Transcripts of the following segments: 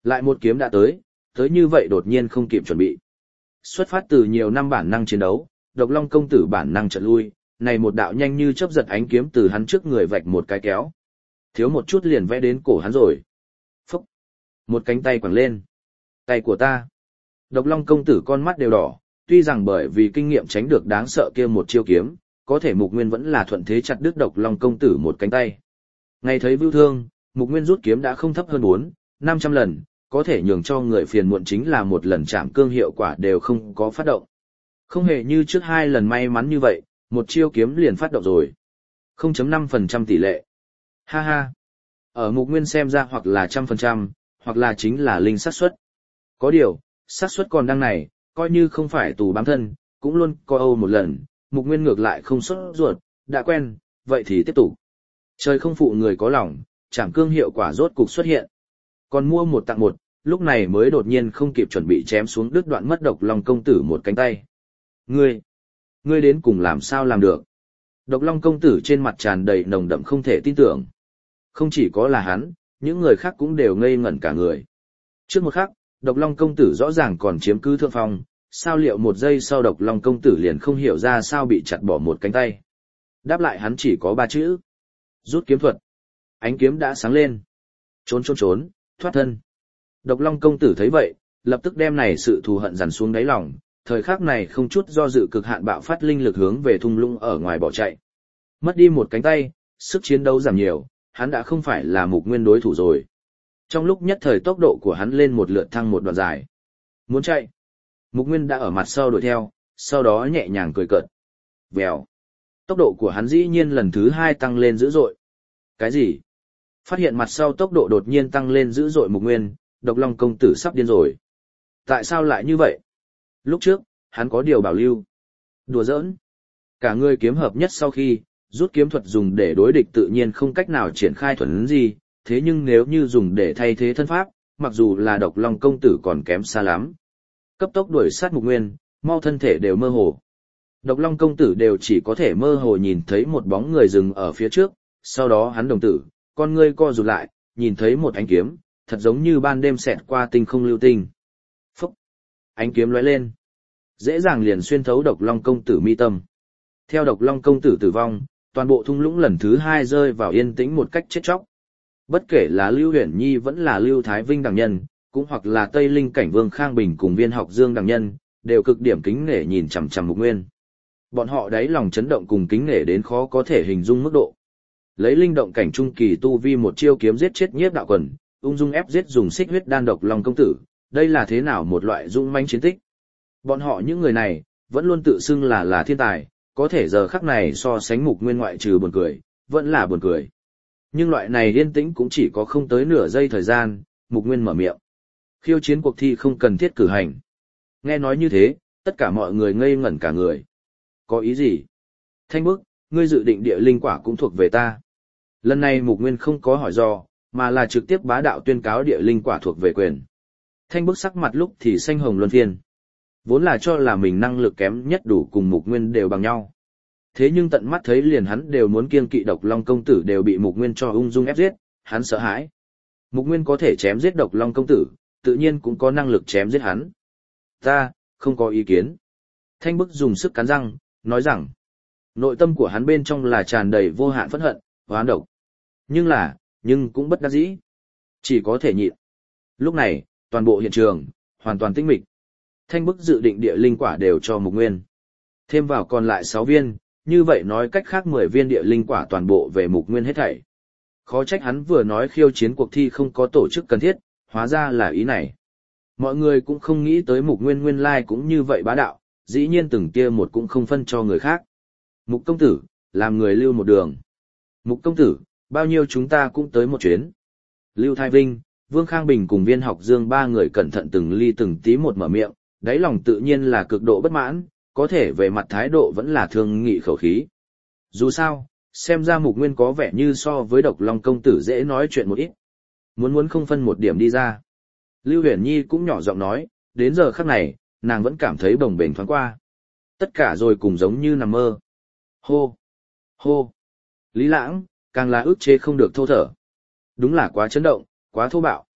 Lại một kiếm đã tới như vậy đột nhiên không kịp chuẩn bị. Xuất phát từ nhiều năm bản năng chiến đấu, Độc Long công tử bản năng chợt lui, này một đạo nhanh như chớp giật ánh kiếm từ hắn trước người vạch một cái kéo. Thiếu một chút liền vẽ đến cổ hắn rồi. Phúc! Một cánh tay quẳng lên. Tay của ta! Độc Long công tử con mắt đều đỏ, tuy rằng bởi vì kinh nghiệm tránh được đáng sợ kia một chiêu kiếm, có thể Mục Nguyên vẫn là thuận thế chặt đứt Độc Long công tử một cánh tay. Ngày thấy vưu thương, Mục Nguyên rút kiếm đã không thấp hơn 400-500 lần, có thể nhường cho người phiền muộn chính là một lần chạm cương hiệu quả đều không có phát động. Không hề như trước 2 lần may mắn như vậy, một chiêu kiếm liền phát động rồi. 0.5% tỷ lệ. Ha ha. Ở Mục Nguyên xem ra hoặc là 100%, hoặc là chính là linh xác suất. Có điều, xác suất còn đang này, coi như không phải tù bám thân, cũng luôn coi âu một lần, Mục Nguyên ngược lại không sốt ruột, đã quen, vậy thì tiếp tục. Trời không phụ người có lòng, chạm cương hiệu quả rốt cục xuất hiện. Còn mua một tặng một, lúc này mới đột nhiên không kịp chuẩn bị chém xuống đứt đoạn mất Độc Long công tử một cánh tay. Ngươi đến cùng làm sao làm được? Độc Long công tử trên mặt tràn đầy nồng đậm không thể tin tưởng. Không chỉ có là hắn, những người khác cũng đều ngây ngẩn cả người. Trước một khắc, Độc Long công tử rõ ràng còn chiếm cứ thượng phong, sao liệu một giây sau Độc Long công tử liền không hiểu ra sao bị chặt bỏ một cánh tay. Đáp lại hắn chỉ có 3 chữ. Rút kiếm thuật. Ánh kiếm đã sáng lên. Trốn, thoát thân. Độc Long công tử thấy vậy, lập tức đem này sự thù hận dằn xuống đáy lòng, thời khắc này không chút do dự cực hạn bạo phát linh lực hướng về thung lũng ở ngoài bỏ chạy. Mất đi một cánh tay, sức chiến đấu giảm nhiều, hắn đã không phải là Mục Nguyên đối thủ rồi. Trong lúc nhất thời tốc độ của hắn lên một lượt thăng một đoạn dài. Muốn chạy. Mục Nguyên đã ở mặt sau đuổi theo, sau đó nhẹ nhàng cười cợt. Vèo. Tốc độ của hắn dĩ nhiên lần thứ 2 tăng lên dữ dội. Cái gì? Phát hiện mặt sau tốc độ đột nhiên tăng lên dữ dội Mục Nguyên, Độc Long công tử sắp điên rồi. Tại sao lại như vậy? Lúc trước, hắn có điều bảo lưu. Đùa giỡn. Cả người kiếm hợp nhất sau khi, rút kiếm thuật dùng để đối địch tự nhiên không cách nào triển khai thuần ấn gì, thế nhưng nếu như dùng để thay thế thân pháp, mặc dù là Độc Long công tử còn kém xa lắm. Cấp tốc đuổi sát Mục Nguyên, mau thân thể đều mơ hồ. Độc Long công tử đều chỉ có thể mơ hồ nhìn thấy một bóng người dừng ở phía trước, sau đó hắn đồng tử, con ngươi co rụt lại, nhìn thấy một ánh kiếm, thật giống như ban đêm xẹt qua tinh không lưu tinh. Phúc! Ánh kiếm lóe lên. Dễ dàng liền xuyên thấu Độc Long công tử mi tâm. Theo Độc Long công tử tử vong, toàn bộ thung lũng lần thứ 2 rơi vào yên tĩnh một cách chết chóc. Bất kể là Lưu Huyền Nhi vẫn là Lưu Thái Vinh đẳng nhân, cũng hoặc là Tây Linh Cảnh Vương Khang Bình cùng Viên Học Dương đẳng nhân, đều cực điểm kính nể nhìn chằm chằm Mục Nguyên. Bọn họ đáy lòng chấn động cùng kính nể đến khó có thể hình dung mức độ. Lấy linh động cảnh trung kỳ tu vi một chiêu kiếm giết chết Nhiếp Đạo Quần, ung dung ép giết dùng xích huyết đan Độc Long công tử, đây là thế nào một loại dũng mãnh chiến tích? Bọn họ những người này vẫn luôn tự xưng là thiên tài, có thể giờ khắc này so sánh Mục Nguyên ngoại trừ buồn cười, vẫn là buồn cười. Nhưng loại này yên tĩnh cũng chỉ có không tới nửa giây thời gian, Mục Nguyên mở miệng. Khiêu chiến cuộc thi không cần thiết cử hành. Nghe nói như thế, tất cả mọi người ngây ngẩn cả người. Có ý gì? Thanh Bức, ngươi dự định địa linh quả cũng thuộc về ta. Lần này Mục Nguyên không có hỏi do, mà là trực tiếp bá đạo tuyên cáo địa linh quả thuộc về quyền. Thanh Bức sắc mặt lúc thì xanh hồng luân phiên. Vốn là cho là mình năng lực kém nhất đủ cùng Mục Nguyên đều bằng nhau. Thế nhưng tận mắt thấy liền hắn đều muốn kiêng kỵ Độc Long công tử đều bị Mục Nguyên cho ung dung ép giết, hắn sợ hãi. Mục Nguyên có thể chém giết Độc Long công tử, tự nhiên cũng có năng lực chém giết hắn. Ta, không có ý kiến. Thanh Bức dùng sức cắn răng, nói rằng, nội tâm của hắn bên trong là tràn đầy vô hạn phẫn hận, oán độc. Nhưng cũng bất đắc dĩ. Chỉ có thể nhịn. Lúc này, toàn bộ hiện trường, hoàn toàn tĩnh mịch. Thanh Bức dự định địa linh quả đều cho Mục Nguyên. Thêm vào còn lại 6 viên, như vậy nói cách khác 10 viên địa linh quả toàn bộ về Mục Nguyên hết thảy. Khó trách hắn vừa nói khiêu chiến cuộc thi không có tổ chức cần thiết, hóa ra là ý này. Mọi người cũng không nghĩ tới Mục Nguyên nguyên lai cũng như vậy bá đạo, dĩ nhiên từng kia một cũng không phân cho người khác. Mục công tử, làm người lưu một đường. Mục công tử, bao nhiêu chúng ta cũng tới một chuyến. Lưu Thái Vinh, Vương Khang Bình cùng Viên Học Dương 3 người cẩn thận từng ly từng tí một mở miệng, đáy lòng tự nhiên là cực độ bất mãn, có thể về mặt thái độ vẫn là thương nghị khẩu khí. Dù sao, xem ra Mục Nguyên có vẻ như so với Độc Long công tử dễ nói chuyện một ít. Muốn không phân một điểm đi ra. Lưu Huyền Nhi cũng nhỏ giọng nói, đến giờ khắc này, nàng vẫn cảm thấy bồng bềnh thoáng qua. Tất cả rồi cùng giống như nằm mơ. Hô! Hô! Lý Lãng, càng là ức chế không được thô thở. Đúng là quá chấn động, quá thô bạo.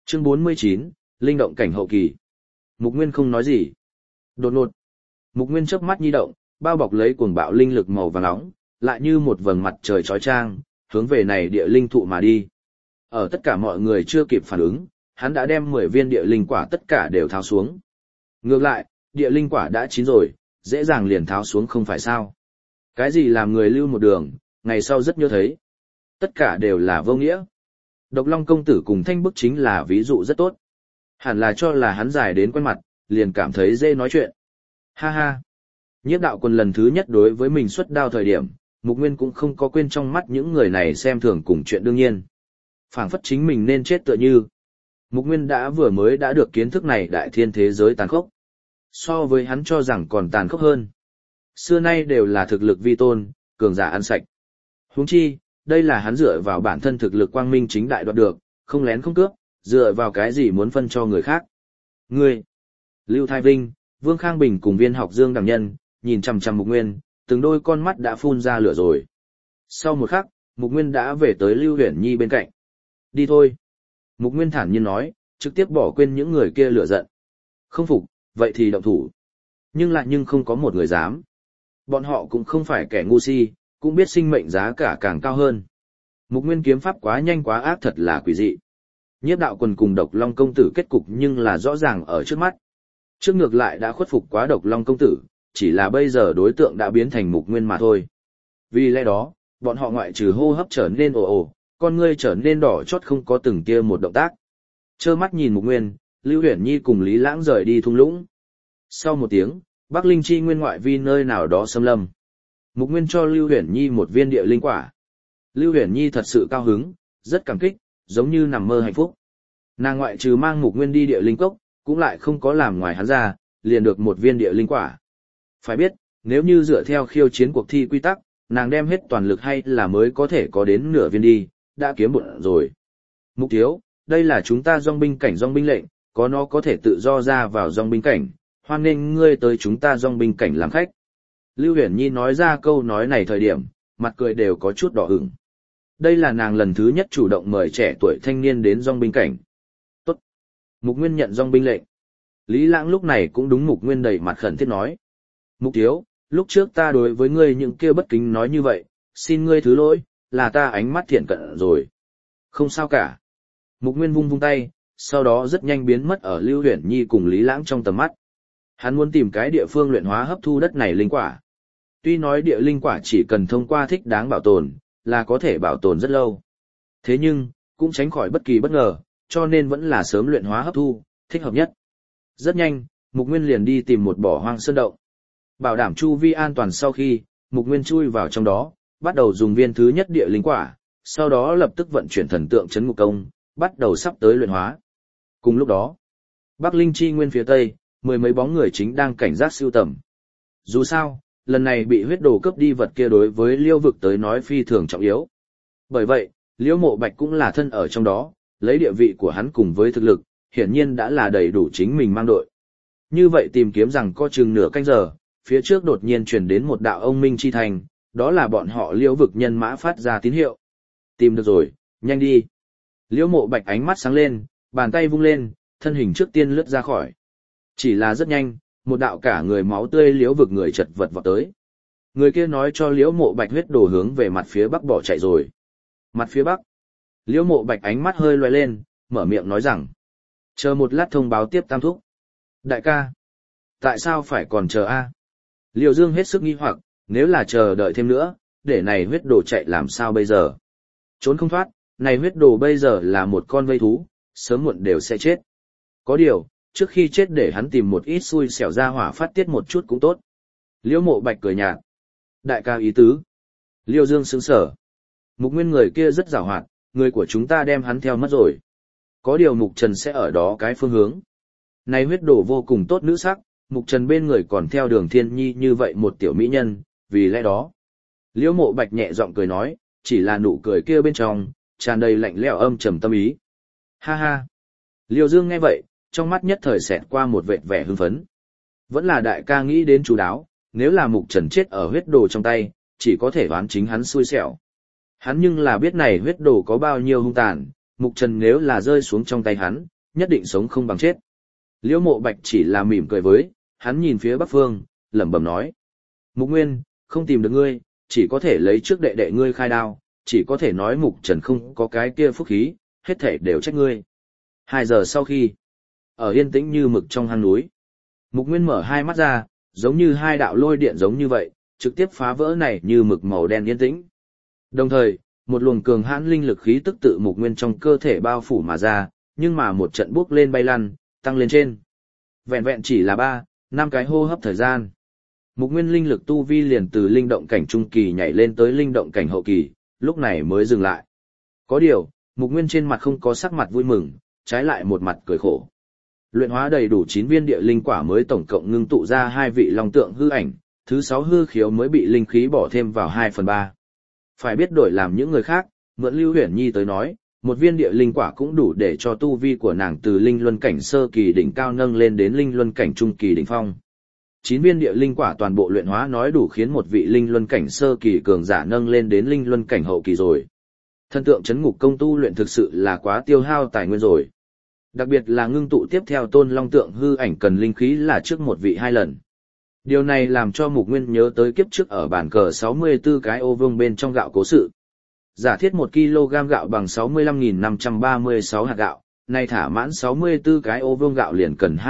Chương 49, linh động cảnh hậu kỳ. Mục Nguyên không nói gì. Đột ngột, Mục Nguyên chớp mắt nhi động, bao bọc lấy cuồng bạo linh lực màu vàng nóng, lại như một vầng mặt trời chói chang, hướng về này địa linh thụ mà đi. Ở tất cả mọi người chưa kịp phản ứng, hắn đã đem 10 viên địa linh quả tất cả đều tháo xuống. Ngược lại, địa linh quả đã chín rồi, dễ dàng liền tháo xuống không phải sao. Cái gì làm người lưu một đường, ngày sau rất nhớ thấy. Tất cả đều là vô nghĩa. Độc Long công tử cùng Thanh Bức chính là ví dụ rất tốt. Hẳn là cho là hắn dài đến quen mặt, liền cảm thấy dễ nói chuyện. Ha ha. Nhiếp đạo quân lần thứ nhất đối với mình xuất đao thời điểm, Mục Nguyên cũng không có quên trong mắt những người này xem thường cùng chuyện đương nhiên. Phảng phất chính mình nên chết tựa như. Mục Nguyên vừa mới đã được kiến thức này đại thiên thế giới tàn khốc. So với hắn cho rằng còn tàn khốc hơn. Xưa nay đều là thực lực vi tôn, cường giả ăn sạch. Huống chi, đây là hắn dựa vào bản thân thực lực quang minh chính đại đoạt được, không lén không cướp, dựa vào cái gì muốn phân cho người khác. Ngươi, Lưu Thái Vinh, Vương Khang Bình cùng Viên Học Dương Đằng Nhân, nhìn chằm chằm Mục Nguyên, từng đôi con mắt đã phun ra lửa rồi. Sau một khắc, Mục Nguyên đã về tới Lưu Huyền Nhi bên cạnh. Đi thôi. Mục Nguyên thản nhiên nói, trực tiếp bỏ quên những người kia lửa giận. Không phục, vậy thì động thủ. Nhưng không có một người dám. Bọn họ cũng không phải kẻ ngu si, cũng biết sinh mệnh giá cả càng cao hơn. Mục Nguyên kiếm pháp quá nhanh quá ác thật là quỷ dị. Nhiếp đạo quần cùng Độc Long công tử kết cục nhưng là rõ ràng ở trước mắt. Trước ngược lại đã khuất phục quá Độc Long công tử, chỉ là bây giờ đối tượng đã biến thành Mục Nguyên mà thôi. Vì lẽ đó, bọn họ ngoại trừ hô hấp trở nên ồ ồ, con ngươi trở nên đỏ chót không có từng tia một động tác. Trơ mắt nhìn Mục Nguyên, Lưu Huyền Nhi cùng Lý Lãng rời đi thung lũng. Sau một tiếng, Bắc Linh Chi nguyên ngoại vi nơi nào đó xâm lâm. Mục Nguyên cho Lưu Huyền Nhi một viên địa linh quả. Lưu Huyền Nhi thật sự cao hứng, rất cảm kích, giống như nằm mơ hạnh phúc. Nàng ngoại trừ mang Mục Nguyên đi địa linh cốc, cũng lại không có làm ngoài hắn ra, liền được một viên địa linh quả. Phải biết, nếu như dựa theo khiêu chiến cuộc thi quy tắc, nàng đem hết toàn lực hay là mới có thể có đến nửa viên đi, đã kiếm bụng rồi. Mục thiếu, đây là chúng ta dòng binh cảnh dòng binh lệnh, có nó có thể tự do ra vào dòng binh cảnh, hoan nên ngươi tới chúng ta dòng binh cảnh làm khách. Lưu Huyền Nhi nói ra câu nói này thời điểm, mặt cười đều có chút đỏ ửng. Đây là nàng lần thứ nhất chủ động mời trẻ tuổi thanh niên đến dòng binh cảnh. Tốt. Mục Nguyên nhận dòng binh lệnh. Lý Lãng lúc này cũng đúng Mục Nguyên đầy mặt khẩn thiết nói. Mục thiếu, lúc trước ta đối với ngươi những kia bất kính nói như vậy, xin ngươi thứ lỗi, là ta ánh mắt thiện cận rồi. Không sao cả. Mục Nguyên vung vung tay, sau đó rất nhanh biến mất ở Lưu Huyền Nhi cùng Lý Lãng trong tầm mắt. Hắn muốn tìm cái địa phương luyện hóa hấp thu đất này linh quả. Tuy nói địa linh quả chỉ cần thông qua thích đáng bảo tồn, là có thể bảo tồn rất lâu. Thế nhưng, cũng tránh khỏi bất kỳ bất ngờ, cho nên vẫn là sớm luyện hóa hấp thu, thích hợp nhất. Rất nhanh, Mục Nguyên liền đi tìm một bỏ hoang sơn động. Bảo đảm chu vi an toàn sau khi, Mục Nguyên chui vào trong đó, bắt đầu dùng viên thứ nhất địa linh quả, sau đó lập tức vận chuyển thần tượng chấn ngục công, bắt đầu sắp tới luyện hóa. Cùng lúc đó, Bắc Linh Chi nguyên phía tây, mười mấy bóng người chính đang cảnh giác sưu tầm. Dù sao, lần này bị huyết đồ cướp đi vật kia đối với Liêu vực tới nói phi thường trọng yếu. Bởi vậy, Liễu Mộ Bạch cũng là thân ở trong đó, lấy địa vị của hắn cùng với thực lực, hiển nhiên đã là đầy đủ chính mình mang đội. Như vậy tìm kiếm rằng có chừng nửa canh giờ, phía trước đột nhiên truyền đến một đạo ông minh chi thành, đó là bọn họ Liễu vực nhân mã phát ra tín hiệu. Tìm được rồi, nhanh đi. Liễu Mộ Bạch ánh mắt sáng lên, bàn tay vung lên, thân hình trước tiên lướt ra khỏi. Chỉ là rất nhanh, một đạo cả người máu tươi Liễu vực người chật vật vọt tới. Người kia nói cho Liễu Mộ Bạch huyết đồ hướng về mặt phía bắc bỏ chạy rồi. Mặt phía bắc. Liễu Mộ Bạch ánh mắt hơi loe lên, mở miệng nói rằng: chờ một lát thông báo tiếp tam thúc. Đại ca, tại sao phải còn chờ a? Liễu Dương hết sức nghi hoặc, nếu là chờ đợi thêm nữa, để này huyết đồ chạy làm sao bây giờ? Trốn không thoát, này huyết đồ bây giờ là một con vây thú, sớm muộn đều sẽ chết. Có điều, trước khi chết để hắn tìm một ít xui xẻo ra hỏa phát tiết một chút cũng tốt. Liễu Mộ Bạch cười nhạt. Đại ca ý tứ. Liễu Dương sững sờ. Mục Nguyên người kia rất giàu hoạt, người của chúng ta đem hắn theo mất rồi. Có điều Mục Trần sẽ ở đó cái phương hướng. Này huyết đồ vô cùng tốt nữ sắc, Mục Trần bên người còn theo Đường Thiên Nhi như vậy một tiểu mỹ nhân, vì lẽ đó. Liễu Mộ Bạch nhẹ giọng cười nói, chỉ là nụ cười kia bên trong, tràn đầy lạnh lẽo âm trầm tâm ý. Ha ha. Liễu Dương nghe vậy, trong mắt nhất thời xẹt qua một vệt vẻ hưng phấn. Vẫn là đại ca nghĩ đến chú đáo, nếu là Mục Trần chết ở huyết đồ trong tay, chỉ có thể đoán chính hắn xui xẻo. Hắn nhưng là biết này huyết đồ có bao nhiêu hung tàn, Mục Trần nếu là rơi xuống trong tay hắn, nhất định sống không bằng chết. Liễu Mộ Bạch chỉ là mỉm cười với, hắn nhìn phía bắc phương, lẩm bẩm nói. Mục Nguyên, không tìm được ngươi, chỉ có thể lấy trước đệ đệ ngươi khai đao, chỉ có thể nói Mục Trần không có cái kia phúc khí, hết thể đều trách ngươi. 2 giờ sau khi, ở yên tĩnh như mực trong hang núi, Mục Nguyên mở hai mắt ra, giống như hai đạo lôi điện giống như vậy, trực tiếp phá vỡ này như mực màu đen yên tĩnh. Đồng thời, một luồng cường hãn linh lực khí tức tự Mục Nguyên trong cơ thể bao phủ mà ra, nhưng mà một trận bước lên bay lăn, tăng lên trên. Vẹn vẹn chỉ là 3-5 cái hô hấp thời gian. Mục Nguyên linh lực tu vi liền từ linh động cảnh trung kỳ nhảy lên tới linh động cảnh hậu kỳ, lúc này mới dừng lại. Có điều, Mục Nguyên trên mặt không có sắc mặt vui mừng, trái lại một mặt cười khổ. Luyện hóa đầy đủ 9 viên địa linh quả mới tổng cộng ngưng tụ ra 2 vị long tượng hư ảnh, thứ 6 hư khiếu mới bị linh khí bỏ thêm vào 2/3. Phải biết đổi làm những người khác, mượn Lưu Huyền Nhi tới nói, một viên địa linh quả cũng đủ để cho tu vi của nàng từ linh luân cảnh sơ kỳ đỉnh cao nâng lên đến linh luân cảnh trung kỳ đỉnh phong. 9 viên địa linh quả toàn bộ luyện hóa nói đủ khiến một vị linh luân cảnh sơ kỳ cường giả nâng lên đến linh luân cảnh hậu kỳ rồi. Thân tượng chấn ngục công tu luyện thực sự là quá tiêu hao tài nguyên rồi. Đặc biệt là ngưng tụ tiếp theo tôn long tượng hư ảnh cần linh khí là trước một vị 2 lần. Điều này làm cho Mục Nguyên nhớ tới kiếp trước ở bàn cờ 64 cái ô vương bên trong gạo cố sự. Giả thiết 1 kg gạo bằng 65.536 hạt gạo, nay thả mãn 64 cái ô vương gạo liền cần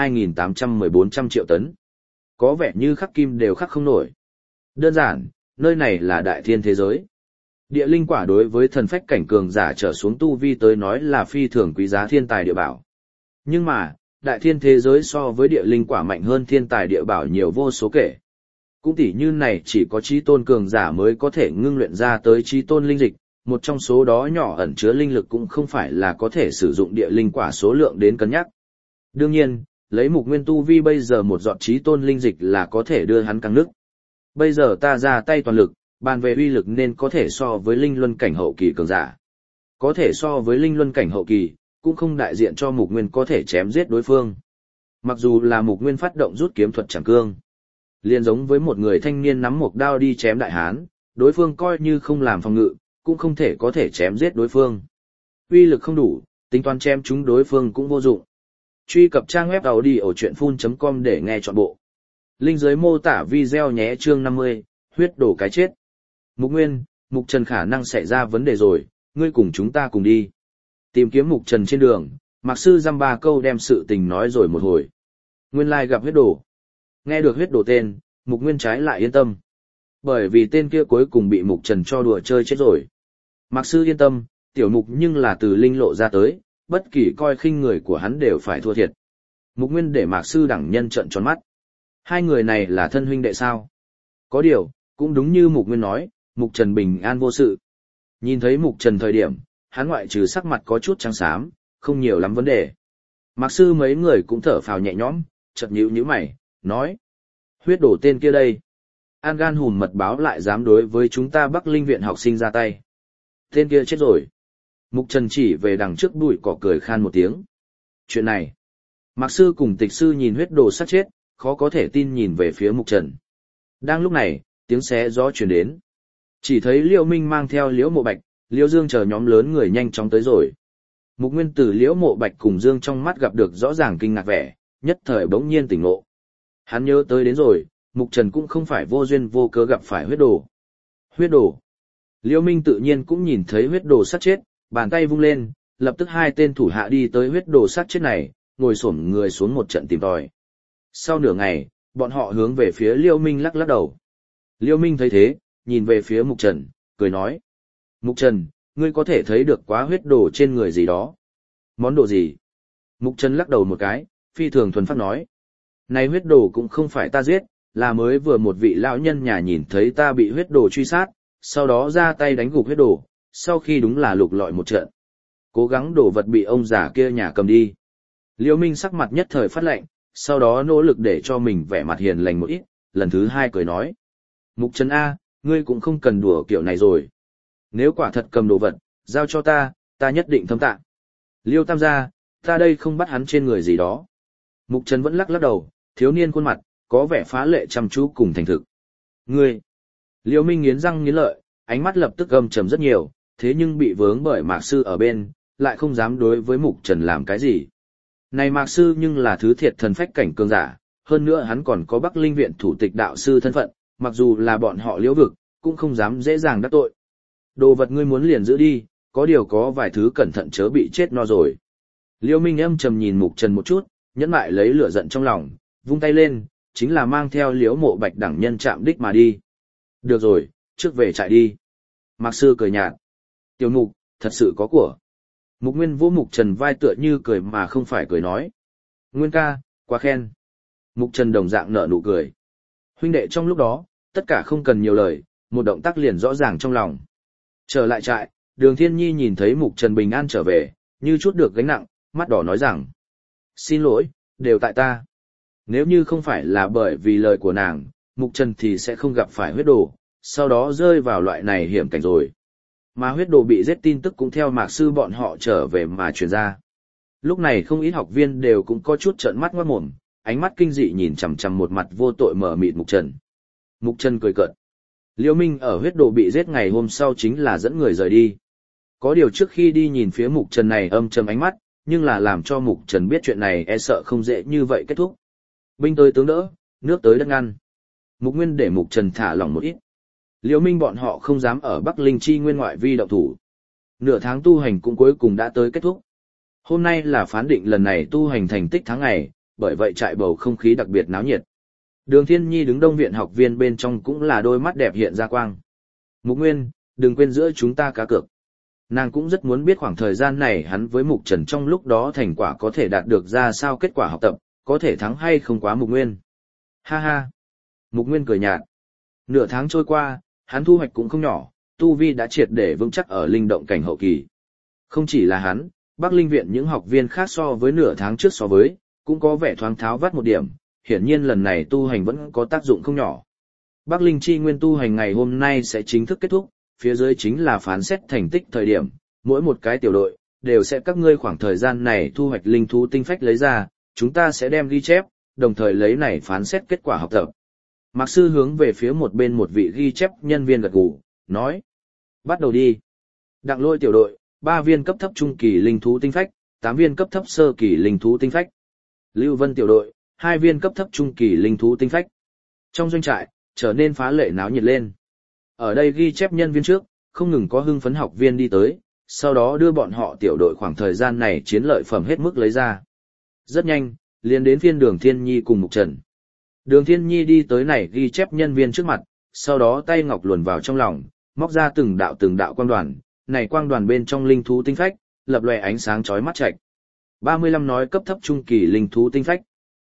2.814 triệu tấn. Có vẻ như khắc kim đều khắc không nổi. Đơn giản, nơi này là đại thiên thế giới. Địa linh quả đối với thần phách cảnh cường giả trở xuống tu vi tới nói là phi thường quý giá thiên tài địa bảo. Nhưng mà, đại thiên thế giới so với địa linh quả mạnh hơn thiên tài địa bảo nhiều vô số kể. Cũng tỉ như này chỉ có chí tôn cường giả mới có thể ngưng luyện ra tới chí tôn linh dịch, một trong số đó nhỏ ẩn chứa linh lực cũng không phải là có thể sử dụng địa linh quả số lượng đến cân nhắc. Đương nhiên, lấy Mục Nguyên tu vi bây giờ một giọt chí tôn linh dịch là có thể đưa hắn căng nước. Bây giờ ta ra tay toàn lực, bàn về uy lực nên có thể so với linh luân cảnh hậu kỳ cường giả. Có thể so với linh luân cảnh hậu kỳ, cũng không đại diện cho Mục Nguyên có thể chém giết đối phương. Mặc dù là Mục Nguyên phát động rút kiếm thuật chẳng cương, liền giống với một người thanh niên nắm một đao đi chém đại hán, đối phương coi như không làm phòng ngự, cũng không thể có thể chém giết đối phương. Uy lực không đủ, tính toán chém chúng đối phương cũng vô dụng. Truy cập trang web audiochuyenphun.com để nghe trọn bộ. Link dưới mô tả video nhé. Chương 50, huyết đổ cái chết. Mục Nguyên, Mục Trần khả năng xảy ra vấn đề rồi, ngươi cùng chúng ta cùng đi. Tìm kiếm Mục Trần trên đường, Mạc Sư dăm ba câu đem sự tình nói rồi một hồi. Nguyên lai gặp huyết đổ. Nghe được huyết đổ tên, Mục Nguyên trái lại yên tâm. Bởi vì tên kia cuối cùng bị Mục Trần cho đùa chơi chết rồi. Mạc Sư yên tâm, tiểu Mục nhưng là từ linh lộ ra tới, bất kỳ coi khinh người của hắn đều phải thua thiệt. Mục Nguyên để Mạc Sư đẳng nhân trợn tròn mắt. Hai người này là thân huynh đệ sao? Có điều, cũng đúng như Mục Nguyên nói, Mục Trần bình an vô sự. Nhìn thấy Mục Trần thời điểm, hắn ngoại trừ sắc mặt có chút trắng xám, không nhiều lắm vấn đề. Mạc Sư mấy người cũng thở phào nhẹ nhõm, chợt nhíu mày, nói. Huyết đổ tên kia đây. An gan hùn mật báo lại dám đối với chúng ta Bắc Linh viện học sinh ra tay. Tên kia chết rồi. Mục Trần chỉ về đằng trước bụi cỏ cười khan một tiếng. Chuyện này. Mạc Sư cùng Tịch Sư nhìn huyết đồ sát chết, khó có thể tin nhìn về phía Mục Trần. Đang lúc này, tiếng xé gió truyền đến. Chỉ thấy Liễu Minh mang theo Liễu Mộ Bạch, Liễu Dương chờ nhóm lớn người nhanh chóng tới rồi. Mục Nguyên từ Liễu Mộ Bạch cùng Dương trong mắt gặp được rõ ràng kinh ngạc vẻ, nhất thời bỗng nhiên tỉnh ngộ. Hắn nhớ tới đến rồi, Mục Trần cũng không phải vô duyên vô cớ gặp phải huyết đồ. Huyết đồ. Liễu Minh tự nhiên cũng nhìn thấy huyết đồ sát chết, bàn tay vung lên, lập tức hai tên thủ hạ đi tới huyết đồ sát chết này, ngồi xổm người xuống một trận tìm tòi. Sau nửa ngày, bọn họ hướng về phía Liễu Minh lắc lắc đầu. Liễu Minh thấy thế, nhìn về phía Mục Trần, cười nói. Mục Trần, ngươi có thể thấy được quá huyết đồ trên người gì đó. Món đồ gì? Mục Trần lắc đầu một cái, phi thường thuần phát nói. Này huyết đồ cũng không phải ta giết, là mới vừa một vị lão nhân nhà nhìn thấy ta bị huyết đồ truy sát, sau đó ra tay đánh gục huyết đồ, sau khi đúng là lục lọi một trận. Cố gắng đổ vật bị ông già kia nhà cầm đi. Liễu Minh sắc mặt nhất thời phát lạnh, sau đó nỗ lực để cho mình vẻ mặt hiền lành một ít, lần thứ hai cười nói. Mục Trần A, ngươi cũng không cần đùa kiểu này rồi. Nếu quả thật cầm đồ vật, giao cho ta nhất định thâm tạ. Liêu Tam gia, ta đây không bắt hắn trên người gì đó. Mục Trần vẫn lắc lắc đầu, thiếu niên khuôn mặt, có vẻ phá lệ chăm chú cùng thành thực. Ngươi! Liêu Minh nghiến răng nghiến lợi, ánh mắt lập tức gầm trầm rất nhiều, thế nhưng bị vướng bởi Mạc Sư ở bên, lại không dám đối với Mục Trần làm cái gì. Này Mạc Sư nhưng là thứ thiệt thần phách cảnh cường giả, hơn nữa hắn còn có Bắc Linh viện thủ tịch đạo sư thân phận, mặc dù là bọn họ liễu vực, cũng không dám dễ dàng đắc tội. Đồ vật ngươi muốn liền giữ đi, có điều có vài thứ cẩn thận chớ bị chết no rồi. Liễu Minh âm trầm nhìn Mục Trần một chút, nhẫn lại lấy lửa giận trong lòng, vung tay lên, chính là mang theo Liễu Mộ Bạch đẳng nhân chạm đích mà đi. Được rồi, trước về trại đi. Mạc Sư cười nhạt. Tiểu Mục, thật sự có của. Mục Nguyên vỗ Mục Trần vai tựa như cười mà không phải cười nói. Nguyên ca, quá khen. Mục Trần đồng dạng nở nụ cười. Huynh đệ trong lúc đó, tất cả không cần nhiều lời, một động tác liền rõ ràng trong lòng. Trở lại trại, Đường Thiên Nhi nhìn thấy Mục Trần bình an trở về, như chút được gánh nặng, mắt đỏ nói rằng. Xin lỗi, đều tại ta. Nếu như không phải là bởi vì lời của nàng, Mục Trần thì sẽ không gặp phải huyết đồ, sau đó rơi vào loại này hiểm cảnh rồi. Mà huyết đồ bị giết tin tức cũng theo Mạc Sư bọn họ trở về mà truyền ra. Lúc này không ít học viên đều cũng có chút trợn mắt ngoát mồm, ánh mắt kinh dị nhìn chằm chằm một mặt vô tội mở mịt Mục Trần. Mục Trần cười cợt. Liễu Minh ở huyết đồ bị giết ngày hôm sau chính là dẫn người rời đi. Có điều trước khi đi nhìn phía Mục Trần này âm trầm ánh mắt, nhưng là làm cho Mục Trần biết chuyện này e sợ không dễ như vậy kết thúc. Binh tới tướng đỡ, nước tới đất ngăn. Mục Nguyên để Mục Trần thả lỏng một ít. Liễu Minh bọn họ không dám ở Bắc Linh Chi nguyên ngoại vi động thủ. Nửa tháng tu hành cũng cuối cùng đã tới kết thúc. Hôm nay là phán định lần này tu hành thành tích tháng ngày, bởi vậy trại bầu không khí đặc biệt náo nhiệt. Đường Thiên Nhi đứng đông viện học viên bên trong cũng là đôi mắt đẹp hiện ra quang. Mục Nguyên, đừng quên giữa chúng ta cá cược. Nàng cũng rất muốn biết khoảng thời gian này hắn với Mục Trần trong lúc đó thành quả có thể đạt được ra sao kết quả học tập, có thể thắng hay không quá Mục Nguyên. Ha ha. Mục Nguyên cười nhạt. Nửa tháng trôi qua, hắn thu hoạch cũng không nhỏ, tu vi đã triệt để vững chắc ở linh động cảnh hậu kỳ. Không chỉ là hắn, Bắc Linh viện những học viên khác so với nửa tháng trước so với, cũng có vẻ thoáng tháo vắt một điểm, hiển nhiên lần này tu hành vẫn có tác dụng không nhỏ. Bắc Linh Chi nguyên tu hành ngày hôm nay sẽ chính thức kết thúc, phía dưới chính là phán xét thành tích thời điểm, mỗi một cái tiểu đội, đều sẽ các ngươi khoảng thời gian này thu hoạch linh thú tinh phách lấy ra, chúng ta sẽ đem ghi chép, đồng thời lấy này phán xét kết quả học tập. Mạc Sư hướng về phía một bên một vị ghi chép nhân viên gật gù, nói. Bắt đầu đi. Đặng Lôi tiểu đội, 3 viên cấp thấp trung kỳ linh thú tinh phách, 8 viên cấp thấp sơ kỳ linh thú tinh phách. Lưu Vân tiểu đội, 2 viên cấp thấp trung kỳ linh thú tinh phách. Trong doanh trại, trở nên phá lệ náo nhiệt lên. Ở đây ghi chép nhân viên trước, không ngừng có hưng phấn học viên đi tới, sau đó đưa bọn họ tiểu đội khoảng thời gian này chiến lợi phẩm hết mức lấy ra. Rất nhanh, liền đến phiên Đường Thiên Nhi cùng Mục Trần. Đường Thiên Nhi đi tới này ghi chép nhân viên trước mặt, sau đó tay ngọc luồn vào trong lòng, móc ra từng đạo quang đoàn, này quang đoàn bên trong linh thú tinh phách, lập lòe ánh sáng chói mắt chạch. 35 nói cấp thấp trung kỳ linh thú tinh phách,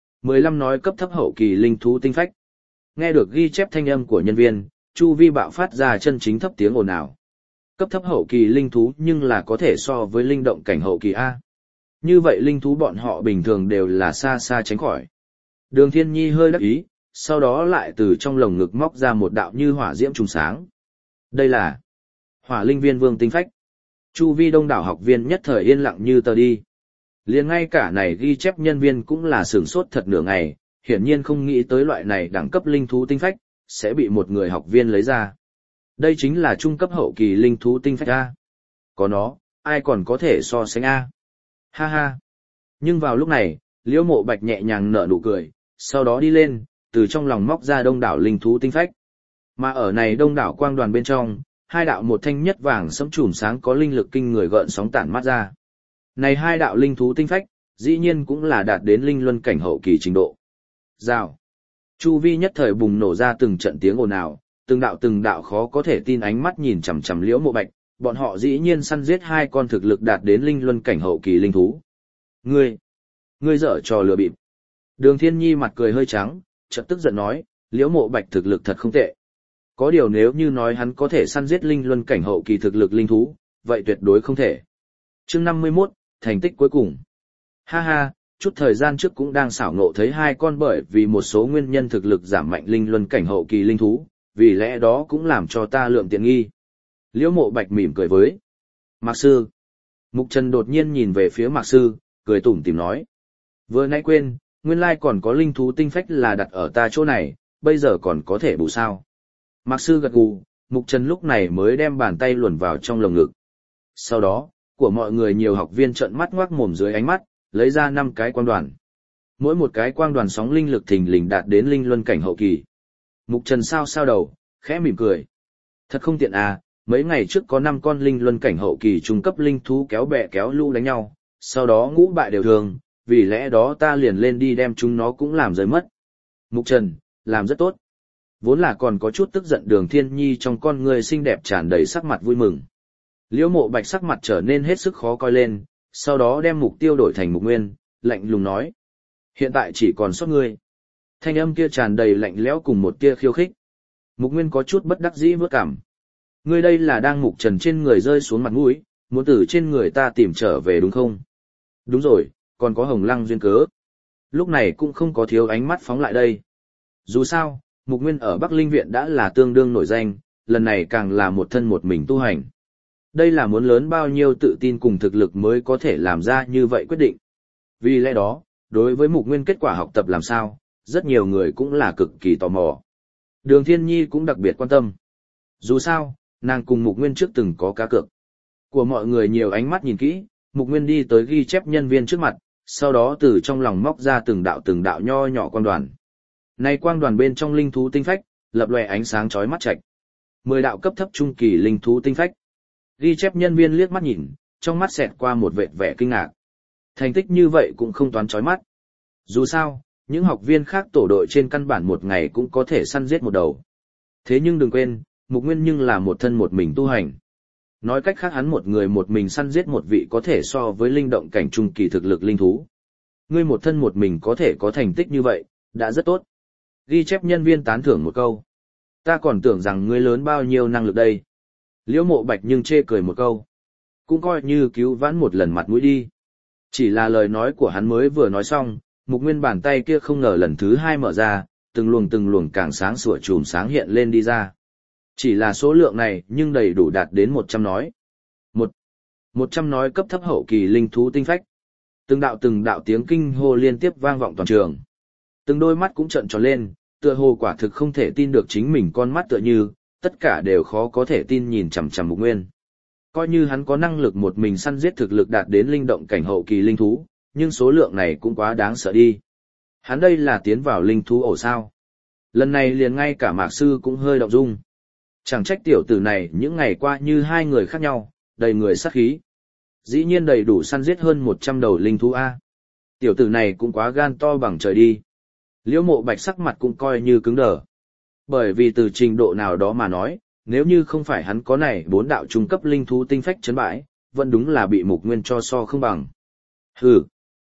15 nói cấp thấp hậu kỳ linh thú tinh phách. Nghe được ghi chép thanh âm của nhân viên, chu vi bạo phát ra chân chính thấp tiếng ồn ào. Cấp thấp hậu kỳ linh thú nhưng là có thể so với linh động cảnh hậu kỳ A. Như vậy linh thú bọn họ bình thường đều là xa xa tránh khỏi. Đường Thiên Nhi hơi đắc ý, sau đó lại từ trong lồng ngực móc ra một đạo như hỏa diễm trùng sáng. Đây là Hỏa Linh Viên Vương tinh phách. Chu vi đông đảo học viên nhất thời yên lặng như tờ đi. Liền ngay cả này ghi chép nhân viên cũng là sửng sốt thật nửa ngày, hiển nhiên không nghĩ tới loại này đẳng cấp linh thú tinh phách, sẽ bị một người học viên lấy ra. Đây chính là trung cấp hậu kỳ linh thú tinh phách A. Có nó, ai còn có thể so sánh A. Ha ha. Nhưng vào lúc này, Liễu Mộ Bạch nhẹ nhàng nở nụ cười, sau đó đi lên, từ trong lòng móc ra đông đảo linh thú tinh phách. Mà ở này đông đảo quang đoàn bên trong, 2 đạo một thanh nhất vàng sẫm chùm sáng có linh lực kinh người gợn sóng tản mát ra. Này 2 đạo linh thú tinh phách, dĩ nhiên cũng là đạt đến linh luân cảnh hậu kỳ trình độ. Rào. Chu vi nhất thời bùng nổ ra từng trận tiếng ồn ào, từng đạo khó có thể tin ánh mắt nhìn chằm chằm Liễu Mộ Bạch, bọn họ dĩ nhiên săn giết 2 con thực lực đạt đến linh luân cảnh hậu kỳ linh thú. Ngươi dở trò lừa bịp. Đường Thiên Nhi mặt cười hơi trắng, chợt tức giận nói, Liễu Mộ Bạch thực lực thật không tệ. Có điều nếu như nói hắn có thể săn giết linh luân cảnh hậu kỳ thực lực linh thú, vậy tuyệt đối không thể. Chương 51, thành tích cuối cùng. Ha ha, chút thời gian trước cũng đang xảo ngộ thấy 2 con bởi vì một số nguyên nhân thực lực giảm mạnh linh luân cảnh hậu kỳ linh thú, vì lẽ đó cũng làm cho ta lượng tiện nghi. Liễu Mộ Bạch mỉm cười với Mạc Sư. Mục Trần đột nhiên nhìn về phía Mạc Sư, cười tủm tỉm nói. Vừa nãy quên, nguyên lai còn có linh thú tinh phách là đặt ở ta chỗ này, bây giờ còn có thể bù sao. Mạc Sư gật gù, Mục Trần lúc này mới đem bàn tay luồn vào trong lồng ngực. Sau đó, của mọi người nhiều học viên trợn mắt ngoác mồm dưới ánh mắt, lấy ra 5 cái quang đoàn. Mỗi một cái quang đoàn sóng linh lực thình lình đạt đến linh luân cảnh hậu kỳ. Mục Trần sao đầu, khẽ mỉm cười. Thật không tiện à, mấy ngày trước có 5 con linh luân cảnh hậu kỳ trung cấp linh thú kéo bè kéo lũ đánh nhau, sau đó ngũ bại đều thường, vì lẽ đó ta liền lên đi đem chúng nó cũng làm rơi mất. Mục Trần, làm rất tốt. Vốn là còn có chút tức giận Đường Thiên Nhi trong con người xinh đẹp tràn đầy sắc mặt vui mừng. Liễu Mộ Bạch sắc mặt trở nên hết sức khó coi lên, sau đó đem mục tiêu đổi thành Mục Nguyên, lạnh lùng nói. Hiện tại chỉ còn sót ngươi. Thanh âm kia tràn đầy lạnh lẽo cùng một tia khiêu khích. Mục Nguyên có chút bất đắc dĩ vớt cảm. Ngươi đây là đang Mục Trần trên người rơi xuống mặt mũi, muốn từ trên người ta tìm trở về đúng không? Đúng rồi, còn có Hồng Lăng duyên cớ. Lúc này cũng không có thiếu ánh mắt phóng lại đây. Dù sao, Mục Nguyên ở Bắc Linh Viện đã là tương đương nổi danh, lần này càng là một thân một mình tu hành. Đây là muốn lớn bao nhiêu tự tin cùng thực lực mới có thể làm ra như vậy quyết định. Vì lẽ đó, đối với Mục Nguyên kết quả học tập làm sao, rất nhiều người cũng là cực kỳ tò mò. Đường Thiên Nhi cũng đặc biệt quan tâm. Dù sao, nàng cùng Mục Nguyên trước từng có cá cược. Của mọi người nhiều ánh mắt nhìn kỹ, Mục Nguyên đi tới ghi chép nhân viên trước mặt, sau đó từ trong lòng móc ra từng đạo nho nhỏ quang đoàn. Này quang đoàn bên trong linh thú tinh phách, lập lòe ánh sáng chói mắt chạch. 10 đạo cấp thấp trung kỳ linh thú tinh phách. Ghi chép nhân viên liếc mắt nhìn, trong mắt xẹt qua một vệt vẻ kinh ngạc. Thành tích như vậy cũng không toán chói mắt. Dù sao, những học viên khác tổ đội trên căn bản một ngày cũng có thể săn giết một đầu. Thế nhưng đừng quên, Mục Nguyên nhưng là một thân một mình tu hành. Nói cách khác hắn một người một mình săn giết một vị có thể so với linh động cảnh trung kỳ thực lực linh thú. Ngươi một thân một mình có thể có thành tích như vậy, đã rất tốt. Ghi chép nhân viên tán thưởng một câu. Ta còn tưởng rằng ngươi lớn bao nhiêu năng lực đây. Liễu Mộ Bạch nhưng chê cười một câu. Cũng coi như cứu vãn một lần mặt mũi đi. Chỉ là lời nói của hắn mới vừa nói xong, Mục Nguyên bàn tay kia không ngờ lần thứ 2 mở ra, từng luồng càng sáng sủa chùm sáng hiện lên đi ra. Chỉ là số lượng này nhưng đầy đủ đạt đến 100 nói. 100 nói cấp thấp hậu kỳ linh thú tinh phách. Từng đạo tiếng kinh hô liên tiếp vang vọng toàn trường. Từng đôi mắt cũng trợn tròn lên, tựa hồ quả thực không thể tin được chính mình con mắt tựa như, tất cả đều khó có thể tin nhìn chằm chằm Mục Nguyên. Coi như hắn có năng lực một mình săn giết thực lực đạt đến linh động cảnh hậu kỳ linh thú, nhưng số lượng này cũng quá đáng sợ đi. Hắn đây là tiến vào linh thú ổ sao. Lần này liền ngay cả Mạc Sư cũng hơi động dung. Chẳng trách tiểu tử này những ngày qua như hai người khác nhau, đầy người sát khí. Dĩ nhiên đầy đủ săn giết hơn 100 đầu linh thú A. Tiểu tử này cũng quá gan to bằng trời đi. Liễu Mộ Bạch sắc mặt cũng coi như cứng đờ. Bởi vì từ trình độ nào đó mà nói, nếu như không phải hắn có này 4 đạo trung cấp linh thú tinh phách chấn bãi, vẫn đúng là bị Mục Nguyên cho so không bằng. Hừ.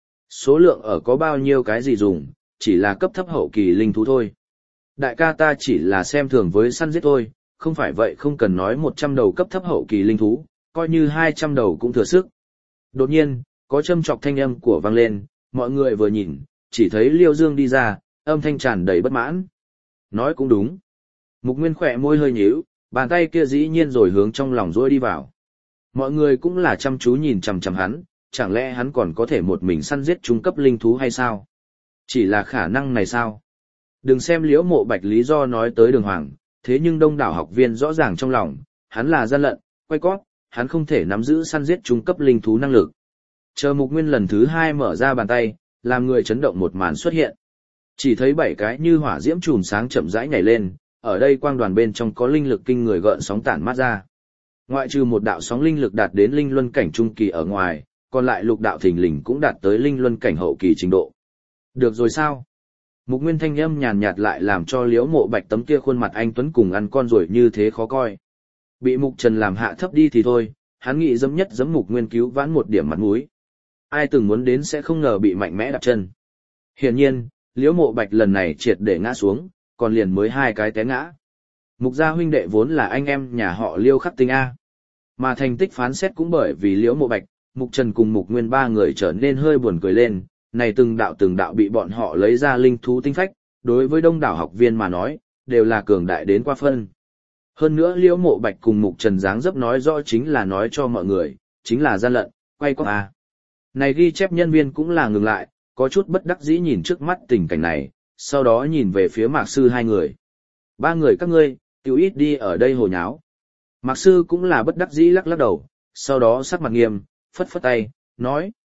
Số lượng ở có bao nhiêu cái gì dùng, chỉ là cấp thấp hậu kỳ linh thú thôi. Đại ca ta chỉ là xem thường với săn giết thôi, không phải vậy không cần nói 100 đầu cấp thấp hậu kỳ linh thú, coi như 200 đầu cũng thừa sức. Đột nhiên, có châm chọc thanh âm của vang lên, mọi người vừa nhìn, chỉ thấy Liêu Dương đi ra, âm thanh tràn đầy bất mãn. Nói cũng đúng. Mục Nguyên khỏe môi hơi nhíu, bàn tay kia dĩ nhiên rồi hướng trong lòng rôi đi vào. Mọi người cũng là chăm chú nhìn chằm chằm hắn, chẳng lẽ hắn còn có thể một mình săn giết trung cấp linh thú hay sao? Chỉ là khả năng này sao? Đừng xem Liễu Mộ Bạch lý do nói tới Đường Hoàng, thế nhưng đông đảo học viên rõ ràng trong lòng, hắn là gian lận, quay cót, hắn không thể nắm giữ săn giết trung cấp linh thú năng lực. Chờ Mục Nguyên lần thứ 2 mở ra bàn tay, làm người chấn động một màn xuất hiện. Chỉ thấy 7 cái như hỏa diễm chùm sáng chậm rãi nhảy lên, ở đây quang đoàn bên trong có linh lực kinh người gợn sóng tản mát ra. Ngoại trừ một đạo sóng linh lực đạt đến linh luân cảnh trung kỳ ở ngoài, còn lại lục đạo thình lình cũng đạt tới linh luân cảnh hậu kỳ trình độ. Được rồi sao? Mục Nguyên thanh âm nhàn nhạt lại làm cho Liễu Mộ Bạch tấm kia khuôn mặt anh tuấn cùng ăn con rồi như thế khó coi. Bị Mục Trần làm hạ thấp đi thì thôi, hắn nghĩ dẫm nhất dẫm Mục Nguyên cứu vãn một điểm mặt mũi. Ai từng muốn đến sẽ không ngờ bị mạnh mẽ đạp chân. Hiển nhiên, Liễu Mộ Bạch lần này triệt để ngã xuống, còn liền mới 2 cái té ngã. Mục gia huynh đệ vốn là anh em nhà họ Liêu khắc tinh A. Mà thành tích phán xét cũng bởi vì Liễu Mộ Bạch, Mục Trần cùng Mục Nguyên 3 người trở nên hơi buồn cười lên, này từng đạo bị bọn họ lấy ra linh thú tinh phách, đối với đông đảo học viên mà nói, đều là cường đại đến qua phân. Hơn nữa Liễu Mộ Bạch cùng Mục Trần dáng dấp nói rõ chính là nói cho mọi người, chính là gian lận, quay có A. Này ghi chép nhân viên cũng là ngừng lại, có chút bất đắc dĩ nhìn trước mắt tình cảnh này, sau đó nhìn về phía Mạc Sư 2 người. 3 người các ngươi, tiểu ít đi ở đây hồ nháo. Mạc Sư cũng là bất đắc dĩ lắc lắc đầu, sau đó sắc mặt nghiêm, phất phất tay, nói.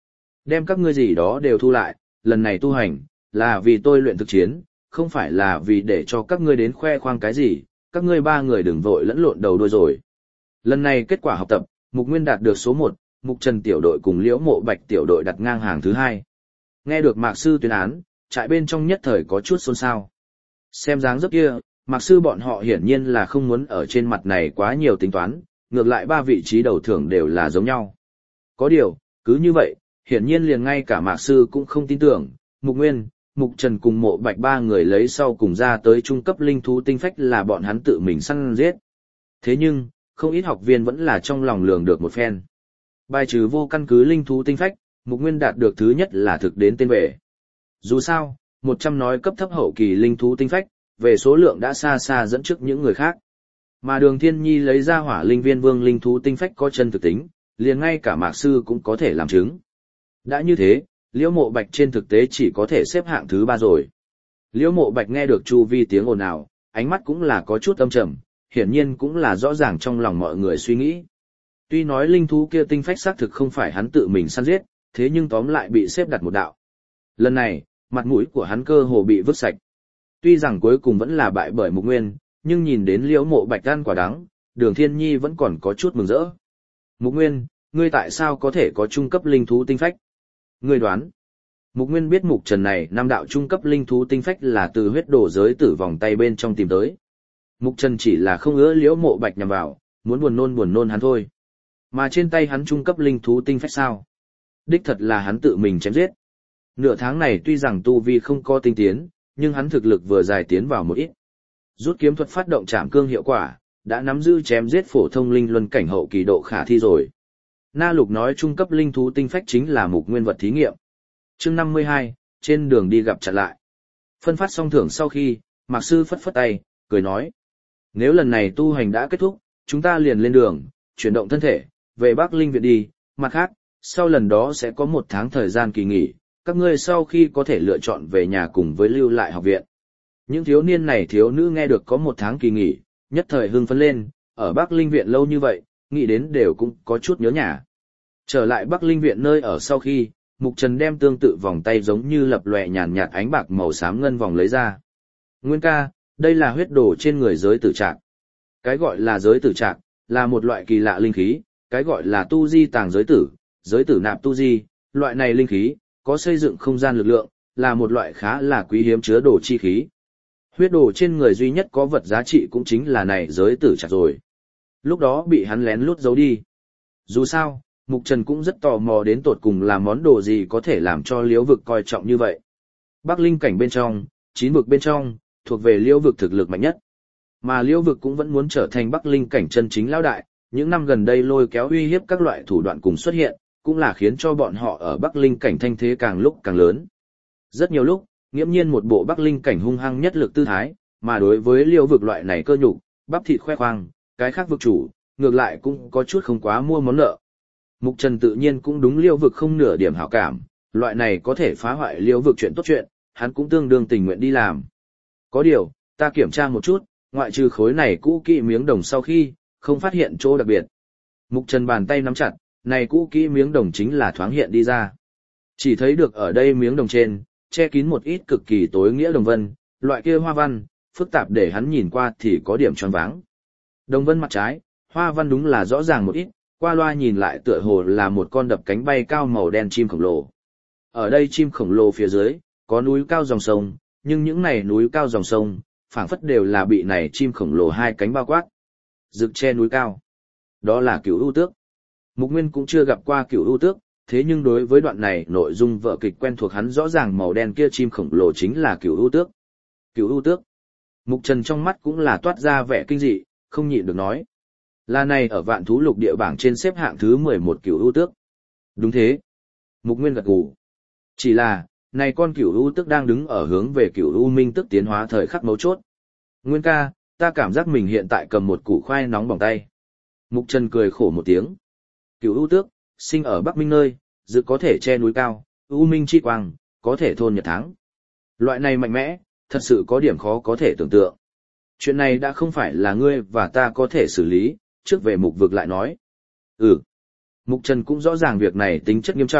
Đem các ngươi gì đó đều thu lại, lần này tu hành, là vì tôi luyện thực chiến, không phải là vì để cho các ngươi đến khoe khoang cái gì, các ngươi ba người đừng vội lẫn lộn đầu đuôi rồi. Lần này kết quả học tập, Mục Nguyên đạt được số 1, Mục Trần tiểu đội cùng Liễu Mộ Bạch tiểu đội đặt ngang hàng thứ 2. Nghe được Mạc Sư tuyên án, trại bên trong nhất thời có chút xôn xao. Xem dáng dấp kia, Mạc Sư bọn họ hiển nhiên là không muốn ở trên mặt này quá nhiều tính toán, ngược lại 3 vị trí đầu thưởng đều là giống nhau. Có điều, cứ như vậy, hiển nhiên liền ngay cả Mạc Sư cũng không tin tưởng, Mục Nguyên, Mục Trần cùng Mộ Bạch ba người lấy sau cùng ra tới trung cấp linh thú tinh phách là bọn hắn tự mình săn giết. Thế nhưng, không ít học viên vẫn là trong lòng lường được một phen. Bài trừ vô căn cứ linh thú tinh phách, Mục Nguyên đạt được thứ nhất là thực đến tên về. Dù sao, 100 nói cấp thấp hậu kỳ linh thú tinh phách, về số lượng đã xa xa dẫn trước những người khác. Mà Đường Thiên Nhi lấy ra hỏa linh viên vương linh thú tinh phách có chân thực tính, liền ngay cả Mạc Sư cũng có thể làm chứng. Đã như thế, Liễu Mộ Bạch trên thực tế chỉ có thể xếp hạng thứ 3 rồi. Liễu Mộ Bạch nghe được chu vi tiếng ồn ào, ánh mắt cũng là có chút âm trầm, hiển nhiên cũng là rõ ràng trong lòng mọi người suy nghĩ. Tuy nói linh thú kia tinh phách xác thực không phải hắn tự mình săn giết, thế nhưng tóm lại bị xếp đặt một đạo. Lần này, mặt mũi của hắn cơ hồ bị vứt sạch. Tuy rằng cuối cùng vẫn là bại bởi Mục Nguyên, nhưng nhìn đến Liễu Mộ Bạch ăn quả đắng, Đường Thiên Nhi vẫn còn có chút mừng rỡ. Mục Nguyên, ngươi tại sao có thể có trung cấp linh thú tinh phách? Ngươi đoán. Mục Nguyên biết Mục Trần này năm đạo trung cấp linh thú tinh phách là từ huyết đồ giới tử vòng tay bên trong tìm tới. Mục Trần chỉ là không ưa Liễu Mộ Bạch nhằm vào, muốn buồn nôn hắn thôi. Mà trên tay hắn trung cấp linh thú tinh phách sao? Đích thật là hắn tự mình chém giết. Nửa tháng này tuy rằng tu vi không có tinh tiến, nhưng hắn thực lực vừa dài tiến vào một ít. Rút kiếm thuật phát động trảm cương hiệu quả, đã nắm giữ chém giết phổ thông linh luân cảnh hậu kỳ độ khả thi rồi. Na Lục nói trung cấp linh thú tinh phách chính là Mục Nguyên vật thí nghiệm. Chương 52, trên đường đi gặp chặn lại. Phân phát xong thưởng sau khi, Mạc Sư phất phất tay, cười nói: "Nếu lần này tu hành đã kết thúc, chúng ta liền lên đường, chuyển động thân thể, về Bắc Linh viện đi, mặt khác, sau lần đó sẽ có 1 tháng thời gian kỳ nghỉ, các ngươi sau khi có thể lựa chọn về nhà cùng với lưu lại học viện." Những thiếu niên này thiếu nữ nghe được có 1 tháng kỳ nghỉ, nhất thời hưng phấn lên, ở Bắc Linh viện lâu như vậy, nghĩ đến đều cũng có chút nhớ nhà. Trở lại Bắc Linh viện nơi ở sau khi, Mục Trần đem tương tự vòng tay giống như lập lòe nhàn nhạt ánh bạc màu xám ngân vòng lấy ra. "Nguyên ca, đây là huyết đồ trên người giới tử trạc." Cái gọi là giới tử trạc, là một loại kỳ lạ linh khí, cái gọi là tu di tàng giới tử nạp tu di, loại này linh khí, có xây dựng không gian lực lượng, là một loại khá là quý hiếm chứa đồ chi khí. Huyết đồ trên người duy nhất có vật giá trị cũng chính là này giới tử trạc rồi. Lúc đó bị hắn lén lút giấu đi. Dù sao, Mục Trần cũng rất tò mò đến tột cùng là món đồ gì có thể làm cho Liễu vực coi trọng như vậy. Bắc Linh cảnh bên trong, 9 vực bên trong, thuộc về Liễu vực thực lực mạnh nhất. Mà Liễu vực cũng vẫn muốn trở thành Bắc Linh cảnh chân chính lão đại, những năm gần đây lôi kéo uy hiếp các loại thủ đoạn cùng xuất hiện, cũng là khiến cho bọn họ ở Bắc Linh cảnh thanh thế càng lúc càng lớn. Rất nhiều lúc, nghiễm nhiên một bộ Bắc Linh cảnh hung hăng nhất lực tư thái, mà đối với Liễu vực loại này cơ nhục, bắp thịt khoe khoang, cái khác vực chủ, ngược lại cũng có chút không quá mua món nợ. Mục Trần tự nhiên cũng đúng Liễu vực không nửa điểm hảo cảm, loại này có thể phá hoại Liễu vực chuyện tốt chuyện, hắn cũng tương đương tình nguyện đi làm. Có điều, ta kiểm tra một chút, ngoại trừ khối này cũ kỹ miếng đồng sau khi, không phát hiện chỗ đặc biệt. Mục Trần bàn tay nắm chặt, này cũ kỹ miếng đồng chính là thoáng hiện đi ra. Chỉ thấy được ở đây miếng đồng trên, che kín một ít cực kỳ tối nghĩa đồng vân, loại kia hoa văn, phức tạp để hắn nhìn qua thì có điểm tròn váng. Đồng vân mặt trái, hoa văn đúng là rõ ràng một ít, qua loa nhìn lại tựa hồ là một con đập cánh bay cao màu đen chim khổng lồ. Ở đây chim khổng lồ phía dưới, có núi cao dòng sông, nhưng những này núi cao dòng sông, phảng phất đều là bị này chim khổng lồ hai cánh bao quát. Rực che núi cao. Đó là Cửu U Tước. Mục Nguyên cũng chưa gặp qua Cửu U Tước, thế nhưng đối với đoạn này nội dung vở kịch quen thuộc hắn rõ ràng màu đen kia chim khổng lồ chính là Cửu U Tước. Cửu U Tước. Mục Trần trong mắt cũng là toát ra vẻ kinh dị, không nhịn được nói. Là này ở Vạn Thú Lục địa bảng trên xếp hạng thứ 11 Cửu U Tước. Đúng thế. Mục Nguyên gật gù. Chỉ là, này con Cửu U Tước đang đứng ở hướng về Cửu U Minh Tức tiến hóa thời khắc mấu chốt. Nguyên ca, ta cảm giác mình hiện tại cầm một củ khoai nóng bỏng tay. Mục Trần cười khổ một tiếng. Cửu U Tước, sinh ở Bắc Minh nơi, dự có thể che núi cao, U Minh chi quang, có thể thôn nhật thắng. Loại này mạnh mẽ, thật sự có điểm khó có thể tưởng tượng. Chuyện này đã không phải là ngươi và ta có thể xử lý, trước về mục vực lại nói. Mục Trần cũng rõ ràng việc này tính chất nghiêm trọng,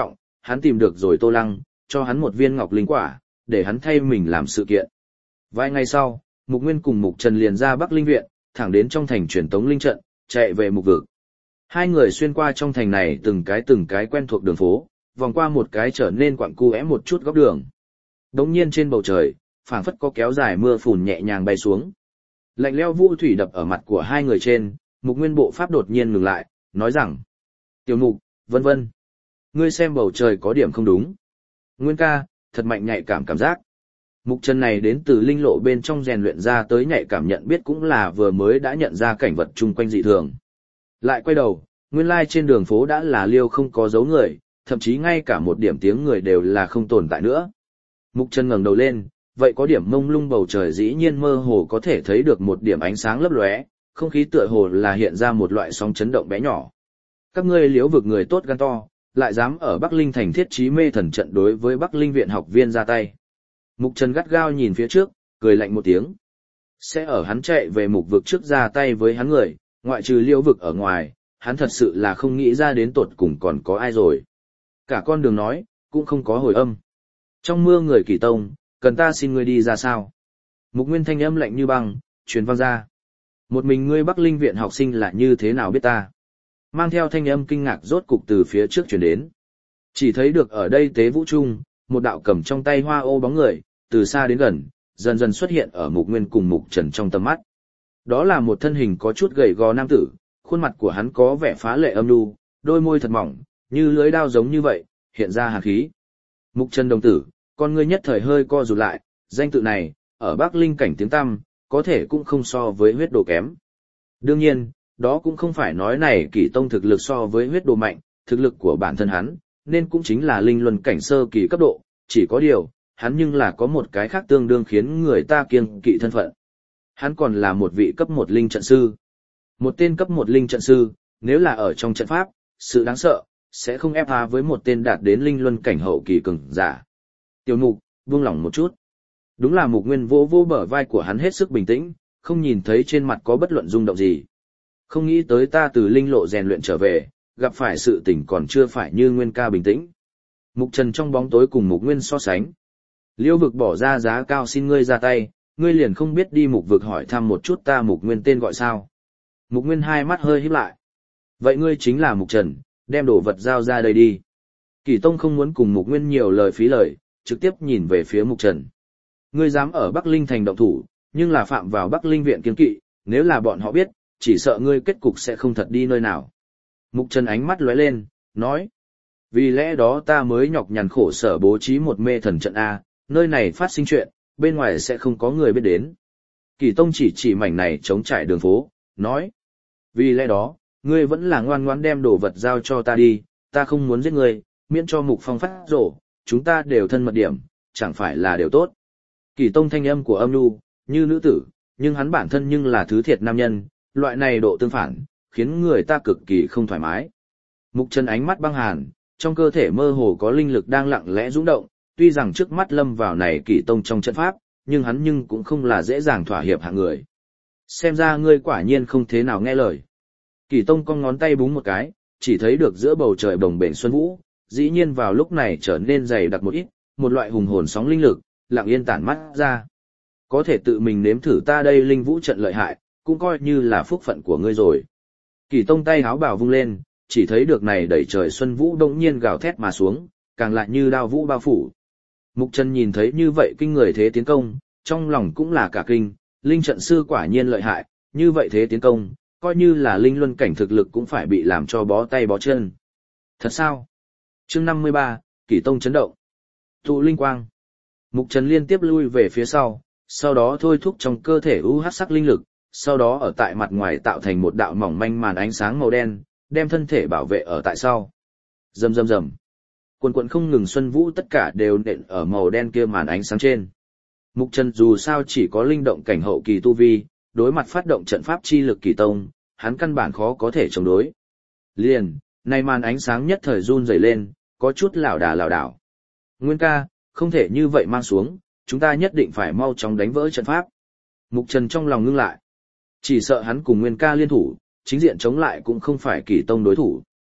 hắn tìm được rồi Tô Lăng, cho hắn một viên ngọc linh quả, để hắn thay mình làm sự kiện. Vài ngày sau, Mục Nguyên cùng Mục Trần liền ra Bắc Linh Viện, thẳng đến trong thành truyền tống linh trận, chạy về Mục Vực. Hai người xuyên qua trong thành này từng cái quen thuộc đường phố, vòng qua một cái trở nên quặng cu é một chút góc đường. Đống nhiên trên bầu trời, phảng phất có kéo dài mưa phùn nhẹ nhàng bay xuống. Lạnh lẽo vũ thủy đập ở mặt của hai người trên, Mục Nguyên bộ pháp đột nhiên ngừng lại, nói rằng: "Tiểu Mục, vân vân, ngươi xem bầu trời có điểm không đúng." Nguyên ca, thật mạnh nhạy cảm giác. Mục Trần này đến từ linh lộ bên trong rèn luyện ra tới nhạy cảm nhận biết cũng là vừa mới đã nhận ra cảnh vật chung quanh dị thường. Lại quay đầu, nguyên lai trên đường phố đã là liêu không có dấu người, thậm chí ngay cả một điểm tiếng người đều là không tồn tại nữa. Mục Trần ngẩng đầu lên, vậy có điểm mông lung bầu trời dĩ nhiên mơ hồ có thể thấy được một điểm ánh sáng lấp lóe, không khí tựa hồ là hiện ra một loại sóng chấn động bé nhỏ. Các ngươi liếu vực người tốt gan to, lại dám ở Bắc Linh thành thiết trí mê thần trận đối với Bắc Linh viện học viên ra tay. Mục Trần gắt gao nhìn phía trước, cười lạnh một tiếng. Sẽ ở hắn chạy về mục vực trước ra tay với hắn người, ngoại trừ liễu vực ở ngoài, hắn thật sự là không nghĩ ra đến tột cùng còn có ai rồi. Cả con đường nói, cũng không có hồi âm. Trong mưa người Kỳ Tông, cần ta xin ngươi đi ra sao? Mục Nguyên thanh âm lạnh như băng, truyền vang ra. Một mình ngươi Bắc Linh viện học sinh là như thế nào biết ta? Mang theo thanh âm kinh ngạc rốt cục từ phía trước truyền đến. Chỉ thấy được ở đây tế vũ trung, một đạo cầm trong tay hoa ô bóng người, từ xa đến gần, dần dần xuất hiện ở Mục Nguyên cùng Mục Trần trong tầm mắt. Đó là một thân hình có chút gầy gò nam tử, khuôn mặt của hắn có vẻ phá lệ âm nhu, đôi môi thật mỏng, như lưới đao giống như vậy, hiện ra hàn khí. Mục Trần đồng tử, con ngươi nhất thời hơi co rụt lại, danh tự này, ở Bắc Linh cảnh tiếng tăm, có thể cũng không so với huyết đồ kém. Đương nhiên, đó cũng không phải nói này Kỷ Tông thực lực so với huyết đồ mạnh, thực lực của bản thân hắn, nên cũng chính là linh luân cảnh sơ kỳ cấp độ, chỉ có điều, hắn nhưng là có một cái khác tương đương khiến người ta kiêng kỵ thân phận. Hắn còn là một vị cấp 1 linh trận sư. Một tên cấp 1 linh trận sư, nếu là ở trong trận pháp, sự đáng sợ, sẽ không ép phá với một tên đạt đến linh luân cảnh hậu kỳ cường giả. Tiểu Mục, buông lỏng một chút. Đúng là Mục Nguyên vỗ vỗ bờ vai của hắn hết sức bình tĩnh, không nhìn thấy trên mặt có bất luận rung động gì. Không nghĩ tới ta từ linh lộ rèn luyện trở về, gặp phải sự tình còn chưa phải như Nguyên ca bình tĩnh. Mục Trần trong bóng tối cùng Mục Nguyên so sánh. Liêu vực bỏ ra giá cao xin ngươi ra tay, ngươi liền không biết đi Mục vực hỏi thăm một chút ta Mục Nguyên tên gọi sao. Mục Nguyên hai mắt hơi híp lại. Vậy ngươi chính là Mục Trần, đem đồ vật giao ra đây đi. Kỷ Tông không muốn cùng Mục Nguyên nhiều lời phí lời, trực tiếp nhìn về phía Mục Trần. Ngươi dám ở Bắc Linh thành động thủ, nhưng là phạm vào Bắc Linh viện kiêng kỵ, nếu là bọn họ biết, chỉ sợ ngươi kết cục sẽ không thật đi nơi nào. Mục Trần ánh mắt lóe lên, nói. Vì lẽ đó ta mới nhọc nhằn khổ sở bố trí một mê thần trận A, nơi này phát sinh chuyện, bên ngoài sẽ không có người biết đến. Kỷ Tông chỉ mảnh này chống trải đường phố, nói. Vì lẽ đó, ngươi vẫn là ngoan ngoãn đem đồ vật giao cho ta đi, ta không muốn giết ngươi, miễn cho Mục Phong phát rổ, chúng ta đều thân mật điểm, chẳng phải là điều tốt. Kỷ Tông thanh âm của âm nhu, như nữ tử, nhưng hắn bản thân nhưng là thứ thiệt nam nhân, loại này độ tương phản, khiến người ta cực kỳ không thoải mái. Mục Trần ánh mắt băng hàn, trong cơ thể mơ hồ có linh lực đang lặng lẽ rung động, tuy rằng trước mắt lâm vào này Kỷ Tông trong trận pháp, nhưng hắn cũng không là dễ dàng thỏa hiệp hạng người. Xem ra ngươi quả nhiên không thế nào nghe lời. Kỷ Tông cong ngón tay búng một cái, chỉ thấy được giữa bầu trời bồng bềnh xuân vũ, dĩ nhiên vào lúc này trở nên dày đặc một ít, một loại hùng hồn sóng linh lực, lặng yên tản mắt ra. Có thể tự mình nếm thử ta đây linh vũ trận lợi hại, cũng coi như là phúc phận của ngươi rồi. Kỷ Tông tay háo bảo vung lên, chỉ thấy được này đẩy trời xuân vũ đột nhiên gào thét mà xuống, càng lại như đao vũ bao phủ. Mục Trần nhìn thấy như vậy kinh người thế tiến công, trong lòng cũng là cả kinh, linh trận sư quả nhiên lợi hại, như vậy thế tiến công, coi như là linh luân cảnh thực lực cũng phải bị làm cho bó tay bó chân. Thật sao? Chương 53, Kỷ Tông chấn động. Tụ linh quang. Mục Trần liên tiếp lui về phía sau đó thôi thúc trong cơ thể UH sắc linh lực, sau đó ở tại mặt ngoài tạo thành một đạo mỏng manh màn ánh sáng màu đen, đem thân thể bảo vệ ở tại sau. Rầm rầm rầm. Quần quần không ngừng xuân vũ tất cả đều nện ở màu đen kia màn ánh sáng trên. Mục Trần dù sao chỉ có linh động cảnh hậu kỳ tu vi, đối mặt phát động trận pháp chi lực Kỷ Tông, hắn căn bản khó có thể chống đối. Liền, này màn ánh sáng nhất thời run rẩy lên, có chút lảo đảo. Nguyên ca, không thể như vậy mang xuống, chúng ta nhất định phải mau chóng đánh vỡ trận pháp. Mục Trần trong lòng ngưng lại. Chỉ sợ hắn cùng Nguyên ca liên thủ, chính diện chống lại cũng không phải Kỷ Tông đối thủ.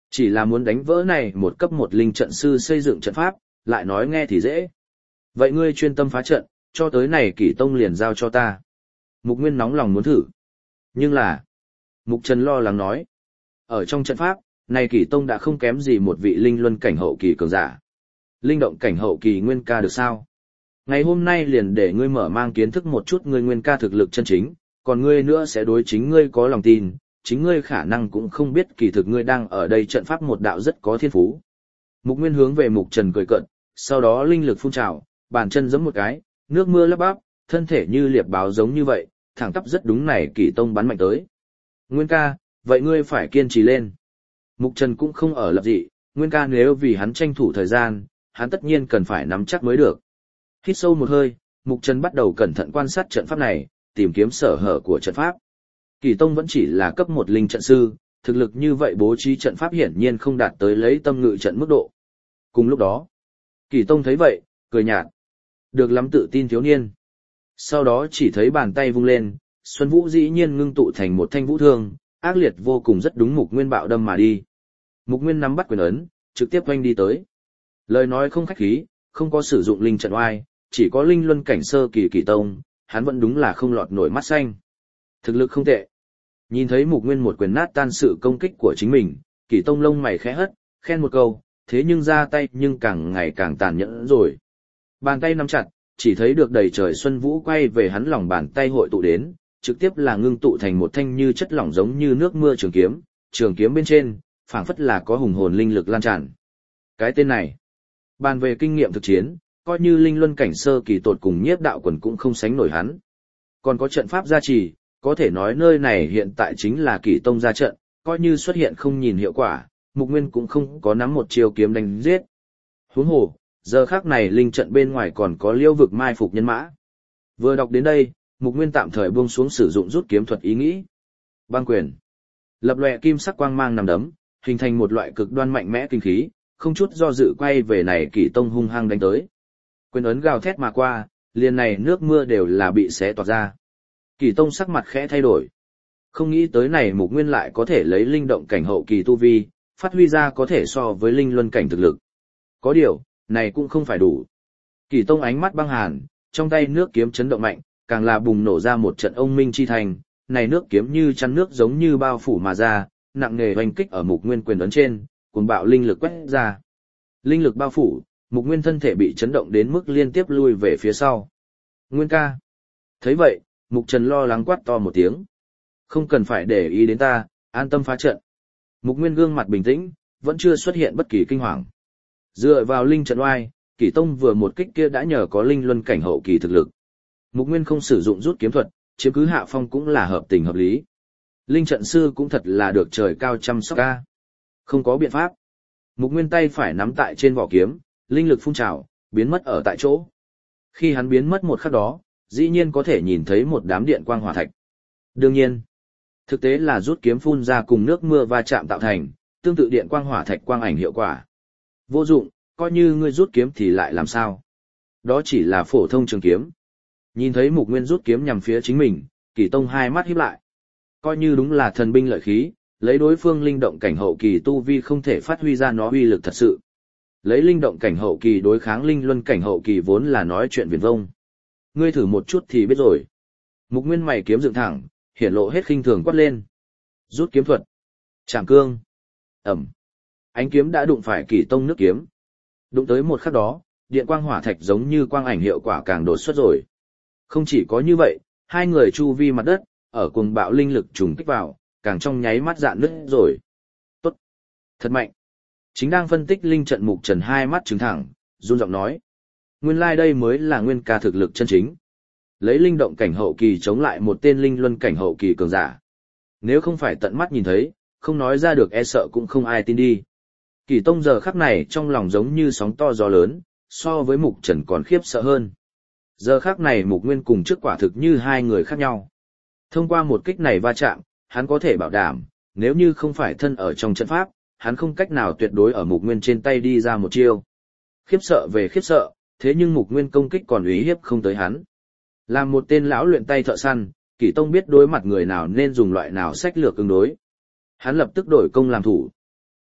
Chỉ là muốn đánh vỡ này một cấp một linh trận sư xây dựng trận pháp, lại nói nghe thì dễ. Vậy ngươi chuyên tâm phá trận, cho tới này Kỷ Tông liền giao cho ta. Mục Nguyên nóng lòng muốn thử. Nhưng là, Mục Trần lo lắng nói, ở trong trận pháp, này Kỷ Tông đã không kém gì một vị linh luân cảnh hậu kỳ cường giả. Linh động cảnh hậu kỳ nguyên ca được sao? Ngày hôm nay liền để ngươi mở mang kiến thức một chút ngươi nguyên ca thực lực chân chính, còn ngươi nữa sẽ đối chính ngươi có lòng tin, chính ngươi khả năng cũng không biết kỳ thực ngươi đang ở đây trận pháp một đạo rất có thiên phú. Mục Nguyên hướng về Mục Trần cười cợt, sau đó linh lực phun trào, bàn chân giẫm một cái, nước mưa lấp bắp, thân thể như liệp báo giống như vậy, thẳng tắp rất đúng này Kỷ Tông bắn mạnh tới. Nguyên ca, vậy ngươi phải kiên trì lên. Mục Trần cũng không ở lập dị, Nguyên ca nếu vì hắn tranh thủ thời gian, hắn tất nhiên cần phải nắm chắc mới được. Hít sâu một hơi, Mục Trần bắt đầu cẩn thận quan sát trận pháp này, tìm kiếm sở hở của trận pháp. Kỷ Tông vẫn chỉ là cấp 1 linh trận sư, thực lực như vậy bố trí trận pháp hiển nhiên không đạt tới lấy tâm ngự trận mức độ. Cùng lúc đó, Kỷ Tông thấy vậy, cười nhạt. Được lắm tự tin thiếu niên. Sau đó chỉ thấy bàn tay vung lên, Xuân Vũ dĩ nhiên ngưng tụ thành một thanh vũ thương, ác liệt vô cùng rất đúng Mục Nguyên bạo đâm mà đi. Mục Nguyên nắm bắt quyền ấn, trực tiếp oanh đi tới. Lời nói không khách khí, không có sử dụng linh trận oai, chỉ có linh luân cảnh sơ kỳ Kỷ Tông, hắn vẫn đúng là không lọt nổi mắt xanh. Thực lực không tệ. Nhìn thấy Mục Nguyên một quyền nát tan sự công kích của chính mình, Kỷ Tông lông mày khẽ hất, khen một câu, thế nhưng ra tay nhưng càng ngày càng tàn nhẫn rồi. Bàn tay nắm chặt, chỉ thấy được đầy trời xuân vũ quay về hắn lòng bàn tay hội tụ đến, trực tiếp là ngưng tụ thành một thanh như chất lỏng giống như nước mưa trường kiếm bên trên, phảng phất là có hùng hồn linh lực lan tràn. Cái tên này, bàn về kinh nghiệm thực chiến, coi như linh luân cảnh sơ kỳ tột cùng nhiếp đạo quần cũng không sánh nổi hắn. Còn có trận pháp gia trì, có thể nói nơi này hiện tại chính là Kỷ Tông ra trận, coi như xuất hiện không nhìn hiệu quả, Mục Nguyên cũng không có nắm một chiêu kiếm đánh giết. Huống hồ, giờ khác này linh trận bên ngoài còn có liêu vực mai phục nhân mã. Vừa đọc đến đây, Mục Nguyên tạm thời buông xuống sử dụng rút kiếm thuật ý nghĩ. Băng quyền. Lập lòe kim sắc quang mang nằm đấm, hình thành một loại cực đoan mạnh mẽ kinh khí, không chút do dự quay về này Kỷ Tông hung hăng đánh tới. Quyền ấn gào thét mà qua, liền này nước mưa đều là bị xé toạc ra. Kỷ Tông sắc mặt khẽ thay đổi. Không nghĩ tới này Mục Nguyên lại có thể lấy linh động cảnh hậu kỳ tu vi, phát huy ra có thể so với linh luân cảnh thực lực. Có điều, này cũng không phải đủ. Kỷ Tông ánh mắt băng hàn, trong tay nước kiếm chấn động mạnh, càng là bùng nổ ra một trận ông minh chi thành, này nước kiếm như chăn nước giống như bao phủ mà ra, nặng nề hoành kích ở Mục Nguyên quyền ấn trên, cuồng bạo linh lực quét ra. Linh lực bao phủ, Mục Nguyên thân thể bị chấn động đến mức liên tiếp lui về phía sau. Nguyên ca. Thấy vậy, Mục Trần lo lắng quát to một tiếng. Không cần phải để ý đến ta, an tâm phá trận. Mục Nguyên gương mặt bình tĩnh, vẫn chưa xuất hiện bất kỳ kinh hoàng. Dựa vào linh trận oai, Kỷ Tông vừa một kích kia đã nhờ có linh luân cảnh hậu kỳ thực lực. Mục Nguyên không sử dụng rút kiếm thuật, chiếm cứ hạ phong cũng là hợp tình hợp lý. Linh trận sư cũng thật là được trời cao chăm sóc ca. Không có biện pháp. Mục Nguyên tay phải nắm tại trên vỏ kiếm, linh lực phun trào, biến mất ở tại chỗ. Khi hắn biến mất một khắc đó, dĩ nhiên có thể nhìn thấy một đám điện quang hỏa thạch. Đương nhiên, thực tế là rút kiếm phun ra cùng nước mưa va chạm tạo thành, tương tự điện quang hỏa thạch quang ảnh hiệu quả. Vô dụng, coi như ngươi rút kiếm thì lại làm sao? Đó chỉ là phổ thông trường kiếm. Nhìn thấy Mục Nguyên rút kiếm nhằm phía chính mình, Kỷ Tông hai mắt híp lại. Coi như đúng là thần binh lợi khí, lấy đối phương linh động cảnh hậu kỳ tu vi không thể phát huy ra nó uy lực thật sự. Lấy linh động cảnh hậu kỳ đối kháng linh luân cảnh hậu kỳ vốn là nói chuyện viển vông. Ngươi thử một chút thì biết rồi. Mục Nguyên mày kiếm dựng thẳng, hiển lộ hết khinh thường quát lên. Rút kiếm thuật. Trảm cương. Ẩm. Ánh kiếm đã đụng phải Kỷ Tông nước kiếm. Đụng tới một khắc đó, điện quang hỏa thạch giống như quang ảnh hiệu quả càng đột xuất rồi. Không chỉ có như vậy, hai người chu vi mặt đất, ở cuồng bạo linh lực trùng kích vào, càng trong nháy mắt dạn nứt rồi. Tốt. Thật mạnh. Chính đang phân tích linh trận Mục Trần hai mắt trừng thẳng, run giọng nói. Nguyên lai đây mới là Nguyên ca thực lực chân chính. Lấy linh động cảnh hậu kỳ chống lại một tên linh luân cảnh hậu kỳ cường giả. Nếu không phải tận mắt nhìn thấy, không nói ra được e sợ cũng không ai tin đi. Kỷ Tông giờ khắc này trong lòng giống như sóng to gió lớn, so với Mục Trần còn khiếp sợ hơn. Giờ khắc này Mục Nguyên cùng trước quả thực như hai người khác nhau. Thông qua một kích này va chạm, hắn có thể bảo đảm, nếu như không phải thân ở trong trận pháp, hắn không cách nào tuyệt đối ở Mục Nguyên trên tay đi ra một chiêu. Khiếp sợ về khiếp sợ, thế nhưng Mục Nguyên công kích còn uy hiếp không tới hắn. Làm một tên lão luyện tay thợ săn, Kỷ Tông biết đối mặt người nào nên dùng loại nào sách lược ứng đối. Hắn lập tức đổi công làm thủ.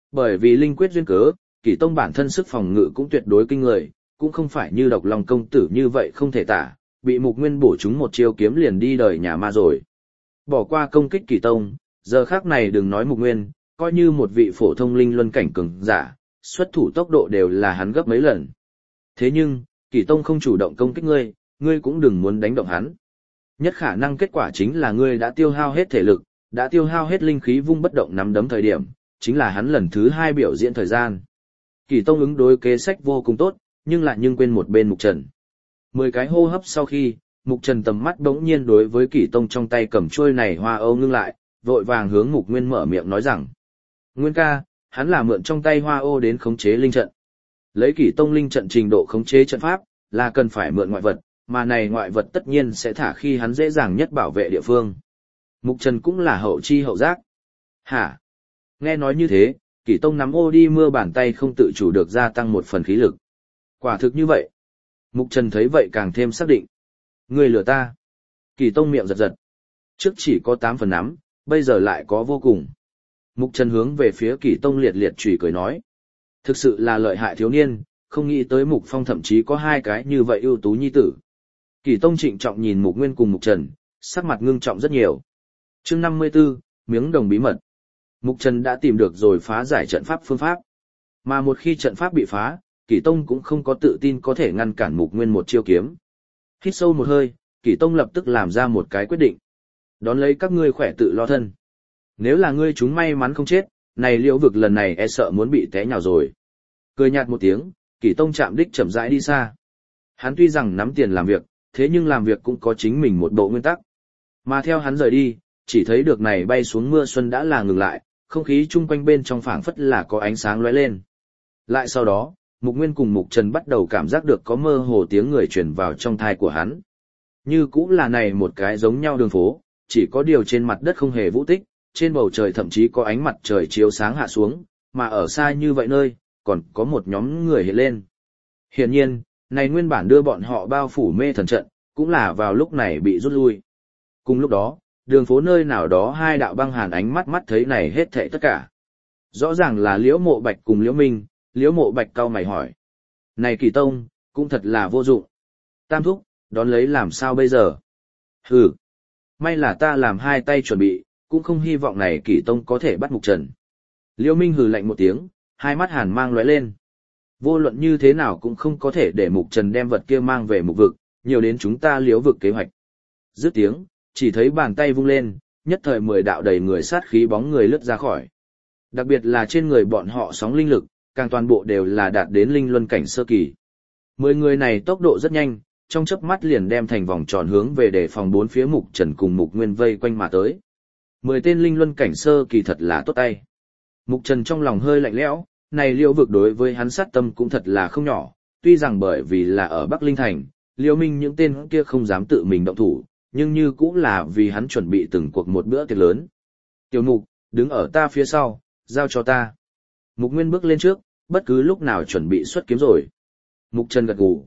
Bởi vì linh quyết duyên cớ, Kỷ Tông bản thân sức phòng ngự cũng tuyệt đối kinh người, cũng không phải như Độc Long công tử như vậy không thể tả, bị Mục Nguyên bổ trúng một chiêu kiếm liền đi đời nhà ma rồi. Bỏ qua công kích Kỷ Tông, giờ khắc này đừng nói Mục Nguyên, coi như một vị phổ thông linh luân cảnh cường giả, xuất thủ tốc độ đều là hắn gấp mấy lần. Thế nhưng, Kỷ Tông không chủ động công kích ngươi, ngươi cũng đừng muốn đánh động hắn. Nhất khả năng kết quả chính là ngươi đã tiêu hao hết thể lực, đã tiêu hao hết linh khí vung bất động nắm đấm thời điểm, chính là hắn lần thứ 2 biểu diễn thời gian. Kỷ Tông ứng đối kế sách vô cùng tốt, nhưng quên một bên Mục Trần. 10 cái hô hấp sau khi, Mục Trần tầm mắt bỗng nhiên đối với Kỷ Tông trong tay cầm chuôi này hoa âu ngưng lại, vội vàng hướng Mục Nguyên mở miệng nói rằng: "Nguyên ca, hắn là mượn trong tay hoa ô đến khống chế linh trận. Lấy Kỷ Tông linh trận trình độ khống chế trận pháp, là cần phải mượn ngoại vật, mà này ngoại vật tất nhiên sẽ thả khi hắn dễ dàng nhất bảo vệ địa phương." Mục Trần cũng là hậu chi hậu giác. Hả? Nghe nói như thế, Kỷ Tông nắm ô đi mưa bàn tay không tự chủ được gia tăng một phần khí lực. Quả thực như vậy. Mục Trần thấy vậy càng thêm xác định. Ngươi lừa ta. Kỷ Tông miệng giật giật. Trước chỉ có 8 phần nắm, bây giờ lại có vô cùng. Mục Trần hướng về phía Kỷ Tông liệt liệt chửi cười nói. Thực sự là lợi hại thiếu niên, không nghĩ tới Mục Phong thậm chí có 2 cái như vậy ưu tú nhi tử. Kỷ Tông trịnh trọng nhìn Mục Nguyên cùng Mục Trần, sắc mặt ngưng trọng rất nhiều. Chương 54, miếng đồng bí mật. Mục Trần đã tìm được rồi phá giải trận pháp phương pháp. Mà một khi trận pháp bị phá, Kỷ Tông cũng không có tự tin có thể ngăn cản Mục Nguyên một chiêu kiếm. Hít sâu một hơi, Kỷ Tông lập tức làm ra một cái quyết định. Đón lấy các ngươi khỏe tự lo thân. Nếu là ngươi chúng may mắn không chết, này Liễu vực lần này e sợ muốn bị té nhào rồi. Cười nhạt một tiếng, Kỷ Tông chạm đích chậm rãi đi xa. Hắn tuy rằng nắm tiền làm việc, thế nhưng làm việc cũng có chính mình một bộ nguyên tắc. Mà theo hắn rời đi, chỉ thấy được này bay xuống mưa xuân đã là ngừng lại, không khí chung quanh bên trong phảng phất là có ánh sáng lóe lên. Lại sau đó, Mục Nguyên cùng Mục Trần bắt đầu cảm giác được có mơ hồ tiếng người truyền vào trong thai của hắn. Như cũng là này một cái giống nhau đường phố, chỉ có điều trên mặt đất không hề vũ tích, trên bầu trời thậm chí có ánh mặt trời chiếu sáng hạ xuống, mà ở xa như vậy nơi, còn có một nhóm người hiện lên. Hiển nhiên, này nguyên bản đưa bọn họ bao phủ mê thần trận, cũng là vào lúc này bị rút lui. Cùng lúc đó, đường phố nơi nào đó 2 đạo băng hàn ánh mắt thấy này hết thảy tất cả. Rõ ràng là Liễu Mộ Bạch cùng Liễu Minh, Liễu Mộ Bạch cau mày hỏi. Này Kỷ Tông, cũng thật là vô dụng. Tam thúc, đón lấy làm sao bây giờ? Hừ, may là ta làm 2 tay chuẩn bị, cũng không hy vọng này Kỷ Tông có thể bắt Mục Trần. Liễu Minh hừ lạnh một tiếng, hai mắt hàn mang lóe lên. Vô luận như thế nào cũng không có thể để Mục Trần đem vật kia mang về Mục vực, nhiều đến chúng ta Liễu vực kế hoạch. Dứt tiếng, chỉ thấy bàn tay vung lên, nhất thời 10 đạo đầy người sát khí bóng người lướt ra khỏi. Đặc biệt là trên người bọn họ sóng linh lực, càng toàn bộ đều là đạt đến linh luân cảnh sơ kỳ. 10 người này tốc độ rất nhanh, trong chớp mắt liền đem thành vòng tròn hướng về để phòng 4 phía Mục Trần cùng Mục Nguyên vây quanh mà tới. 10 tên linh luân cảnh sơ kỳ thật là tốt tay. Mục Trần trong lòng hơi lạnh lẽo, này Liễu vực đối với hắn sát tâm cũng thật là không nhỏ, tuy rằng bởi vì là ở Bắc Linh Thành, Liễu Minh những tên kia không dám tự mình động thủ, nhưng như cũng là vì hắn chuẩn bị từng cuộc một bữa tiệc lớn. Tiểu Mục, đứng ở ta phía sau, giao cho ta. Mục Nguyên bước lên trước, bất cứ lúc nào chuẩn bị xuất kiếm rồi. Mục Trần gật gù.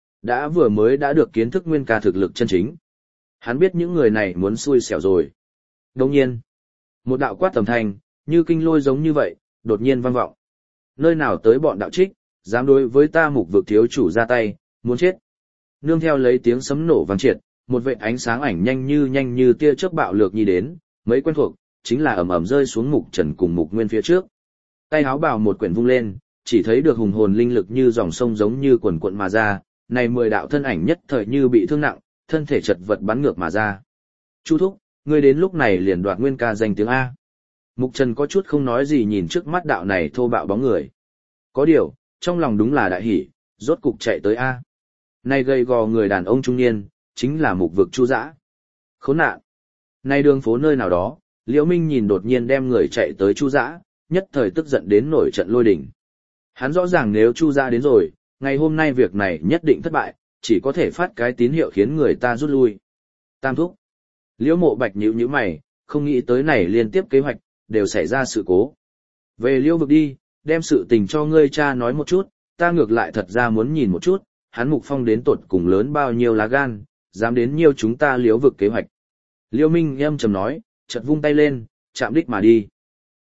Vừa mới đã được kiến thức Nguyên ca thực lực chân chính. Hắn biết những người này muốn xui xẻo rồi. Đồng nhiên, một đạo quát tầm thanh, như kinh lôi giống như vậy, đột nhiên vang vọng. Nơi nào tới bọn đạo trích, dám đối với ta Mục vực thiếu chủ ra tay, muốn chết. Nương theo lấy tiếng sấm nổ vang triệt, một vệt ánh sáng ảnh nhanh như tia chớp bạo lược nhi đến, mấy quen thuộc, chính là ầm ầm rơi xuống Mục Trần cùng Mục Nguyên phía trước. Tay áo bào một quyển vung lên, chỉ thấy được hùng hồn linh lực như dòng sông giống như quần cuộn mà ra, này 10 đạo thân ảnh nhất thời như bị thương nặng, thân thể chật vật bắn ngược mà ra. Chu thúc, ngươi đến lúc này liền đoạt Nguyên ca danh tiếng A. Mục Trần có chút không nói gì nhìn trước mắt đạo này thô bạo bóng người. Có điều, trong lòng đúng là đại hỉ, rốt cục chạy tới A. Này gầy gò người đàn ông trung niên, chính là Mục vực Chu Dã. Khốn nạn. Này đường phố nơi nào đó, Liễu Minh nhìn đột nhiên đem người chạy tới Chu Dã, nhất thời tức giận đến nổi trận lôi đình. Hắn rõ ràng nếu Chu Dã đến rồi, ngày hôm nay việc này nhất định thất bại, chỉ có thể phát cái tín hiệu khiến người ta rút lui. Tam thúc. Liễu Mộ Bạch nhíu mày, không nghĩ tới này liên tiếp kế hoạch, đều xảy ra sự cố. Về Liễu vực đi, đem sự tình cho ngươi cha nói một chút, ta ngược lại thật ra muốn nhìn một chút, hắn Mục Phong đến tột cùng lớn bao nhiêu lá gan, dám đến nhiều chúng ta Liễu vực kế hoạch. Liễu Minh âm trầm nói, chợt vung tay lên, chạm đích mà đi.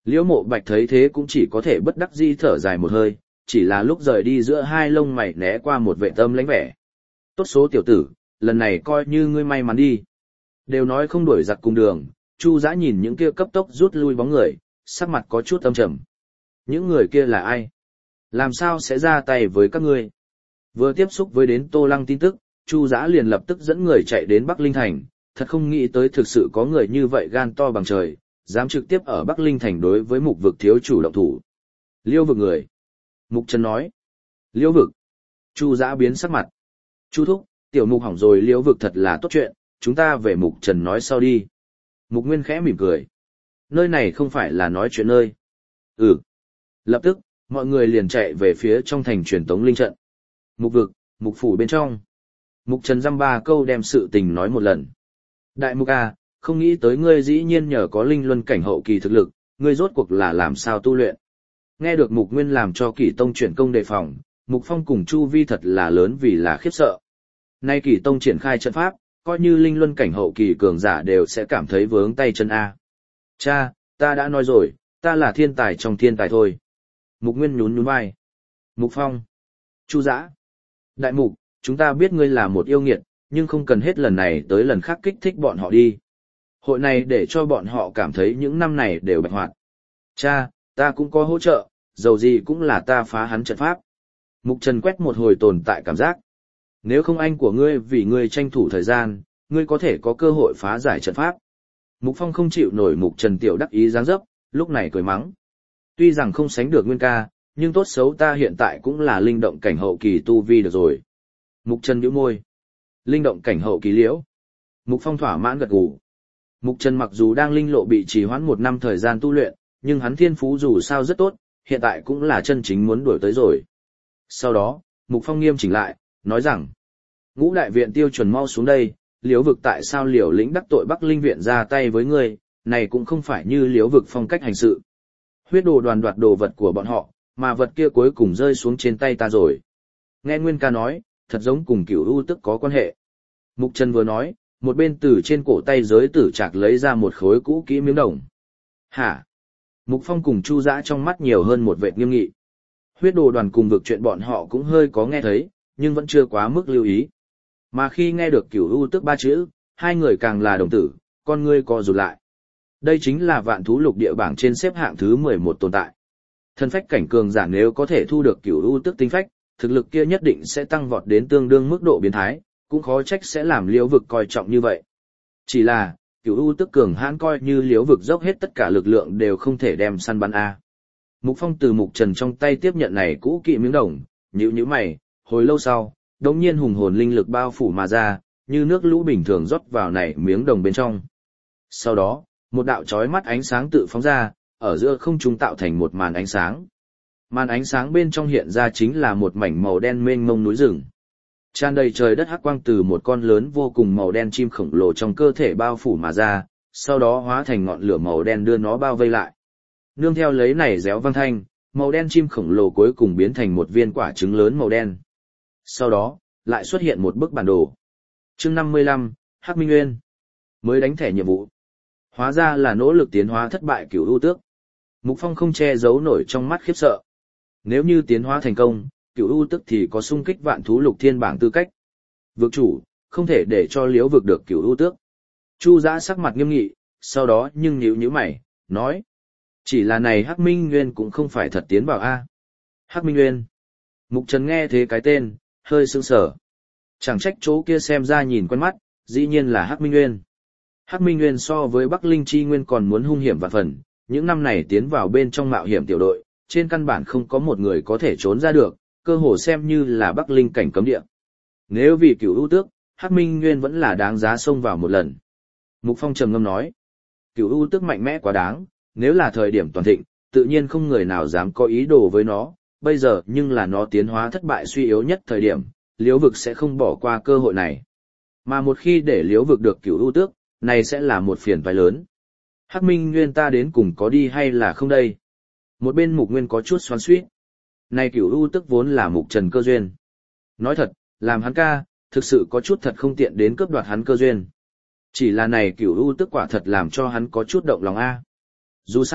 Liễu Mộ Bạch thấy thế cũng chỉ có thể bất đắc dĩ thở dài một hơi, chỉ là lúc rời đi giữa hai lông mày né qua một vệ tâm lãnh vẻ. Tốt số tiểu tử, lần này coi như ngươi may mắn đi. Đều nói không đuổi giặc cùng đường, Chu Dã nhìn những kia cấp tốc rút lui bóng người, sắc mặt có chút âm trầm. Những người kia là ai? Làm sao sẽ ra tay với các ngươi? Vừa tiếp xúc với đến Tô Lăng tin tức, Chu Dã liền lập tức dẫn người chạy đến Bắc Linh Thành, thật không nghĩ tới thực sự có người như vậy gan to bằng trời, dám trực tiếp ở Bắc Linh Thành đối với Mục Vực thiếu chủ động thủ. Liêu Vực người. Mục Trần nói. Liêu Vực. Chu Dã biến sắc mặt. Chu thúc, tiểu Mục hỏng rồi, Liêu Vực thật là tốt chuyện, chúng ta về Mục Trần nói sau đi. Mục Nguyên khẽ mỉm cười. Nơi này không phải là nói chuyện nơi. Ừ. Lập tức, mọi người liền chạy về phía trong thành truyền tống linh trận. Mục Vực, Mục Phủ bên trong. Mục Trần dăm ba câu đem sự tình nói một lần. Đại Mục à, không nghĩ tới ngươi dĩ nhiên nhờ có linh luân cảnh hậu kỳ thực lực, ngươi rốt cuộc là làm sao tu luyện. Nghe được Mục Nguyên làm cho Kỷ Tông chuyển công đề phòng, Mục Phong cùng Chu Vi thật là lớn vì là khiếp sợ. Nay Kỷ Tông triển khai trận pháp, coi như linh luân cảnh hậu kỳ cường giả đều sẽ cảm thấy vướng tay chân A. Cha, ta đã nói rồi, ta là thiên tài trong thiên tài thôi. Mục Nguyên nhún nhún vai. Mục Phong. Chu Dã. Đại Mục, chúng ta biết ngươi là một yêu nghiệt, nhưng không cần hết lần này tới lần khác kích thích bọn họ đi. Hội này để cho bọn họ cảm thấy những năm này đều bạch hoạt. Cha, ta cũng có hỗ trợ, dầu gì cũng là ta phá hắn trận pháp. Mục Trần quét một hồi tồn tại cảm giác. Nếu không anh của ngươi vì ngươi tranh thủ thời gian, ngươi có thể có cơ hội phá giải trận pháp. Mục Phong không chịu nổi Mục Trần tiểu đắc ý dáng dấp, lúc này cười mắng. Tuy rằng không sánh được Nguyên ca, nhưng tốt xấu ta hiện tại cũng là linh động cảnh hậu kỳ tu vi được rồi. Mục Trần nhíu môi. Linh động cảnh hậu kỳ liễu. Mục Phong thỏa mãn gật gù. Mục Trần mặc dù đang linh lộ bị trì hoãn 1 năm thời gian tu luyện, nhưng hắn thiên phú dù sao rất tốt, hiện tại cũng là chân chính muốn đuổi tới rồi. Sau đó, Mục Phong nghiêm chỉnh lại, nói rằng, Ngũ đại viện tiêu chuẩn mau xuống đây, Liễu Vực tại sao Liễu Lĩnh đắc tội Bắc Linh viện ra tay với ngươi, này cũng không phải như Liễu Vực phong cách hành sự. Huyết đồ đoàn đoạt đồ vật của bọn họ, mà vật kia cuối cùng rơi xuống trên tay ta rồi. Nghe Nguyên ca nói, thật giống cùng Cửu U Tức có quan hệ. Mục Trần vừa nói, một bên từ trên cổ tay giới tử trạc lấy ra một khối cũ kỹ miếng đồng. Hả? Mục Phong cùng Chu Dã trong mắt nhiều hơn một vẻ nghiêm nghị. Huyết đồ đoàn cùng vực chuyện bọn họ cũng hơi có nghe thấy, nhưng vẫn chưa quá mức lưu ý. Mà khi nghe được Cửu U Tức 3 chữ, hai người càng là đồng tử, con ngươi co rụt lại. Đây chính là vạn thú lục địa bảng trên xếp hạng thứ 11 tồn tại. Thân phách cảnh cường giả nếu có thể thu được Cửu U Tức tinh phách, thực lực kia nhất định sẽ tăng vọt đến tương đương mức độ biến thái, cũng khó trách sẽ làm Liễu Vực coi trọng như vậy. Chỉ là, Cửu U Tức cường hãn coi như Liễu Vực dốc hết tất cả lực lượng đều không thể đem săn bắn a. Mục Phong từ Mục Trần trong tay tiếp nhận này cũ kỹ miếng đồng, nhíu mày, hồi lâu sau, đột nhiên hùng hồn linh lực bao phủ mà ra, như nước lũ bình thường rót vào này miếng đồng bên trong. Sau đó, một đạo chói mắt ánh sáng tự phóng ra, ở giữa không trung tạo thành một màn ánh sáng. Màn ánh sáng bên trong hiện ra chính là một mảnh màu đen mênh mông núi rừng. Tràn đầy trời đất hắc quang từ một con lớn vô cùng màu đen chim khổng lồ trong cơ thể bao phủ mà ra, sau đó hóa thành ngọn lửa màu đen đưa nó bao vây lại. Nương theo lấy này réo vang thanh, màu đen chim khổng lồ cuối cùng biến thành một viên quả trứng lớn màu đen. Sau đó, lại xuất hiện một bức bản đồ. Chương 55, Hắc Minh Nguyên. Mới đánh thẻ nhiệm vụ. Hóa ra là nỗ lực tiến hóa thất bại Cửu U Tước. Mục Phong không che giấu nổi trong mắt khiếp sợ. Nếu như tiến hóa thành công, Cửu U Tước thì có xung kích vạn thú lục thiên bảng tư cách. Vực chủ, không thể để cho Liễu Vực được Cửu U Tước. Chu Dã sắc mặt nghiêm nghị, sau đó nhưng nhíu mày, nói. Chỉ là này Hắc Minh Nguyên cũng không phải thật tiến vào A. Hắc Minh Nguyên. Mục Trần nghe thế cái tên, hơi sững sờ. Chẳng trách chỗ kia xem ra nhìn quen mắt, dĩ nhiên là Hắc Minh Nguyên. Hắc Minh Nguyên so với Bắc Linh Chi Nguyên còn muốn hung hiểm vạn phần, những năm này tiến vào bên trong mạo hiểm tiểu đội, trên căn bản không có một người có thể trốn ra được, cơ hồ xem như là Bắc Linh cảnh cấm địa. Nếu vì Cửu U Tước, Hắc Minh Nguyên vẫn là đáng giá xông vào một lần. Mục Phong trầm ngâm nói, Cửu U Tước mạnh mẽ quá đáng, nếu là thời điểm toàn thịnh, tự nhiên không người nào dám có ý đồ với nó, bây giờ nhưng là nó tiến hóa thất bại suy yếu nhất thời điểm, Liễu Vực sẽ không bỏ qua cơ hội này. Mà một khi để Liễu Vực được Cửu U Tước, này sẽ là một phiền toái lớn. Hắc Minh Nguyên ta đến cùng có đi hay là không đây? Một bên Mục Nguyên có chút xoắn xuýt. Này Cửu U Tước vốn là Mục Trần cơ duyên. Nói thật, làm hắn ca, thực sự có chút thật không tiện đến cướp đoạt hắn cơ duyên. Chỉ là này Cửu U Tước quả thật làm cho hắn có chút động lòng a. Dù sao,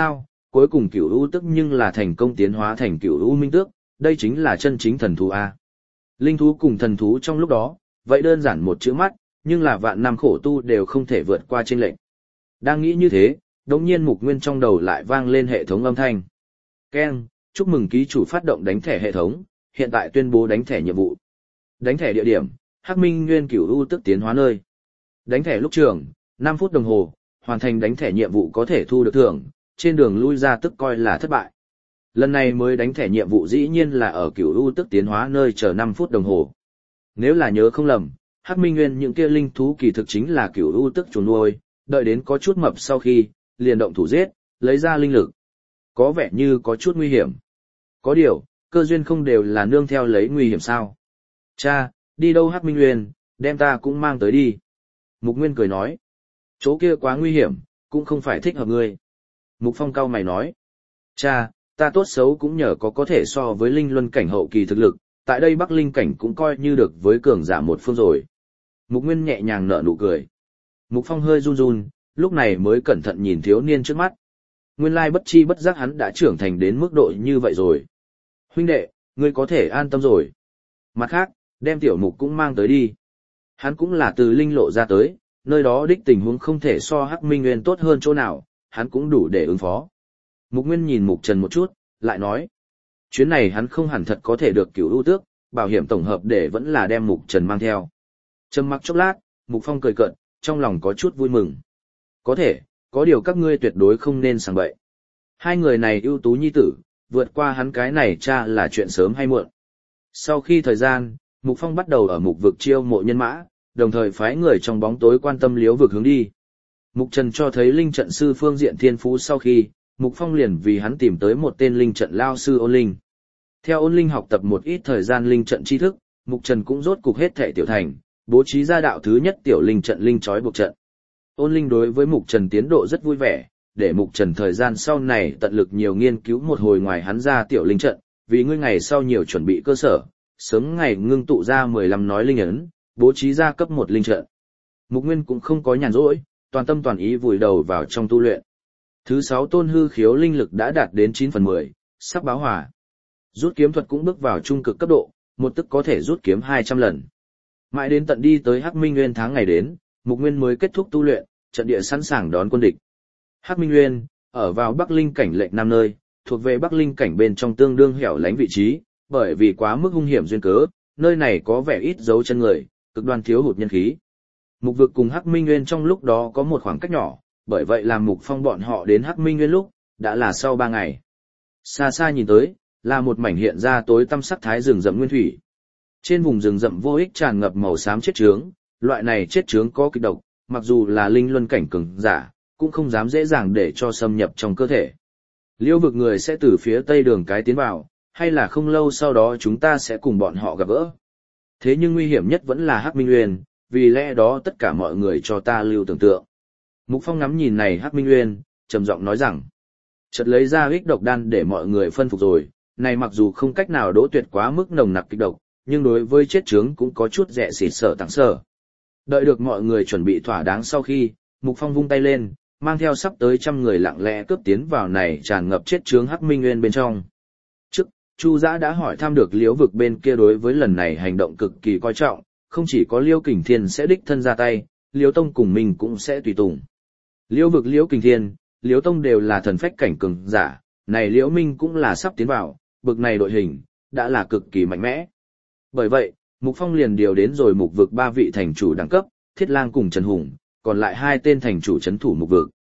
cuối cùng Cửu U Tức nhưng là thành công tiến hóa thành Cửu U Minh Tước, đây chính là chân chính thần thú a. Linh thú cùng thần thú trong lúc đó, vậy đơn giản một chữ mắt, nhưng là vạn năm khổ tu đều không thể vượt qua chênh lệch. Đang nghĩ như thế, đột nhiên Mục Nguyên trong đầu lại vang lên hệ thống âm thanh. Keng, chúc mừng ký chủ phát động đánh thẻ hệ thống, hiện tại tuyên bố đánh thẻ nhiệm vụ. Đánh thẻ địa điểm, Hắc Minh Nguyên Cửu U Tức tiến hóa nơi. Đánh thẻ lúc trường, 5 phút đồng hồ, hoàn thành đánh thẻ nhiệm vụ có thể thu được thưởng, trên đường lui ra tức coi là thất bại. Lần này mới đánh thẻ nhiệm vụ dĩ nhiên là ở Cửu U Tức tiến hóa nơi chờ 5 phút đồng hồ. Nếu là nhớ không lầm, Hắc Minh Nguyên những kia linh thú kỳ thực chính là Cửu U Tức chuồn nuôi, đợi đến có chút mập sau khi, liền động thủ giết, lấy ra linh lực. Có vẻ như có chút nguy hiểm. Có điều, cơ duyên không đều là nương theo lấy nguy hiểm sao. Cha, đi đâu Hắc Minh Nguyên, đem ta cũng mang tới đi. Mục Nguyên cười nói. Chỗ kia quá nguy hiểm, cũng không phải thích hợp ngươi. Mục Phong cau mày nói. Cha, ta tốt xấu cũng nhờ có thể so với linh luân cảnh hậu kỳ thực lực, tại đây Bắc Linh cảnh cũng coi như được với cường giả một phương rồi. Mục Nguyên nhẹ nhàng nở nụ cười. Mục Phong hơi run run, lúc này mới cẩn thận nhìn thiếu niên trước mắt. Nguyên lai bất chi bất giác hắn đã trưởng thành đến mức độ như vậy rồi. Huynh đệ, ngươi có thể an tâm rồi. Mặt khác, đem tiểu Mục cũng mang tới đi. Hắn cũng là từ linh lộ ra tới, nơi đó đích tình huống không thể so Hắc Minh Nguyên tốt hơn chỗ nào, hắn cũng đủ để ứng phó. Mục Nguyên nhìn Mục Trần một chút, lại nói. Chuyến này hắn không hẳn thật có thể được Cửu U Tước, bảo hiểm tổng hợp để vẫn là đem Mục Trần mang theo. Trầm mặc chốc lát, Mục Phong cười cợt, trong lòng có chút vui mừng. Có thể, có điều các ngươi tuyệt đối không nên sảng bậy. Hai người này ưu tú nhi tử, vượt qua hắn cái này cha là chuyện sớm hay muộn. Sau khi thời gian, Mục Phong bắt đầu ở Mục vực chiêu mộ nhân mã, đồng thời phái người trong bóng tối quan tâm Liễu vực hướng đi. Mục Trần cho thấy linh trận sư phương diện thiên phú sau khi, Mục Phong liền vì hắn tìm tới một tên linh trận lao sư Ôn Linh. Theo Ôn Linh học tập một ít thời gian linh trận tri thức, Mục Trần cũng rốt cục hết thể tiểu thành, bố trí ra đạo thứ nhất tiểu linh trận linh chói buộc trận. Ôn Linh đối với Mục Trần tiến độ rất vui vẻ, để Mục Trần thời gian sau này tận lực nhiều nghiên cứu một hồi ngoài hắn ra tiểu linh trận, vì ngươi ngày sau nhiều chuẩn bị cơ sở, sớm ngày ngưng tụ ra 15 nói linh ấn, bố trí ra cấp 1 linh trận. Mục Nguyên cũng không có nhàn rỗi, toàn tâm toàn ý vùi đầu vào trong tu luyện. Thứ 6 tôn hư khiếu linh lực đã đạt đến 9/10, sắp báo hòa. Rút kiếm thuật cũng bước vào trung cực cấp độ, một tức có thể rút kiếm 200 lần. Mãi đến tận đi tới Hắc Minh Nguyên tháng ngày đến, Mục Nguyên mới kết thúc tu luyện, trận địa sẵn sàng đón quân địch. Hắc Minh Nguyên, ở vào Bắc Linh cảnh lệnh Nam nơi, thuộc về Bắc Linh cảnh bên trong tương đương hẻo lánh vị trí, bởi vì quá mức hung hiểm duyên cớ, nơi này có vẻ ít dấu chân người, cực đoan thiếu hụt nhân khí. Mục vực cùng Hắc Minh Nguyên trong lúc đó có một khoảng cách nhỏ, bởi vậy làm Mục Phong bọn họ đến Hắc Minh Nguyên lúc, đã là sau 3 ngày. Xa xa nhìn tới, là một mảnh hiện ra tối tăm sắc thái rừng rậm nguyên thủy. Trên vùng rừng rậm vô ích tràn ngập màu xám chết chướng, loại này chết chướng có kịch độc, mặc dù là linh luân cảnh cường giả, cũng không dám dễ dàng để cho xâm nhập trong cơ thể. Liêu vực người sẽ từ phía tây đường cái tiến vào, hay là không lâu sau đó chúng ta sẽ cùng bọn họ gặp gỡ. Thế nhưng nguy hiểm nhất vẫn là Hắc Minh Nguyên, vì lẽ đó tất cả mọi người cho ta lưu tưởng tượng. Mục Phong ngắm nhìn này Hắc Minh Nguyên, trầm giọng nói rằng, chợt lấy ra ích độc đan để mọi người phân phục rồi, này mặc dù không cách nào đỗ tuyệt quá mức nồng nặc kịch độc, nhưng đối với chết chướng cũng có chút rẻ xịt sợ tặng sở. Đợi được mọi người chuẩn bị thỏa đáng sau khi, Mục Phong vung tay lên, mang theo sắp tới 100 người lặng lẽ cướp tiến vào này tràn ngập chết chướng Hắc Minh Nguyên bên trong. Trước, Chu Dã đã hỏi thăm được Liễu vực bên kia đối với lần này hành động cực kỳ coi trọng, không chỉ có Liễu Kình Thiên sẽ đích thân ra tay, Liễu Tông cùng mình cũng sẽ tùy tùng. Liễu vực Liễu Kình Thiên, Liễu Tông đều là thần phách cảnh cường giả, này Liễu Minh cũng là sắp tiến vào, bực này đội hình đã là cực kỳ mạnh mẽ. Bởi vậy, Mục Phong liền điều đến rồi Mục vực 3 vị thành chủ đẳng cấp, Thiết Lang cùng Trần Hùng, còn lại 2 tên thành chủ trấn thủ Mục vực.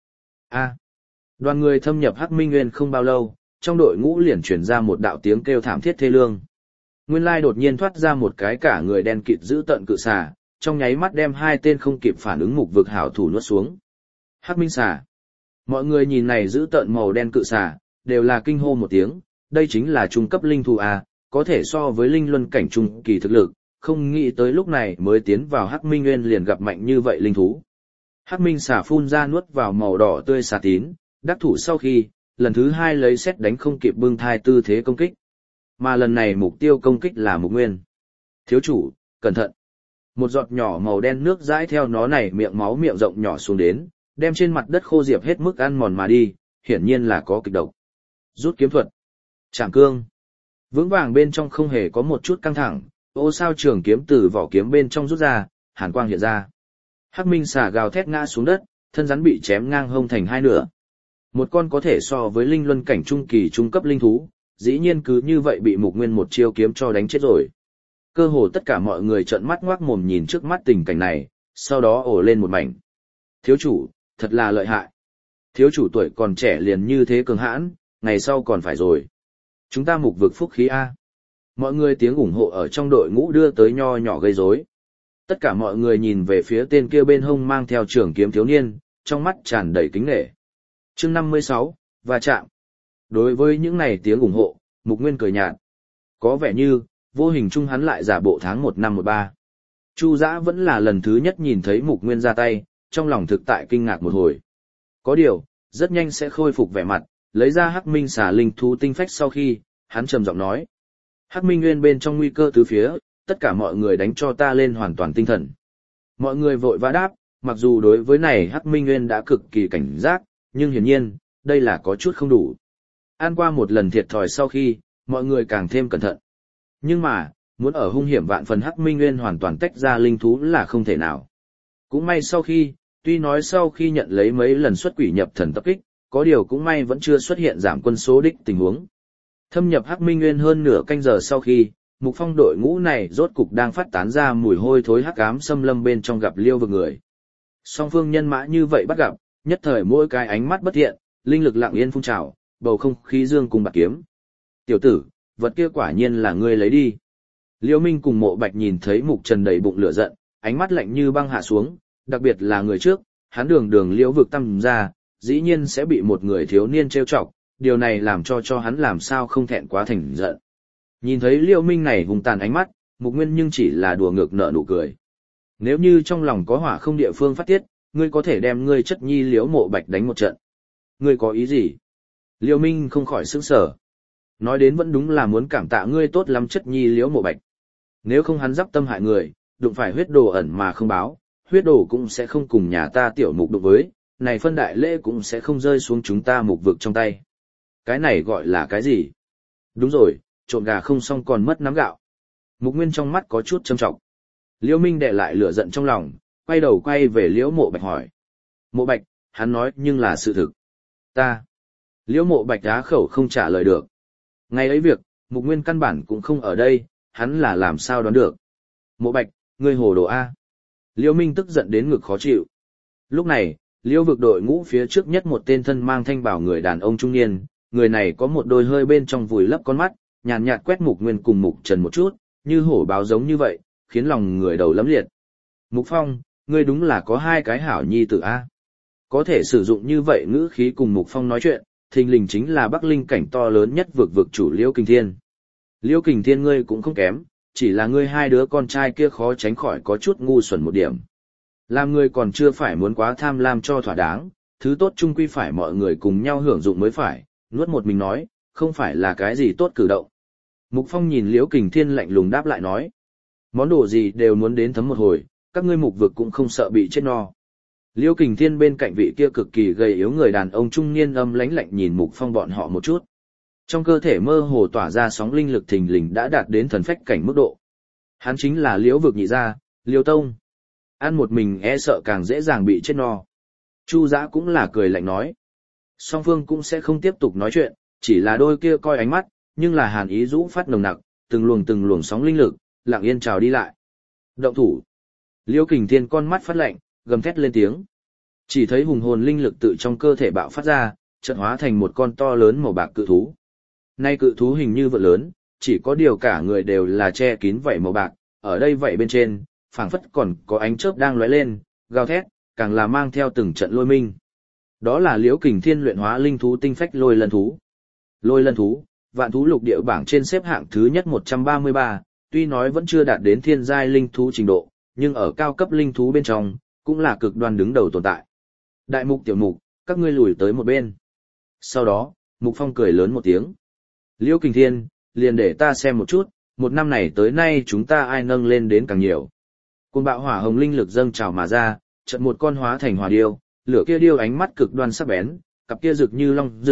Đoàn người thâm nhập Hắc Minh Nguyên không bao lâu, trong đội ngũ liền truyền ra một đạo tiếng kêu thảm thiết thê lương. Nguyên lai đột nhiên thoát ra một cái cả người đen kịt giữ tận cự xà, trong nháy mắt đem 2 tên không kịp phản ứng Mục vực hảo thủ nuốt xuống. Hắc Minh xà. Mọi người nhìn này giữ tận màu đen cự xà, đều là kinh hô một tiếng, đây chính là trung cấp linh thú a, có thể so với linh luân cảnh trung kỳ thực lực, không nghĩ tới lúc này mới tiến vào Hắc Minh Nguyên liền gặp mạnh như vậy linh thú. Hắc Minh xà phun ra nuốt vào màu đỏ tươi xà tín, đắc thủ sau khi, lần thứ 2 lấy sét đánh không kịp bưng thai tư thế công kích. Mà lần này mục tiêu công kích là Mục Nguyên. Thiếu chủ, cẩn thận. Một giọt nhỏ màu đen nước dãi theo nó này miệng máu miệng rộng nhỏ xuống đến, đem trên mặt đất khô diệp hết mức ăn mòn mà đi, hiển nhiên là có kịch độc. Rút kiếm thuật. Trảm cương. Vững vàng bên trong không hề có một chút căng thẳng, ô sao trường kiếm từ vỏ kiếm bên trong rút ra, hàn quang hiện ra. Hắc minh xà gào thét ngã xuống đất, thân rắn bị chém ngang hông thành hai nửa. Một con có thể so với linh luân cảnh trung kỳ trung cấp linh thú, dĩ nhiên cứ như vậy bị Mục Nguyên một chiêu kiếm cho đánh chết rồi. Cơ hồ tất cả mọi người trợn mắt ngoác mồm nhìn trước mắt tình cảnh này, sau đó ồ lên một mảnh. Thiếu chủ, thật là lợi hại. Thiếu chủ tuổi còn trẻ liền như thế cường hãn, ngày sau còn phải rồi. Chúng ta Mục vực phúc khí A. Mọi người tiếng ủng hộ ở trong đội ngũ đưa tới nho nhỏ gây rối. Tất cả mọi người nhìn về phía tên kia bên hông mang theo trường kiếm thiếu niên, trong mắt tràn đầy kính nể. Chương 56, va chạm. Đối với những này tiếng ủng hộ, Mục Nguyên cười nhạt. Có vẻ như, vô hình chung hắn lại giả bộ tháng 1 năm 13. Chu Dã vẫn là lần thứ nhất nhìn thấy Mục Nguyên ra tay, trong lòng thực tại kinh ngạc một hồi. Có điều, rất nhanh sẽ khôi phục vẻ mặt, lấy ra Hắc Minh xà linh thú tinh phách sau khi, hắn trầm giọng nói. Hắc Minh Nguyên bên trong nguy cơ tứ phía, tất cả mọi người đánh cho ta lên hoàn toàn tinh thần. Mọi người vội vã đáp, mặc dù đối với này Hắc Minh Nguyên đã cực kỳ cảnh giác, nhưng hiển nhiên, đây là có chút không đủ. Ăn qua một lần thiệt thòi sau khi, mọi người càng thêm cẩn thận. Nhưng mà, muốn ở hung hiểm vạn phần Hắc Minh Nguyên hoàn toàn tách ra linh thú là không thể nào. Cũng may sau khi, tuy nói sau khi nhận lấy mấy lần xuất quỷ nhập thần tập kích, có điều cũng may vẫn chưa xuất hiện giảm quân số đích tình huống. Thâm nhập Hắc Minh Nguyên hơn nửa canh giờ sau khi, Mục Phong đội ngũ này rốt cục đang phát tán ra mùi hôi thối hắc ám xâm lâm bên trong gặp liêu vực người. Song phương nhân mã như vậy bắt gặp, nhất thời mỗi cái ánh mắt bất thiện, linh lực lặng yên phun trào, bầu không khí dương cùng bạc kiếm. Tiểu tử, vật kia quả nhiên là ngươi lấy đi. Liêu Minh cùng Mộ Bạch nhìn thấy Mục Trần đầy bụng lửa giận, ánh mắt lạnh như băng hạ xuống, đặc biệt là người trước, hắn đường đường liễu vực tâm ra, dĩ nhiên sẽ bị một người thiếu niên trêu chọc, điều này làm cho hắn làm sao không thẹn quá thành giận. Nhìn thấy Liêu Minh này hung tàn ánh mắt, Mục Nguyên nhưng chỉ là đùa ngược nở nụ cười. Nếu như trong lòng có hỏa không địa phương phát tiết, ngươi có thể đem ngươi chất nhi Liễu Mộ Bạch đánh một trận. Ngươi có ý gì? Liêu Minh không khỏi sững sờ. Nói đến vẫn đúng là muốn cảm tạ ngươi tốt lắm chất nhi Liễu Mộ Bạch. Nếu không hắn giáp tâm hại người, đụng phải huyết đồ ẩn mà không báo, huyết đồ cũng sẽ không cùng nhà ta tiểu Mục đụng với, này phân đại lễ cũng sẽ không rơi xuống chúng ta Mục vực trong tay. Cái này gọi là cái gì? Đúng rồi, trộn gà không xong còn mất nắm gạo. Mục Nguyên trong mắt có chút châm trọng. Liễu Minh đè lại lửa giận trong lòng, quay đầu quay về Liễu Mộ Bạch hỏi. Mộ Bạch, hắn nói nhưng là sự thực. Ta. Liễu Mộ Bạch á khẩu không trả lời được. Ngày ấy việc, Mục Nguyên căn bản cũng không ở đây, hắn là làm sao đoán được. Mộ Bạch, ngươi hồ đồ A. Liễu Minh tức giận đến ngực khó chịu. Lúc này, Liễu vực đội ngũ phía trước nhất một tên thân mang thanh bào người đàn ông trung niên, người này có một đôi hơi bên trong vùi lấp con mắt, nhàn nhạt quét Mục Nguyên cùng Mục Trần một chút, như hổ báo giống như vậy, khiến lòng người đầu lấm liệt. Mục Phong, ngươi đúng là có hai cái hảo nhi tử A. Có thể sử dụng như vậy ngữ khí cùng Mục Phong nói chuyện, thình lình chính là Bắc Linh cảnh to lớn nhất vực chủ Liễu Kình Thiên. Liễu Kình Thiên ngươi cũng không kém, chỉ là ngươi hai đứa con trai kia khó tránh khỏi có chút ngu xuẩn một điểm. Làm ngươi còn chưa phải muốn quá tham lam cho thỏa đáng, thứ tốt chung quy phải mọi người cùng nhau hưởng dụng mới phải, nuốt một mình nói, không phải là cái gì tốt cử động. Mục Phong nhìn Liễu Kình Thiên lạnh lùng đáp lại nói, món đồ gì đều muốn đến thấm một hồi, các ngươi Mục vực cũng không sợ bị chết no. Liễu Kình Thiên bên cạnh vị kia cực kỳ gầy yếu người đàn ông trung niên âm lãnh lạnh nhìn Mục Phong bọn họ một chút. Trong cơ thể mơ hồ tỏa ra sóng linh lực thình lình đã đạt đến thần phách cảnh mức độ. Hắn chính là Liễu vực nhị gia, Liêu Tông. Ăn một mình e sợ càng dễ dàng bị chết no. Chu Dã cũng là cười lạnh nói. Song phương cũng sẽ không tiếp tục nói chuyện, chỉ là đôi kia coi ánh mắt, nhưng là hàn ý rũ phát nồng nặc, từng luồng sóng linh lực, lặng yên trào đi lại. Động thủ. Liễu Kình Thiên con mắt phát lạnh, gầm thét lên tiếng. Chỉ thấy hùng hồn linh lực tự trong cơ thể bạo phát ra, chợt hóa thành một con to lớn màu bạc cự thú. Nay cự thú hình như vượn lớn, chỉ có điều cả người đều là che kín vảy màu bạc, ở đây vảy bên trên, phảng phất còn có ánh chớp đang lóe lên, gào thét, càng là mang theo từng trận lôi minh. Đó là Liễu Kình Thiên luyện hóa linh thú tinh phách lôi lân thú. Lôi lân thú, vạn thú lục địa bảng trên xếp hạng thứ nhất 133, tuy nói vẫn chưa đạt đến thiên giai linh thú trình độ, nhưng ở cao cấp linh thú bên trong, cũng là cực đoan đứng đầu tồn tại. Đại Mục tiểu Mục, các ngươi lùi tới một bên. Sau đó, Mục Phong cười lớn một tiếng. Liễu Kình Thiên, liền để ta xem một chút, một năm này tới nay chúng ta ai nâng lên đến càng nhiều. Cuồng bạo hỏa hồng linh lực dâng trào mà ra, chợt một con hóa thành hỏa điêu, lửa kia điêu ánh mắt cực đoan sắc bén, cặp kia rực như long rực,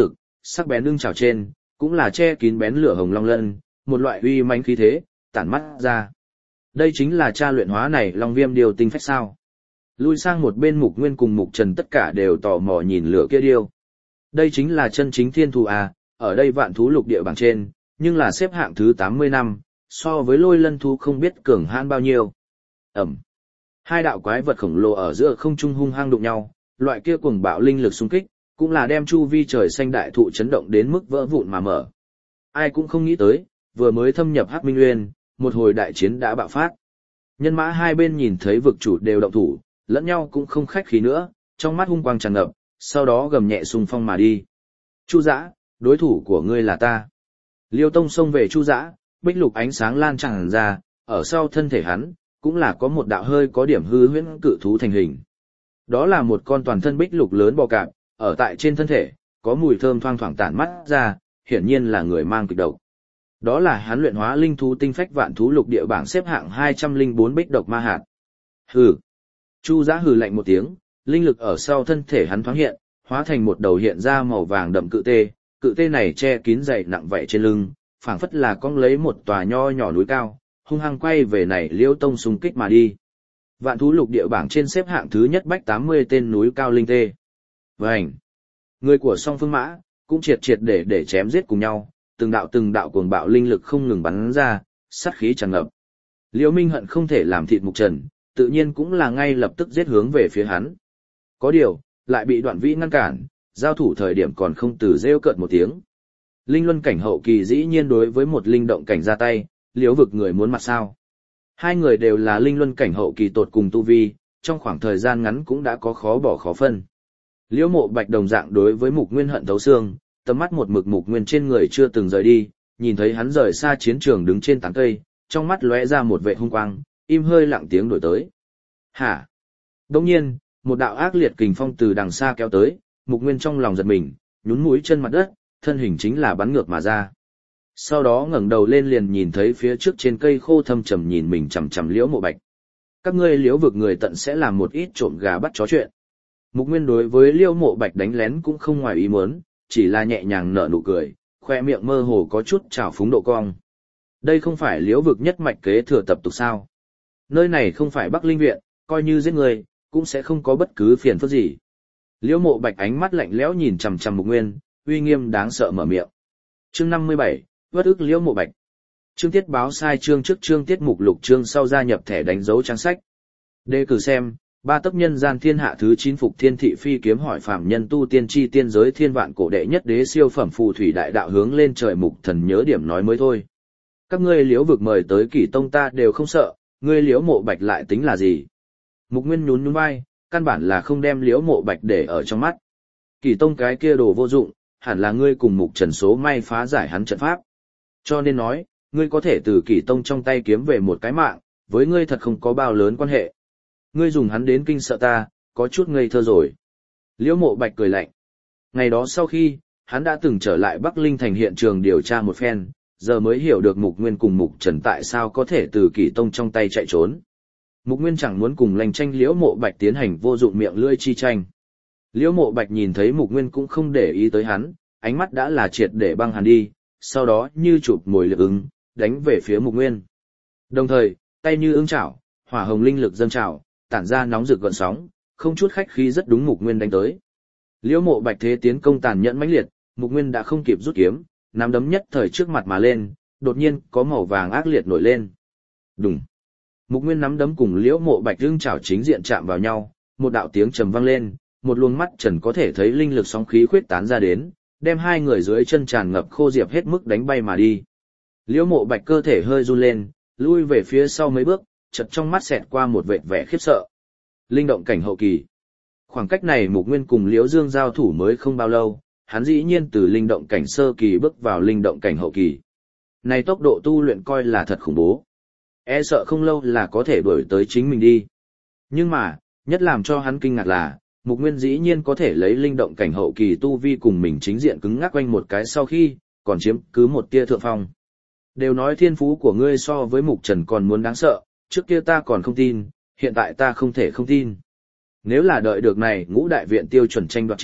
sắc bén lưng trào trên, cũng là che kín bén lửa hồng long lân, một loại uy mãnh khí thế, tản mắt ra. Đây chính là cha luyện hóa này long viêm điều tinh phách sao. Lui sang một bên Mục Nguyên cùng Mục Trần tất cả đều tò mò nhìn lửa kia điêu. Đây chính là chân chính thiên thú à, ở đây vạn thú lục địa bảng trên, nhưng là xếp hạng thứ 80 năm, so với lôi lân thú không biết cường hãn bao nhiêu. Ẩm. Hai đạo quái vật khổng lồ ở giữa không trung hung hăng đụng nhau, loại kia cuồng bạo linh lực xung kích, cũng là đem chu vi trời xanh đại thụ chấn động đến mức vỡ vụn mà mở. Ai cũng không nghĩ tới, vừa mới thâm nhập Hắc Minh Nguyên, một hồi đại chiến đã bạo phát. Nhân mã hai bên nhìn thấy vực chủ đều động thủ, lẫn nhau cũng không khách khí nữa, trong mắt hung quang tràn ngập, sau đó gầm nhẹ xung phong mà đi. Chu Dã, đối thủ của ngươi là ta. Liêu Tông xông về Chu Dã, bích lục ánh sáng lan tràn ra, ở sau thân thể hắn, cũng là có một đạo hơi có điểm hư huyễn cự thú thành hình. Đó là một con toàn thân bích lục lớn bò cạp, ở tại trên thân thể, có mùi thơm thoang thoảng tản mắt ra, hiển nhiên là người mang kịch độc. Đó là hắn luyện hóa linh thú tinh phách vạn thú lục địa bảng xếp hạng 204 bích độc ma hạt. Hừ. Chu Dã hừ lạnh một tiếng, linh lực ở sau thân thể hắn thoáng hiện, hóa thành một đầu hiện ra màu vàng đậm cự tê này che kín dày nặng vậy trên lưng, phảng phất là cong lấy một tòa nho nhỏ núi cao, hung hăng quay về này Liêu Tông xung kích mà đi. Vạn thú lục địa bảng trên xếp hạng thứ nhất bách 80 tên núi cao linh tê. Vành. Người của song phương mã, cũng triệt để chém giết cùng nhau, từng đạo cuồng bạo linh lực không ngừng bắn ra, sát khí tràn ngập. Liễu Minh hận không thể làm thịt Mục Trần, tự nhiên cũng là ngay lập tức giết hướng về phía hắn. Có điều, lại bị Đoạn Vĩ ngăn cản, giao thủ thời điểm còn không từ rêu cợt một tiếng. Linh luân cảnh hậu kỳ dĩ nhiên đối với một linh động cảnh ra tay, Liễu vực người muốn mặt sao. Hai người đều là linh luân cảnh hậu kỳ tột cùng tu vi, trong khoảng thời gian ngắn cũng đã có khó bỏ khó phân. Liễu Mộ Bạch đồng dạng đối với Mục Nguyên hận thấu xương, tầm mắt một mực Mục Nguyên trên người chưa từng rời đi, nhìn thấy hắn rời xa chiến trường đứng trên tán cây, trong mắt lóe ra một vệ hung quang, im hơi lặng tiếng đổi tới. Hả? Đồng nhiên, một đạo ác liệt kình phong từ đằng xa kéo tới, Mục Nguyên trong lòng giật mình, nhún mũi chân mặt đất, thân hình chính là bắn ngược mà ra. Sau đó ngẩng đầu lên liền nhìn thấy phía trước trên cây khô thâm trầm nhìn mình chằm chằm Liễu Mộ Bạch. Các ngươi Liễu vực người tận sẽ làm một ít trộm gà bắt chó chuyện. Mục Nguyên đối với Liễu Mộ Bạch đánh lén cũng không ngoài ý muốn, chỉ là nhẹ nhàng nở nụ cười, khoe miệng mơ hồ có chút trào phúng độ cong. Đây không phải Liễu vực nhất mạch kế thừa tập tục sao? Nơi này không phải Bắc Linh viện, coi như giết người, cũng sẽ không có bất cứ phiền phức gì. Liễu Mộ Bạch ánh mắt lạnh lẽo nhìn chằm chằm Mục Nguyên, uy nghiêm đáng sợ mở miệng. Chương 57, uất ức Liễu Mộ Bạch. Chương tiết báo sai chương trước chương tiết mục lục chương sau gia nhập thẻ đánh dấu trang sách. Đề cử xem, ba tấc nhân gian thiên hạ thứ 9 phục thiên thị phi kiếm hỏi phàm nhân tu tiên chi tiên giới thiên vạn cổ đệ nhất đế siêu phẩm phù thủy đại đạo hướng lên trời mục thần nhớ điểm nói mới thôi. Các ngươi Liễu vực mời tới Kỷ tông ta đều không sợ, ngươi Liễu Mộ Bạch lại tính là gì? Mục Nguyên nhún nhún vai, căn bản là không đem Liễu Mộ Bạch để ở trong mắt. Kỷ tông cái kia đồ vô dụng, hẳn là ngươi cùng Mục Trần số may phá giải hắn trận pháp. Cho nên nói, ngươi có thể từ Kỷ tông trong tay kiếm về một cái mạng, với ngươi thật không có bao lớn quan hệ. Ngươi dùng hắn đến kinh sợ ta, có chút ngây thơ rồi. Liễu Mộ Bạch cười lạnh. Ngày đó sau khi, hắn đã từng trở lại Bắc Linh thành hiện trường điều tra một phen, giờ mới hiểu được Mục Nguyên cùng Mục Trần tại sao có thể từ Kỷ tông trong tay chạy trốn. Mục Nguyên chẳng muốn cùng lành tranh Liễu Mộ Bạch tiến hành vô dụng miệng lưỡi chi tranh. Liễu Mộ Bạch nhìn thấy Mục Nguyên cũng không để ý tới hắn, ánh mắt đã là triệt để băng hắn đi, sau đó như chụp mồi lực ứng, đánh về phía Mục Nguyên. Đồng thời, tay như ưng chảo, hỏa hồng linh lực dâng trào, tản ra nóng rực gợn sóng, không chút khách khí rất đúng Mục Nguyên đánh tới. Liễu Mộ Bạch thế tiến công tàn nhẫn mãnh liệt, Mục Nguyên đã không kịp rút kiếm, nắm đấm nhất thời trước mặt mà lên, đột nhiên có màu vàng ác liệt nổi lên. Đùng. Mục Nguyên nắm đấm cùng Liễu Mộ Bạch ưng chảo chính diện chạm vào nhau, một đạo tiếng trầm vang lên, một luồng mắt trần có thể thấy linh lực sóng khí khuyết tán ra đến, đem hai người dưới chân tràn ngập khô diệp hết mức đánh bay mà đi. Liễu Mộ Bạch cơ thể hơi run lên, lui về phía sau mấy bước, chợt trong mắt xẹt qua một vệt vẻ khiếp sợ. Linh động cảnh hậu kỳ. Khoảng cách này Mục Nguyên cùng Liễu Dương giao thủ mới không bao lâu, hắn dĩ nhiên từ linh động cảnh sơ kỳ bước vào linh động cảnh hậu kỳ. Này tốc độ tu luyện coi là thật khủng bố. E sợ không lâu là có thể đuổi tới chính mình đi. Nhưng mà, nhất làm cho hắn kinh ngạc là, Mục Nguyên dĩ nhiên có thể lấy linh động cảnh hậu kỳ tu vi cùng mình chính diện cứng ngắc quanh một cái sau khi, còn chiếm cứ một tia thượng phong. Đều nói thiên phú của ngươi so với Mục Trần còn muốn đáng sợ, trước kia ta còn không tin, hiện tại ta không thể không tin. Nếu là đợi được này ngũ đại viện tiêu chuẩn tranh đoạt chiến,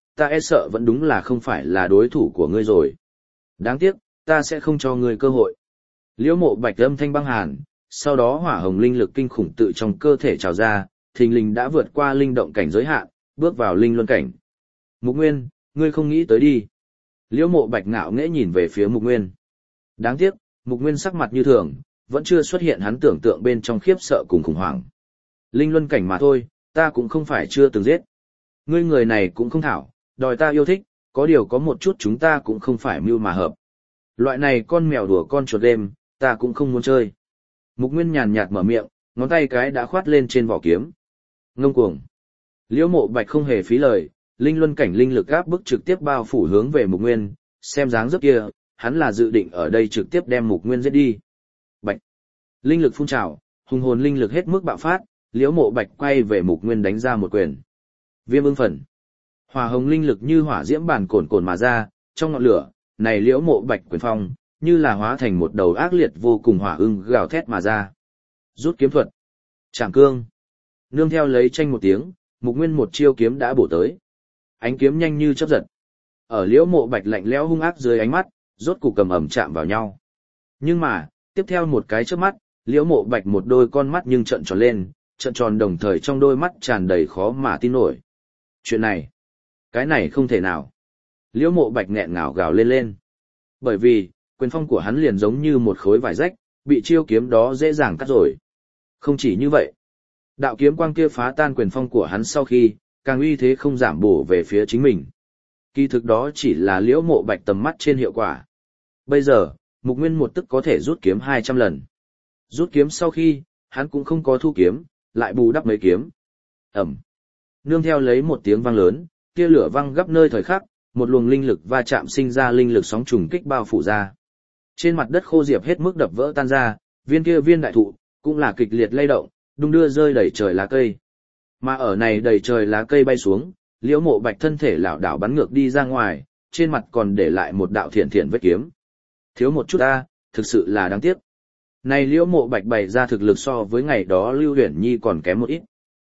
ta e sợ vẫn đúng là không phải là đối thủ của ngươi rồi. Đáng tiếc, ta sẽ không cho ngươi cơ hội. Liễu Mộ Bạch âm thanh băng hàn, sau đó hỏa hồng linh lực kinh khủng tự trong cơ thể trào ra, thình lình đã vượt qua linh động cảnh giới hạn, bước vào linh luân cảnh. Mục Nguyên, ngươi không nghĩ tới đi. Liễu Mộ Bạch ngạo nghễ nhìn về phía Mục Nguyên. Đáng tiếc, Mục Nguyên sắc mặt như thường, vẫn chưa xuất hiện hắn tưởng tượng bên trong khiếp sợ cùng khủng hoảng. Linh luân cảnh mà thôi, ta cũng không phải chưa từng giết. Ngươi người này cũng không thảo, đòi ta yêu thích, có điều có một chút chúng ta cũng không phải mưu mà hợp. Loại này con mèo đùa con chuột đêm, ta cũng không muốn chơi. Mục Nguyên nhàn nhạt mở miệng, ngón tay cái đã khoát lên trên vỏ kiếm. Ngông cuồng. Liễu Mộ Bạch không hề phí lời, linh luân cảnh linh lực áp bức trực tiếp bao phủ hướng về Mục Nguyên, xem dáng dấp kia, hắn là dự định ở đây trực tiếp đem Mục Nguyên giết đi. Bạch. Linh lực phun trào, hùng hồn linh lực hết mức bạo phát, Liễu Mộ Bạch quay về Mục Nguyên đánh ra một quyền. Viêm ưng phần. Hỏa hồng linh lực như hỏa diễm bản cồn cồn mà ra, trong ngọn lửa, này Liễu Mộ Bạch quyền phong, như là hóa thành một đầu ác liệt vô cùng hỏa ưng gào thét mà ra. Rút kiếm thuật. Trảm cương. Nương theo lấy tranh một tiếng, Mục Nguyên một chiêu kiếm đã bổ tới. Ánh kiếm nhanh như chớp giật. Ở Liễu Mộ Bạch lạnh lẽo hung ác dưới ánh mắt, rốt cục cầm ẩm chạm vào nhau. Nhưng mà, tiếp theo một cái chớp mắt, Liễu Mộ Bạch một đôi con mắt nhưng trợn tròn lên, trợn tròn đồng thời trong đôi mắt tràn đầy khó mà tin nổi. Chuyện này, cái này không thể nào. Liễu Mộ Bạch nghẹn ngào gào lên lên. Bởi vì, quyền phong của hắn liền giống như một khối vải rách, bị chiêu kiếm đó dễ dàng cắt rồi. Không chỉ như vậy, đạo kiếm quang kia phá tan quyền phong của hắn sau khi, càng uy thế không giảm bổ về phía chính mình. Kỳ thực đó chỉ là Liễu Mộ Bạch tầm mắt trên hiệu quả. Bây giờ, Mục Nguyên một tức có thể rút kiếm 200 lần. Rút kiếm sau khi, hắn cũng không có thu kiếm, lại bù đắp mấy kiếm. Ẩm. Nương theo lấy một tiếng vang lớn, tia lửa văng gấp nơi thời khắc, một luồng linh lực va chạm sinh ra linh lực sóng trùng kích bao phủ ra. Trên mặt đất khô diệp hết mức đập vỡ tan ra, viên đại thụ cũng là kịch liệt lay động, đung đưa rơi đầy trời lá cây. Mà ở này đầy trời lá cây bay xuống, Liễu Mộ Bạch thân thể lảo đảo bắn ngược đi ra ngoài, trên mặt còn để lại một đạo thiện thiện vết kiếm. Thiếu một chút ta, thực sự là đáng tiếc. Này Liễu Mộ Bạch bày ra thực lực so với ngày đó Lưu Huyền Nhi còn kém một ít.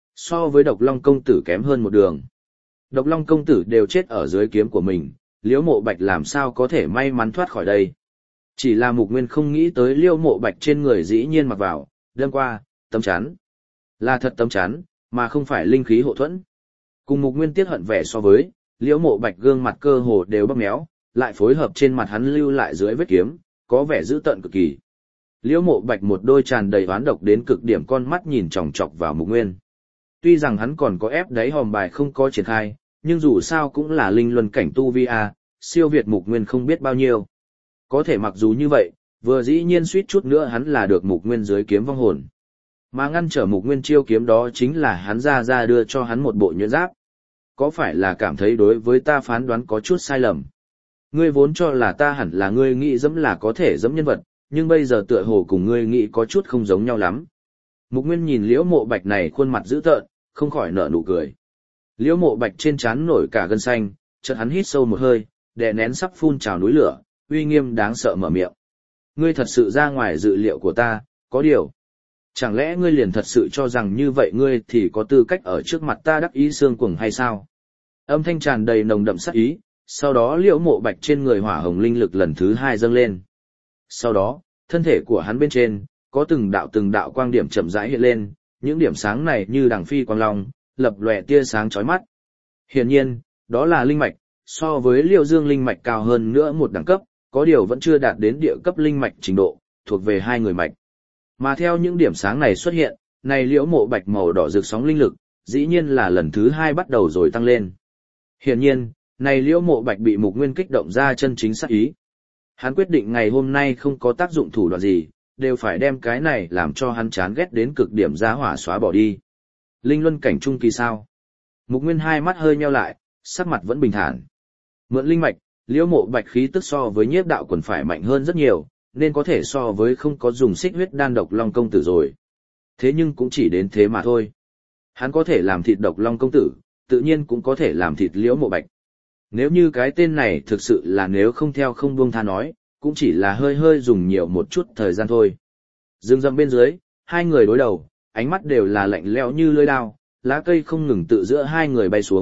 So với Độc Long công tử kém hơn một đường. Độc Long công tử đều chết ở dưới kiếm của mình, Liễu Mộ Bạch làm sao có thể may mắn thoát khỏi đây. Chỉ là Mục Nguyên không nghĩ tới Liễu Mộ Bạch trên người dĩ nhiên mặc vào, đâm qua, tấm chắn. Là thật tấm chắn, mà không phải linh khí hộ thuẫn. Cùng Mục Nguyên tiếc hận vẻ so với, Liễu Mộ Bạch gương mặt cơ hồ đều bắp méo, lại phối hợp trên mặt hắn lưu lại dưới vết kiếm, có vẻ dữ tợn cực kỳ. Liễu Mộ Bạch một đôi tràn đầy oán độc đến cực điểm con mắt nhìn chòng chọc vào Mục Nguyên. Tuy rằng hắn còn có ép đáy hòm bài không có triển khai, nhưng dù sao cũng là linh luân cảnh tu vi a, siêu việt Mục Nguyên không biết bao nhiêu. Có thể mặc dù như vậy, vừa dĩ nhiên suýt chút nữa hắn là được Mục Nguyên dưới kiếm vong hồn. Mà ngăn trở Mục Nguyên chiêu kiếm đó chính là hắn ra đưa cho hắn một bộ nhuyễn giáp. Có phải là cảm thấy đối với ta phán đoán có chút sai lầm? Ngươi vốn cho là ta hẳn là ngươi nghĩ dẫm là có thể dẫm nhân vật, nhưng bây giờ tựa hồ cùng ngươi nghĩ có chút không giống nhau lắm. Mục Nguyên nhìn Liễu Mộ Bạch này khuôn mặt dữ tợn, không khỏi nở nụ cười. Liễu Mộ Bạch trên trán nổi cả gân xanh, chợt hắn hít sâu một hơi, đè nén sắp phun trào núi lửa, uy nghiêm đáng sợ mở miệng. Ngươi thật sự ra ngoài dự liệu của ta, có điều. Chẳng lẽ ngươi liền thật sự cho rằng như vậy ngươi thì có tư cách ở trước mặt ta đắc ý xương cuồng hay sao? Âm thanh tràn đầy nồng đậm sát ý, sau đó Liễu Mộ Bạch trên người hỏa hồng linh lực lần thứ 2 dâng lên. Sau đó, thân thể của hắn bên trên, có từng đạo quang điểm chậm rãi hiện lên, những điểm sáng này như đằng phi quang long, lập lòe tia sáng chói mắt. Hiển nhiên, đó là linh mạch, so với Liễu Dương linh mạch cao hơn nữa một đẳng cấp, có điều vẫn chưa đạt đến địa cấp linh mạch trình độ, thuộc về hai người mạch. Mà theo những điểm sáng này xuất hiện, này Liễu Mộ Bạch màu đỏ rực sóng linh lực, dĩ nhiên là lần thứ 2 bắt đầu rồi tăng lên. Hiển nhiên, này Liễu Mộ Bạch bị Mục Nguyên kích động ra chân chính sát ý. Hắn quyết định ngày hôm nay không có tác dụng thủ đoạn gì, đều phải đem cái này làm cho hắn chán ghét đến cực điểm giá hỏa xóa bỏ đi. Linh luân cảnh trung kỳ sao? Mục Nguyên hai mắt hơi nheo lại, sắc mặt vẫn bình thản. Mượn linh mạch, Liễu Mộ Bạch khí tức so với Nhiếp Đạo Quần phải mạnh hơn rất nhiều, nên có thể so với không có dùng xích huyết đan Độc Long công tử rồi. Thế nhưng cũng chỉ đến thế mà thôi. Hắn có thể làm thịt Độc Long công tử, tự nhiên cũng có thể làm thịt Liễu Mộ Bạch. Nếu như cái tên này thực sự là nếu không theo không buông tha nói, cũng chỉ là hơi dùng nhiều một chút thời gian thôi. Rừng rậm bên dưới, hai người đối đầu, ánh mắt đều là lạnh lẽo như lưỡi dao, lá cây không ngừng tự giữa hai người bay xuống,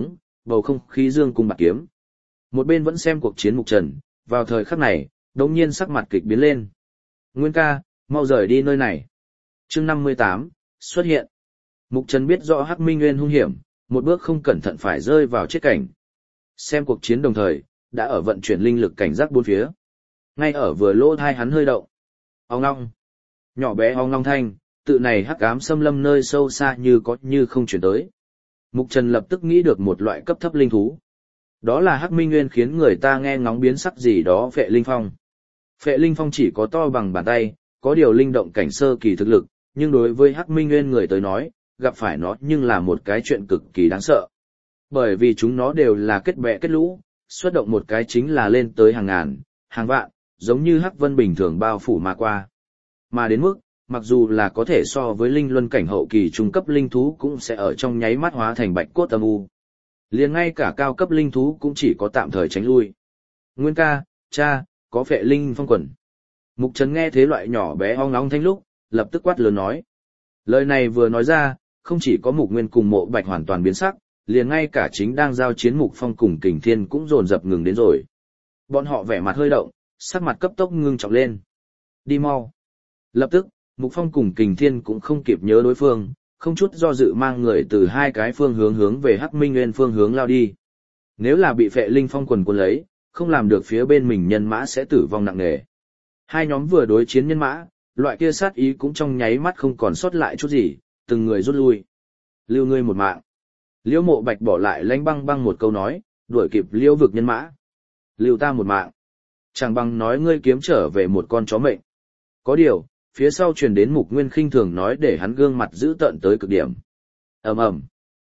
bầu không khí dương cung bạc kiếm. Một bên vẫn xem cuộc chiến Mục Trần, vào thời khắc này, đột nhiên sắc mặt kịch biến lên. Nguyên ca, mau rời đi nơi này. Chương 58, xuất hiện. Mục Trần biết rõ Hắc Minh Nguyên hung hiểm, một bước không cẩn thận phải rơi vào chết cảnh. Xem cuộc chiến đồng thời, đã ở vận chuyển linh lực cảnh giác bốn phía. Ngay ở vừa lỗ thai hắn hơi động. Ong ong. Nhỏ bé ong ong thanh, tự này hắc ám xâm lâm nơi sâu xa như có như không chuyển tới. Mục Trần lập tức nghĩ được một loại cấp thấp linh thú. Đó là Hắc Minh Nguyên khiến người ta nghe ngóng biến sắc gì đó Phệ Linh Phong. Phệ Linh Phong chỉ có to bằng bàn tay, có điều linh động cảnh sơ kỳ thực lực, nhưng đối với Hắc Minh Nguyên người tới nói, gặp phải nó nhưng là một cái chuyện cực kỳ đáng sợ. Bởi vì chúng nó đều là kết bè kết lũ, xuất động một cái chính là lên tới hàng ngàn, hàng vạn, giống như hắc vân bình thường bao phủ mà qua. Mà đến mức, mặc dù là có thể so với linh luân cảnh hậu kỳ trung cấp linh thú cũng sẽ ở trong nháy mắt hóa thành bạch cốt âm u. Liền ngay cả cao cấp linh thú cũng chỉ có tạm thời tránh lui. Nguyên ca, cha, có Phệ Linh Phong quần. Mục Trần nghe thế loại nhỏ bé ong ong thanh lúc, lập tức quát lớn nói. Lời này vừa nói ra, không chỉ có Mục Nguyên cùng Mộ Bạch hoàn toàn biến sắc, liền ngay cả chính đang giao chiến Mục Phong cùng Kình Thiên cũng dồn dập ngừng đến rồi. Bọn họ vẻ mặt hơi động, sắc mặt cấp tốc ngưng trọng lên. Đi mau. Lập tức, Mục Phong cùng Kình Thiên cũng không kịp nhớ đối phương, không chút do dự mang người từ hai cái phương hướng về Hắc Minh Nguyên phương hướng lao đi. Nếu là bị Phệ Linh Phong quần cuốn lấy, không làm được phía bên mình nhân mã sẽ tử vong nặng nề. Hai nhóm vừa đối chiến nhân mã, loại kia sát ý cũng trong nháy mắt không còn sót lại chút gì, từng người rút lui. Lưu ngươi một mạng. Liễu Mộ Bạch bỏ lại Lãnh Băng Băng một câu nói, đuổi kịp Liễu Vực nhân mã. Lưu ta một mạng. Chẳng bằng nói ngươi kiếm trở về một con chó mệnh. Có điều, phía sau truyền đến Mục Nguyên khinh thường nói để hắn gương mặt dữ tợn tới cực điểm. Ầm ầm.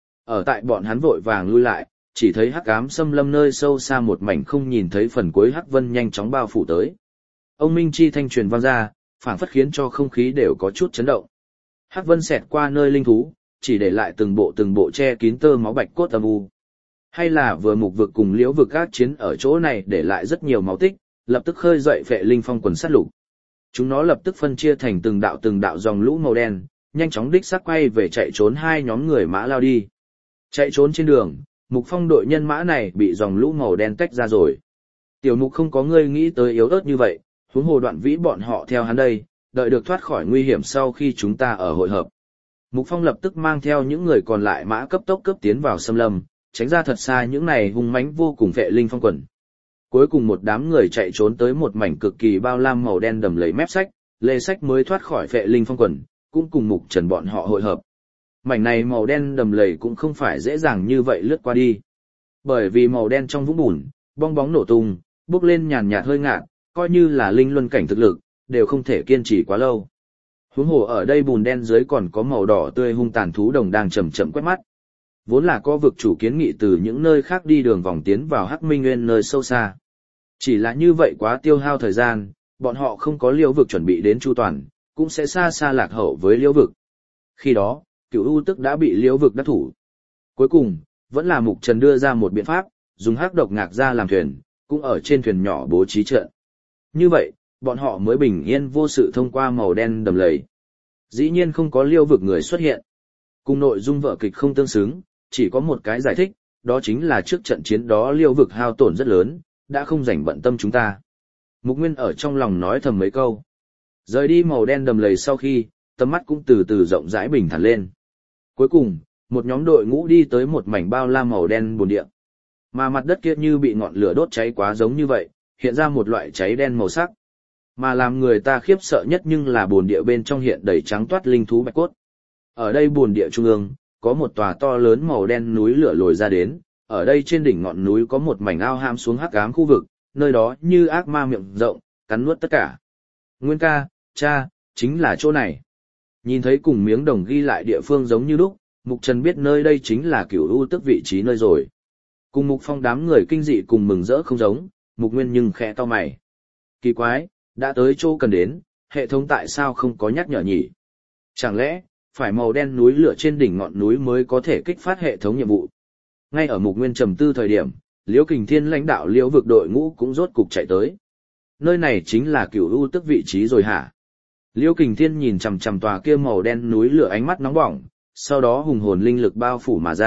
Ở tại bọn hắn vội vàng lui lại, chỉ thấy hắc ám xâm lâm nơi sâu xa một mảnh không nhìn thấy phần cuối hắc vân nhanh chóng bao phủ tới. Ông Minh chi thanh truyền vang ra, phảng phất khiến cho không khí đều có chút chấn động. Hắc vân xẹt qua nơi linh thú, chỉ để lại từng bộ che kín tơ máu bạch cốt âm u. Hay là vừa Mục Vực cùng Liễu Vực các chiến ở chỗ này để lại rất nhiều máu tích, lập tức khơi dậy Phệ Linh Phong quần sát lục. Chúng nó lập tức phân chia thành từng đạo dòng lũ màu đen, nhanh chóng đích xác quay về chạy trốn hai nhóm người mã lao đi. Chạy trốn trên đường, Mục Phong đội nhân mã này bị dòng lũ màu đen tách ra rồi. Tiểu Mục không có ngươi nghĩ tới yếu ớt như vậy, huống hồ Đoạn Vĩ bọn họ theo hắn đây, đợi được thoát khỏi nguy hiểm sau khi chúng ta ở hội hợp. Mục Phong lập tức mang theo những người còn lại mã cấp tốc cấp tiến vào xâm lâm, tránh ra thật xa những này hung mãnh vô cùng Phệ Linh Phong quần. Cuối cùng một đám người chạy trốn tới một mảnh cực kỳ bao lam màu đen đầm lầy mép sách, Lê Sách mới thoát khỏi Phệ Linh Phong quần, cũng cùng Mục Trần bọn họ hội hợp. Mảnh này màu đen đầm lầy cũng không phải dễ dàng như vậy lướt qua đi. Bởi vì màu đen trong vũng bùn, bong bóng nổ tung, bốc lên nhàn nhạt hơi ngạt, coi như là linh luân cảnh thực lực, đều không thể kiên trì quá lâu. Huống hồ ở đây bùn đen dưới còn có màu đỏ tươi hung tàn thú đồng đang chậm chậm quét mắt. Vốn là có vực chủ kiến nghị từ những nơi khác đi đường vòng tiến vào Hắc Minh Nguyên nơi sâu xa. Chỉ là như vậy quá tiêu hao thời gian, bọn họ không có Liễu Vực chuẩn bị đến chu toàn, cũng sẽ xa xa lạc hậu với Liễu Vực. Khi đó, Cửu U Tức đã bị Liễu Vực đắc thủ. Cuối cùng, vẫn là Mục Trần đưa ra một biện pháp, dùng hắc độc ngạc ra làm thuyền, cũng ở trên thuyền nhỏ bố trí trận. Như vậy, bọn họ mới bình yên vô sự thông qua màu đen đầm lầy. Dĩ nhiên không có Liễu Vực người xuất hiện. Cùng nội dung vở kịch không tương xứng, chỉ có một cái giải thích, đó chính là trước trận chiến đó Liễu Vực hao tổn rất lớn, đã không rảnh bận tâm chúng ta. Mục Nguyên ở trong lòng nói thầm mấy câu. Rời đi màu đen đầm lầy sau khi, tầm mắt cũng từ từ rộng rãi bình thản lên. Cuối cùng, một nhóm đội ngũ đi tới một mảnh bao la màu đen bùn địa. Mà mặt đất kia như bị ngọn lửa đốt cháy quá giống như vậy, hiện ra một loại cháy đen màu sắc. Mà làm người ta khiếp sợ nhất nhưng là bùn địa bên trong hiện đầy trắng toát linh thú bạch cốt. Ở đây bùn địa trung ương, có một tòa to lớn màu đen núi lửa lồi ra đến, ở đây trên đỉnh ngọn núi có một mảnh ao ham xuống hắc ám khu vực, nơi đó như ác ma miệng rộng, cắn nuốt tất cả. Nguyên ca, cha, chính là chỗ này. Nhìn thấy cùng miếng đồng ghi lại địa phương giống như lúc, Mục Trần biết nơi đây chính là Cửu U Tức vị trí nơi rồi. Cùng Mục Phong đám người kinh dị cùng mừng rỡ không giống, Mục Nguyên nhưng khẽ cau mày. Kỳ quái, đã tới chỗ cần đến, hệ thống tại sao không có nhắc nhở nhỉ? Chẳng lẽ, phải màu đen núi lửa trên đỉnh ngọn núi mới có thể kích phát hệ thống nhiệm vụ? Ngay ở Mục Nguyên trầm tư thời điểm, Liễu Kình Thiên lãnh đạo Liễu Vực đội ngũ cũng rốt cục chạy tới. Nơi này chính là Cửu U Tức vị trí rồi hả? Liễu Kình Thiên nhìn chằm chằm tòa kia màu đen núi lửa ánh mắt nóng bỏng, sau đó hùng hồn linh lực bao phủ mà ra,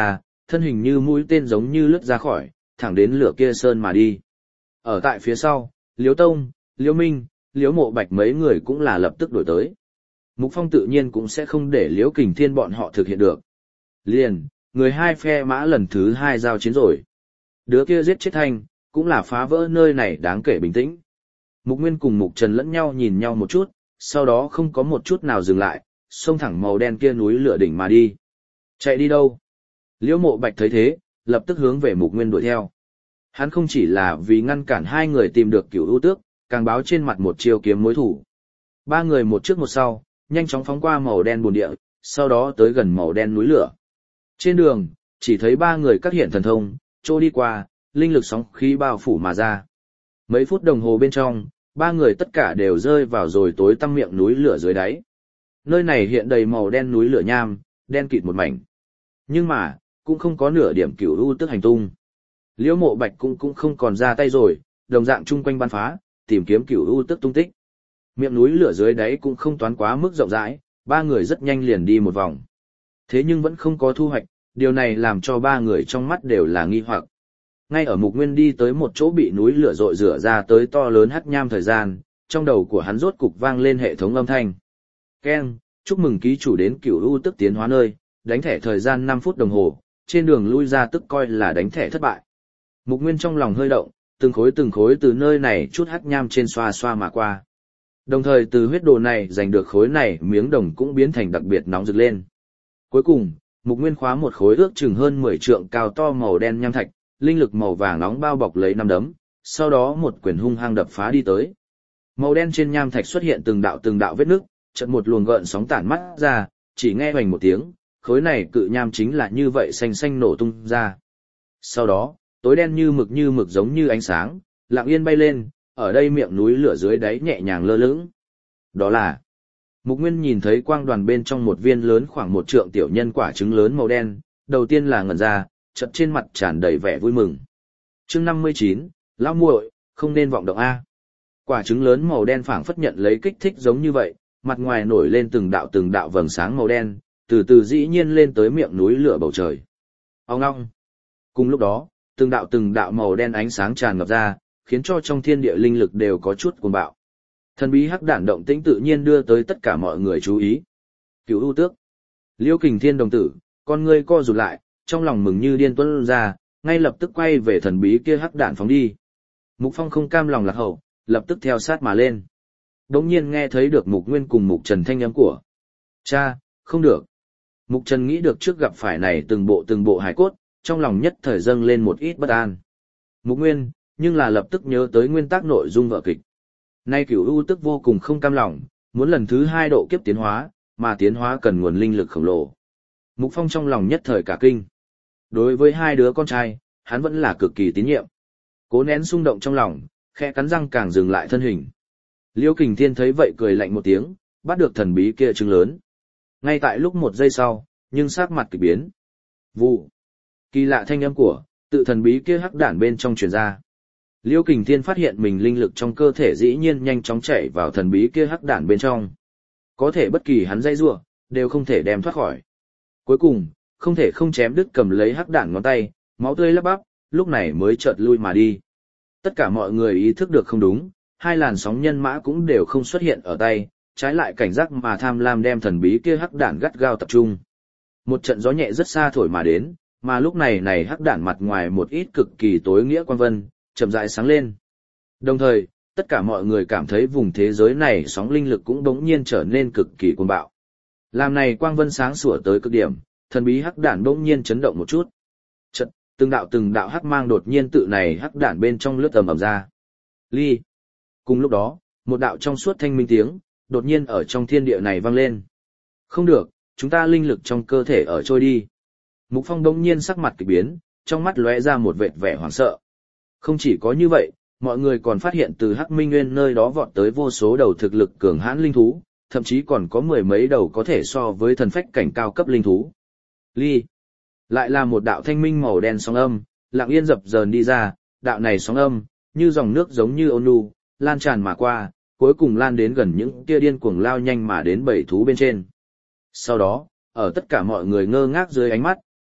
thân hình như mũi tên giống như lướt ra khỏi, thẳng đến lửa kia sơn mà đi. Ở tại phía sau, Liễu Tông, Liễu Minh, Liễu Mộ Bạch mấy người cũng là lập tức đổi tới. Mục Phong tự nhiên cũng sẽ không để Liễu Kình Thiên bọn họ thực hiện được. Liền, người hai phe mã lần thứ hai giao chiến rồi. Đứa kia giết chết Thanh, cũng là phá vỡ nơi này đáng kể bình tĩnh. Mục Nguyên cùng Mục Trần lẫn nhau nhìn nhau một chút, sau đó không có một chút nào dừng lại, xông thẳng màu đen kia núi lửa đỉnh mà đi. Chạy đi đâu? Liễu Mộ Bạch thấy thế, lập tức hướng về Mục Nguyên đuổi theo. Hắn không chỉ là vì ngăn cản hai người tìm được Cửu U Tước, càng báo trên mặt một chiêu kiếm mối thủ. Ba người một trước một sau, nhanh chóng phóng qua màu đen bùn địa, sau đó tới gần màu đen núi lửa. Trên đường, chỉ thấy ba người các hiện thần thông, trôi đi qua, linh lực sóng khí bao phủ mà ra. Mấy phút đồng hồ bên trong, ba người tất cả đều rơi vào rồi tối tăm miệng núi lửa dưới đáy. Nơi này hiện đầy màu đen núi lửa nham, đen kịt một mảnh. Nhưng mà, cũng không có nửa điểm Cửu U Tước hành tung. Liễu Mộ Bạch cũng không còn ra tay rồi, đồng dạng chung quanh bắn phá, tìm kiếm Cửu U Tước tung tích. Miệng núi lửa dưới đáy cũng không toán quá mức rộng rãi, ba người rất nhanh liền đi một vòng. Thế nhưng vẫn không có thu hoạch, điều này làm cho ba người trong mắt đều là nghi hoặc. Ngay ở Mục Nguyên đi tới một chỗ bị núi lửa rội rửa ra tới to lớn hắc nham thời gian, trong đầu của hắn rốt cục vang lên hệ thống âm thanh. Keng, chúc mừng ký chủ đến Cửu U Tước tiến hóa nơi, đánh thẻ thời gian 5 phút đồng hồ, trên đường lui ra tức coi là đánh thẻ thất bại. Mục Nguyên trong lòng hơi động, từng khối từ nơi này chút hắc nham trên xoa xoa mà qua. Đồng thời từ huyết đồ này giành được khối này miếng đồng cũng biến thành đặc biệt nóng rực lên. Cuối cùng, Mục Nguyên khóa một khối ước chừng hơn 10 trượng cao to màu đen nham thạch, linh lực màu vàng nóng bao bọc lấy năm đấm, sau đó một quyền hung hăng đập phá đi tới. Màu đen trên nham thạch xuất hiện từng đạo vết nứt, chợt một luồng gợn sóng tản mắt ra, chỉ nghe hoành một tiếng, khối này cự nham chính là như vậy xanh xanh nổ tung ra. Sau đó, tối đen như mực giống như ánh sáng, lặng yên bay lên, ở đây miệng núi lửa dưới đáy nhẹ nhàng lơ lửng. Đó là Mục Nguyên nhìn thấy quang đoàn bên trong một viên lớn khoảng 1 trượng tiểu nhân quả trứng lớn màu đen, đầu tiên là ngẩn ra, chợt trên mặt tràn đầy vẻ vui mừng. Chương 59, lão muội, không nên vọng động a. Quả trứng lớn màu đen phảng phất nhận lấy kích thích giống như vậy, mặt ngoài nổi lên từng đạo vầng sáng màu đen, từ từ dĩ nhiên lên tới miệng núi lửa bầu trời. Ong ong. Cùng lúc đó, từng đạo màu đen ánh sáng tràn ngập ra, khiến cho trong thiên địa linh lực đều có chút cuồng bạo. Thần bí hắc đản động tĩnh tự nhiên đưa tới tất cả mọi người chú ý. Cửu U Tước. Liễu Kình Thiên đồng tử, con ngươi co rụt lại, trong lòng mừng như điên tuôn ra, ngay lập tức quay về thần bí kia hắc đản phóng đi. Mục Phong không cam lòng lạc hậu, lập tức theo sát mà lên. Đống nhiên nghe thấy được Mục Nguyên cùng Mục Trần thanh âm của. Cha, không được. Mục Trần nghĩ được trước gặp phải này từng bộ hài cốt, trong lòng nhất thời dâng lên một ít bất an. Mục Nguyên, nhưng là lập tức nhớ tới nguyên tắc nội dung vở kịch. Nay Cửu U Tước vô cùng không cam lòng, muốn lần thứ 2 độ kiếp tiến hóa, mà tiến hóa cần nguồn linh lực khổng lồ. Mục Phong trong lòng nhất thời cả kinh. Đối với hai đứa con trai, hắn vẫn là cực kỳ tín nhiệm. Cố nén xung động trong lòng, khẽ cắn răng càng dừng lại thân hình. Liễu Kình Thiên thấy vậy cười lạnh một tiếng, bắt được thần bí kia trứng lớn. Ngay tại lúc 1 giây sau, nhưng sắc mặt kỳ biến. Vụ. Kỳ lạ thanh âm của, tự thần bí kia hắc đản bên trong truyền ra. Liễu Kình Thiên phát hiện mình linh lực trong cơ thể dĩ nhiên nhanh chóng chảy vào thần bí kia hắc đản bên trong. Có thể bất kỳ hắn dây rủa, đều không thể đem thoát khỏi. Cuối cùng, không thể không chém đứt cầm lấy hắc đản ngón tay, máu tươi lấp bắp, lúc này mới chợt lui mà đi. Tất cả mọi người ý thức được không đúng, hai làn sóng nhân mã cũng đều không xuất hiện ở tay, trái lại cảnh giác mà tham lam đem thần bí kia hắc đản gắt gao tập trung. Một trận gió nhẹ rất xa thổi mà đến, mà lúc này hắc đản mặt ngoài một ít cực kỳ tối nghĩa quang vân, chậm rãi sáng lên. Đồng thời, tất cả mọi người cảm thấy vùng thế giới này sóng linh lực cũng bỗng nhiên trở nên cực kỳ cuồng bạo. Làm này quang vân sáng sủa tới cực điểm, thần bí hắc đản bỗng nhiên chấn động một chút. Chợt, từng đạo hắc mang đột nhiên tự này hắc đản bên trong lướt ầm ầm ra. Ly. Cùng lúc đó, một đạo trong suốt thanh minh tiếng, đột nhiên ở trong thiên địa này vang lên. Không được, chúng ta linh lực trong cơ thể ở trôi đi. Mục Phong bỗng nhiên sắc mặt kỳ biến, trong mắt lóe ra một vệt vẻ hoảng sợ. Không chỉ có như vậy, mọi người còn phát hiện từ Hắc Minh Nguyên nơi đó vọt tới vô số đầu thực lực cường hãn linh thú, thậm chí còn có 10 mấy đầu có thể so với thần phách cảnh cao cấp linh thú. Ly. Lại là một đạo thanh minh màu đen sóng âm, lặng yên dập dờn đi ra, đạo này sóng âm, như dòng nước giống như ôn nhu, lan tràn mà qua, cuối cùng lan đến gần những tia điên cuồng lao nhanh mà đến bầy thú bên trên. Sau đó, ở tất cả mọi người ngơ ngác dưới ánh mắt,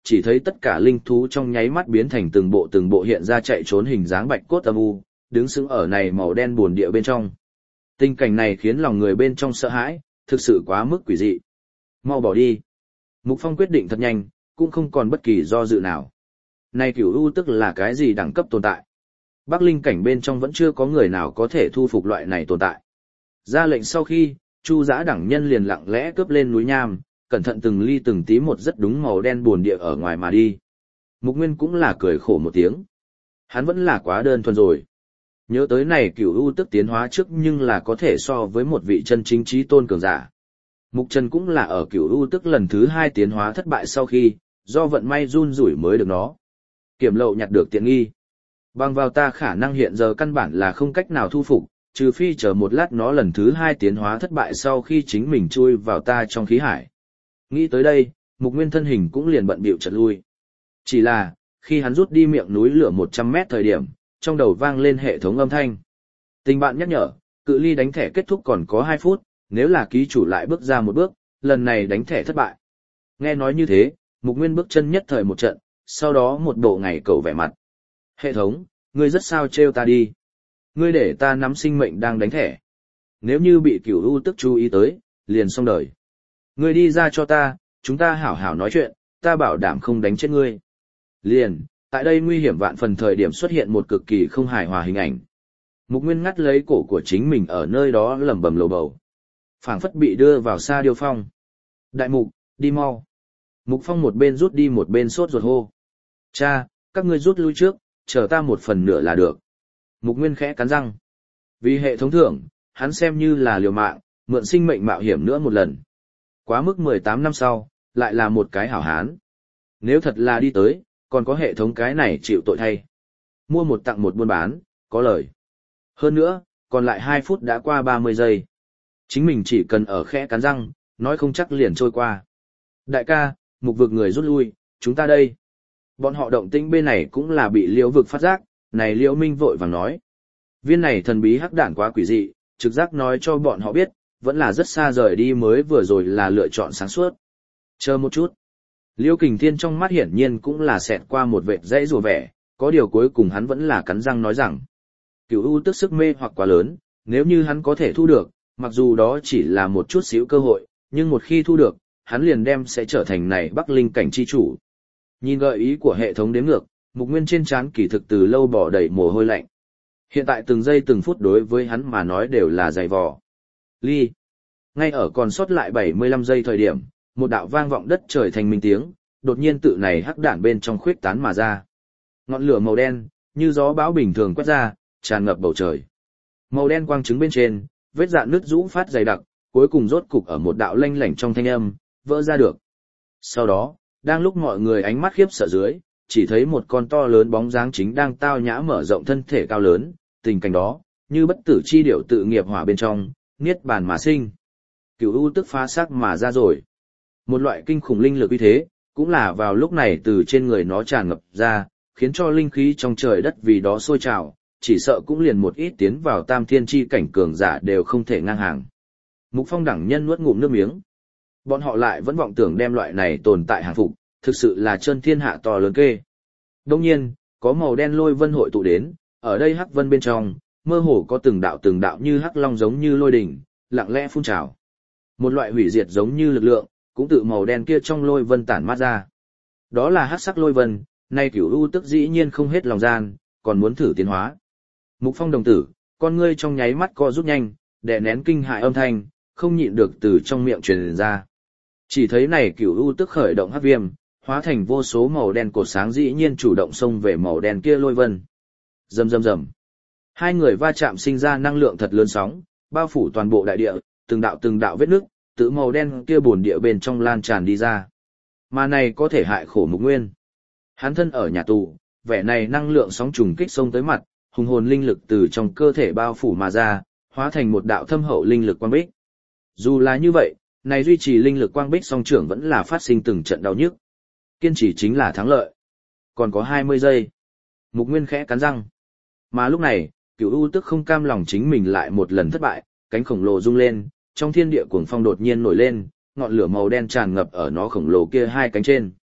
chỉ thấy tất cả linh thú trong nháy mắt biến thành từng bộ hiện ra chạy trốn hình dáng bạch cốt âm u, đứng sững ở này màu đen buồn địa bên trong. Tình cảnh này khiến lòng người bên trong sợ hãi, thực sự quá mức quỷ dị. Mau bỏ đi. Mục Phong quyết định thật nhanh, cũng không còn bất kỳ do dự nào. Này cửu u tức là cái gì đẳng cấp tồn tại? Bắc linh cảnh bên trong vẫn chưa có người nào có thể thu phục loại này tồn tại. Ra lệnh sau khi, Chu Dã đẳng nhân liền lặng lẽ cướp lên núi nham, cẩn thận từng ly từng tí một rất đúng màu đen buồn địa ở ngoài mà đi. Mục Nguyên cũng là cười khổ một tiếng. Hắn vẫn là quá đơn thuần rồi. Nhớ tới này cửu u tức tiến hóa trước nhưng là có thể so với một vị chân chính chí tôn cường giả. Mục Trần cũng là ở cửu u tức lần thứ 2 tiến hóa thất bại sau khi, do vận may run rủi mới được nó. Kiểm lậu nhặt được tiện nghi. Bằng vào ta khả năng hiện giờ căn bản là không cách nào thu phục, trừ phi chờ một lát nó lần thứ 2 tiến hóa thất bại sau khi chính mình chui vào ta trong khí hải. Nghĩ tới đây, Mục Nguyên thân hình cũng liền bận bịu chợt lui. Chỉ là, khi hắn rút đi miệng núi lửa 100 mét thời điểm, trong đầu vang lên hệ thống âm thanh. Tình bạn nhắc nhở, cự ly đánh thẻ kết thúc còn có 2 phút, nếu là ký chủ lại bước ra một bước, lần này đánh thẻ thất bại. Nghe nói như thế, Mục Nguyên bước chân nhất thời một trận, sau đó một bộ ngày cầu vẻ mặt. Hệ thống, ngươi rất sao trêu ta đi. Ngươi để ta nắm sinh mệnh đang đánh thẻ. Nếu như bị cửu u tức chú ý tới, liền xong đời. Ngươi đi ra cho ta, chúng ta hảo hảo nói chuyện, ta bảo đảm không đánh chết ngươi. Liền, tại đây nguy hiểm vạn phần thời điểm xuất hiện một cực kỳ không hài hòa hình ảnh. Mục Nguyên ngắt lấy cổ của chính mình ở nơi đó lẩm bẩm lầu bầu. Phảng phất bị đưa vào xa điêu phong. Đại mục, đi mau. Mục Phong một bên rút đi một bên sốt ruột hô. Cha, các ngươi rút lui trước, chờ ta một phần nửa là được. Mục Nguyên khẽ cắn răng. Vì hệ thống thưởng, hắn xem như là liều mạng, mượn sinh mệnh mạo hiểm nữa một lần. Quá mức 18 năm sau, lại là một cái hảo hán. Nếu thật là đi tới, còn có hệ thống cái này chịu tội thay. Mua một tặng một buôn bán, có lời. Hơn nữa, còn lại 2 phút đã qua 30 giây. Chính mình chỉ cần ở khẽ cắn răng, nói không chắc liền trôi qua. Đại ca, Mục vực người rút lui, chúng ta đây. Bọn họ động tĩnh bên này cũng là bị Liễu vực phát giác, này Liễu Minh vội vàng nói. Viên này thần bí hắc đản quá quỷ dị, trực giác nói cho bọn họ biết, vẫn là rất xa rời đi mới vừa rồi là lựa chọn sáng suốt. Chờ một chút. Liễu Kình Thiên trong mắt hiển nhiên cũng là xẹt qua một vệt dãy rùa vẻ, có điều cuối cùng hắn vẫn là cắn răng nói rằng. Cửu u tức sức mê hoặc quá lớn, nếu như hắn có thể thu được, mặc dù đó chỉ là một chút xíu cơ hội, nhưng một khi thu được, hắn liền đem sẽ trở thành này Bắc linh cảnh chi chủ. Nhìn gợi ý của hệ thống đếm ngược, Mục Nguyên trên trán kỳ thực từ lâu bỏ đầy mồ hôi lạnh. Hiện tại từng giây từng phút đối với hắn mà nói đều là dày vò. Ly. Ngay ở còn sót lại 75 giây thời điểm, một đạo vang vọng đất trời thành minh tiếng, đột nhiên tự này hắc đản bên trong khuyết tán mà ra. Ngọn lửa màu đen, như gió bão bình thường quét ra, tràn ngập bầu trời. Màu đen quang trứng bên trên, vết dạn nứt rũ phát dày đặc, cuối cùng rốt cục ở một đạo lanh lảnh trong thanh âm, vỡ ra được. Sau đó, đang lúc mọi người ánh mắt khiếp sợ dưới, chỉ thấy một con to lớn bóng dáng chính đang tao nhã mở rộng thân thể cao lớn, tình cảnh đó, như bất tử chi điểu tự nghiệp hỏa bên trong, niết bàn mà sinh. Cửu u tức phá xác mà ra rồi. Một loại kinh khủng linh lực uy thế, cũng là vào lúc này từ trên người nó tràn ngập ra, khiến cho linh khí trong trời đất vì đó sôi trào, chỉ sợ cũng liền một ít tiến vào tam thiên chi cảnh cường giả đều không thể ngang hàng. Mục Phong đẳng nhân nuốt ngụm nước miếng. Bọn họ lại vẫn vọng tưởng đem loại này tồn tại hàng phục, thực sự là chân thiên hạ to lớn kê. Đông nhiên, có màu đen lôi vân hội tụ đến, ở đây hắc vân bên trong, mơ hồ có từng đạo như hắc long giống như lôi đỉnh, lặng lẽ phun trào. Một loại hủy diệt giống như lực lượng, cũng tự màu đen kia trong lôi vân tản mát ra. Đó là hắc sắc lôi vân, nay Cửu u tức dĩ nhiên không hết lòng gian, còn muốn thử tiến hóa. Mục Phong đồng tử, con ngươi trong nháy mắt co rút nhanh, đè nén kinh hại âm thanh, không nhịn được từ trong miệng truyền ra. Chỉ thấy này Cửu u tức khởi động hắc viêm, hóa thành vô số màu đen cột sáng dĩ nhiên chủ động xông về màu đen kia lôi vân. Rầm rầm rầm. Hai người va chạm sinh ra năng lượng thật lớn sóng, bao phủ toàn bộ đại địa, từng đạo vết nứt, tự màu đen kia bồn địa bên trong lan tràn đi ra. Mà này có thể hại khổ Mục Nguyên. Hắn thân ở nhà tù, vẻ này năng lượng sóng trùng kích xông tới mặt, hùng hồn linh lực từ trong cơ thể bao phủ mà ra, hóa thành một đạo thâm hậu linh lực quang bích. Dù là như vậy, này duy trì linh lực quang bích song trưởng vẫn là phát sinh từng trận đau nhức. Kiên trì chính là thắng lợi. Còn có 20 giây. Mục Nguyên khẽ cắn răng. Mà lúc này, Cửu u tức không cam lòng chính mình lại một lần thất bại, cánh khổng lồ rung lên, trong thiên địa cuồng phong đột nhiên nổi lên, ngọn lửa màu đen tràn ngập ở nó khổng lồ kia hai cánh trên.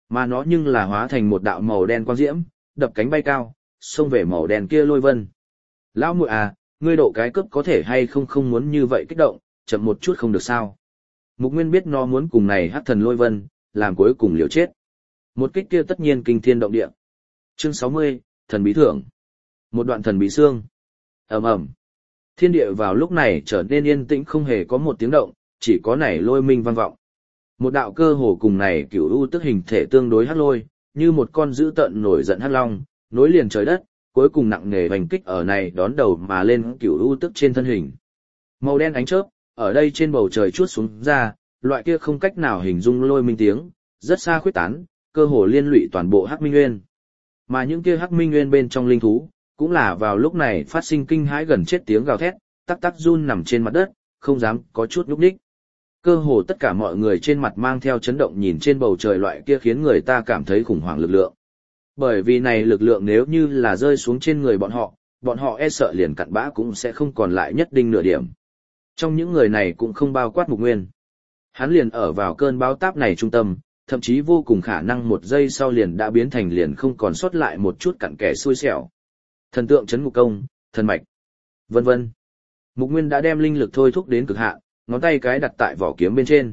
Mà nó nhưng là hóa thành một đạo màu đen quang diễm, đập cánh bay cao, xông về màu đen kia lôi vân. Lão muội à, ngươi độ cái cướp có thể hay không muốn như vậy kích động, chậm một chút không được sao. Mục Nguyên biết nó muốn cùng này hắc thần lôi vân, làm cuối cùng liều chết. Một kích kia tất nhiên kinh thiên động địa. Chương 60, thần bí thưởng. Một đoạn thần bí xương. Ầm ầm. Thiên địa vào lúc này trở nên yên tĩnh không hề có một tiếng động, chỉ có nảy lôi minh vang vọng. Một đạo cơ hồ cùng này cửu u tức hình thể tương đối hắc lôi, như một con dữ tợn nổi giận hắc long, nối liền trời đất, cuối cùng nặng nề hoành kích ở này đón đầu mà lên cửu u tức trên thân hình. Màu đen ánh chớp, ở đây trên bầu trời chuốt xuống ra, loại kia không cách nào hình dung lôi minh tiếng, rất xa khuyết tán, cơ hồ liên lụy toàn bộ Hắc Minh Nguyên. Mà những kia Hắc Minh Nguyên bên trong linh thú, cũng là vào lúc này phát sinh kinh hãi gần chết tiếng gào thét, tắc tắc run nằm trên mặt đất, không dám có chút nhúc nhích. Cơ hồ tất cả mọi người trên mặt mang theo chấn động nhìn trên bầu trời loại kia khiến người ta cảm thấy khủng hoảng lực lượng. Bởi vì này lực lượng nếu như là rơi xuống trên người bọn họ e sợ liền cặn bã cũng sẽ không còn lại nhất định nửa điểm. Trong những người này cũng không bao quát Mục Nguyên. Hắn liền ở vào cơn bão táp này trung tâm, thậm chí vô cùng khả năng một giây sau liền đã biến thành liền không còn sót lại một chút cặn kẽ xui xẻo. Thần tượng chấn ngục công, thần mạch, vân vân. Mục Nguyên đã đem linh lực thôi thúc đến cực hạn, ngón tay cái đặt tại vỏ kiếm bên trên.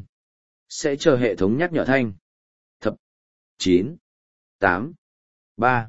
Sẽ chờ hệ thống nhắc nhở thanh. Thập, 9, 8, 3,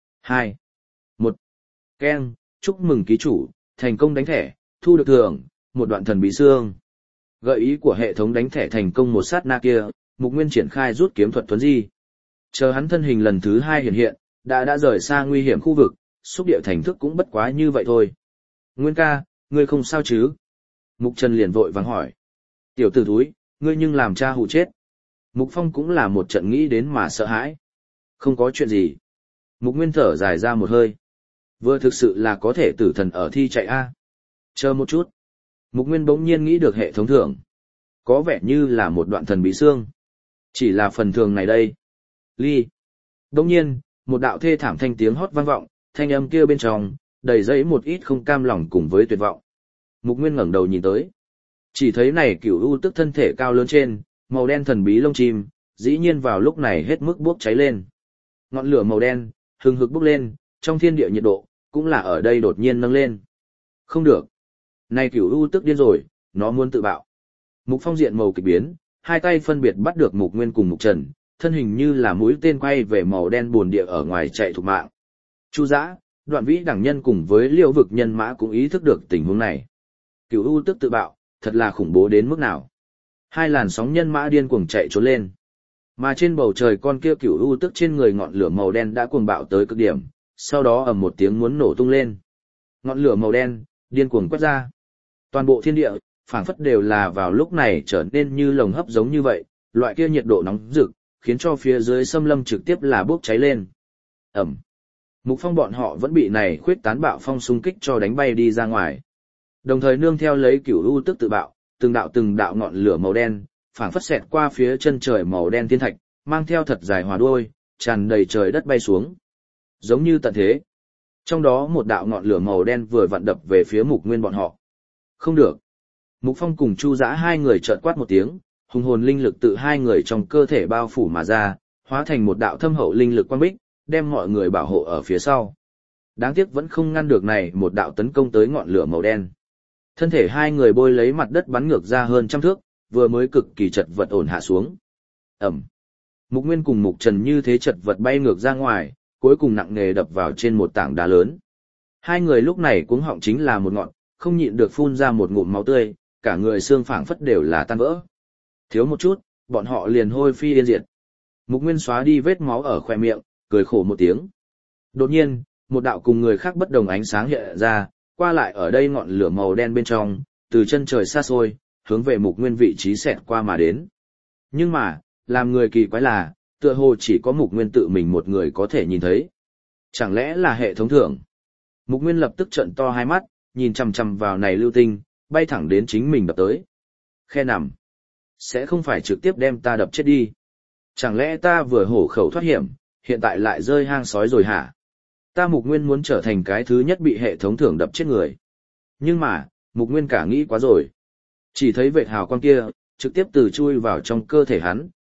2, 1. Keng, chúc mừng ký chủ, thành công đánh thẻ, thu được thưởng, một đoạn thần bí xương. Gợi ý của hệ thống đánh thẻ thành công một sát na kia, Mục Nguyên triển khai rút kiếm thuật thuấn di. Chờ hắn thân hình lần thứ 2 hiện hiện, đã rời xa nguy hiểm khu vực, xúc địa thành thức cũng bất quá như vậy thôi. Nguyên ca, ngươi không sao chứ? Mục Trần liền vội vàng hỏi. Tiểu tử thúi, ngươi nhưng làm cha hù chết. Mục Phong cũng là một trận nghĩ đến mà sợ hãi. Không có chuyện gì. Mục Nguyên thở dài ra một hơi. Vừa thực sự là có thể tử thần ở thi chạy a. Chờ một chút. Mục Nguyên bỗng nhiên nghĩ được hệ thống thưởng. Có vẻ như là một đoạn thần bí xương. Chỉ là phần thưởng này đây. Ly. Bỗng nhiên, một đạo thê thảm thanh tiếng hót vang vọng, thanh âm kia bên trong, đầy dẫy một ít không cam lòng cùng với tuyệt vọng. Mục Nguyên ngẩng đầu nhìn tới. Chỉ thấy này cửu u tức thân thể cao lớn trên, màu đen thần bí lông chim, dĩ nhiên vào lúc này hết mức bốc cháy lên. Ngọn lửa màu đen, hừng hực bốc lên, trong thiên địa nhiệt độ, cũng là ở đây đột nhiên nâng lên. Không được. Này cửu u tức điên rồi, nó muốn tự bạo. Mục Phong diện màu kịch biến, hai tay phân biệt bắt được Mục Nguyên cùng Mục Trần, thân hình như là mũi tên quay về màu đen buồn địa ở ngoài chạy thục mạng. Chu Dã, Đoạn Vĩ đẳng nhân cùng với Liễu Vực nhân mã cũng ý thức được tình huống này. Cửu u tức tự bạo, thật là khủng bố đến mức nào. Hai làn sóng nhân mã điên cuồng chạy trốn lên. Mà trên bầu trời con kia cửu u tức trên người ngọn lửa màu đen đã cuồng bạo tới cực điểm, sau đó ầm một tiếng muốn nổ tung lên. Ngọn lửa màu đen điên cuồng quét ra. Toàn bộ thiên địa, phảng phất đều là vào lúc này trở nên như lồng hấp giống như vậy, loại kia nhiệt độ nóng rực, khiến cho phía dưới xâm lâm trực tiếp là bốc cháy lên. Ẩm. Mục Phong bọn họ vẫn bị này khuyết tán bạo phong xung kích cho đánh bay đi ra ngoài. Đồng thời nương theo lấy cửu u tức tự bạo, từng đạo ngọn lửa màu đen, phảng phất xẹt qua phía chân trời màu đen thiên thạch, mang theo thật dài hòa đuôi, tràn đầy trời đất bay xuống. Giống như tận thế. Trong đó một đạo ngọn lửa màu đen vừa vặn đập về phía Mục Nguyên bọn họ. Không được. Mục Phong cùng Chu Dã hai người chợt quát một tiếng, hùng hồn linh lực tự hai người trong cơ thể bao phủ mà ra, hóa thành một đạo thâm hậu linh lực quang bích, đem mọi người bảo hộ ở phía sau. Đáng tiếc vẫn không ngăn được này một đạo tấn công tới ngọn lửa màu đen. Thân thể hai người bôi lấy mặt đất bắn ngược ra hơn trăm thước, vừa mới cực kỳ chật vật ổn hạ xuống. Ẩm. Mục Nguyên cùng Mục Trần như thế chật vật bay ngược ra ngoài, cuối cùng nặng nề đập vào trên một tảng đá lớn. Hai người lúc này cuống họng chính là một ngọn, không nhịn được phun ra một ngụm máu tươi, cả người xương phảng phất đều là tan vỡ. Thiếu một chút, bọn họ liền hôi phi yên diệt. Mục Nguyên xóa đi vết máu ở khóe miệng, cười khổ một tiếng. Đột nhiên, một đạo cùng người khác bất đồng ánh sáng hiện ra, qua lại ở đây ngọn lửa màu đen bên trong, từ chân trời xa xôi, hướng về Mục Nguyên vị trí xẹt qua mà đến. Nhưng mà, làm người kỳ quái là, tựa hồ chỉ có Mục Nguyên tự mình một người có thể nhìn thấy. Chẳng lẽ là hệ thống thưởng? Mục Nguyên lập tức trợn to hai mắt, nhìn chằm chằm vào này lưu tinh, bay thẳng đến chính mình đập tới. Khe nằm. Sẽ không phải trực tiếp đem ta đập chết đi. Chẳng lẽ ta vừa hổ khẩu thoát hiểm, hiện tại lại rơi hang sói rồi hả? Ta Mục Nguyên muốn trở thành cái thứ nhất bị hệ thống thưởng đập chết người. Nhưng mà, Mục Nguyên cả nghĩ quá rồi. Chỉ thấy vệt hào quang kia, trực tiếp từ chui vào trong cơ thể hắn,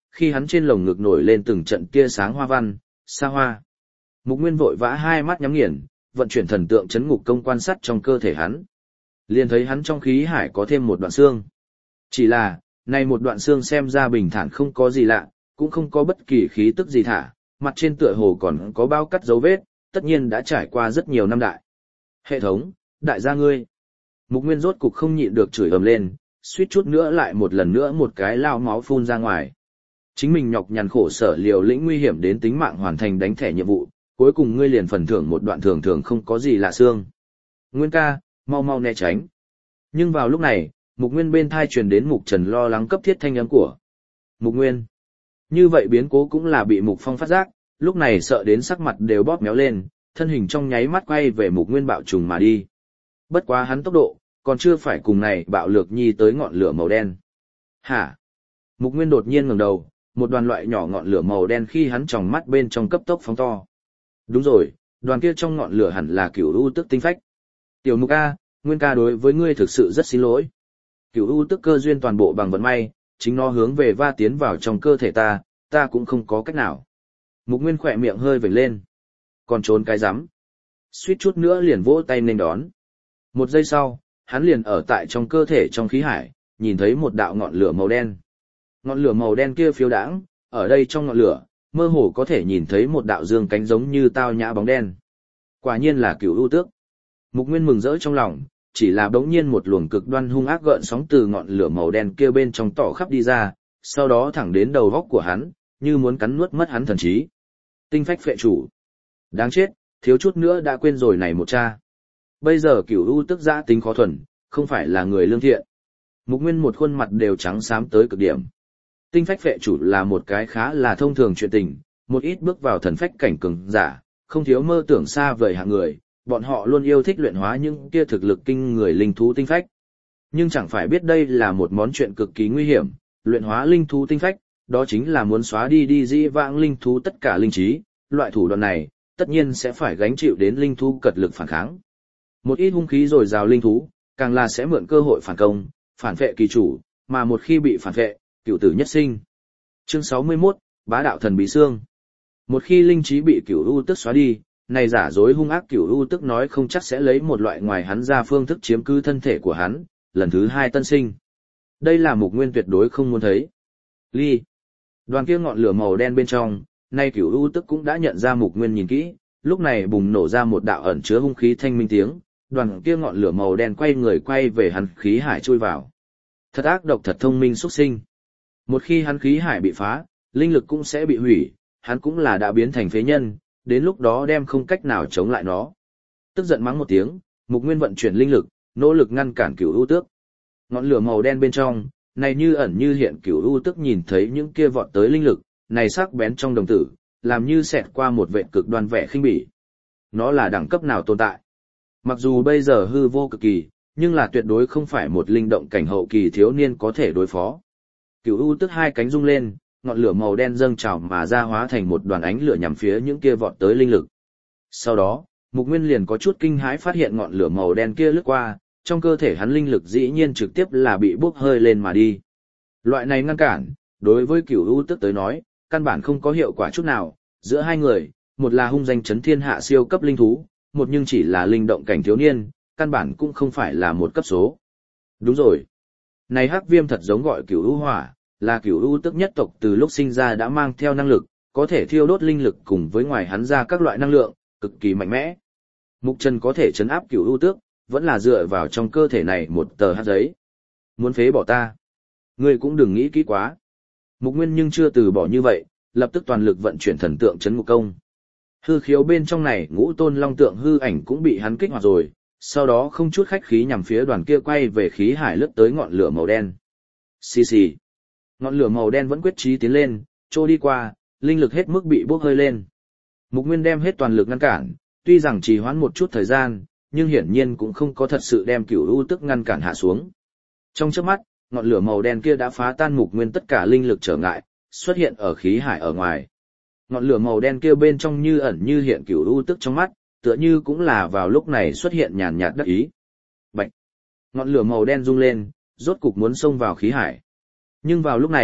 khi hắn trên lồng ngực nổi lên từng trận tia sáng hoa văn, xa hoa. Mục Nguyên vội vã hai mắt nhắm nghiền, vận chuyển thần tượng chấn ngục công quan sát trong cơ thể hắn. Liền thấy hắn trong khí hải có thêm một đoạn xương. Chỉ là, này một đoạn xương xem ra bình thản không có gì lạ, cũng không có bất kỳ khí tức gì thả, mặt trên tựa hồ còn có bao cắt dấu vết, tất nhiên đã trải qua rất nhiều năm đại. Hệ thống, đại gia ngươi. Mục Nguyên rốt cục không nhịn được chửi ầm lên, suýt chút nữa lại một lần nữa một cái lao máu phun ra ngoài. Chính mình nhọc nhằn khổ sở liều lĩnh nguy hiểm đến tính mạng hoàn thành đánh thẻ nhiệm vụ, cuối cùng ngươi liền phần thưởng một đoạn thường thường không có gì lạ xương. Nguyên ca, mau mau né tránh. Nhưng vào lúc này, Mục Nguyên bên thai truyền đến Mục Trần lo lắng cấp thiết thanh âm của Mục Nguyên. Như vậy biến cố cũng là bị Mục Phong phát giác, lúc này sợ đến sắc mặt đều bóp méo lên, thân hình trong nháy mắt quay về Mục Nguyên bạo trùng mà đi. Bất quá hắn tốc độ, còn chưa phải cùng này bạo lược nhi tới ngọn lửa màu đen. Hả? Mục Nguyên đột nhiên ngẩng đầu, một đoàn loại nhỏ ngọn lửa màu đen khi hắn tròng mắt bên trong cấp tốc phóng to. Đúng rồi, đoàn kia trong ngọn lửa hẳn là Cửu U Tức tinh phách. Tiểu Mục A, Nguyên ca đối với ngươi thực sự rất xin lỗi. Cửu U Tức cơ duyên toàn bộ bằng vận may, chính nó hướng về va tiến vào trong cơ thể ta cũng không có cách nào. Mục Nguyên khỏe miệng hơi vểnh lên. Còn trốn cái rắm. Suýt chút nữa liền vỗ tay nên đón. Một giây sau, hắn liền ở tại trong cơ thể trong khí hải, nhìn thấy một đạo ngọn lửa màu đen. Ngọn lửa màu đen kia phiêu đãng, ở đây trong ngọn lửa, mơ hồ có thể nhìn thấy một đạo dương cánh giống như tao nhã bóng đen. Quả nhiên là Cửu U Tước. Mục Nguyên mừng rỡ trong lòng, chỉ là bỗng nhiên một luồng cực đoan hung ác gợn sóng từ ngọn lửa màu đen kia bên trong tỏ khắp đi ra, sau đó thẳng đến đầu góc của hắn, như muốn cắn nuốt mất hắn thần trí. Tinh phách phệ chủ. Đáng chết, thiếu chút nữa đã quên rồi này một cha. Bây giờ Cửu U Tức giã tính khó thuần, không phải là người lương thiện. Mục Nguyên một khuôn mặt đều trắng xám tới cực điểm. Tinh phách phệ chủ là một cái khá là thông thường chuyện tình, một ít bước vào thần phách cảnh cường giả, không thiếu mơ tưởng xa vời hạng người, bọn họ luôn yêu thích luyện hóa những kia thực lực kinh người linh thú tinh phách. Nhưng chẳng phải biết đây là một món chuyện cực kỳ nguy hiểm, luyện hóa linh thú tinh phách, đó chính là muốn xóa đi dĩ vãng linh thú tất cả linh trí, loại thủ đoạn này, tất nhiên sẽ phải gánh chịu đến linh thú cật lực phản kháng. Một ít hung khí dồi dào linh thú, càng là sẽ mượn cơ hội phản công, phản vệ kỳ chủ, mà một khi bị phản vệ, cửu tử nhất sinh. Chương 61, Bá đạo thần bí xương. Một khi linh trí bị Cửu U Tức xóa đi, này giả dối hung ác Cửu U Tức nói không chắc sẽ lấy một loại ngoài hắn ra phương thức chiếm cứ thân thể của hắn, lần thứ hai tân sinh. Đây là Mục Nguyên tuyệt đối không muốn thấy. Ly. Đoàn kia ngọn lửa màu đen bên trong, nay Cửu U Tức cũng đã nhận ra Mục Nguyên nhìn kỹ, lúc này bùng nổ ra một đạo ẩn chứa hung khí thanh minh tiếng, đoàn kia ngọn lửa màu đen quay người quay về hắn khí hải chui vào. Thật ác độc thật thông minh xuất sinh. Một khi hắn khí hải bị phá, linh lực cũng sẽ bị hủy, hắn cũng là đã biến thành phế nhân, đến lúc đó đem không cách nào chống lại nó. Tức giận mắng một tiếng, Mục Nguyên vận chuyển linh lực, nỗ lực ngăn cản Cửu U Tước. Ngọn lửa màu đen bên trong, này như ẩn như hiện Cửu U Tước nhìn thấy những kia vọt tới linh lực, này sắc bén trong đồng tử, làm như xẹt qua một vệt cực đoan vẻ khinh bỉ. Nó là đẳng cấp nào tồn tại? Mặc dù bây giờ hư vô cực kỳ, nhưng là tuyệt đối không phải một linh động cảnh hậu kỳ thiếu niên có thể đối phó. Cửu U Tức hai cánh rung lên, ngọn lửa màu đen dâng trào mà ra hóa thành một đoàn ánh lửa nhằm phía những kia vọt tới linh lực. Sau đó, Mục Nguyên liền có chút kinh hãi phát hiện ngọn lửa màu đen kia lướt qua, trong cơ thể hắn linh lực dĩ nhiên trực tiếp là bị bốc hơi lên mà đi. Loại này ngăn cản, đối với Cửu U Tức tới nói, căn bản không có hiệu quả chút nào, giữa hai người, một là hung danh chấn thiên hạ siêu cấp linh thú, một nhưng chỉ là linh động cảnh thiếu niên, căn bản cũng không phải là một cấp số. Đúng rồi. Này hắc viêm thật giống gọi Cửu U Hỏa, là Cửu U Tức nhất tộc từ lúc sinh ra đã mang theo năng lực, có thể thiêu đốt linh lực cùng với ngoài hắn ra các loại năng lượng, cực kỳ mạnh mẽ. Mục Trần có thể trấn áp Cửu U Tước, vẫn là dựa vào trong cơ thể này một tờ hắc giấy. Muốn phế bỏ ta? Ngươi cũng đừng nghĩ kỹ quá. Mục Nguyên nhưng chưa từ bỏ như vậy, lập tức toàn lực vận chuyển thần tượng trấn ngục công. Hư khiếu bên trong này ngũ tôn long tượng hư ảnh cũng bị hắn kích hoạt rồi, sau đó không chút khách khí nhằm phía đoàn kia quay về khí hải lướt tới ngọn lửa màu đen. Xì xì. Ngọn lửa màu đen vẫn quyết chí tiến lên, trôi đi qua, linh lực hết mức bị bốc hơi lên. Mục Nguyên đem hết toàn lực ngăn cản, tuy rằng trì hoãn một chút thời gian, nhưng hiển nhiên cũng không có thật sự đem Cửu U Tức ngăn cản hạ xuống. Trong chớp mắt, ngọn lửa màu đen kia đã phá tan Mục Nguyên tất cả linh lực trở ngại, xuất hiện ở khí hải ở ngoài. Ngọn lửa màu đen kia bên trong như ẩn như hiện Cửu U Tức trong mắt, tựa như cũng là vào lúc này xuất hiện nhàn nhạt đắc ý. Bạch! Ngọn lửa màu đen rung lên, rốt cục muốn xông vào khí hải. Nhưng vào lúc này,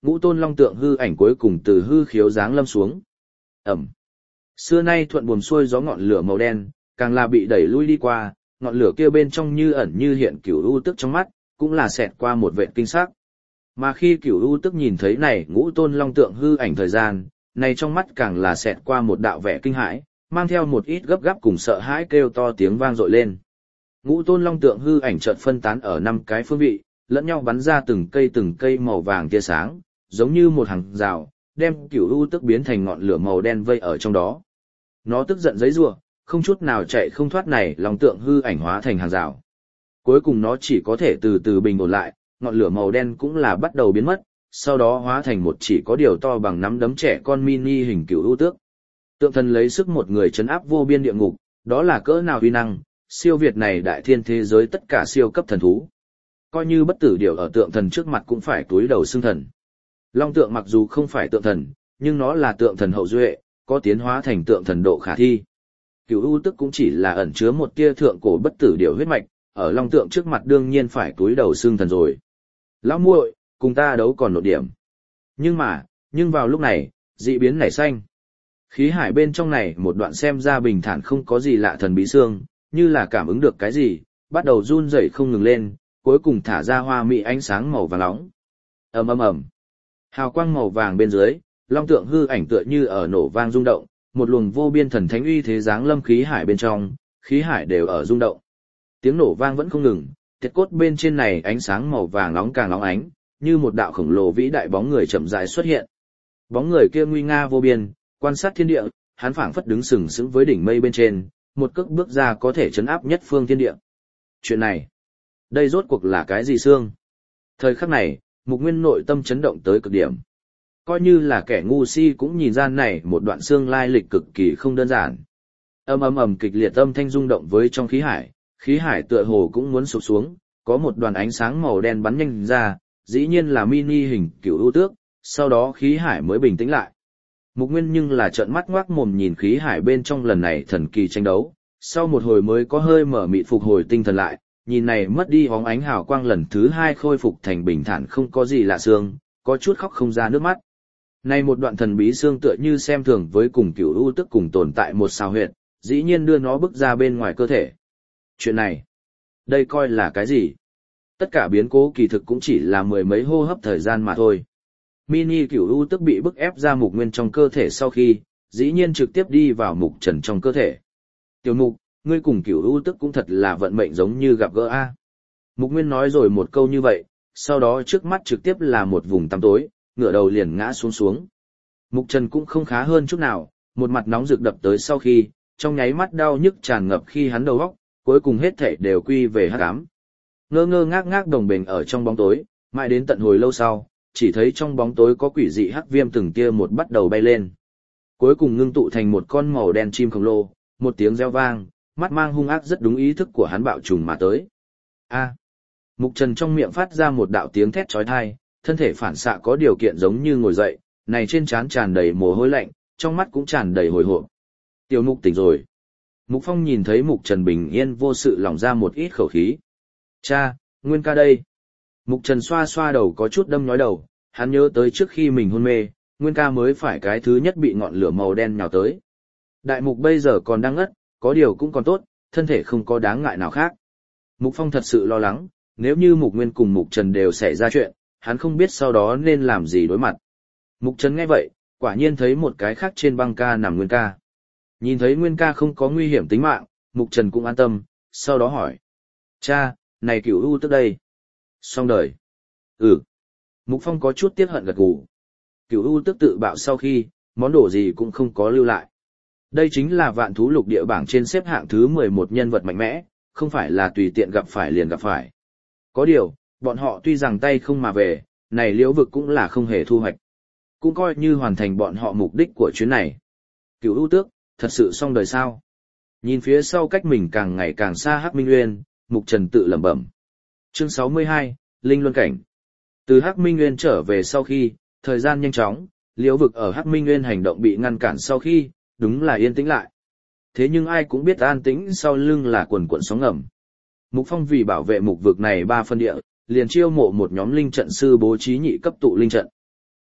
ngũ tôn long tượng hư ảnh cuối cùng từ hư khiếu giáng lâm xuống. Ẩm. Xưa nay thuận buồm xuôi gió ngọn lửa màu đen, càng là bị đẩy lui đi qua, ngọn lửa kia bên trong như ẩn như hiện Cửu U Tức trong mắt, cũng là xẹt qua một vệt kinh sắc. Mà khi Cửu U Tức nhìn thấy này ngũ tôn long tượng hư ảnh thời gian, này trong mắt càng là xẹt qua một đạo vẻ kinh hãi, mang theo một ít gấp gáp cùng sợ hãi kêu to tiếng vang dội lên. Ngũ tôn long tượng hư ảnh chợt phân tán ở 5 cái phương vị, lẫn nhau bắn ra từng cây màu vàng tia sáng, giống như một hàng rào, đem Cửu U Tức biến thành ngọn lửa màu đen vây ở trong đó. Nó tức giận giãy giụa, không chút nào chạy không thoát này long tượng hư ảnh hóa thành hàng rào. Cuối cùng nó chỉ có thể từ từ bình ổn lại, ngọn lửa màu đen cũng là bắt đầu biến mất, sau đó hóa thành một chỉ có điều to bằng nắm đấm trẻ con mini hình Cửu U Tước. Tượng thần lấy sức một người trấn áp vô biên địa ngục, đó là cỡ nào uy năng, siêu việt này đại thiên thế giới tất cả siêu cấp thần thú. Coi như bất tử điểu ở tượng thần trước mặt cũng phải túi đầu xưng thần. Long tượng mặc dù không phải tượng thần, nhưng nó là tượng thần hậu duệ, có tiến hóa thành tượng thần độ khả thi. Cửu U Tức cũng chỉ là ẩn chứa một tia thượng cổ bất tử điểu huyết mạch, ở long tượng trước mặt đương nhiên phải túi đầu xưng thần rồi. Lão muội, cùng ta đấu còn nộ điểm. Nhưng vào lúc này, dị biến nảy sinh. Khí hải bên trong này một đoạn xem ra bình thản không có gì lạ thần bí xương, như là cảm ứng được cái gì, bắt đầu run rẩy không ngừng lên, cuối cùng thả ra hoa mỹ ánh sáng màu vàng nóng. Ầm ầm ầm. Hào quang màu vàng bên dưới, long tượng hư ảnh tựa như ở nổ vang rung động, một luồng vô biên thần thánh uy thế giáng lâm khí hải bên trong, khí hải đều ở rung động. Tiếng nổ vang vẫn không ngừng, tiết cốt bên trên này ánh sáng màu vàng nóng càng nóng ánh, như một đạo khổng lồ vĩ đại bóng người chậm rãi xuất hiện. Bóng người kia nguy nga vô biên, quan sát thiên địa, hắn phảng phất đứng sừng sững với đỉnh mây bên trên, một cước bước ra có thể chấn áp nhất phương thiên địa. Chuyện này, đây rốt cuộc là cái gì xương? Thời khắc này, Mục Nguyên nội tâm chấn động tới cực điểm. Coi như là kẻ ngu si cũng nhìn ra này một đoạn xương lai lịch cực kỳ không đơn giản. Ầm ầm ầm kịch liệt âm thanh rung động với trong khí hải tựa hồ cũng muốn sụp xuống, có một đoàn ánh sáng màu đen bắn nhanh ra, dĩ nhiên là mini hình Cửu U Tước, sau đó khí hải mới bình tĩnh lại. Mục Nguyên nhưng là trợn mắt ngoác mồm nhìn khí hải bên trong lần này thần kỳ tranh đấu, sau một hồi mới có hơi mở mịt phục hồi tinh thần lại, nhìn này mất đi hóng ánh hào quang lần thứ 2 khôi phục thành bình thản không có gì lạ xương, có chút khóc không ra nước mắt. Này một đoạn thần bí xương tựa như xem thường với cùng Cửu U Tức cùng tồn tại một sao huyệt, dĩ nhiên đưa nó bước ra bên ngoài cơ thể. Chuyện này, đây coi là cái gì? Tất cả biến cố kỳ thực cũng chỉ là mười mấy hô hấp thời gian mà thôi. Mini Cửu U Tức bị bức ép ra Mục Nguyên trong cơ thể sau khi, dĩ nhiên trực tiếp đi vào Mục Trần trong cơ thể. Tiểu Mục, ngươi cùng Cửu U Tức cũng thật là vận mệnh giống như gặp gỡ a. Mục Nguyên nói rồi một câu như vậy, sau đó trước mắt trực tiếp là một vùng tăm tối, ngửa đầu liền ngã xuống. Mục Trần cũng không khá hơn chút nào, một mặt nóng rực đập tới sau khi, trong nháy mắt đau nhức tràn ngập khi hắn đầu óc, cuối cùng hết thảy đều quy về hắc ám. Ngơ ngơ ngác ngác đồng bền ở trong bóng tối, mãi đến tận hồi lâu sau, chỉ thấy trong bóng tối có quỷ dị hắc viêm từng tia một bắt đầu bay lên. Cuối cùng ngưng tụ thành một con màu đen chim khổng lồ, một tiếng reo vang, mắt mang hung ác rất đúng ý thức của hắn bạo trùng mà tới. A. Mục Trần trong miệng phát ra một đạo tiếng thét chói tai, thân thể phản xạ có điều kiện giống như ngồi dậy, này trên trán tràn đầy mồ hôi lạnh, trong mắt cũng tràn đầy hồi hộp. Tiểu Mục tỉnh rồi. Mục Phong nhìn thấy Mục Trần bình yên vô sự lỏng ra một ít khẩu khí. Cha, Nguyên ca đây. Mục Trần xoa xoa đầu có chút đâm nhói đầu, hắn nhớ tới trước khi mình hôn mê, Nguyên ca mới phải cái thứ nhất bị ngọn lửa màu đen nhào tới. Đại Mục bây giờ còn đang ngất, có điều cũng còn tốt, thân thể không có đáng ngại nào khác. Mục Phong thật sự lo lắng, nếu như Mục Nguyên cùng Mục Trần đều xảy ra chuyện, hắn không biết sau đó nên làm gì đối mặt. Mục Trần nghe vậy, quả nhiên thấy một cái khác trên băng ca nằm Nguyên ca. Nhìn thấy Nguyên ca không có nguy hiểm tính mạng, Mục Trần cũng an tâm, sau đó hỏi. Cha, này Cửu U Tức đây. Xong đời. Ừ. Mục Phong có chút tiếc hận gật gù. Cửu U Tức tự bạo sau khi, món đồ gì cũng không có lưu lại. Đây chính là vạn thú lục địa bảng trên xếp hạng thứ 11 nhân vật mạnh mẽ, không phải là tùy tiện gặp phải liền gặp phải. Có điều, bọn họ tuy rằng tay không mà về, này liễu vực cũng là không hề thu hoạch. Cũng coi như hoàn thành bọn họ mục đích của chuyến này. Cửu U Tước, thật sự xong đời sao? Nhìn phía sau cách mình càng ngày càng xa Hắc Minh Nguyên, Mục Trần tự lẩm bẩm. Chương 62, Linh Luân Cảnh. Từ Hắc Minh Nguyên trở về sau khi, thời gian nhanh chóng, liễu vực ở Hắc Minh Nguyên hành động bị ngăn cản sau khi, đúng là yên tĩnh lại. Thế nhưng ai cũng biết an tĩnh sau lưng là quần quần sóng ngầm. Mục Phong vì bảo vệ mục vực này 3 phân địa, liền chiêu mộ một nhóm linh trận sư bố trí nhị cấp tụ linh trận.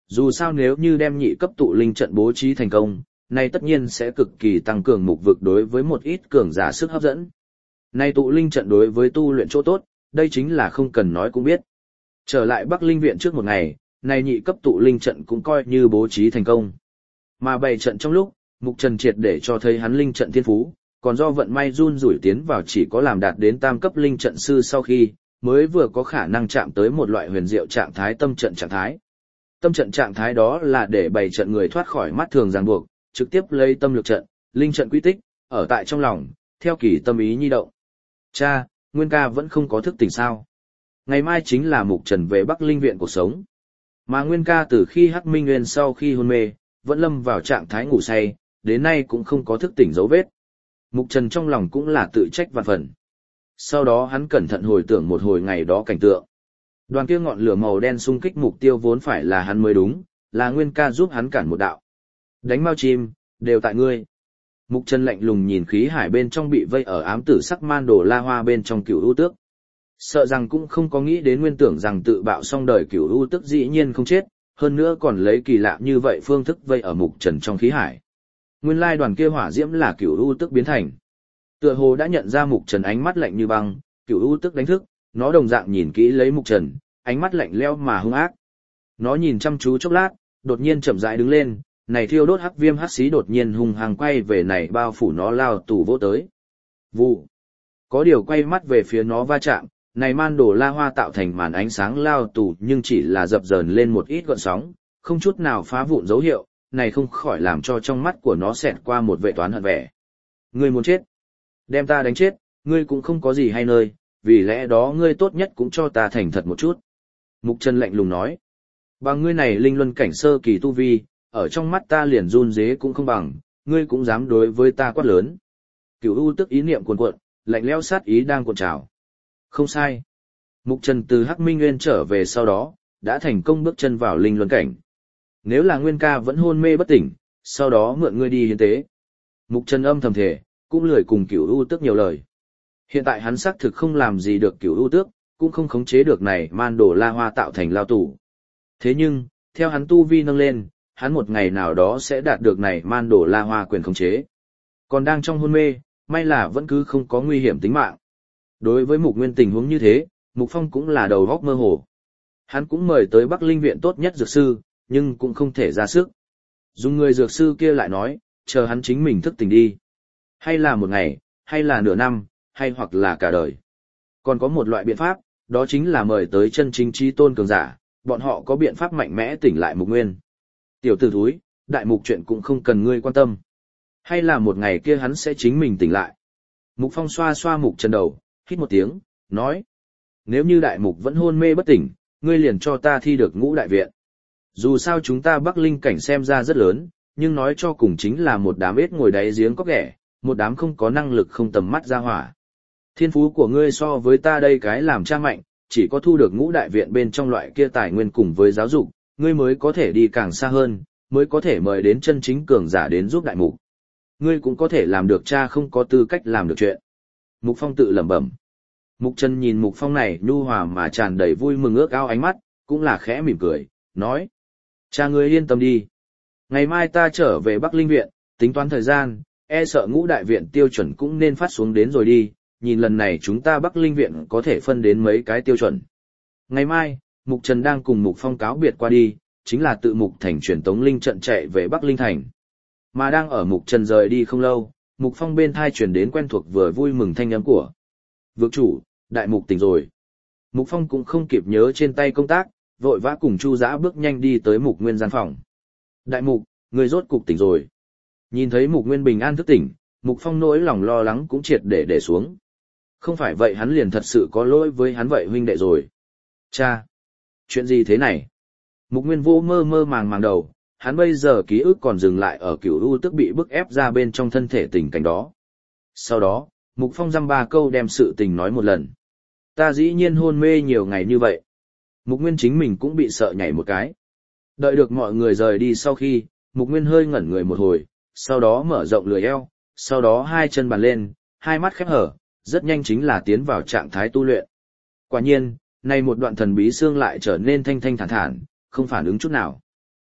Dù sao nếu như đem nhị cấp tụ linh trận bố trí thành công, này tất nhiên sẽ cực kỳ tăng cường mục vực đối với một ít cường giả sức hấp dẫn. Này tụ linh trận đối với tu luyện chỗ tốt, đây chính là không cần nói cũng biết. Trở lại Bắc Linh viện trước một ngày, này nhị cấp tụ linh trận cũng coi như bố trí thành công. Mà bày trận trong lúc, Mục Trần triệt để cho thấy hắn linh trận thiên phú, còn do vận may run rủi tiến vào chỉ có làm đạt đến tam cấp linh trận sư sau khi, mới vừa có khả năng chạm tới một loại huyền diệu trạng thái tâm trận trạng thái. Tâm trận trạng thái đó là để bày trận người thoát khỏi mắt thường ràng buộc, trực tiếp lấy tâm lực trận, linh trận quy tích, ở tại trong lòng, theo kỳ tâm ý nhi động. Cha, Nguyên ca vẫn không có thức tỉnh sao? Ngày mai chính là Mục Trần về Bắc Linh viện cuộc sống. Mà Nguyên ca từ khi Hắc Minh Nguyên sau khi hôn mê, vẫn lâm vào trạng thái ngủ say, đến nay cũng không có thức tỉnh dấu vết. Mục Trần trong lòng cũng là tự trách vạn phần. Sau đó hắn cẩn thận hồi tưởng một hồi ngày đó cảnh tượng. Đoàn kia ngọn lửa màu đen xung kích mục tiêu vốn phải là hắn mới đúng, là Nguyên ca giúp hắn cản một đạo. Đánh mau chim, đều tại ngươi. Mục Trần lạnh lùng nhìn khí hải bên trong bị vây ở ám tử sắc man đồ la hoa bên trong cửu u tước. Sợ rằng cũng không có nghĩ đến nguyên tưởng rằng tự bạo xong đời cửu u tước dĩ nhiên không chết, hơn nữa còn lấy kỳ lạ như vậy phương thức vây ở Mục Trần trong khí hải. Nguyên lai đoàn kia hỏa diễm là cửu u tước biến thành. Tựa hồ đã nhận ra Mục Trần ánh mắt lạnh như băng, cửu u tước đánh thức, nó đồng dạng nhìn kỹ lấy Mục Trần, ánh mắt lạnh lẽo mà hung ác. Nó nhìn chăm chú chốc lát, đột nhiên chậm rãi đứng lên, này thiêu đốt hắc viêm hắc xí đột nhiên hung hăng quay về này bao phủ nó lao tù vỗ tới. Vụ. Có điều quay mắt về phía nó va chạm, này man đồ la hoa tạo thành màn ánh sáng lao tù nhưng chỉ là dập dờn lên một ít gợn sóng, không chút nào phá vụn dấu hiệu, này không khỏi làm cho trong mắt của nó xẹt qua một vệ toán hận vẻ. Ngươi muốn chết? Đem ta đánh chết, ngươi cũng không có gì hay nơi, vì lẽ đó ngươi tốt nhất cũng cho ta thành thật một chút. Mục Trần lạnh lùng nói. Bằng ngươi này linh luân cảnh sơ kỳ tu vi, ở trong mắt ta liền run rế cũng không bằng, ngươi cũng dám đối với ta quát lớn. Cửu u tức ý niệm cuồn cuộn, lạnh lẽo sát ý đang cuộn trào. Không sai. Mục Trần từ Hắc Minh Nguyên trở về sau đó, đã thành công bước chân vào linh luân cảnh. Nếu là Nguyên ca vẫn hôn mê bất tỉnh, sau đó mượn ngươi đi hiến tế. Mục Trần âm thầm thể, cũng lười cùng Cửu u tước nhiều lời. Hiện tại hắn xác thực không làm gì được Cửu u tước, cũng không khống chế được này man đồ la hoa tạo thành lao tù. Thế nhưng, theo hắn tu vi nâng lên, hắn một ngày nào đó sẽ đạt được này man đồ la hoa quyền khống chế. Còn đang trong hôn mê, may là vẫn cứ không có nguy hiểm tính mạng. Đối với Mục Nguyên tình huống như thế, Mục Phong cũng là đầu góc mơ hồ. Hắn cũng mời tới Bắc Linh viện tốt nhất dược sư, nhưng cũng không thể ra sức. Dùng người dược sư kia lại nói, chờ hắn chính mình thức tỉnh đi. Hay là một ngày, hay là nửa năm, hay hoặc là cả đời. Còn có một loại biện pháp, đó chính là mời tới chân chính trí tôn cường giả, bọn họ có biện pháp mạnh mẽ tỉnh lại Mục Nguyên. Tiểu tử thúi, đại mục chuyện cũng không cần ngươi quan tâm. Hay là một ngày kia hắn sẽ chính mình tỉnh lại. Mục Phong xoa xoa Mục Trần đầu, hít một tiếng, nói. Nếu như đại mục vẫn hôn mê bất tỉnh, ngươi liền cho ta thi được ngũ đại viện. Dù sao chúng ta Bắc Linh cảnh xem ra rất lớn, nhưng nói cho cùng chính là một đám ếch ngồi đáy giếng có ghẻ, một đám không có năng lực không tầm mắt ra hỏa. Thiên phú của ngươi so với ta đây cái làm cha mạnh, chỉ có thu được ngũ đại viện bên trong loại kia tài nguyên cùng với giáo dục, ngươi mới có thể đi càng xa hơn, mới có thể mời đến chân chính cường giả đến giúp đại mục. Ngươi cũng có thể làm được cha không có tư cách làm được chuyện. Mục Phong tự lẩm bẩm. Mục Trần nhìn Mục Phong này nhu hòa mà tràn đầy vui mừng ước ao ánh mắt, cũng là khẽ mỉm cười, nói. Cha ngươi yên tâm đi. Ngày mai ta trở về Bắc Linh viện, tính toán thời gian, e sợ ngũ đại viện tiêu chuẩn cũng nên phát xuống đến rồi đi, nhìn lần này chúng ta Bắc Linh viện có thể phân đến mấy cái tiêu chuẩn. Ngày mai, Mục Trần đang cùng Mục Phong cáo biệt qua đi, chính là tự Mục Thành truyền tống linh trận chạy về Bắc Linh Thành. Mà đang ở Mục Trần rời đi không lâu, Mục Phong bên thai truyền đến quen thuộc vừa vui mừng thanh âm của. Vượng chủ, đại mục tỉnh rồi. Mục Phong cũng không kịp nhớ trên tay công tác, vội vã cùng Chu Dã bước nhanh đi tới Mục Nguyên gian phòng. Đại mục, người rốt cục tỉnh rồi. Nhìn thấy Mục Nguyên bình an thức tỉnh, Mục Phong nỗi lòng lo lắng cũng triệt để xuống. Không phải vậy hắn liền thật sự có lỗi với hắn vậy huynh đệ rồi. Cha, chuyện gì thế này? Mục Nguyên vô mơ mơ màng đầu, hắn bây giờ ký ức còn dừng lại ở Cửu u tức bị bức ép ra bên trong thân thể tình cảnh đó. Sau đó, Mục Phong dăm ba câu đem sự tình nói một lần. Ta dĩ nhiên hôn mê nhiều ngày như vậy. Mục Nguyên chính mình cũng bị sợ nhảy một cái. Đợi được mọi người rời đi sau khi, Mục Nguyên hơi ngẩn người một hồi, sau đó mở rộng lười eo, sau đó hai chân bàn lên, hai mắt khép hở, rất nhanh chính là tiến vào trạng thái tu luyện. Quả nhiên, nay một đoạn thần bí xương lại trở nên thanh thanh thản thản, không phản ứng chút nào.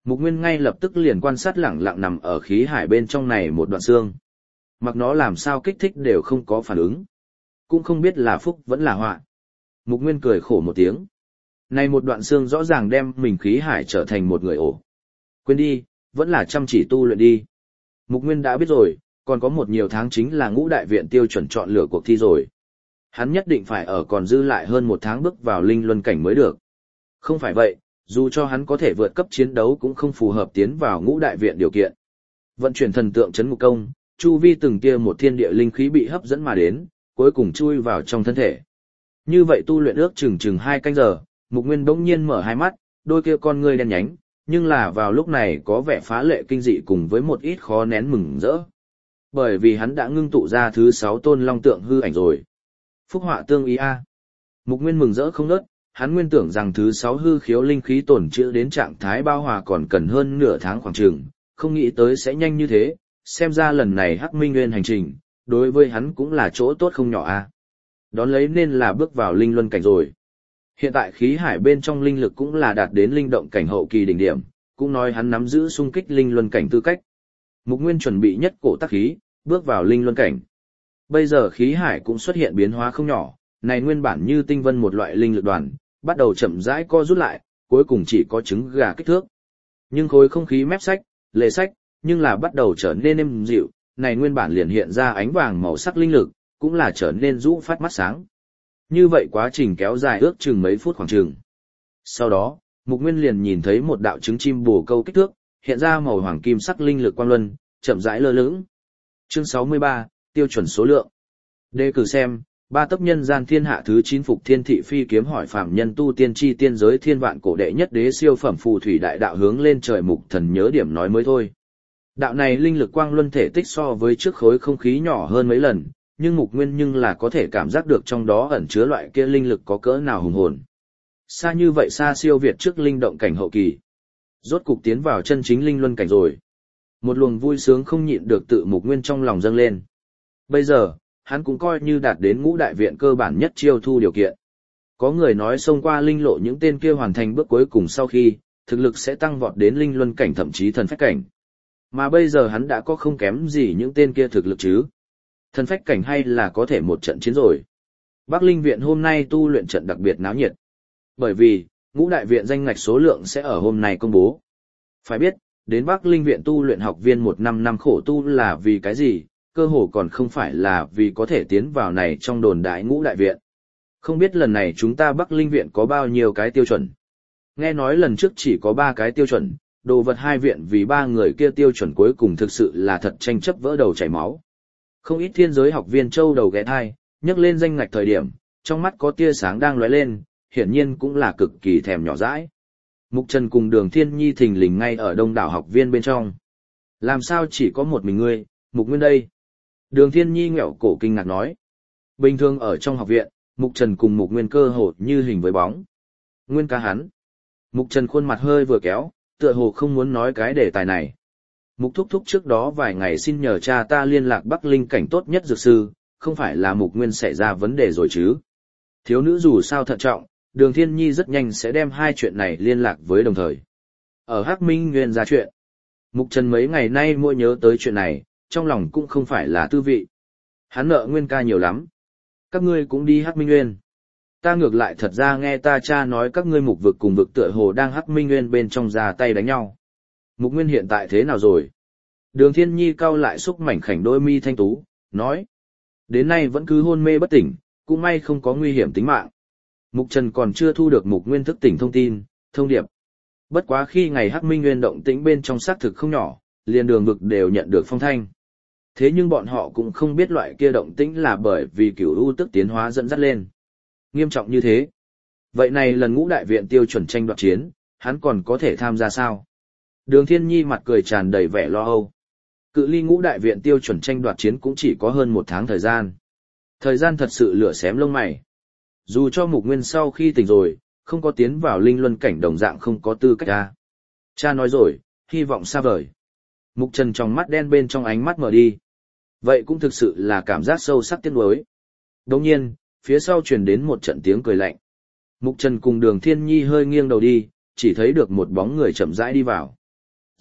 Mục Nguyên ngay lập tức liền quan sát lẳng lặng nằm ở khí hải bên trong này một đoạn xương. Mặc nó làm sao kích thích đều không có phản ứng. Cũng không biết là phúc vẫn là họa. Mục Nguyên cười khổ một tiếng. Này một đoạn xương rõ ràng đem mình khí hải trở thành một người ổ. Quên đi, vẫn là chăm chỉ tu luyện đi. Mục Nguyên đã biết rồi, còn có một nhiều tháng chính là ngũ đại viện tiêu chuẩn chọn lựa cuộc thi rồi. Hắn nhất định phải ở còn dư lại hơn một tháng bước vào linh luân cảnh mới được. Không phải vậy, dù cho hắn có thể vượt cấp chiến đấu cũng không phù hợp tiến vào ngũ đại viện điều kiện. Vận chuyển thần tượng chấn ngục công, chu vi từng tia một thiên địa linh khí bị hấp dẫn mà đến, cuối cùng chui vào trong thân thể. Như vậy tu luyện ước chừng 2 canh giờ, Mục Nguyên bỗng nhiên mở hai mắt, đôi kia con ngươi đen nhánh, nhưng là vào lúc này có vẻ phá lệ kinh dị cùng với một ít khó nén mừng rỡ. Bởi vì hắn đã ngưng tụ ra thứ 6 tôn long tượng hư ảnh rồi. Phúc họa tương ý a. Mục Nguyên mừng rỡ không ngớt, hắn nguyên tưởng rằng thứ 6 hư khiếu linh khí tổn trữ đến trạng thái bao hòa còn cần hơn nửa tháng khoảng chừng, không nghĩ tới sẽ nhanh như thế, xem ra lần này Hắc Minh Nguyên hành trình, đối với hắn cũng là chỗ tốt không nhỏ a. Đón lấy nên là bước vào linh luân cảnh rồi. Hiện tại khí hải bên trong linh lực cũng là đạt đến linh động cảnh hậu kỳ đỉnh điểm, cũng nói hắn nắm giữ xung kích linh luân cảnh tư cách. Mục Nguyên chuẩn bị nhất cổ tác khí, bước vào linh luân cảnh. Bây giờ khí hải cũng xuất hiện biến hóa không nhỏ, này nguyên bản như tinh vân một loại linh lực đoàn, bắt đầu chậm rãi co rút lại, cuối cùng chỉ có trứng gà kích thước. Nhưng khối không khí mép sách, lề sách, nhưng là bắt đầu trở nên êm dịu, này nguyên bản liền hiện ra ánh vàng màu sắc linh lực, cũng là trở nên rũ phát mắt sáng. Như vậy quá trình kéo dài ước chừng mấy phút khoảng chừng. Sau đó, Mục Nguyên liền nhìn thấy một đạo trứng chim bồ câu kích thước, hiện ra màu hoàng kim sắc linh lực quang luân, chậm rãi lơ lửng. Chương 63, tiêu chuẩn số lượng. Đề cử xem, 3 tấc nhân gian thiên hạ thứ 9 phục thiên thị phi kiếm hỏi phàm nhân tu tiên chi tiên giới thiên vạn cổ đệ nhất đế siêu phẩm phù thủy đại đạo hướng lên trời Mục Thần nhớ điểm nói mới thôi. Đạo này linh lực quang luân thể tích so với trước khối không khí nhỏ hơn mấy lần, nhưng Mục Nguyên nhưng là có thể cảm giác được trong đó ẩn chứa loại kia linh lực có cỡ nào hùng hồn. Xa như vậy xa siêu việt trước linh động cảnh hậu kỳ. Rốt cục tiến vào chân chính linh luân cảnh rồi. Một luồng vui sướng không nhịn được tự Mục Nguyên trong lòng dâng lên. Bây giờ, hắn cũng coi như đạt đến ngũ đại viện cơ bản nhất chiêu thu điều kiện. Có người nói xông qua linh lộ những tên kia hoàn thành bước cuối cùng sau khi, thực lực sẽ tăng vọt đến linh luân cảnh thậm chí thần phách cảnh. Mà bây giờ hắn đã có không kém gì những tên kia thực lực chứ. Thần phách cảnh hay là có thể một trận chiến rồi. Bắc Linh Viện hôm nay tu luyện trận đặc biệt náo nhiệt. Bởi vì, ngũ đại viện danh ngạch số lượng sẽ ở hôm nay công bố. Phải biết, đến Bắc Linh Viện tu luyện học viên 1 năm khổ tu là vì cái gì, cơ hồ còn không phải là vì có thể tiến vào này trong đồn đại ngũ đại viện. Không biết lần này chúng ta Bắc Linh Viện có bao nhiêu cái tiêu chuẩn. Nghe nói lần trước chỉ có 3 cái tiêu chuẩn, đồ vật 2 viện vì 3 người kia tiêu chuẩn cuối cùng thực sự là thật tranh chấp vỡ đầu chảy máu. Không ít thiên giới học viên châu đầu ghé thai, nhấc lên danh ngạch thời điểm, trong mắt có tia sáng đang lóe lên, hiển nhiên cũng là cực kỳ thèm nhỏ dãi. Mục Trần cùng Đường Thiên Nhi thình lình ngay ở đông đảo học viên bên trong. Làm sao chỉ có một mình ngươi, Mục Nguyên đây? Đường Thiên Nhi ngẹo cổ kinh ngạc nói. Bình thường ở trong học viện, Mục Trần cùng Mục Nguyên cơ hồ như hình với bóng. Nguyên ca hắn. Mục Trần khuôn mặt hơi vừa kéo, tựa hồ không muốn nói cái đề tài này. Mục thúc thúc trước đó vài ngày xin nhờ cha ta liên lạc Bắc Linh cảnh tốt nhất dược sư, không phải là Mục Nguyên xảy ra vấn đề rồi chứ. Thiếu nữ dù sao thận trọng, Đường Thiên Nhi rất nhanh sẽ đem 2 chuyện này liên lạc với đồng thời. Ở Hắc Minh Nguyên ra chuyện. Mục Trần mấy ngày nay mỗi nhớ tới chuyện này, trong lòng cũng không phải là tư vị. Hắn nợ Nguyên ca nhiều lắm. Các ngươi cũng đi Hắc Minh Nguyên. Ta ngược lại thật ra nghe ta cha nói các ngươi Mục vực cùng vực tựa hồ đang Hắc Minh Nguyên bên trong ra tay đánh nhau. Mục Nguyên hiện tại thế nào rồi? Đường Thiên Nhi cau lại xúc mảnh khảnh đôi mi thanh tú, nói. Đến nay vẫn cứ hôn mê bất tỉnh, cũng may không có nguy hiểm tính mạng. Mục Trần còn chưa thu được Mục Nguyên thức tỉnh thông tin, thông điệp. Bất quá khi ngày Hắc Minh Nguyên động tĩnh bên trong xác thực không nhỏ, liền đường vực đều nhận được phong thanh. Thế nhưng bọn họ cũng không biết loại kia động tĩnh là bởi vì cửu u tức tiến hóa dẫn dắt lên. Nghiêm trọng như thế. Vậy này lần ngũ đại viện tiêu chuẩn tranh đoạt chiến, hắn còn có thể tham gia sao? Đường Thiên Nhi mặt cười tràn đầy vẻ lo âu. Cự ly ngũ đại viện tiêu chuẩn tranh đoạt chiến cũng chỉ có hơn 1 tháng thời gian. Thời gian thật sự lửa xém lông mày. Dù cho Mục Nguyên sau khi tỉnh rồi, không có tiến vào linh luân cảnh đồng dạng không có tư cách ra. Cha nói rồi, hy vọng xa vời. Mục Trần trong mắt đen bên trong ánh mắt mở đi. Vậy cũng thực sự là cảm giác sâu sắc tiếc nuối. Đồng nhiên, phía sau truyền đến một trận tiếng cười lạnh. Mục Trần cùng Đường Thiên Nhi hơi nghiêng đầu đi, chỉ thấy được một bóng người chậm rãi đi vào.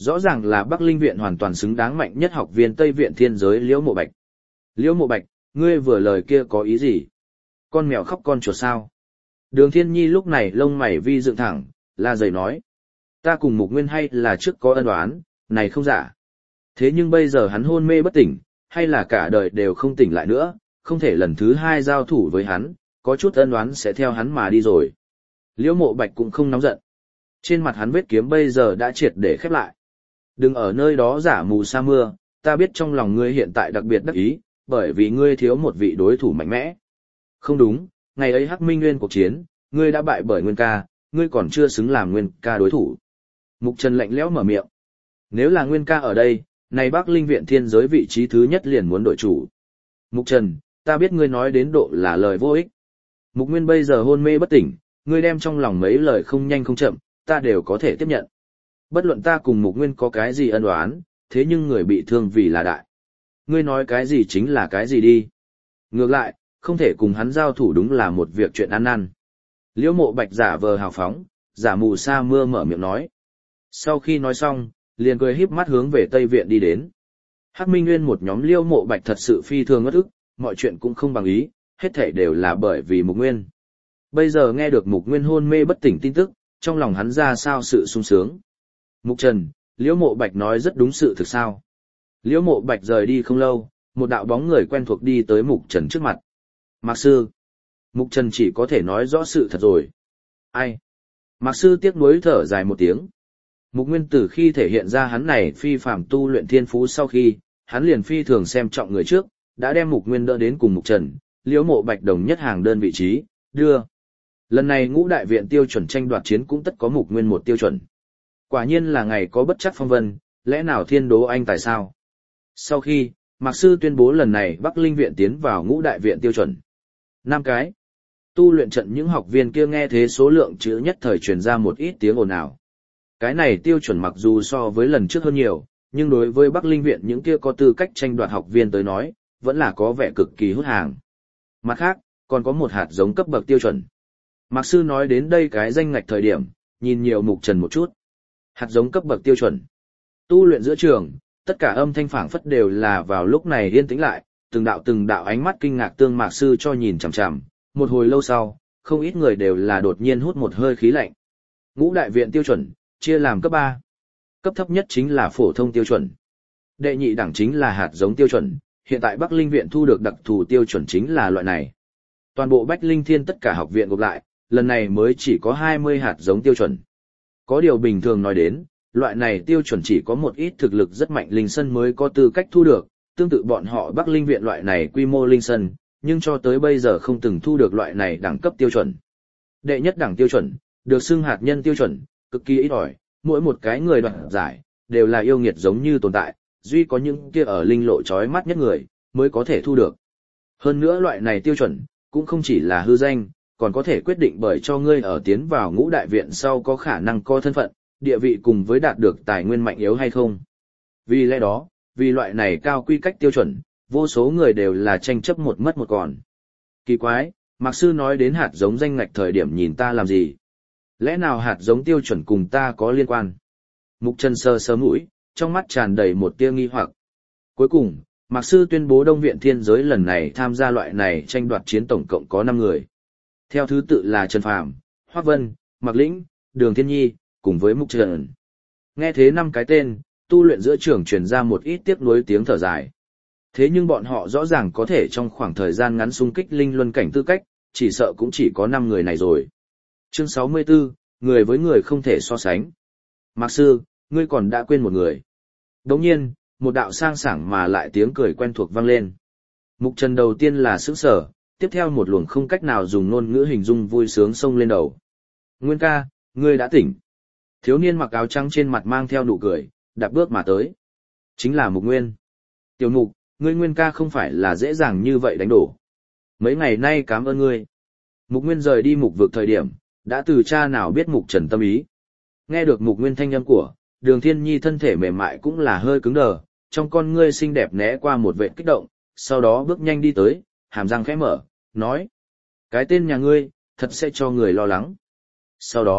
Rõ ràng là Bắc Linh Viện hoàn toàn xứng đáng mạnh nhất học viên Tây Viện Thiên Giới Liễu Mộ Bạch. Liễu Mộ Bạch, ngươi vừa lời kia có ý gì? Con mèo khóc con chuột sao? Đường Thiên Nhi lúc này lông mày vi dựng thẳng, la dày nói. Ta cùng Mục Nguyên hay là trước có ân oán, này không giả. Thế nhưng bây giờ hắn hôn mê bất tỉnh, hay là cả đời đều không tỉnh lại nữa, không thể lần thứ hai giao thủ với hắn, có chút ân oán sẽ theo hắn mà đi rồi. Liễu Mộ Bạch cũng không nóng giận. Trên mặt hắn vết kiếm bây giờ đã triệt để khép lại. Đừng ở nơi đó giả mù sa mưa, ta biết trong lòng ngươi hiện tại đặc biệt đắc ý, bởi vì ngươi thiếu một vị đối thủ mạnh mẽ. Không đúng, ngày ấy Hắc Minh Nguyên cuộc chiến, ngươi đã bại bởi Nguyên ca, ngươi còn chưa xứng làm Nguyên ca đối thủ. Mục Trần lạnh lẽo mở miệng. Nếu là Nguyên ca ở đây, này Bắc Linh Viện Thiên Giới vị trí thứ nhất liền muốn đổi chủ. Mục Trần, ta biết ngươi nói đến độ là lời vô ích. Mục Nguyên bây giờ hôn mê bất tỉnh, ngươi đem trong lòng mấy lời không nhanh không chậm, ta đều có thể tiếp nhận. Bất luận ta cùng Mục Nguyên có cái gì ân oán, thế nhưng người bị thương vì là đại. Ngươi nói cái gì chính là cái gì đi. Ngược lại, không thể cùng hắn giao thủ đúng là một việc chuyện ăn năn. Liễu Mộ Bạch giả vờ hào phóng, giả mù sa mưa mở miệng nói. Sau khi nói xong, liền cười híp mắt hướng về Tây Viện đi đến. Hắc Minh Nguyên một nhóm Liễu Mộ Bạch thật sự phi thường ngất ức, mọi chuyện cũng không bằng ý, hết thảy đều là bởi vì Mục Nguyên. Bây giờ nghe được Mục Nguyên hôn mê bất tỉnh tin tức, trong lòng hắn ra sao sự sung sướng. Mục Trần, Liễu Mộ Bạch nói rất đúng sự thực sao. Liễu Mộ Bạch rời đi không lâu, một đạo bóng người quen thuộc đi tới Mục Trần trước mặt. Mạc Sư. Mục Trần chỉ có thể nói rõ sự thật rồi. Ai? Mạc Sư tiếc nuối thở dài một tiếng. Mục Nguyên từ khi thể hiện ra hắn này phi phàm tu luyện thiên phú sau khi, hắn liền phi thường xem trọng người trước, đã đem Mục Nguyên đỡ đến cùng Mục Trần, Liễu Mộ Bạch đồng nhất hàng đơn vị trí, đưa. Lần này ngũ đại viện tiêu chuẩn tranh đoạt chiến cũng tất có Mục Nguyên một tiêu chuẩn. Quả nhiên là ngày có bất chắc phong vân, lẽ nào thiên đố anh tại sao? Sau khi, Mạc Sư tuyên bố lần này Bắc Linh Viện tiến vào ngũ đại viện tiêu chuẩn. 5 cái. Tu luyện trận những học viên kia nghe thế số lượng chữ nhất thời truyền ra một ít tiếng ồn ào. Cái này tiêu chuẩn mặc dù so với lần trước hơn nhiều, nhưng đối với Bắc Linh Viện những kia có tư cách tranh đoạt học viên tới nói, vẫn là có vẻ cực kỳ hút hàng. Mặt khác, còn có một hạt giống cấp bậc tiêu chuẩn. Mạc Sư nói đến đây cái danh ngạch thời điểm, nhìn nhiều Mục Trần một chút. Hạt giống cấp bậc tiêu chuẩn. Tu luyện giữa trường, tất cả âm thanh phảng phất đều là vào lúc này yên tĩnh lại, từng đạo ánh mắt kinh ngạc tương Mạc Sư cho nhìn chằm chằm, một hồi lâu sau, không ít người đều là đột nhiên hút một hơi khí lạnh. Ngũ đại viện tiêu chuẩn, chia làm cấp 3. Cấp thấp nhất chính là phổ thông tiêu chuẩn. Đệ nhị đẳng chính là hạt giống tiêu chuẩn, hiện tại Bắc Linh Viện thu được đặc thù tiêu chuẩn chính là loại này. Toàn bộ Bách Linh Thiên tất cả học viện gộp lại, lần này mới chỉ có 20 hạt giống tiêu chuẩn. Có điều bình thường nói đến, loại này tiêu chuẩn chỉ có một ít thực lực rất mạnh linh sân mới có tư cách thu được, tương tự bọn họ Bắc Linh Viện loại này quy mô linh sân, nhưng cho tới bây giờ không từng thu được loại này đẳng cấp tiêu chuẩn. Đệ nhất đẳng tiêu chuẩn, được xưng hạt nhân tiêu chuẩn, cực kỳ ít ỏi, mỗi một cái người đoạt giải, đều là yêu nghiệt giống như tồn tại, duy có những kia ở linh lộ chói mắt nhất người, mới có thể thu được. Hơn nữa loại này tiêu chuẩn, cũng không chỉ là hư danh, còn có thể quyết định bởi cho ngươi ở tiến vào ngũ đại viện sau có khả năng có thân phận, địa vị cùng với đạt được tài nguyên mạnh yếu hay không. Vì lẽ đó, vì loại này cao quy cách tiêu chuẩn, vô số người đều là tranh chấp một mất một còn. Kỳ quái, Mạc Sư nói đến hạt giống danh ngạch thời điểm nhìn ta làm gì? Lẽ nào hạt giống tiêu chuẩn cùng ta có liên quan? Mục Trần sờ sờ mũi, trong mắt tràn đầy một tia nghi hoặc. Cuối cùng, Mạc Sư tuyên bố Đông Viện Thiên Giới lần này tham gia loại này tranh đoạt chiến tổng cộng có 5 người. Theo thứ tự là Trần Phàm, Hoắc Vân, Mạc Lĩnh, Đường Thiên Nhi, cùng với Mục Trần. Nghe thế 5 cái tên, tu luyện giữa trường truyền ra một ít tiếc nuối tiếng thở dài. Thế nhưng bọn họ rõ ràng có thể trong khoảng thời gian ngắn xung kích linh luân cảnh tư cách, chỉ sợ cũng chỉ có 5 người này rồi. Chương 64, người với người không thể so sánh. Mạc Sư, ngươi còn đã quên một người. Đồng nhiên, một đạo sang sảng mà lại tiếng cười quen thuộc vang lên. Mục Trần đầu tiên là sững sờ, tiếp theo một luồng không cách nào dùng ngôn ngữ hình dung vui sướng xông lên đầu. Nguyên ca, ngươi đã tỉnh. Thiếu niên mặc áo trắng trên mặt mang theo nụ cười, đạp bước mà tới. Chính là Mục Nguyên. Tiểu Mục, ngươi Nguyên ca không phải là dễ dàng như vậy đánh đổ. Mấy ngày nay cảm ơn ngươi. Mục Nguyên rời đi Mục vực thời điểm, đã từ cha nào biết Mục Trần tâm ý. Nghe được Mục Nguyên thanh âm của, Đường Thiên Nhi thân thể mềm mại cũng là hơi cứng đờ, trong con ngươi xinh đẹp né qua một vệt kích động, sau đó bước nhanh đi tới, hàm răng khẽ mở, nói. Cái tên nhà ngươi, thật sẽ cho người lo lắng. Sau đó,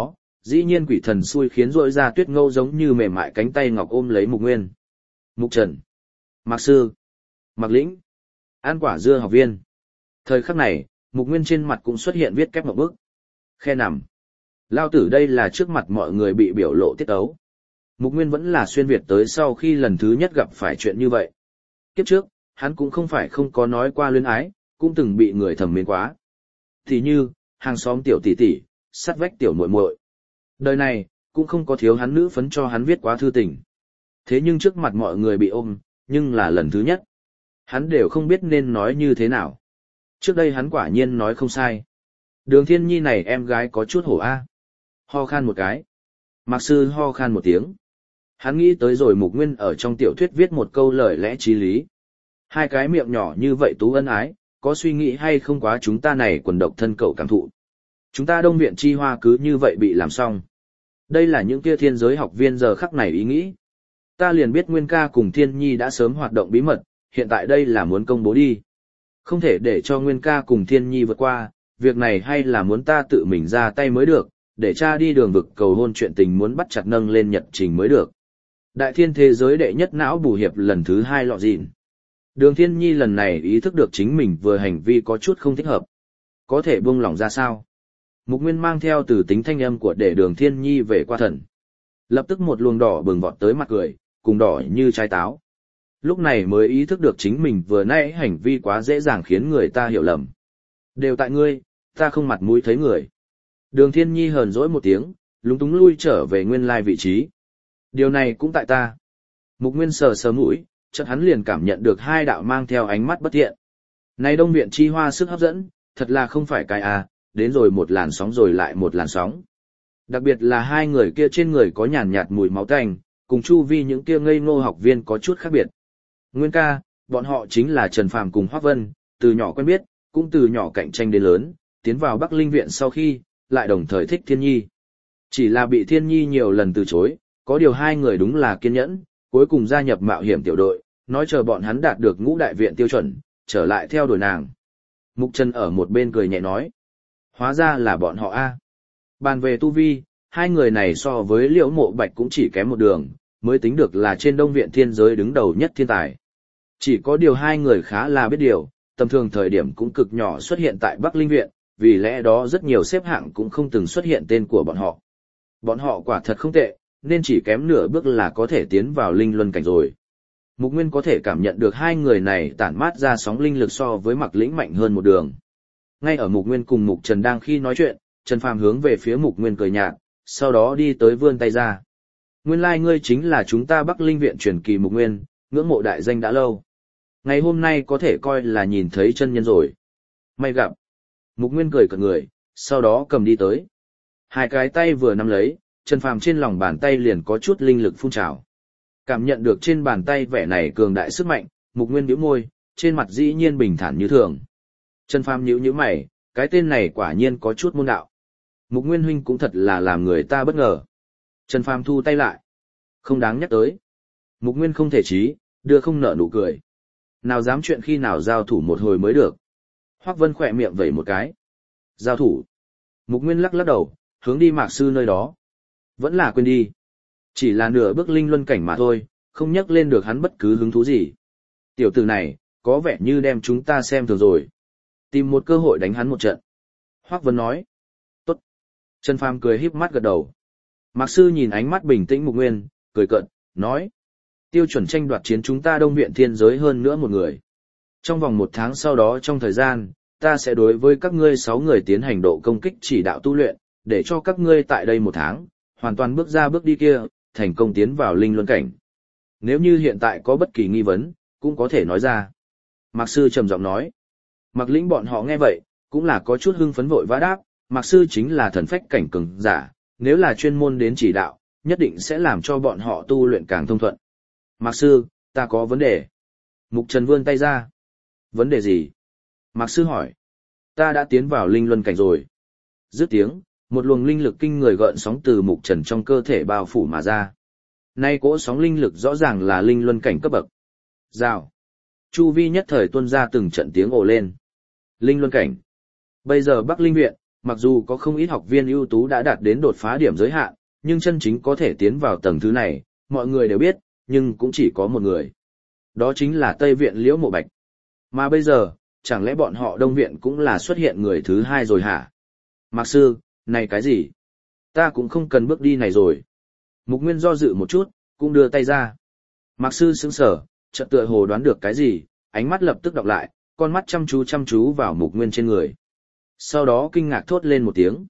dĩ nhiên quỷ thần xui khiến rỗi ra tuyết ngâu giống như mềm mại cánh tay ngọc ôm lấy Mục Nguyên. Mục Trần, Mạc Sư, Mạc Lĩnh, An Quả Dưa học viên. Thời khắc này, Mục Nguyên trên mặt cũng xuất hiện viết kép một bức. Khe nằm. Lao tử đây là trước mặt mọi người bị biểu lộ tiết ấu. Mục Nguyên vẫn là xuyên Việt tới sau khi lần thứ nhất gặp phải chuyện như vậy. Kiếp trước, hắn cũng không phải không có nói qua luyến ái, cũng từng bị người thầm mến quá. Thì như, hàng xóm tiểu tỷ tỷ, sắt vách tiểu muội muội. Đời này, cũng không có thiếu hắn nữ phấn cho hắn viết quá thư tình. Thế nhưng trước mặt mọi người bị ôm, nhưng là lần thứ nhất. Hắn đều không biết nên nói như thế nào. Trước đây hắn quả nhiên nói không sai. Đường Thiên Nhi này em gái có chút hổ a. Ho khan một cái. Mạc Sư ho khan một tiếng. Hắn nghĩ tới rồi Mục Nguyên ở trong tiểu thuyết viết một câu lời lẽ chí lý. Hai cái miệng nhỏ như vậy tú ân ái, có suy nghĩ hay không quá chúng ta này quần độc thân cậu cảm thụ. Chúng ta Đông Viện Chi Hoa cứ như vậy bị làm xong. Đây là những kia thiên giới học viên giờ khắc này ý nghĩ. Ta liền biết Nguyên ca cùng Thiên Nhi đã sớm hoạt động bí mật, hiện tại đây là muốn công bố đi. Không thể để cho Nguyên ca cùng Thiên Nhi vượt qua, việc này hay là muốn ta tự mình ra tay mới được, để cha đi đường vực cầu hôn chuyện tình muốn bắt chặt nâng lên nhật trình mới được. Đại thiên thế giới đệ nhất não bù hiệp lần thứ 2 lọ dịn. Đường Thiên Nhi lần này ý thức được chính mình vừa hành vi có chút không thích hợp. Có thể buông lỏng ra sao? Mục Nguyên mang theo từ tính thanh âm của để Đường Thiên Nhi về qua thần. Lập tức một luồng đỏ bừng vọt tới mặt cười, cùng đỏ như trái táo. Lúc này mới ý thức được chính mình vừa nãy hành vi quá dễ dàng khiến người ta hiểu lầm. Đều tại ngươi, ta không mặt mũi thấy người. Đường Thiên Nhi hờn dỗi một tiếng, lúng túng lui trở về nguyên lai vị trí. Điều này cũng tại ta. Mục Nguyên sờ sờ mũi, chợt hắn liền cảm nhận được hai đạo mang theo ánh mắt bất thiện. Này Đông Viện Chi Hoa sức hấp dẫn, thật là không phải cái đến rồi một làn sóng rồi lại một làn sóng. Đặc biệt là hai người kia trên người có nhàn nhạt mùi máu tanh, cùng chu vi những kia ngây ngô học viên có chút khác biệt. Nguyên ca, bọn họ chính là Trần Phàm cùng Hoắc Vân, từ nhỏ quen biết, cũng từ nhỏ cạnh tranh đến lớn, tiến vào Bắc Linh Viện sau khi, lại đồng thời thích Thiên Nhi. Chỉ là bị Thiên Nhi nhiều lần từ chối, có điều hai người đúng là kiên nhẫn, cuối cùng gia nhập mạo hiểm tiểu đội, nói chờ bọn hắn đạt được ngũ đại viện tiêu chuẩn, trở lại theo đuổi nàng. Mục Trần ở một bên cười nhẹ nói, hóa ra là bọn họ a. Bàn về tu vi, hai người này so với Liễu Mộ Bạch cũng chỉ kém một đường, mới tính được là trên Đông Viện thiên giới đứng đầu nhất thiên tài. Chỉ có điều hai người khá là biết điều, tầm thường thời điểm cũng cực nhỏ xuất hiện tại Bắc Linh Viện, vì lẽ đó rất nhiều xếp hạng cũng không từng xuất hiện tên của bọn họ. Bọn họ quả thật không tệ, nên chỉ kém nửa bước là có thể tiến vào linh luân cảnh rồi. Mục Nguyên có thể cảm nhận được hai người này tản mát ra sóng linh lực so với Mạc Lĩnh mạnh hơn một đường. Ngay ở Mục Nguyên cùng Mục Trần đang khi nói chuyện, Trần Phàm hướng về phía Mục Nguyên cười nhạt, sau đó đi tới vươn tay ra. Nguyên lai ngươi chính là chúng ta Bắc Linh Viện truyền kỳ Mục Nguyên, ngưỡng mộ đại danh đã lâu. Ngày hôm nay có thể coi là nhìn thấy chân nhân rồi. May gặp. Mục Nguyên cười cợt người, sau đó cầm đi tới. Hai cái tay vừa nắm lấy, Trần Phàm trên lòng bàn tay liền có chút linh lực phun trào. Cảm nhận được trên bàn tay vẻ này cường đại sức mạnh, Mục Nguyên nhíu môi, trên mặt dĩ nhiên bình thản như thường. Trần Phàm nhíu mày, cái tên này quả nhiên có chút môn đạo. Mục Nguyên huynh cũng thật là làm người ta bất ngờ. Trần Phàm thu tay lại. Không đáng nhắc tới. Mục Nguyên không thể trí, đưa không nở nụ cười. Nào dám chuyện khi nào giao thủ một hồi mới được. Hoắc Vân khỏe miệng vẩy một cái. Giao thủ. Mục Nguyên lắc lắc đầu, hướng đi Mạc Sư nơi đó. Vẫn là quên đi. Chỉ là nửa bước linh luân cảnh mà thôi, không nhắc lên được hắn bất cứ hứng thú gì. Tiểu tử này, có vẻ như đem chúng ta xem thường rồi. Tìm một cơ hội đánh hắn một trận. Hoắc Vân nói. Tốt. Trần Phàm cười híp mắt gật đầu. Mạc Sư nhìn ánh mắt bình tĩnh Mục Nguyên, cười cợt, nói. Tiêu chuẩn tranh đoạt chiến chúng ta Đông Viện thiên giới hơn nữa một người. Trong vòng 1 tháng sau đó trong thời gian, ta sẽ đối với các ngươi 6 người tiến hành độ công kích chỉ đạo tu luyện, để cho các ngươi tại đây 1 tháng, hoàn toàn bước ra bước đi kia, thành công tiến vào linh luân cảnh. Nếu như hiện tại có bất kỳ nghi vấn, cũng có thể nói ra. Mạc Sư trầm giọng nói. Mạc Lĩnh bọn họ nghe vậy, cũng là có chút hưng phấn vội vã đáp, Mạc Sư chính là thần phách cảnh cường giả, nếu là chuyên môn đến chỉ đạo, nhất định sẽ làm cho bọn họ tu luyện càng thông thuận. Mạc Sư, ta có vấn đề. Mục Trần vươn tay ra. Vấn đề gì? Mạc Sư hỏi. Ta đã tiến vào linh luân cảnh rồi. Dứt tiếng, một luồng linh lực kinh người gợn sóng từ Mục Trần trong cơ thể bao phủ mà ra. Nay cỗ sóng linh lực rõ ràng là linh luân cảnh cấp bậc. Rào. Chu vi nhất thời tuôn ra từng trận tiếng ồ lên. Linh luân cảnh. Bây giờ Bắc Linh Viện, Mặc dù có không ít học viên ưu tú đã đạt đến đột phá điểm giới hạn, nhưng chân chính có thể tiến vào tầng thứ này, mọi người đều biết, nhưng cũng chỉ có một người. Đó chính là Tây Viện Liễu Mộ Bạch. Mà bây giờ, chẳng lẽ bọn họ Đông Viện cũng là xuất hiện người thứ hai rồi hả? Mạc sư, này cái gì? Ta cũng không cần bước đi này rồi. Mục Nguyên do dự một chút, cũng đưa tay ra. Mạc sư sững sờ, chợt tựa hồ đoán được cái gì, ánh mắt lập tức đọc lại, con mắt chăm chú vào Mục Nguyên trên người. Sau đó kinh ngạc thốt lên một tiếng.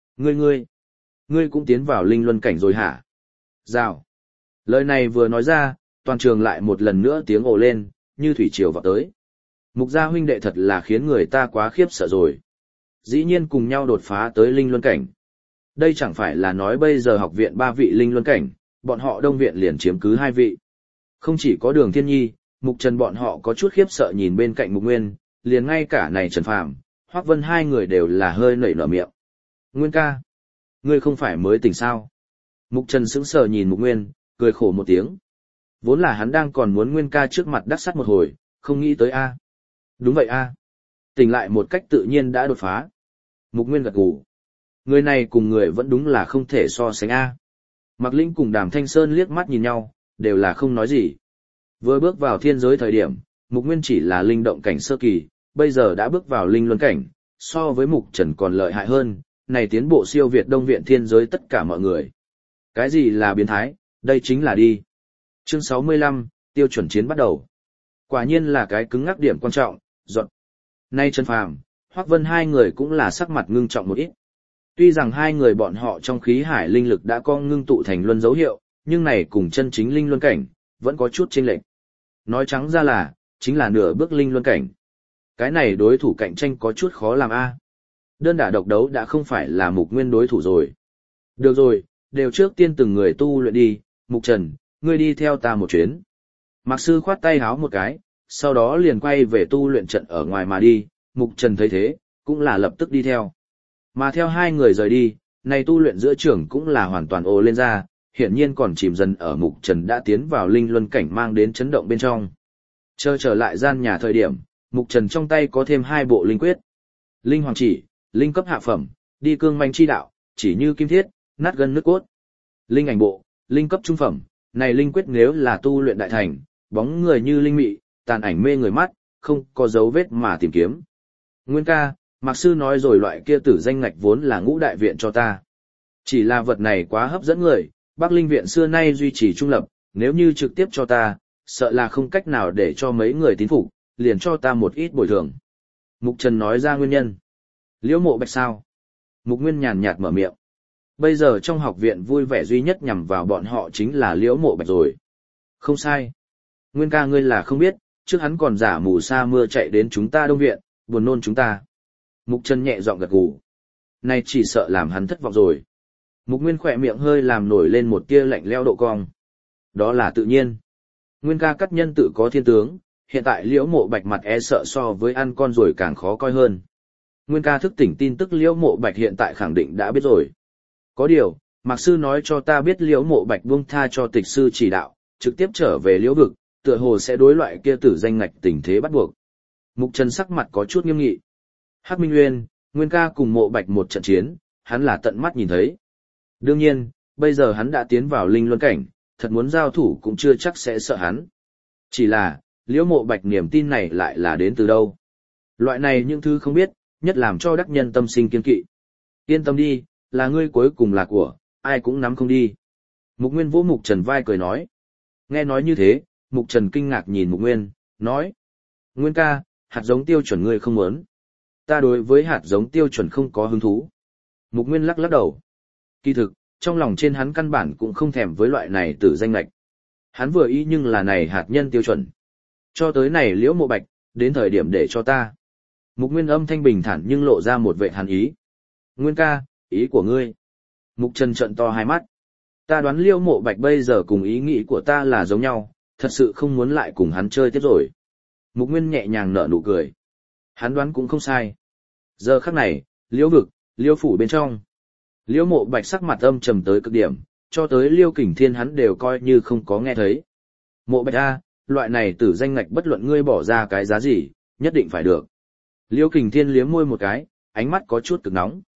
Ngươi cũng tiến vào linh luân cảnh rồi hả? Rào. Lời này vừa nói ra, toàn trường lại một lần nữa tiếng ồ lên, như thủy triều vào tới. Mục gia huynh đệ thật là khiến người ta quá khiếp sợ rồi. Dĩ nhiên cùng nhau đột phá tới linh luân cảnh. Đây chẳng phải là nói bây giờ học viện 3 vị linh luân cảnh, bọn họ Đông viện liền chiếm cứ 2 vị. Không chỉ có Đường Thiên Nhi, Mục Trần bọn họ có chút khiếp sợ nhìn bên cạnh Mục Nguyên, liền ngay cả này Trần Phàm, Hoắc Vân hai người đều là hơi nảy nở miệng. Nguyên ca, ngươi không phải mới tỉnh sao? Mục Trần sững sờ nhìn Mục Nguyên, cười khổ một tiếng. Vốn là hắn đang còn muốn Nguyên ca trước mặt đắc sắt một hồi, không nghĩ tới a. Đúng vậy a. Tỉnh lại một cách tự nhiên đã đột phá. Mục Nguyên gật gù. Người này cùng người vẫn đúng là không thể so sánh a. Mạc Linh cùng Đàm Thanh Sơn liếc mắt nhìn nhau, đều là không nói gì. Vừa bước vào thiên giới thời điểm, Mục Nguyên chỉ là linh động cảnh sơ kỳ, bây giờ đã bước vào linh luân cảnh, so với Mục Trần còn lợi hại hơn, này tiến bộ siêu việt Đông viện thiên giới tất cả mọi người. Cái gì là biến thái, đây chính là đi. Chương 65, tiêu chuẩn chiến bắt đầu. Quả nhiên là cái cứng ngắc điểm quan trọng, dọn. Nay Trần Phàm, Hoắc Vân hai người cũng là sắc mặt ngưng trọng một ít. Tuy rằng hai người bọn họ trong khí hải linh lực đã có ngưng tụ thành luân dấu hiệu, nhưng này cùng chân chính linh luân cảnh, vẫn có chút chênh lệch. Nói trắng ra là, chính là nửa bước linh luân cảnh. Cái này đối thủ cạnh tranh có chút khó làm a. Đơn đả độc đấu đã không phải là Mục Nguyên đối thủ rồi. Được rồi, đều trước tiên từng người tu luyện đi, Mục Trần, ngươi đi theo ta một chuyến. Mạc sư khoát tay háo một cái, sau đó liền quay về tu luyện trận ở ngoài mà đi, Mục Trần thấy thế, cũng là lập tức đi theo. Mà theo hai người rời đi, này tu luyện giữa trường cũng là hoàn toàn ồ lên ra, hiển nhiên còn chìm dần ở Mục Trần đã tiến vào linh luân cảnh mang đến chấn động bên trong. Chờ trở lại gian nhà thời điểm, Mục Trần trong tay có thêm 2 bộ linh quyết. Linh hoàng chỉ, linh cấp hạ phẩm, đi cương manh chi đạo, chỉ như kim thiết, nát gân nước cốt. Linh ảnh bộ, linh cấp trung phẩm, này linh quyết nếu là tu luyện đại thành, bóng người như linh mị, tàn ảnh mê người mắt, không có dấu vết mà tìm kiếm. Nguyên ca, Mạc sư nói rồi loại kia tử danh ngạch vốn là Ngũ đại viện cho ta. Chỉ là vật này quá hấp dẫn người, Bắc Linh viện xưa nay duy trì trung lập, nếu như trực tiếp cho ta, sợ là không cách nào để cho mấy người tín phục, liền cho ta một ít bồi thường. Mục Trần nói ra nguyên nhân. Liễu Mộ Bạch sao? Mục Nguyên nhàn nhạt mở miệng. Bây giờ trong học viện vui vẻ duy nhất nhằm vào bọn họ chính là Liễu Mộ Bạch rồi. Không sai. Nguyên ca ngươi là không biết, trước hắn còn giả mù sa mưa chạy đến chúng ta Đông viện, buồn nôn chúng ta. Mục Trần nhẹ giọng gật gù. Này chỉ sợ làm hắn thất vọng rồi. Mục Nguyên khỏe miệng hơi làm nổi lên một tia lạnh lẽo độ cong. Đó là tự nhiên. Nguyên ca cắt nhân tự có thiên tướng, hiện tại Liễu Mộ Bạch mặt e sợ so với ăn con rồi càng khó coi hơn. Nguyên ca thức tỉnh tin tức Liễu Mộ Bạch hiện tại khẳng định đã biết rồi. Có điều, Mạc sư nói cho ta biết Liễu Mộ Bạch buông tha cho tịch sư chỉ đạo, trực tiếp trở về Liễu vực, tựa hồ sẽ đối loại kia tử danh ngạch tình thế bắt buộc. Mục Trần sắc mặt có chút nghiêm nghị. Hắc Minh Nguyên, Nguyên ca cùng Mộ Bạch một trận chiến, hắn là tận mắt nhìn thấy. Đương nhiên, bây giờ hắn đã tiến vào linh luân cảnh, thật muốn giao thủ cũng chưa chắc sẽ sợ hắn. Chỉ là, Liễu Mộ Bạch niềm tin này lại là đến từ đâu? Loại này những thứ không biết, nhất làm cho đắc nhân tâm sinh kiên kỵ. Yên tâm đi, là ngươi cuối cùng là của, ai cũng nắm không đi. Mục Nguyên vỗ Mục Trần vai cười nói. Nghe nói như thế, Mục Trần kinh ngạc nhìn Mục Nguyên, nói. Nguyên ca, hạt giống tiêu chuẩn ngươi không muốn. Ta đối với hạt giống tiêu chuẩn không có hứng thú. Mục Nguyên lắc lắc đầu. Kỳ thực, trong lòng trên hắn căn bản cũng không thèm với loại này tử danh lạch. Hắn vừa ý nhưng là này hạt nhân tiêu chuẩn. Cho tới này Liễu Mộ Bạch, đến thời điểm để cho ta. Mục Nguyên âm thanh bình thản nhưng lộ ra một vệ hàn ý. Nguyên ca, ý của ngươi. Mục Trần trợn to hai mắt. Ta đoán Liễu Mộ Bạch bây giờ cùng ý nghĩ của ta là giống nhau, thật sự không muốn lại cùng hắn chơi tiếp rồi. Mục Nguyên nhẹ nhàng nở nụ cười. Hắn đoán cũng không sai. Giờ khắc này, Liễu vực, Liễu phủ bên trong. Liễu Mộ Bạch sắc mặt âm trầm tới cực điểm, cho tới Liễu Kình Thiên hắn đều coi như không có nghe thấy. Mộ Bạch a, loại này tử danh ngạch bất luận ngươi bỏ ra cái giá gì, nhất định phải được. Liễu Kình Thiên liếm môi một cái, ánh mắt có chút cực nóng.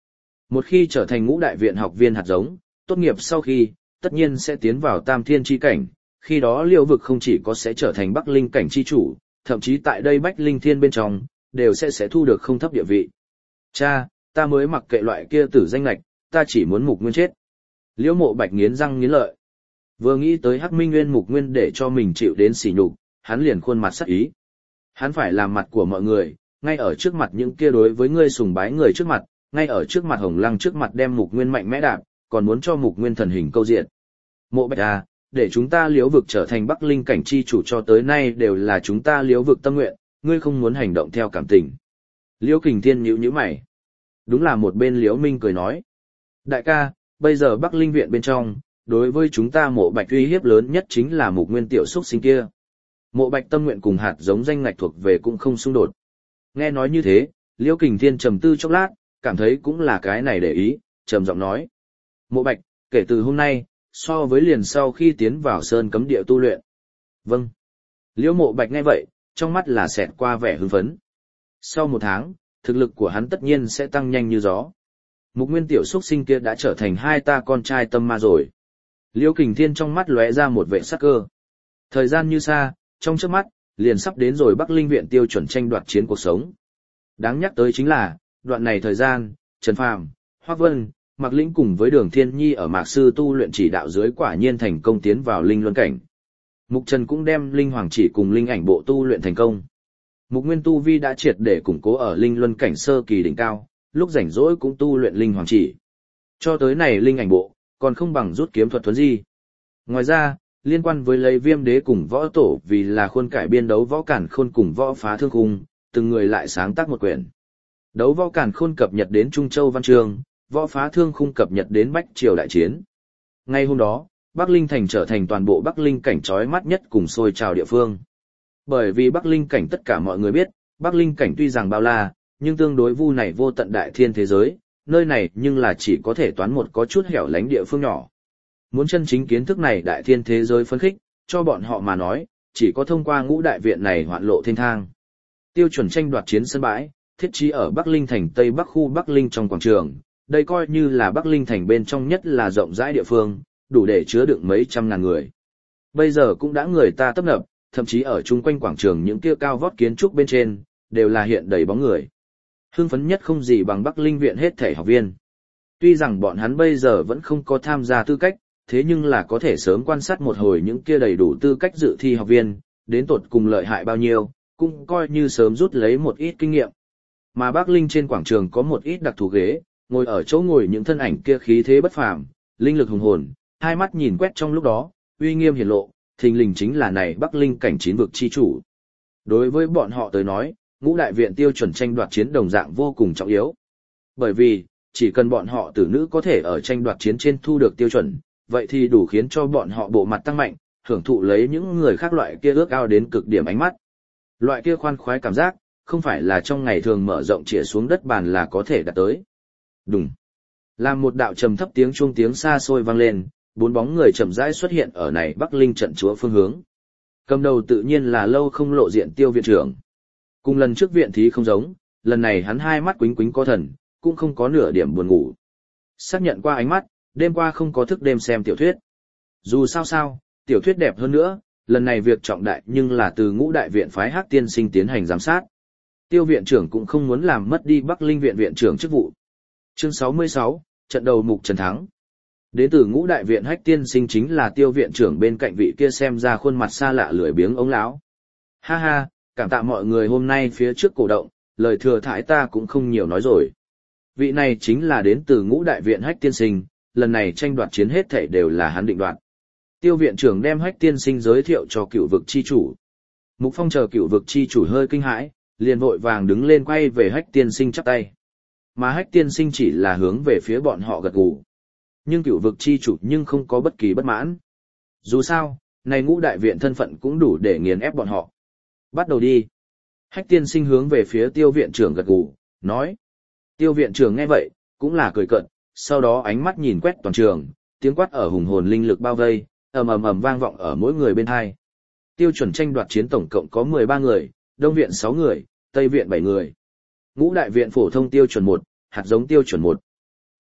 Một khi trở thành ngũ đại viện học viên hạt giống, tốt nghiệp sau khi, tất nhiên sẽ tiến vào tam thiên chi cảnh, khi đó Liêu vực không chỉ có sẽ trở thành Bắc Linh cảnh chi chủ, thậm chí tại đây Bách Linh Thiên bên trong, đều sẽ thu được không thấp địa vị. Cha, ta mới mặc kệ loại kia tử danh lạch, ta chỉ muốn Mục Nguyên chết. Liễu Mộ Bạch nghiến răng nghiến lợi. Vừa nghĩ tới Hắc Minh Nguyên Mục Nguyên để cho mình chịu đến sỉ nhục, hắn liền khuôn mặt sắc ý. Hắn phải làm mặt của mọi người, ngay ở trước mặt những kia đối với ngươi sùng bái người trước mặt, ngay ở trước mặt Hồng Lăng trước mặt đem Mục Nguyên mạnh mẽ đạp, còn muốn cho Mục Nguyên thần hình câu diện. Mộ Bạch à, để chúng ta Liễu vực trở thành Bắc Linh cảnh chi chủ cho tới nay đều là chúng ta Liễu vực tâm nguyện, ngươi không muốn hành động theo cảm tình. Liễu Kình Thiên nhíu mày. Đúng là một bên Liễu Minh cười nói. Đại ca, bây giờ Bắc Linh viện bên trong, đối với chúng ta Mộ Bạch uy hiếp lớn nhất chính là Mục Nguyên tiểu xuất sinh kia. Mộ Bạch tâm nguyện cùng hạt giống danh ngạch thuộc về cũng không xung đột. Nghe nói như thế, Liễu Kình Thiên trầm tư chốc lát, cảm thấy cũng là cái này để ý, trầm giọng nói. Mộ Bạch, kể từ hôm nay, so với liền sau khi tiến vào sơn cấm địa tu luyện. Vâng. Liễu Mộ Bạch nghe vậy, trong mắt là xẹt qua vẻ hưng phấn. Sau 1 tháng, thực lực của hắn tất nhiên sẽ tăng nhanh như gió. Mục Nguyên tiểu xuất sinh kia đã trở thành hai ta con trai tâm ma rồi. Liễu Kình Thiên trong mắt lóe ra một vẻ sắc cơ. Thời gian như xa, trong chớp mắt, liền sắp đến rồi Bắc Linh viện tiêu chuẩn tranh đoạt chiến cuộc sống. Đáng nhắc tới chính là, đoạn này thời gian, Trần Phàm, Hoắc Vân, Mạc Lĩnh cùng với Đường Thiên Nhi ở Mạc Sư tu luyện chỉ đạo dưới quả nhiên thành công tiến vào Linh Luân cảnh. Mục Trần cũng đem Linh Hoàng chỉ cùng Linh ảnh bộ tu luyện thành công. Mục Nguyên tu vi đã triệt để củng cố ở Linh Luân cảnh sơ kỳ đỉnh cao, lúc rảnh rỗi cũng tu luyện Linh Hoàng chỉ. Cho tới này Linh ảnh bộ, còn không bằng rút kiếm thuật thuấn di. Ngoài ra, liên quan với lấy Viêm Đế cùng Võ Tổ vì là khuôn cải biên đấu Võ Cản Khôn cùng Võ Phá Thương Khung, từng người lại sáng tác một quyển. Đấu Võ Cản Khôn cập nhật đến Trung Châu Văn Chương, Võ Phá Thương Khung cập nhật đến Bách Triều Đại Chiến. Ngay hôm đó, Bắc Linh Thành trở thành toàn bộ Bắc Linh cảnh chói mắt nhất cùng sôi trào địa phương. Bởi vì Bắc Linh cảnh tất cả mọi người biết, Bắc Linh cảnh tuy rằng bao la, nhưng tương đối vu này vô tận đại thiên thế giới, nơi này nhưng là chỉ có thể toán một có chút hẻo lánh địa phương nhỏ. Muốn chân chính kiến thức này đại thiên thế giới phấn khích, cho bọn họ mà nói, chỉ có thông qua ngũ đại viện này hoạn lộ thiên thang. Tiêu chuẩn tranh đoạt chiến sân bãi, thiết trí ở Bắc Linh thành Tây Bắc khu Bắc Linh trong quảng trường, đây coi như là Bắc Linh thành bên trong nhất là rộng rãi địa phương, đủ để chứa đựng mấy trăm ngàn người. Bây giờ cũng đã người ta tấp nập, thậm chí ở chung quanh quảng trường những kia cao vót kiến trúc bên trên, đều là hiện đầy bóng người. Hưng phấn nhất không gì bằng Bắc Linh viện hết thể học viên. Tuy rằng bọn hắn bây giờ vẫn không có tham gia tư cách, thế nhưng là có thể sớm quan sát một hồi những kia đầy đủ tư cách dự thi học viên, đến tột cùng lợi hại bao nhiêu, cũng coi như sớm rút lấy một ít kinh nghiệm. Mà Bắc Linh trên quảng trường có một ít đặc thù ghế, ngồi ở chỗ ngồi những thân ảnh kia khí thế bất phàm, linh lực hùng hồn, hai mắt nhìn quét trong lúc đó, uy nghiêm hiển lộ, thình lình chính là này Bắc Linh cảnh chín vực chi chủ. Đối với bọn họ tới nói, ngũ đại viện tiêu chuẩn tranh đoạt chiến đồng dạng vô cùng trọng yếu. Bởi vì, chỉ cần bọn họ tử nữ có thể ở tranh đoạt chiến trên thu được tiêu chuẩn, vậy thì đủ khiến cho bọn họ bộ mặt tăng mạnh, hưởng thụ lấy những người khác loại kia ước ao đến cực điểm ánh mắt. Loại kia khoan khoái cảm giác, không phải là trong ngày thường mở rộng chĩa xuống đất bàn là có thể đạt tới. Đùng. Làm một đạo trầm thấp tiếng chuông tiếng xa xôi vang lên, 4 bóng người chậm rãi xuất hiện ở này Bắc Linh trận chúa phương hướng. Cầm đầu tự nhiên là lâu không lộ diện Tiêu viện trưởng. Cùng lần trước viện thí không giống, lần này hắn hai mắt quính quính có thần, cũng không có nửa điểm buồn ngủ. Xác nhận qua ánh mắt, đêm qua không có thức đêm xem tiểu thuyết. Dù sao, tiểu thuyết đẹp hơn nữa, lần này việc trọng đại nhưng là từ ngũ đại viện phái Hắc tiên sinh tiến hành giám sát. Tiêu viện trưởng cũng không muốn làm mất đi Bắc Linh viện viện trưởng chức vụ. Chương 66, trận đầu Mục Trần thắng. Đến từ ngũ đại viện Hắc tiên sinh chính là Tiêu viện trưởng bên cạnh vị kia xem ra khuôn mặt xa lạ lười biếng ống lão. Ha ha, cảm tạ mọi người hôm nay phía trước cổ động, lời thừa thãi ta cũng không nhiều nói rồi. Vị này chính là đến từ ngũ đại viện Hắc tiên sinh, lần này tranh đoạt chiến hết thảy đều là hắn định đoạt. Tiêu viện trưởng đem Hắc tiên sinh giới thiệu cho Cửu vực chi chủ. Mục Phong chờ Cửu vực chi chủ hơi kinh hãi, liền vội vàng đứng lên quay về Hắc tiên sinh chắp tay. Mà Hắc tiên sinh chỉ là hướng về phía bọn họ gật gù. Nhưng Cửu vực chi chủ nhưng không có bất kỳ bất mãn. Dù sao, này ngũ đại viện thân phận cũng đủ để nghiền ép bọn họ. Bắt đầu đi. Hắc tiên sinh hướng về phía Tiêu viện trưởng gật gù, nói. Tiêu viện trưởng nghe vậy, cũng là cười cợt, sau đó ánh mắt nhìn quét toàn trường, tiếng quát ở hùng hồn linh lực bao vây, ầm ầm ầm vang vọng ở mỗi người bên hai. Tiêu chuẩn tranh đoạt chiến tổng cộng có 13 người, Đông viện 6 người, Tây viện 7 người. Ngũ đại viện phổ thông tiêu chuẩn 1, hạt giống tiêu chuẩn 1.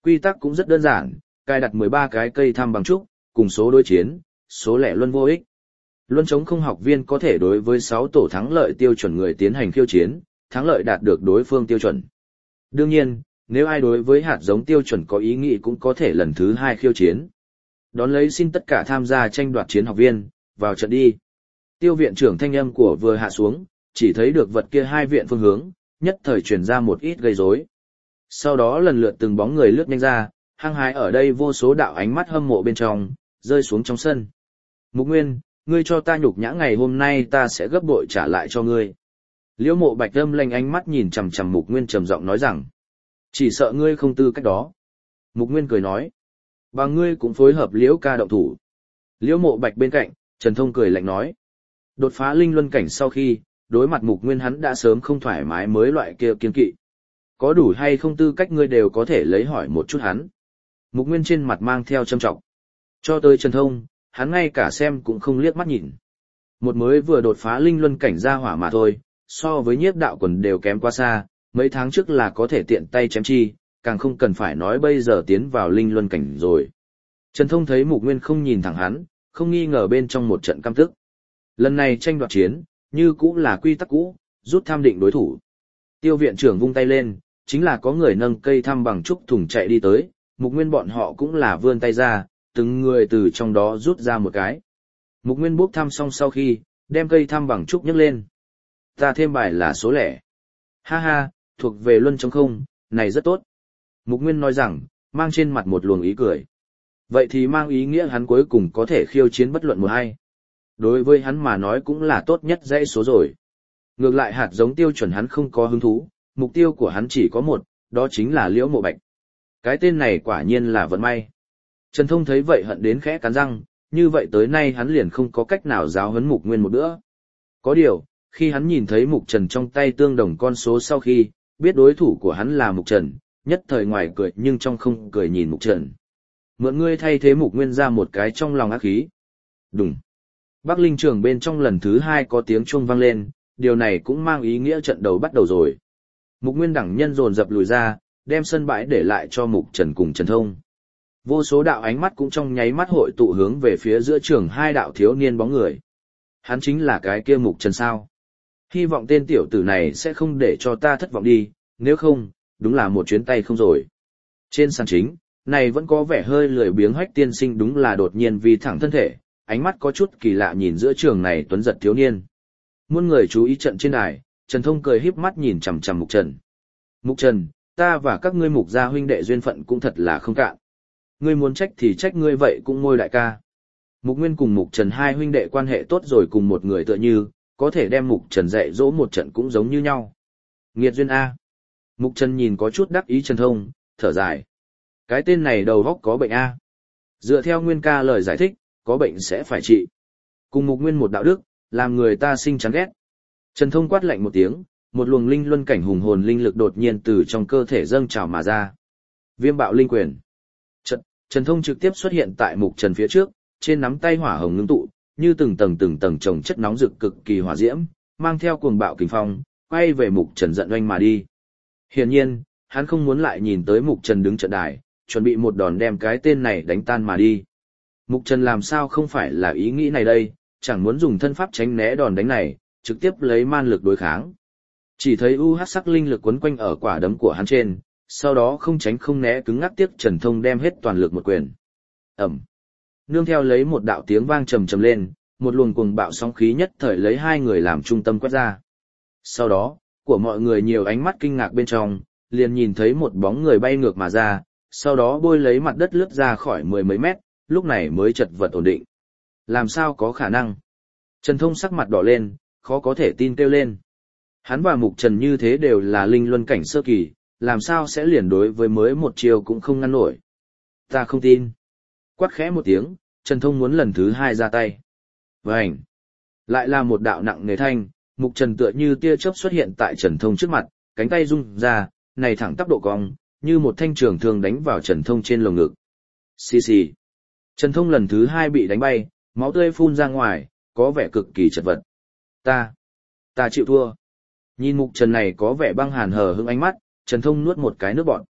Quy tắc cũng rất đơn giản, cài đặt 13 cái cây thăm bằng trúc, cùng số đối chiến, số lẻ luân vô ích. Luân chống không học viên có thể đối với 6 tổ thắng lợi tiêu chuẩn người tiến hành khiêu chiến, thắng lợi đạt được đối phương tiêu chuẩn. Đương nhiên, nếu ai đối với hạt giống tiêu chuẩn có ý nghĩ cũng có thể lần thứ 2 khiêu chiến. Đón lấy xin tất cả tham gia tranh đoạt chiến học viên, vào trận đi. Tiêu viện trưởng thanh âm của vừa hạ xuống, chỉ thấy được vật kia hai viện phương hướng, nhất thời truyền ra một ít gây rối. Sau đó lần lượt từng bóng người lướt nhanh ra, hăng hái ở đây vô số đạo ánh mắt hâm mộ bên trong, rơi xuống trong sân. Mục Nguyên, ngươi cho ta nhục nhã ngày hôm nay ta sẽ gấp bội trả lại cho ngươi. Liễu Mộ Bạch âm lanh ánh mắt nhìn chằm chằm Mục Nguyên trầm giọng nói rằng, chỉ sợ ngươi không tư cách đó. Mục Nguyên cười nói, và ngươi cũng phối hợp Liễu ca động thủ. Liễu Mộ Bạch bên cạnh, Trần Thông cười lạnh nói, đột phá linh luân cảnh sau khi, đối mặt Mục Nguyên hắn đã sớm không thoải mái mới loại kia kiên kỵ. Có đủ hay không tư cách ngươi đều có thể lấy hỏi một chút hắn. Mục Nguyên trên mặt mang theo châm trọng. Cho tới Trần Thông, hắn ngay cả xem cũng không liếc mắt nhìn. Một mới vừa đột phá linh luân cảnh ra hỏa mà thôi, so với nhiếp đạo quần đều kém quá xa, mấy tháng trước là có thể tiện tay chém chi, càng không cần phải nói bây giờ tiến vào linh luân cảnh rồi. Trần Thông thấy Mục Nguyên không nhìn thẳng hắn, không nghi ngờ bên trong một trận căm tức. Lần này tranh đoạt chiến, như cũ là quy tắc cũ, rút tham định đối thủ. Tiêu viện trưởng vung tay lên, chính là có người nâng cây thăm bằng trúc thùng chạy đi tới, Mục Nguyên bọn họ cũng là vươn tay ra, từng người từ trong đó rút ra một cái. Mục Nguyên bốc thăm xong sau khi, đem cây thăm bằng trúc nhấc lên. Ta thêm bài là số lẻ. Ha ha, thuộc về luân chống không, này rất tốt. Mục Nguyên nói rằng, mang trên mặt một luồng ý cười. Vậy thì mang ý nghĩa hắn cuối cùng có thể khiêu chiến bất luận một hay. Đối với hắn mà nói cũng là tốt nhất dãy số rồi. Ngược lại hạt giống tiêu chuẩn hắn không có hứng thú, mục tiêu của hắn chỉ có một, đó chính là Liễu Mộ Bạch. Cái tên này quả nhiên là vận may. Trần Thông thấy vậy hận đến khẽ cắn răng, như vậy tới nay hắn liền không có cách nào giáo huấn Mục Nguyên một bữa. Có điều, khi hắn nhìn thấy Mục Trần trong tay tương đồng con số sau khi, biết đối thủ của hắn là Mục Trần, nhất thời ngoài cười nhưng trong không cười nhìn Mục Trần. Mượn ngươi thay thế Mục Nguyên ra một cái trong lòng ác khí. Đúng. Bắc Linh Trường bên trong lần thứ 2 có tiếng chuông vang lên, điều này cũng mang ý nghĩa trận đấu bắt đầu rồi. Mục Nguyên đẳng nhân dồn dập lùi ra, đem sân bãi để lại cho Mục Trần cùng Trần Thông. Vô số đạo ánh mắt cũng trong nháy mắt hội tụ hướng về phía giữa trường hai đạo thiếu niên bóng người. Hắn chính là cái kia Mục Trần sao. Hy vọng tên tiểu tử này sẽ không để cho ta thất vọng đi, nếu không, đúng là một chuyến tay không rồi. Trên sàn chính, này vẫn có vẻ hơi lười biếng Hách tiên sinh đúng là đột nhiên vì thẳng thân thể, ánh mắt có chút kỳ lạ nhìn giữa trường này tuấn giật thiếu niên. Muôn người chú ý trận trên đài, Trần Thông cười híp mắt nhìn chằm chằm Mục Trần. Mục Trần, ta và các ngươi Mục gia huynh đệ duyên phận cũng thật là không cạn. Ngươi muốn trách thì trách ngươi vậy cũng ngôi đại ca. Mục Nguyên cùng Mục Trần hai huynh đệ quan hệ tốt rồi cùng một người tựa như, có thể đem Mục Trần dạy dỗ một trận cũng giống như nhau. Nghiệt duyên A. Mục Trần nhìn có chút đắc ý Trần Thông, thở dài. Cái tên này đầu óc có bệnh A. Dựa theo Nguyên ca lời giải thích, có bệnh sẽ phải trị. Cùng Mục Nguyên một đạo đức, làm người ta sinh chán ghét. Trần Thông quát lạnh một tiếng, một luồng linh luân cảnh hùng hồn linh lực đột nhiên từ trong cơ thể dâng trào mà ra. Viêm bạo linh quyền. Trần Thông trực tiếp xuất hiện tại Mục Trần phía trước, trên nắm tay hỏa hồng ngưng tụ, như từng tầng chồng chất nóng rực cực kỳ hỏa diễm, mang theo cuồng bạo kình phong, quay về Mục Trần giận oanh mà đi. Hiển nhiên, hắn không muốn lại nhìn tới Mục Trần đứng trận đài, chuẩn bị một đòn đem cái tên này đánh tan mà đi. Mục Trần làm sao không phải là ý nghĩ này đây, chẳng muốn dùng thân pháp tránh né đòn đánh này, trực tiếp lấy man lực đối kháng. Chỉ thấy UH sắc linh lực quấn quanh ở quả đấm của hắn trên, sau đó không tránh không né cứng ngắc tiếc Trần Thông đem hết toàn lực một quyền. Ẩm. Nương theo lấy một đạo tiếng vang trầm trầm lên, một luồng cuồng bạo sóng khí nhất thời lấy hai người làm trung tâm quét ra. Sau đó, của mọi người nhiều ánh mắt kinh ngạc bên trong, liền nhìn thấy một bóng người bay ngược mà ra, sau đó bôi lấy mặt đất lướt ra khỏi 10 mấy mét, lúc này mới chật vật ổn định. Làm sao có khả năng? Trần Thông sắc mặt đỏ lên, khó có thể tin kêu lên. Hắn và Mục Trần như thế đều là linh luân cảnh sơ kỳ, làm sao sẽ liền đối với mới một chiều cũng không ngăn nổi. Ta không tin. Quát khẽ một tiếng, Trần Thông muốn lần thứ 2 ra tay. Vành. Lại là một đạo nặng nề thanh, Mục Trần tựa như tia chớp xuất hiện tại Trần Thông trước mặt, cánh tay rung ra, này thẳng tắp độ cong, như một thanh trường thương đánh vào Trần Thông trên lồng ngực. Xì xì. Trần Thông lần thứ 2 bị đánh bay, máu tươi phun ra ngoài, có vẻ cực kỳ chật vật. Ta chịu thua. Nhìn Mục Trần này có vẻ băng hàn hờ hững ánh mắt, Trần Thông nuốt một cái nước bọt.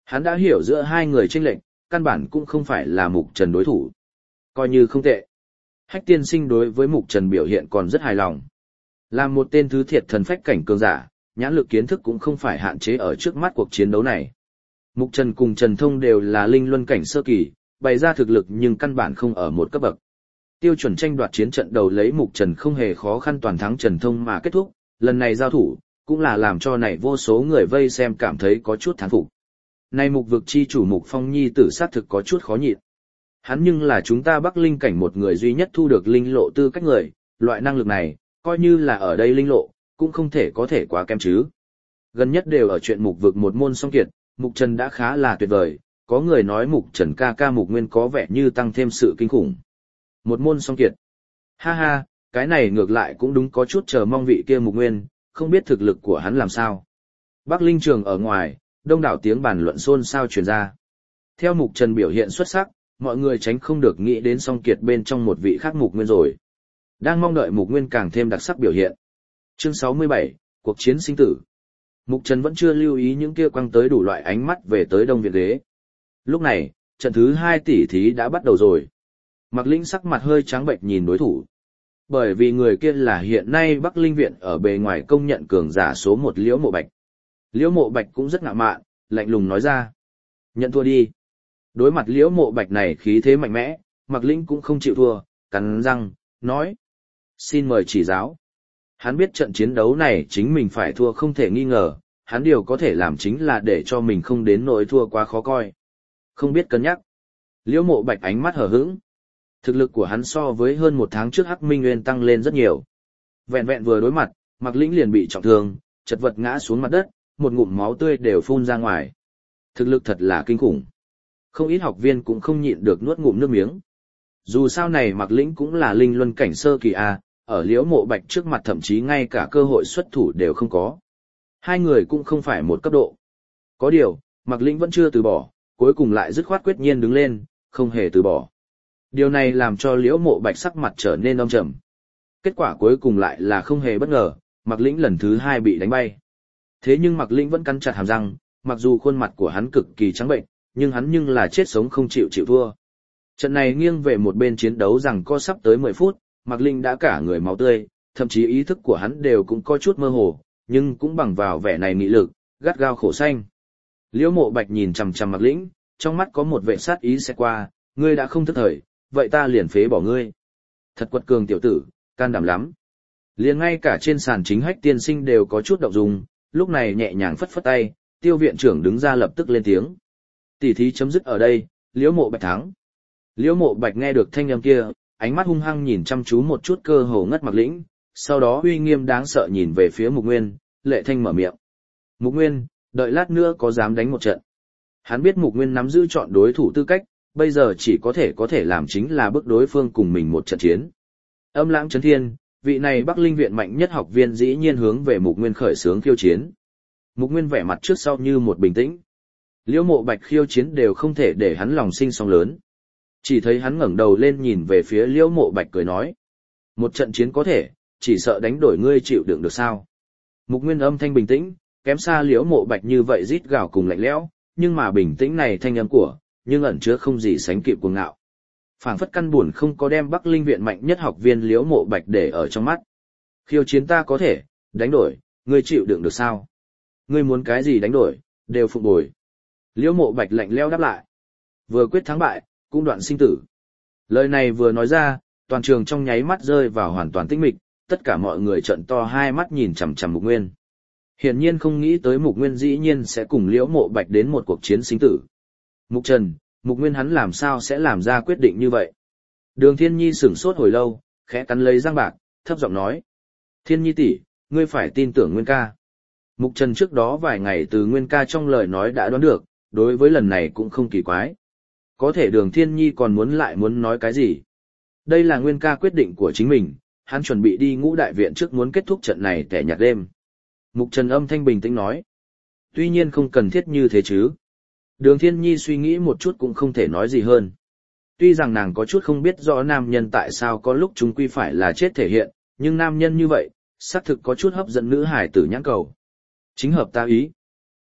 Hắn đã hiểu giữa hai người chênh lệch, căn bản cũng không phải là Mục Trần đối thủ. Coi như không tệ. Hách tiên sinh đối với Mục Trần biểu hiện còn rất hài lòng. Làm một tên thứ thiệt thần phách cảnh cường giả, nhãn lực kiến thức cũng không phải hạn chế ở trước mắt cuộc chiến đấu này. Mục Trần cùng Trần Thông đều là linh luân cảnh sơ kỳ, bày ra thực lực nhưng căn bản không ở một cấp bậc. Tiêu chuẩn tranh đoạt chiến trận đầu lấy Mục Trần không hề khó khăn toàn thắng Trần Thông mà kết thúc, lần này giao thủ, cũng là làm cho này vô số người vây xem cảm thấy có chút thán phục. Này Mục vực chi chủ Mục Phong Nhi tử sát thực có chút khó nhịn. Hắn nhưng là chúng ta Bắc Linh cảnh một người duy nhất thu được linh lộ tư cách người, loại năng lực này, coi như là ở đây linh lộ, cũng không thể có thể quá kém chứ. Gần nhất đều ở chuyện Mục vực một môn song kiệt, Mục Trần đã khá là tuyệt vời, có người nói Mục Trần ca ca Mục Nguyên có vẻ như tăng thêm sự kinh khủng. Một môn song kiệt. Ha ha, cái này ngược lại cũng đúng có chút chờ mong vị kia Mục Nguyên, không biết thực lực của hắn làm sao. Bắc Linh trường ở ngoài, đông đảo tiếng bàn luận xôn xao truyền ra. Theo Mục Trần biểu hiện xuất sắc, mọi người tránh không được nghĩ đến song kiệt bên trong một vị khác Mục Nguyên rồi. Đang mong đợi Mục Nguyên càng thêm đặc sắc biểu hiện. Chương 67, cuộc chiến sinh tử. Mục Trần vẫn chưa lưu ý những kia quăng tới đủ loại ánh mắt về tới Đông Việt Đế. Lúc này, trận thứ 2 tỷ thí đã bắt đầu rồi. Mạc Lĩnh sắc mặt hơi trắng bệch nhìn đối thủ. Bởi vì người kia là hiện nay Bắc Linh viện ở bề ngoài công nhận cường giả số 1 Liễu Mộ Bạch. Liễu Mộ Bạch cũng rất ngạo mạn, lạnh lùng nói ra. Nhận thua đi. Đối mặt Liễu Mộ Bạch này khí thế mạnh mẽ, Mạc Lĩnh cũng không chịu thua, cắn răng, nói. Xin mời chỉ giáo. Hắn biết trận chiến đấu này chính mình phải thua không thể nghi ngờ, hắn điều có thể làm chính là để cho mình không đến nỗi thua quá khó coi. Không biết cân nhắc. Liễu Mộ Bạch ánh mắt hờ hững. Thực lực của hắn so với hơn một tháng trước Hắc Minh Nguyên tăng lên rất nhiều. Vẹn vẹn vừa đối mặt, Mạc Lĩnh liền bị trọng thương, chật vật ngã xuống mặt đất, một ngụm máu tươi đều phun ra ngoài. Thực lực thật là kinh khủng. Không ít học viên cũng không nhịn được nuốt ngụm nước miếng. Dù sao này Mạc Lĩnh cũng là linh luân cảnh sơ kỳ a, ở Liễu Mộ Bạch trước mặt thậm chí ngay cả cơ hội xuất thủ đều không có. Hai người cũng không phải một cấp độ. Có điều, Mạc Lĩnh vẫn chưa từ bỏ, cuối cùng lại dứt khoát quyết nhiên đứng lên, không hề từ bỏ. Điều này làm cho Liễu Mộ Bạch sắc mặt trở nên âm trầm. Kết quả cuối cùng lại là không hề bất ngờ, Mạc Lĩnh lần thứ 2 bị đánh bay. Thế nhưng Mạc Lĩnh vẫn cắn chặt hàm răng, mặc dù khuôn mặt của hắn cực kỳ trắng bệnh, nhưng hắn nhưng là chết sống không chịu thua. Trận này nghiêng về một bên chiến đấu rằng có sắp tới 10 phút, Mạc Lĩnh đã cả người máu tươi, thậm chí ý thức của hắn đều cũng có chút mơ hồ, nhưng cũng bằng vào vẻ này nghị lực, gắt gao khổ xanh. Liễu Mộ Bạch nhìn chằm chằm Mạc Lĩnh, trong mắt có một vẻ sát ý sẽ qua, ngươi đã không thức thời, vậy ta liền phế bỏ ngươi. Thật quật cường tiểu tử, can đảm lắm. Liền ngay cả trên sàn chính Hách tiên sinh đều có chút động dung, lúc này nhẹ nhàng phất phất tay, Tiêu viện trưởng đứng ra lập tức lên tiếng. Tỷ thí chấm dứt ở đây, Liễu Mộ Bạch thắng. Liễu Mộ Bạch nghe được thanh âm kia, ánh mắt hung hăng nhìn chăm chú một chút cơ hồ ngất Mạc Lĩnh, sau đó uy nghiêm đáng sợ nhìn về phía Mục Nguyên, lệ thanh mở miệng. Mục Nguyên, đợi lát nữa có dám đánh một trận. Hắn biết Mục Nguyên nắm giữ chọn đối thủ tư cách, bây giờ chỉ có thể làm chính là bước đối phương cùng mình một trận chiến. Âm Lãng Chấn Thiên, vị này Bắc Linh viện mạnh nhất học viên dĩ nhiên hướng về Mục Nguyên khởi xướng khiêu chiến. Mục Nguyên vẻ mặt trước sau như một bình tĩnh. Liễu Mộ Bạch khiêu chiến đều không thể để hắn lòng sinh sóng lớn. Chỉ thấy hắn ngẩng đầu lên nhìn về phía Liễu Mộ Bạch cười nói. Một trận chiến có thể, chỉ sợ đánh đổi ngươi chịu đựng được sao. Mục Nguyên âm thanh bình tĩnh, kém xa Liễu Mộ Bạch như vậy rít gào cùng lạnh lẽo, nhưng mà bình tĩnh này thanh âm của, nhưng ẩn chứa không gì sánh kịp cuồng ngạo. Phảng phất căn buồn không có đem Bắc Linh viện mạnh nhất học viên Liễu Mộ Bạch để ở trong mắt. Khiêu chiến ta có thể, đánh đổi, ngươi chịu đựng được sao? Ngươi muốn cái gì đánh đổi, đều phục bồi. Liễu Mộ Bạch lạnh lẽo đáp lại. Vừa quyết thắng bại, cũng đoạn sinh tử. Lời này vừa nói ra, toàn trường trong nháy mắt rơi vào hoàn toàn tĩnh mịch, tất cả mọi người trợn to hai mắt nhìn chằm chằm Mục Nguyên. Hiển nhiên không nghĩ tới Mục Nguyên dĩ nhiên sẽ cùng Liễu Mộ Bạch đến một cuộc chiến sinh tử. Mục Trần, Mục Nguyên hắn làm sao sẽ làm ra quyết định như vậy? Đường Thiên Nhi sửng sốt hồi lâu, khẽ cắn lấy răng bạc, thấp giọng nói. Thiên Nhi tỷ, ngươi phải tin tưởng Nguyên ca. Mục Trần trước đó vài ngày từ Nguyên ca trong lời nói đã đoán được, đối với lần này cũng không kỳ quái. Có thể Đường Thiên Nhi còn muốn nói cái gì? Đây là Nguyên ca quyết định của chính mình, hắn chuẩn bị đi Ngũ Đại Viện trước muốn kết thúc trận này tẻ nhạt đêm. Mục Trần âm thanh bình tĩnh nói. Tuy nhiên không cần thiết như thế chứ. Đường Thiên Nhi suy nghĩ một chút cũng không thể nói gì hơn. Tuy rằng nàng có chút không biết rõ nam nhân tại sao có lúc chúng quy phải là chết thể hiện, nhưng nam nhân như vậy, xác thực có chút hấp dẫn nữ hải tử nhãn cầu. Chính hợp ta ý.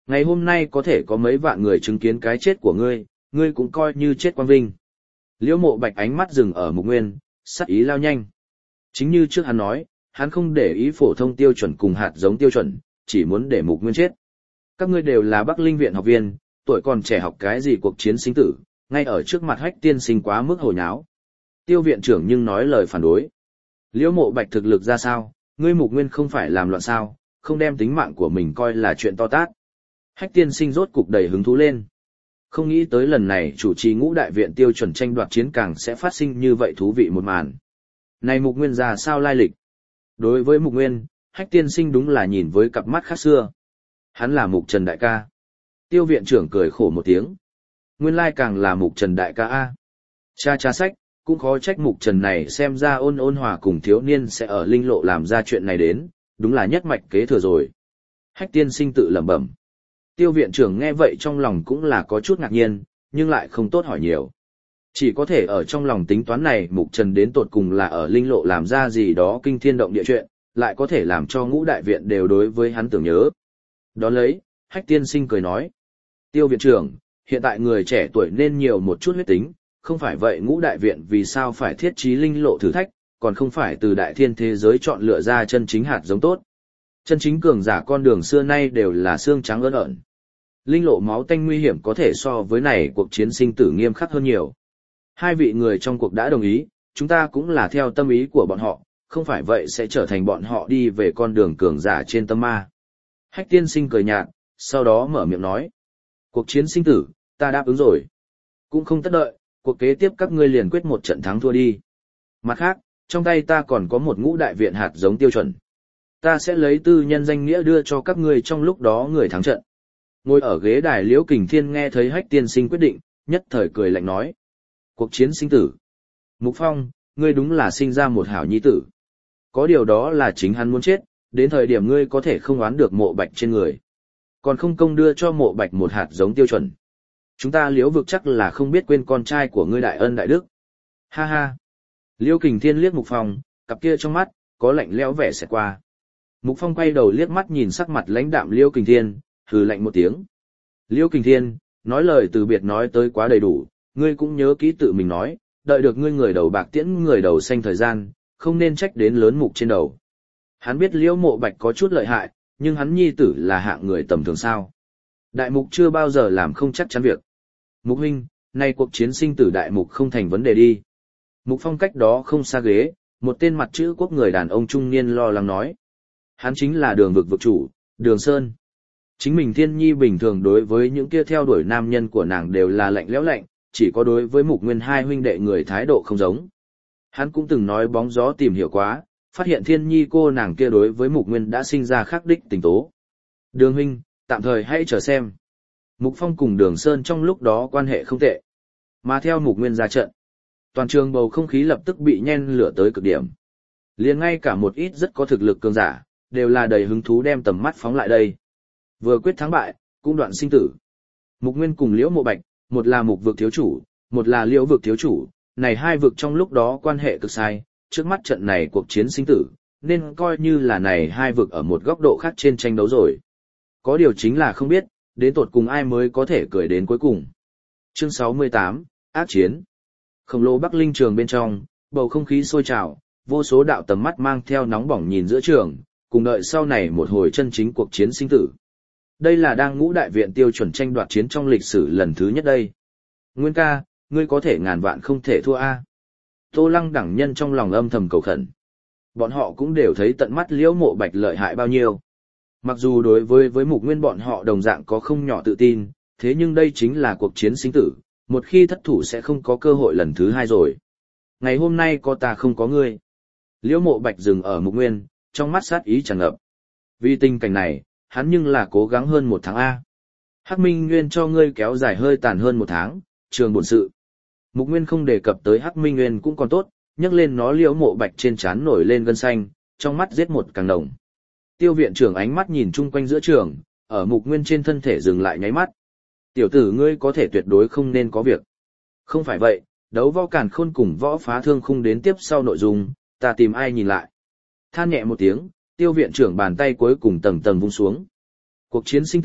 Ngày hôm nay có thể có mấy vạn người chứng kiến cái chết của ngươi, ngươi cũng coi như chết quang vinh. Liễu Mộ Bạch ánh mắt dừng ở Mục Nguyên, sắc ý lao nhanh. Chính như trước hắn nói, hắn không để ý phổ thông tiêu chuẩn cùng hạt giống tiêu chuẩn, chỉ muốn để Mục Nguyên chết. Các ngươi đều là Bắc Linh viện học viên, tuổi còn trẻ học cái gì cuộc chiến sinh tử, ngay ở trước mặt Hách tiên sinh quá mức hồ nháo. Tiêu viện trưởng nhưng nói lời phản đối. Liễu Mộ Bạch thực lực ra sao, ngươi Mục Nguyên không phải làm loạn sao, không đem tính mạng của mình coi là chuyện to tát. Hách tiên sinh rốt cục đầy hứng thú lên. Không nghĩ tới lần này chủ trì ngũ đại viện tiêu chuẩn tranh đoạt chiến càng sẽ phát sinh như vậy thú vị một màn. Này Mục Nguyên ra sao lai lịch? Đối với Mục Nguyên, Hách tiên sinh đúng là nhìn với cặp mắt khác xưa. Hắn là Mục Trần đại ca. Tiêu viện trưởng cười khổ một tiếng. Nguyên lai càng là Mục Trần đại ca a. Cha sách, cũng khó trách Mục Trần này xem ra ôn ôn hòa cùng thiếu niên sẽ ở linh lộ làm ra chuyện này đến, đúng là nhất mạch kế thừa rồi. Hách tiên sinh tự lẩm bẩm. Tiêu viện trưởng nghe vậy trong lòng cũng là có chút ngạc nhiên, nhưng lại không tốt hỏi nhiều. Chỉ có thể ở trong lòng tính toán này Mục Trần đến tột cùng là ở linh lộ làm ra gì đó kinh thiên động địa chuyện, lại có thể làm cho ngũ đại viện đều đối với hắn tưởng nhớ. Đón lấy, Hách tiên sinh cười nói. Tiêu viện trưởng, hiện tại người trẻ tuổi nên nhiều một chút huyết tính, không phải vậy ngũ đại viện vì sao phải thiết trí linh lộ thử thách, còn không phải từ đại thiên thế giới chọn lựa ra chân chính hạt giống tốt. Chân chính cường giả con đường xưa nay đều là xương trắng ớn ợn. Linh lộ máu tanh nguy hiểm có thể so với này cuộc chiến sinh tử nghiêm khắc hơn nhiều. Hai vị người trong cuộc đã đồng ý, chúng ta cũng là theo tâm ý của bọn họ, không phải vậy sẽ trở thành bọn họ đi về con đường cường giả trên tâm ma. Hách tiên sinh cười nhạt, sau đó mở miệng nói. Cuộc chiến sinh tử, ta đáp ứng rồi. Cũng không tất đợi, cuộc kế tiếp các ngươi liền quyết một trận thắng thua đi. Mặt khác, trong tay ta còn có một ngũ đại viện hạt giống tiêu chuẩn. Ta sẽ lấy tư nhân danh nghĩa đưa cho các ngươi trong lúc đó người thắng trận. Ngồi ở ghế đài Liễu Kình Thiên nghe thấy Hách tiên sinh quyết định, nhất thời cười lạnh nói. Cuộc chiến sinh tử. Mục Phong, ngươi đúng là sinh ra một hảo nhi tử. Có điều đó là chính hắn muốn chết, đến thời điểm ngươi có thể không oán được Mộ Bạch trên người. Còn không công đưa cho Mộ Bạch một hạt giống tiêu chuẩn. Chúng ta Liễu vực chắc là không biết quên con trai của ngươi đại ân đại đức. Ha ha. Liễu Kình Thiên liếc Mục Phong, cặp kia trong mắt, có lạnh lẽo vẻ xẹt qua. Mục Phong quay đầu liếc mắt nhìn sắc mặt lãnh đạm Liễu Kình Thiên, hừ lạnh một tiếng. Liễu Kình Thiên, nói lời từ biệt nói tới quá đầy đủ, ngươi cũng nhớ kỹ tự mình nói, đợi được ngươi người đầu bạc tiễn người đầu xanh thời gian, không nên trách đến lớn mục trên đầu. Hắn biết Liễu Mộ Bạch có chút lợi hại, nhưng hắn nhi tử là hạng người tầm thường sao. Đại mục chưa bao giờ làm không chắc chắn việc. Mục huynh, nay cuộc chiến sinh tử đại mục không thành vấn đề đi. Mục Phong cách đó không xa ghế, một tên mặt chữ quốc người đàn ông trung niên lo lắng nói. Hắn chính là Đường vực vực chủ, Đường Sơn. Chính mình Thiên Nhi bình thường đối với những kia theo đuổi nam nhân của nàng đều là lạnh lẽo lạnh, chỉ có đối với Mục Nguyên hai huynh đệ người thái độ không giống. Hắn cũng từng nói bóng gió tìm hiểu quá, phát hiện Thiên Nhi cô nàng kia đối với Mục Nguyên đã sinh ra khắc đích tình tố. Đường huynh, tạm thời hãy chờ xem. Mục Phong cùng Đường Sơn trong lúc đó quan hệ không tệ. Mà theo Mục Nguyên ra trận, toàn trường bầu không khí lập tức bị nhen lửa tới cực điểm. Liền ngay cả một ít rất có thực lực cường giả, đều là đầy hứng thú đem tầm mắt phóng lại đây. Vừa quyết thắng bại, cũng đoạn sinh tử. Mục Nguyên cùng Liễu Mộ Bạch, một là Mục vực thiếu chủ, một là Liễu vực thiếu chủ, này hai vực trong lúc đó quan hệ cực sai, trước mắt trận này cuộc chiến sinh tử, nên coi như là này hai vực ở một góc độ khác trên tranh đấu rồi. Có điều chính là không biết, đến tột cùng ai mới có thể cười đến cuối cùng. Chương 68, ác chiến. Khổng lồ Bắc Linh trường bên trong, bầu không khí sôi trào, vô số đạo tầm mắt mang theo nóng bỏng nhìn giữa trường, cùng đợi sau này một hồi chân chính cuộc chiến sinh tử. Đây là đang ngũ đại viện tiêu chuẩn tranh đoạt chiến trong lịch sử lần thứ nhất đây. Nguyên ca, ngươi có thể ngàn vạn không thể thua a. Tô Lăng đẳng nhân trong lòng âm thầm cầu khẩn. Bọn họ cũng đều thấy tận mắt Liễu Mộ Bạch lợi hại bao nhiêu. Mặc dù đối với Mục Nguyên bọn họ đồng dạng có không nhỏ tự tin, thế nhưng đây chính là cuộc chiến sinh tử, một khi thất thủ sẽ không có cơ hội lần thứ hai rồi. Ngày hôm nay có ta không có ngươi. Liễu Mộ Bạch dừng ở Mục Nguyên, trong mắt sát ý tràn ngập. Vì tình cảnh này, hắn nhưng là cố gắng hơn một tháng A. Hắc Minh Nguyên cho ngươi kéo dài hơi tàn hơn một tháng, trường bổn sự. Mục Nguyên không đề cập tới Hắc Minh Nguyên cũng còn tốt, nhắc lên nó Liễu Mộ Bạch trên trán nổi lên gân xanh, trong mắt giết một càng đồng. Tiêu viện trưởng ánh mắt nhìn chung quanh giữa trường, ở Mục Nguyên trên thân thể dừng lại nháy mắt. Tiểu tử ngươi có thể tuyệt đối không nên có việc. Không phải vậy, đấu võ càn khôn cùng võ phá thương khung đến tiếp sau nội dung, ta tìm ai nhìn lại. Than nhẹ một tiếng, tiêu viện trưởng bàn tay cuối cùng tầng tầng vung xuống. Cuộc chiến sinh tử,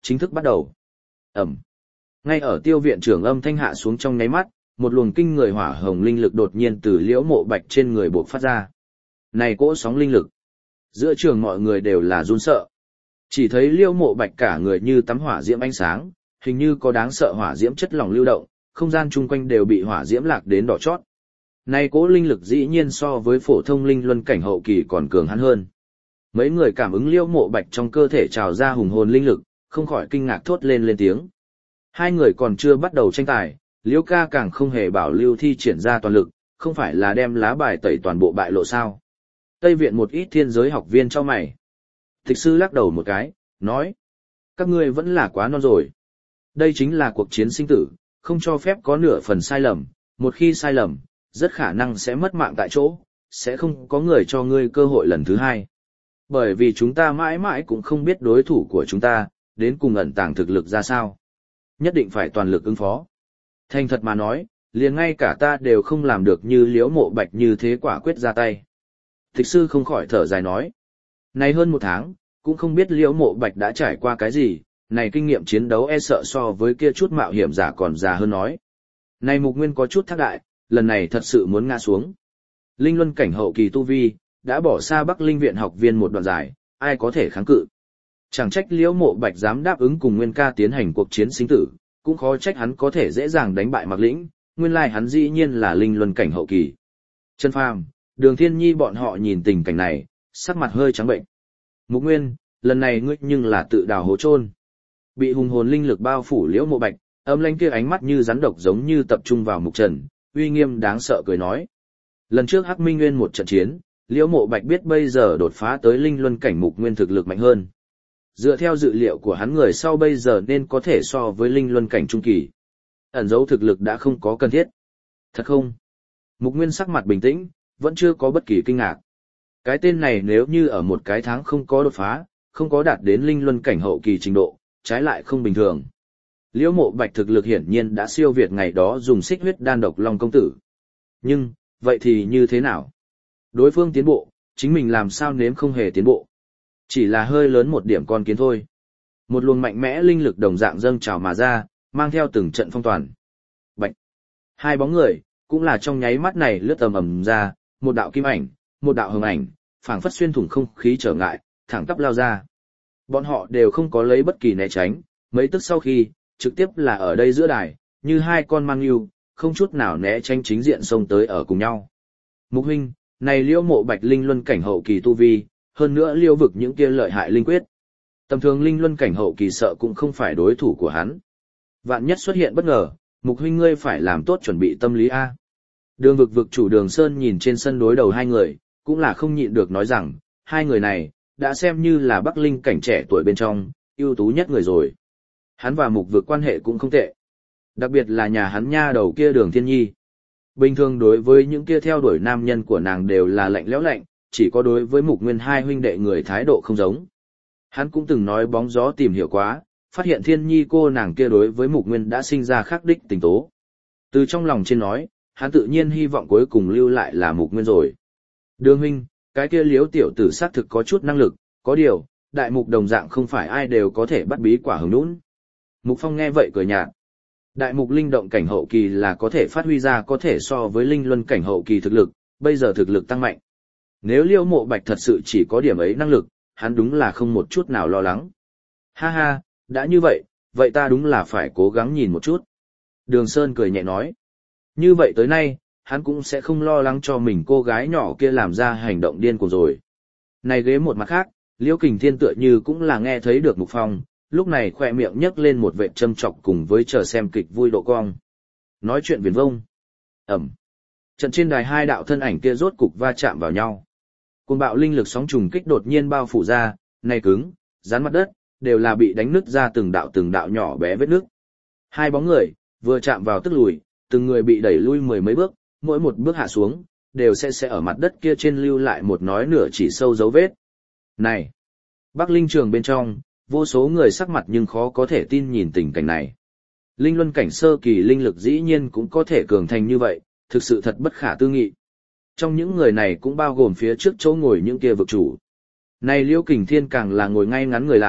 chính thức bắt đầu. Ẩm. Ngay ở tiêu viện trưởng âm thanh hạ xuống trong nháy mắt, một luồng kinh người hỏa hồng linh lực đột nhiên từ Liễu Mộ Bạch trên người bộc phát ra. Này cỗ sóng linh lực. Giữa trường mọi người đều là run sợ. Chỉ thấy Liễu Mộ Bạch cả người như tắm hỏa diễm ánh sáng, hình như có đáng sợ hỏa diễm chất lỏng lưu động, không gian chung quanh đều bị hỏa diễm lạc đến đỏ chót. Này cỗ linh lực dĩ nhiên so với phổ thông linh luân cảnh hậu kỳ còn cường hắn hơn. Mấy người cảm ứng Liễu Mộ Bạch trong cơ thể trào ra hùng hồn linh lực, không khỏi kinh ngạc thốt lên tiếng. Hai người còn chưa bắt đầu tranh tài, Liễu ca càng không hề bảo lưu thi triển ra toàn lực, không phải là đem lá bài tẩy toàn bộ bại lộ sao. Tây viện một ít thiên giới học viên cho mày. Tịch sư lắc đầu một cái, nói. Các ngươi vẫn là quá non rồi. Đây chính là cuộc chiến sinh tử, không cho phép có nửa phần sai lầm, một khi sai lầm, rất khả năng sẽ mất mạng tại chỗ, sẽ không có người cho ngươi cơ hội lần thứ hai. Bởi vì chúng ta mãi mãi cũng không biết đối thủ của chúng ta, đến cùng ẩn tàng thực lực ra sao. Nhất định phải toàn lực ứng phó. Thành thật mà nói, liền ngay cả ta đều không làm được như Liễu Mộ Bạch như thế quả quyết ra tay. Tịch sư không khỏi thở dài nói. Này hơn 1 tháng, cũng không biết Liễu Mộ Bạch đã trải qua cái gì, này kinh nghiệm chiến đấu e sợ so với kia chút mạo hiểm giả còn già hơn nói. Này Mục Nguyên có chút thác đại, lần này thật sự muốn ngã xuống. Linh luân cảnh hậu kỳ tu vi, đã bỏ xa Bắc Linh viện học viên một đoạn dài, ai có thể kháng cự. Chẳng trách Liễu Mộ Bạch dám đáp ứng cùng Nguyên ca tiến hành cuộc chiến sinh tử, cũng khó trách hắn có thể dễ dàng đánh bại Mạc Lĩnh, nguyên lai hắn dĩ nhiên là linh luân cảnh hậu kỳ. Trần Phàm, Đường Thiên Nhi bọn họ nhìn tình cảnh này, sắc mặt hơi trắng bệnh. Mục Nguyên, lần này ngươi nhưng là tự đào hố chôn. Bị hùng hồn linh lực bao phủ Liễu Mộ Bạch, âm lãnh kia ánh mắt như rắn độc giống như tập trung vào Mục Trần, uy nghiêm đáng sợ cười nói. Lần trước Hắc Minh Nguyên một trận chiến, Liễu Mộ Bạch biết bây giờ đột phá tới linh luân cảnh Mục Nguyên thực lực mạnh hơn. Dựa theo dự liệu của hắn người sau bây giờ nên có thể so với linh luân cảnh trung kỳ. Ẩn dấu thực lực đã không có cần thiết. Thật không? Mục Nguyên sắc mặt bình tĩnh, vẫn chưa có bất kỳ kinh ngạc. Cái tên này nếu như ở một cái tháng không có đột phá, không có đạt đến linh luân cảnh hậu kỳ trình độ, trái lại không bình thường. Liễu Mộ Bạch thực lực hiển nhiên đã siêu việt ngày đó dùng xích huyết đan độc long công tử. Nhưng, vậy thì như thế nào? Đối phương tiến bộ, chính mình làm sao nếm không hề tiến bộ? Chỉ là hơi lớn một điểm con kiến thôi. Một luồng mạnh mẽ linh lực đồng dạng dâng trào mà ra, mang theo từng trận phong toàn. Bạch. Hai bóng người, cũng là trong nháy mắt này lướt tầm ầm ra, một đạo kim ảnh, một đạo hồng ảnh, phảng phất xuyên thủng không khí trở ngại, thẳng tắp lao ra. Bọn họ đều không có lấy bất kỳ né tránh, mấy tức sau khi, trực tiếp là ở đây giữa đài, như hai con mang yêu, không chút nào né tránh chính diện xông tới ở cùng nhau. Mục huynh, này Liễu Mộ Bạch linh luân cảnh hậu kỳ tu vi, hơn nữa liêu vực những kia lợi hại linh quyết. Tầm thường linh luân cảnh hậu kỳ sợ cũng không phải đối thủ của hắn. Vạn nhất xuất hiện bất ngờ, Mục huynh ngươi phải làm tốt chuẩn bị tâm lý A. Đường vực vực chủ Đường Sơn nhìn trên sân đối đầu hai người, cũng là không nhịn được nói rằng, hai người này, đã xem như là Bắc Linh cảnh trẻ tuổi bên trong, ưu tú nhất người rồi. Hắn và Mục vực quan hệ cũng không tệ. Đặc biệt là nhà hắn nha đầu kia Đường Thiên Nhi. Bình thường đối với những kia theo đuổi nam nhân của nàng đều là lạnh lẽo lạnh, chỉ có đối với Mục Nguyên hai huynh đệ người thái độ không giống. Hắn cũng từng nói bóng gió tìm hiểu quá, phát hiện Thiên Nhi cô nàng kia đối với Mục Nguyên đã sinh ra khắc đích tình tố. Từ trong lòng trên nói, hắn tự nhiên hy vọng cuối cùng lưu lại là Mục Nguyên rồi. Đường huynh, cái kia Liễu tiểu tử xác thực có chút năng lực, có điều, đại mục đồng dạng không phải ai đều có thể bắt bí quả hứng nũng. Mục Phong nghe vậy cười nhạt. Đại mục linh động cảnh hậu kỳ là có thể phát huy ra có thể so với linh luân cảnh hậu kỳ thực lực, bây giờ thực lực tăng mạnh. Nếu Liễu Mộ Bạch thật sự chỉ có điểm ấy năng lực, hắn đúng là không một chút nào lo lắng. Ha ha, đã như vậy, vậy ta đúng là phải cố gắng nhìn một chút. Đường Sơn cười nhẹ nói. Như vậy tới nay, hắn cũng sẽ không lo lắng cho mình cô gái nhỏ kia làm ra hành động điên cuồng rồi. Này ghế một mặt khác, Liễu Kình Thiên tựa như cũng là nghe thấy được Mục Phong, lúc này khỏe miệng nhấc lên một vệt châm chọc cùng với chờ xem kịch vui độ cong. Nói chuyện viển vông. Ẩm. Trận trên đài hai đạo thân ảnh kia rốt cục va chạm vào nhau. Cuồng bạo linh lực sóng trùng kích đột nhiên bao phủ ra, này cứng, dán mặt đất, đều là bị đánh nứt ra từng đạo nhỏ bé vết nước. Hai bóng người, vừa chạm vào tức lùi, từng người bị đẩy lui mười mấy bước, mỗi một bước hạ xuống, đều sẽ ở mặt đất kia trên lưu lại một nói nửa chỉ sâu dấu vết. Này! Bắc Linh trường bên trong, vô số người sắc mặt nhưng khó có thể tin nhìn tình cảnh này. Linh luân cảnh sơ kỳ linh lực dĩ nhiên cũng có thể cường thành như vậy, thực sự thật bất khả tư nghị. Trong những người này cũng bao gồm phía trước chỗ ngồi những kia vực chủ. Này Liễu Kình Thiên càng là ngồi ngay ngắn người lại,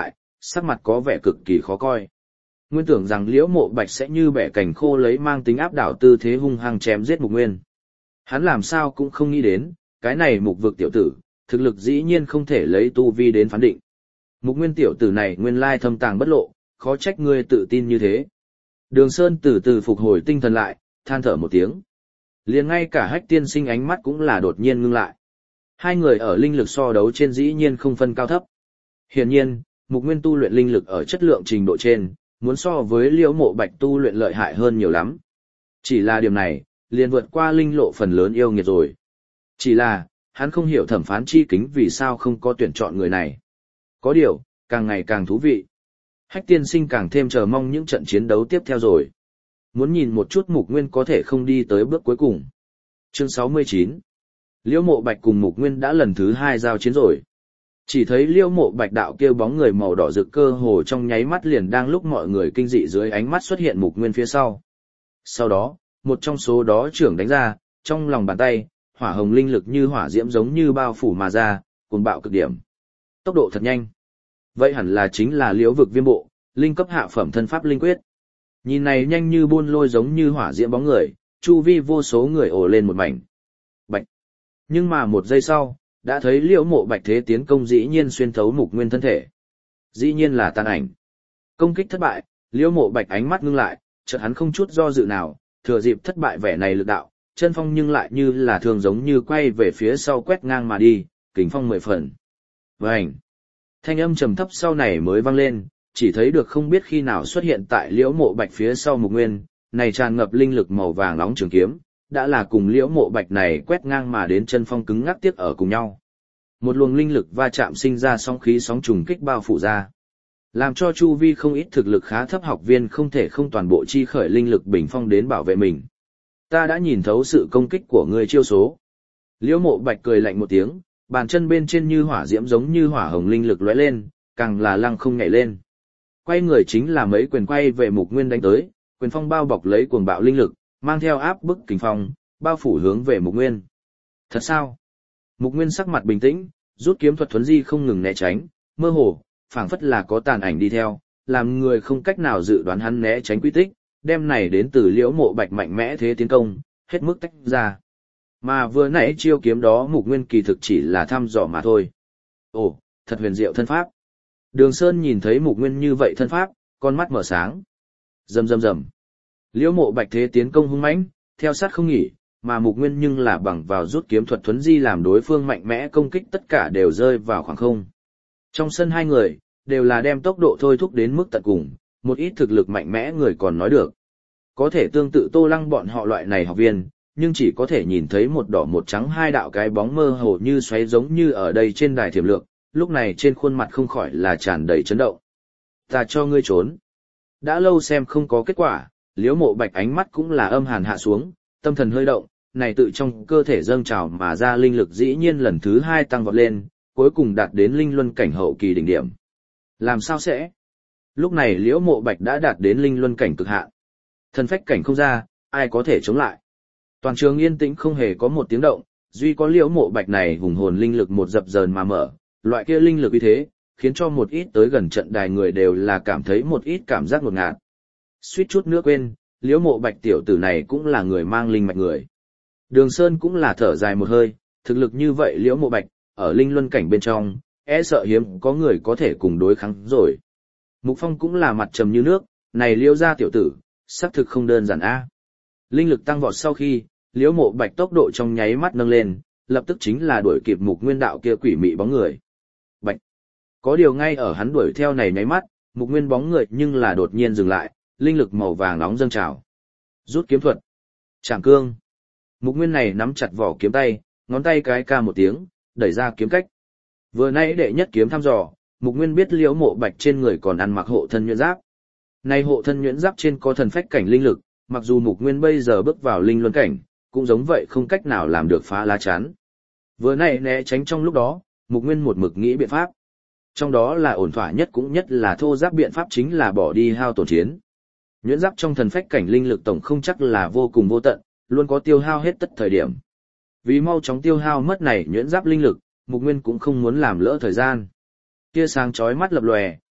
sắc mặt có vẻ cực kỳ khó coi. Nguyên tưởng rằng Liễu Mộ Bạch sẽ như bẻ cành khô lấy mang tính áp đảo tư thế hung hăng chém giết Mục Nguyên. Hắn làm sao cũng không nghĩ đến, cái này Mục Vực tiểu tử, thực lực dĩ nhiên không thể lấy tu vi đến phán định. Mục Nguyên tiểu tử này nguyên lai thâm tàng bất lộ, khó trách ngươi tự tin như thế. Đường Sơn từ từ phục hồi tinh thần lại, than thở một tiếng. Liền ngay cả Hách Tiên Sinh ánh mắt cũng là đột nhiên ngưng lại. Hai người ở linh lực so đấu trên dĩ nhiên không phân cao thấp. Hiển nhiên, Mục Nguyên tu luyện linh lực ở chất lượng trình độ trên, muốn so với Liễu Mộ Bạch tu luyện lợi hại hơn nhiều lắm. Chỉ là điểm này, liền vượt qua linh lộ phần lớn yêu nghiệt rồi. Chỉ là, hắn không hiểu thẩm phán chi kính vì sao không có tuyển chọn người này. Có điều, càng ngày càng thú vị. Hách Tiên Sinh càng thêm chờ mong những trận chiến đấu tiếp theo rồi. Muốn nhìn một chút Mục Nguyên có thể không đi tới bước cuối cùng. Chương 69. Liễu Mộ Bạch cùng Mục Nguyên đã lần thứ 2 giao chiến rồi. Chỉ thấy Liễu Mộ Bạch đạo kêu bóng người màu đỏ rực cơ hồ trong nháy mắt liền đang lúc mọi người kinh dị dưới ánh mắt xuất hiện Mục Nguyên phía sau. Sau đó, một trong số đó trưởng đánh ra, trong lòng bàn tay, hỏa hồng linh lực như hỏa diễm giống như bao phủ mà ra, cuồng bạo cực điểm. Tốc độ thật nhanh. Vậy hẳn là chính là Liễu Vực Viêm Bộ, linh cấp hạ phẩm thân pháp linh quyết. Nhìn này nhanh như buôn lôi giống như hỏa diễm bóng người, chu vi vô số người ồ lên một mảnh. Bạch. Nhưng mà một giây sau, đã thấy Liễu Mộ Bạch thế tiến công dĩ nhiên xuyên thấu Mục Nguyên thân thể. Dĩ nhiên là tàn ảnh. Công kích thất bại, Liễu Mộ Bạch ánh mắt ngưng lại, chợt hắn không chút do dự nào, thừa dịp thất bại vẻ này lực đạo, chân phong nhưng lại như là thường giống như quay về phía sau quét ngang mà đi, kình phong 10 phần. Vành. Thanh âm trầm thấp sau này mới vang lên, chỉ thấy được không biết khi nào xuất hiện tại Liễu Mộ Bạch phía sau Mục Nguyên, này tràn ngập linh lực màu vàng nóng trường kiếm, đã là cùng Liễu Mộ Bạch này quét ngang mà đến chân phong cứng ngắc tiếc ở cùng nhau. Một luồng linh lực va chạm sinh ra sóng khí sóng trùng kích bao phủ ra, làm cho chu vi không ít thực lực khá thấp học viên không thể không toàn bộ chi khởi linh lực bình phong đến bảo vệ mình. Ta đã nhìn thấu sự công kích của ngươi chiêu số. Liễu Mộ Bạch cười lạnh một tiếng, bàn chân bên trên như hỏa diễm giống như hỏa hồng linh lực lóe lên, càng là lăng không nhảy lên. Quay người chính là mấy quyền quay về Mục Nguyên đánh tới, quyền phong bao bọc lấy cuồng bạo linh lực, mang theo áp bức kình phong, bao phủ hướng về Mục Nguyên. Thật sao? Mục Nguyên sắc mặt bình tĩnh, rút kiếm thuật thuấn di không ngừng né tránh, mơ hồ, phảng phất là có tàn ảnh đi theo, làm người không cách nào dự đoán hắn né tránh quy tích, đem này đến từ Liễu Mộ Bạch mạnh mẽ thế tiến công, hết mức tách ra. Mà vừa nãy chiêu kiếm đó Mục Nguyên kỳ thực chỉ là thăm dò mà thôi. Ồ, thật huyền diệu thân pháp. Đường Sơn nhìn thấy Mục Nguyên như vậy thân pháp, con mắt mở sáng. Rầm rầm rầm. Liễu Mộ Bạch thế tiến công hung mãnh, theo sát không nghỉ, mà Mục Nguyên nhưng là bằng vào rút kiếm thuật thuấn di làm đối phương mạnh mẽ công kích tất cả đều rơi vào khoảng không. Trong sân hai người, đều là đem tốc độ thôi thúc đến mức tận cùng, một ít thực lực mạnh mẽ người còn nói được. Có thể tương tự Tô Lăng bọn họ loại này học viên, nhưng chỉ có thể nhìn thấy một đỏ một trắng hai đạo cái bóng mơ hồ như xoáy giống như ở đây trên đài thiểm lược, lúc này trên khuôn mặt không khỏi là tràn đầy chấn động. Ta cho ngươi trốn. Đã lâu xem không có kết quả, Liễu Mộ Bạch ánh mắt cũng là âm hàn hạ xuống, tâm thần hơi động, này tự trong cơ thể dâng trào mà ra linh lực dĩ nhiên lần thứ 2 tăng vọt lên, cuối cùng đạt đến linh luân cảnh hậu kỳ đỉnh điểm. Làm sao sẽ? Lúc này Liễu Mộ Bạch đã đạt đến linh luân cảnh cực hạn. Thần phách cảnh không ra, ai có thể chống lại? Toàn trường yên tĩnh không hề có một tiếng động, duy có Liễu Mộ Bạch này hùng hồn linh lực một dập dờn mà mở, loại kia linh lực như thế, khiến cho một ít tới gần trận đài người đều là cảm thấy một ít cảm giác ngột ngạt. Suýt chút nữa quên, Liễu Mộ Bạch tiểu tử này cũng là người mang linh mạch người. Đường Sơn cũng là thở dài một hơi, thực lực như vậy Liễu Mộ Bạch, ở linh luân cảnh bên trong, e sợ hiếm có người có thể cùng đối kháng rồi. Mục Phong cũng là mặt trầm như nước, này Liễu gia tiểu tử, xác thực không đơn giản a. Linh lực tăng vọt sau khi, Liễu Mộ Bạch tốc độ trong nháy mắt nâng lên, lập tức chính là đuổi kịp Mục Nguyên đạo kia quỷ mị bóng người. Bạch. Có điều ngay ở hắn đuổi theo này nháy mắt, Mục Nguyên bóng người nhưng là đột nhiên dừng lại, linh lực màu vàng nóng dâng trào. Rút kiếm thuật. Trảm cương. Mục Nguyên này nắm chặt vỏ kiếm tay, ngón tay cái ca một tiếng, đẩy ra kiếm cách. Vừa nãy đệ nhất kiếm thăm dò, Mục Nguyên biết Liễu Mộ Bạch trên người còn ăn mặc hộ thân nhuyễn giáp. Này hộ thân nhuyễn giáp trên có thần phách cảnh linh lực, mặc dù Mục Nguyên bây giờ bước vào linh luân cảnh, cũng giống vậy không cách nào làm được phá lá chắn. Vừa nãy né tránh trong lúc đó, Mục Nguyên một mực nghĩ biện pháp. Trong đó là ổn thỏa nhất cũng nhất là thô giáp biện pháp chính là bỏ đi hao tổn chiến. Nhuyễn giáp trong thần phách cảnh linh lực tổng không chắc là vô cùng vô tận, luôn có tiêu hao hết tất thời điểm. Vì mau chóng tiêu hao mất này nhuyễn giáp linh lực, Mục Nguyên cũng không muốn làm lỡ thời gian. Tia sáng chói mắt lập lòe,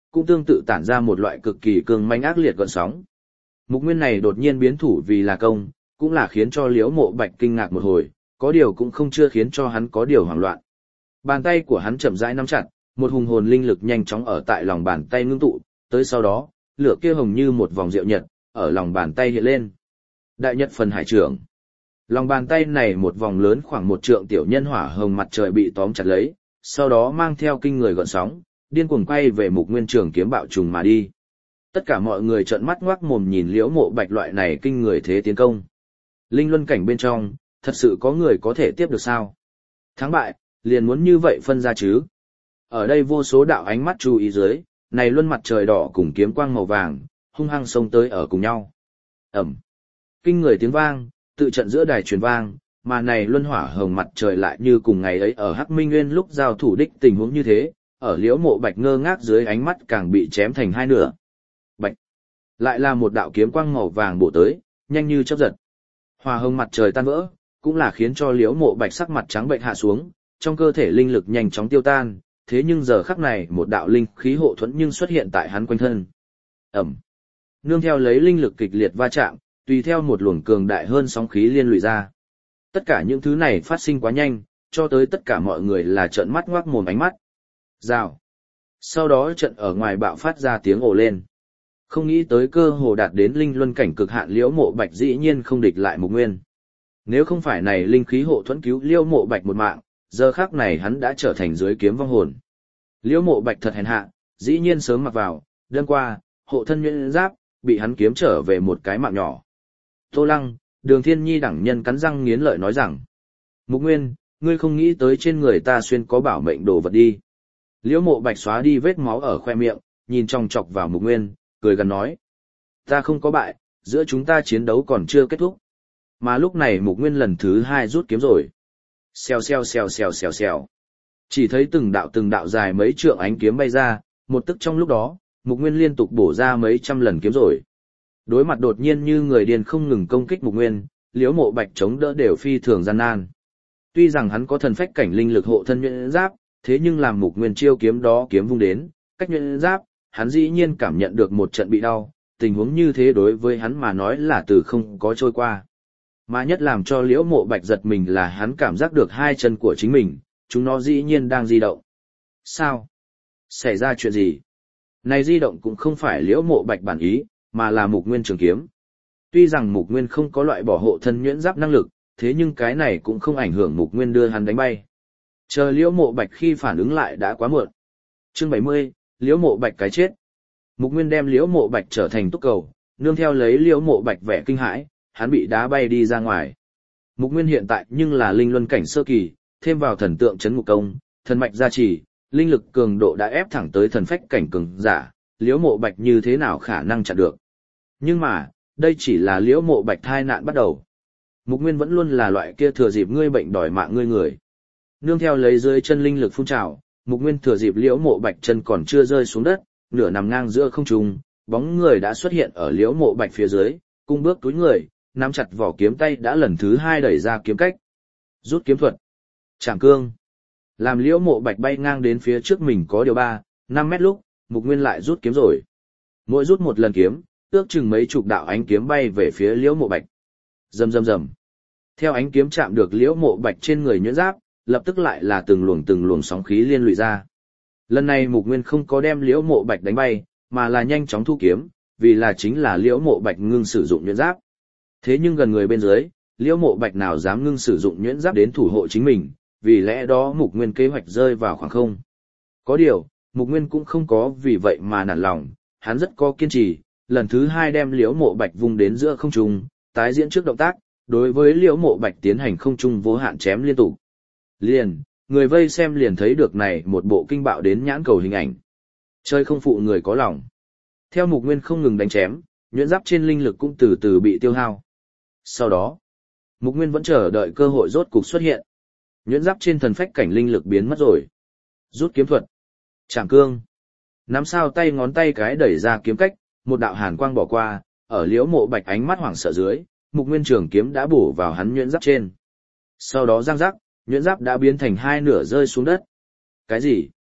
cũng tương tự tản ra một loại cực kỳ cương manh ác liệt gợn sóng. Mục Nguyên này đột nhiên biến thủ vì là công, cũng là khiến cho Liễu Mộ Bạch kinh ngạc một hồi, có điều cũng không chưa khiến cho hắn có điều hoảng loạn. Bàn tay của hắn chậm rãi nắm chặt, một hùng hồn linh lực nhanh chóng ở tại lòng bàn tay ngưng tụ, tới sau đó, lửa kia hồng như một vòng rượu nhật, ở lòng bàn tay hiện lên. Đại Nhật Phần Hải Trưởng. Lòng bàn tay này một vòng lớn khoảng 1 trượng tiểu nhân hỏa hồng mặt trời bị tóm chặt lấy, sau đó mang theo kinh người gợn sóng, điên cuồng quay về Mục Nguyên trường kiếm bạo trùng mà đi. Tất cả mọi người trợn mắt ngoác mồm nhìn Liễu Mộ Bạch loại này kinh người thế tiến công. Linh luân cảnh bên trong, thật sự có người có thể tiếp được sao? Thắng bại, liền muốn như vậy phân ra chứ? Ở đây vô số đạo ánh mắt chú ý dưới, này luân mặt trời đỏ cùng kiếm quang màu vàng, hung hăng xông tới ở cùng nhau. Ẩm. Kinh người tiếng vang, tự trận giữa đài truyền vang, mà này luân hỏa hồng mặt trời lại như cùng ngày ấy ở Hắc Minh Nguyên lúc giao thủ đích tình huống như thế, ở Liễu Mộ Bạch ngơ ngác dưới ánh mắt càng bị chém thành hai nửa. Bạch. Lại là một đạo kiếm quang màu vàng bổ tới, nhanh như chớp giật. Hỏa hồng mặt trời tan vỡ, cũng là khiến cho Liễu Mộ Bạch sắc mặt trắng bệnh hạ xuống, trong cơ thể linh lực nhanh chóng tiêu tan, thế nhưng giờ khắc này một đạo linh khí hộ thuẫn nhưng xuất hiện tại hắn quanh thân. Ẩm. Nương theo lấy linh lực kịch liệt va chạm, tùy theo một luồng cường đại hơn sóng khí liên lụy ra. Tất cả những thứ này phát sinh quá nhanh, cho tới tất cả mọi người là trợn mắt ngoác mồm ánh mắt. Rào. Sau đó trận ở ngoài bạo phát ra tiếng ồ lên. Không nghĩ tới cơ hồ đạt đến linh luân cảnh cực hạn Liễu Mộ Bạch dĩ nhiên không địch lại Mục Nguyên. Nếu không phải này linh khí hộ thuẫn cứu Liễu Mộ Bạch một mạng, giờ khắc này hắn đã trở thành dưới kiếm vong hồn. Liễu Mộ Bạch thật hèn hạ, dĩ nhiên sớm mặc vào, đêm qua, hộ thân nhuyễn giáp, bị hắn kiếm trở về một cái mạng nhỏ. Tô Lăng, Đường Thiên Nhi đẳng nhân cắn răng nghiến lợi nói rằng, Mục Nguyên, ngươi không nghĩ tới trên người ta xuyên có bảo mệnh đồ vật đi. Liễu Mộ Bạch xóa đi vết máu ở khoe miệng, nhìn chòng chọc vào Mục Nguyên, cười gần nói, ta không có bại, giữa chúng ta chiến đấu còn chưa kết thúc. Mà lúc này Mục Nguyên lần thứ 2 rút kiếm rồi. Xèo xèo xèo xèo xèo xèo. Chỉ thấy từng đạo dài mấy trượng ánh kiếm bay ra, một tức trong lúc đó, Mục Nguyên liên tục bổ ra mấy trăm lần kiếm rồi. Đối mặt đột nhiên như người điên không ngừng công kích Mục Nguyên, Liễu Mộ Bạch chống đỡ đều phi thường gian nan. Tuy rằng hắn có thần phách cảnh linh lực hộ thân nhuyễn giáp, thế nhưng làm Mục Nguyên chiêu kiếm đó kiếm vung đến, cách nhuyễn giáp, hắn dĩ nhiên cảm nhận được một trận bị đau, tình huống như thế đối với hắn mà nói là từ không có trôi qua. Mà nhất làm cho Liễu Mộ Bạch giật mình là hắn cảm giác được hai chân của chính mình, chúng nó dĩ nhiên đang di động. Sao? Xảy ra chuyện gì? Này di động cũng không phải Liễu Mộ Bạch bản ý, mà là Mục Nguyên trường kiếm. Tuy rằng Mục Nguyên không có loại bỏ hộ thân nhuyễn giáp năng lực, thế nhưng cái này cũng không ảnh hưởng Mục Nguyên đưa hắn đánh bay. Chờ Liễu Mộ Bạch khi phản ứng lại đã quá muộn. Chương 70, Liễu Mộ Bạch cái chết. Mục Nguyên đem Liễu Mộ Bạch trở thành túc cầu, nương theo lấy Liễu Mộ Bạch vẻ kinh hãi, hắn bị đá bay đi ra ngoài. Mục Nguyên hiện tại nhưng là linh luân cảnh sơ kỳ, thêm vào thần tượng chấn ngục công, thần mạch gia trì, linh lực cường độ đã ép thẳng tới thần phách cảnh cường giả, Liễu Mộ Bạch như thế nào khả năng chặn được. Nhưng mà, đây chỉ là Liễu Mộ Bạch tai nạn bắt đầu. Mục Nguyên vẫn luôn là loại kia thừa dịp ngươi bệnh đòi mạng ngươi người. Nương theo lấy dưới chân linh lực phun trào, Mục Nguyên thừa dịp Liễu Mộ Bạch chân còn chưa rơi xuống đất, nửa nằm ngang giữa không trung, bóng người đã xuất hiện ở Liễu Mộ Bạch phía dưới, cung bước túi người, nắm chặt vỏ kiếm tay đã lần thứ 2 đẩy ra kiếm cách. Rút kiếm thuật. Trảm cương. Làm Liễu Mộ Bạch bay ngang đến phía trước mình có điều 3-5 mét lúc, Mục Nguyên lại rút kiếm rồi. Mỗi rút một lần kiếm, ước chừng mấy chục đạo ánh kiếm bay về phía Liễu Mộ Bạch. Rầm rầm rầm. Theo ánh kiếm chạm được Liễu Mộ Bạch trên người nhuyễn giáp, lập tức lại là từng luồng sóng khí liên lụy ra. Lần này Mục Nguyên không có đem Liễu Mộ Bạch đánh bay, mà là nhanh chóng thu kiếm, vì là chính là Liễu Mộ Bạch ngưng sử dụng nhuyễn giáp. Thế nhưng gần người bên dưới, Liễu Mộ Bạch nào dám ngưng sử dụng nhuyễn giáp đến thủ hộ chính mình, vì lẽ đó Mục Nguyên kế hoạch rơi vào khoảng không. Có điều, Mục Nguyên cũng không có vì vậy mà nản lòng, hắn rất có kiên trì, lần thứ 2 đem Liễu Mộ Bạch vung đến giữa không trung, tái diễn trước động tác, đối với Liễu Mộ Bạch tiến hành không trung vô hạn chém liên tục. Liền, người vây xem liền thấy được này một bộ kinh bạo đến nhãn cầu hình ảnh. Chơi không phụ người có lòng. Theo Mục Nguyên không ngừng đánh chém, nhuyễn giáp trên linh lực cũng từ từ bị tiêu hao. Sau đó, Mục Nguyên vẫn chờ đợi cơ hội rốt cục xuất hiện. Nhuyễn giáp trên thần phách cảnh linh lực biến mất rồi. Rút kiếm thuật. Trảm cương. Nắm sao tay ngón tay cái đẩy ra kiếm cách, một đạo hàn quang bỏ qua, ở Liễu Mộ Bạch ánh mắt hoảng sợ dưới, Mục Nguyên trường kiếm đã bổ vào hắn nhuyễn giáp trên. Sau đó giang rắc, nhuyễn giáp đã biến thành 2 nửa rơi xuống đất. Cái gì?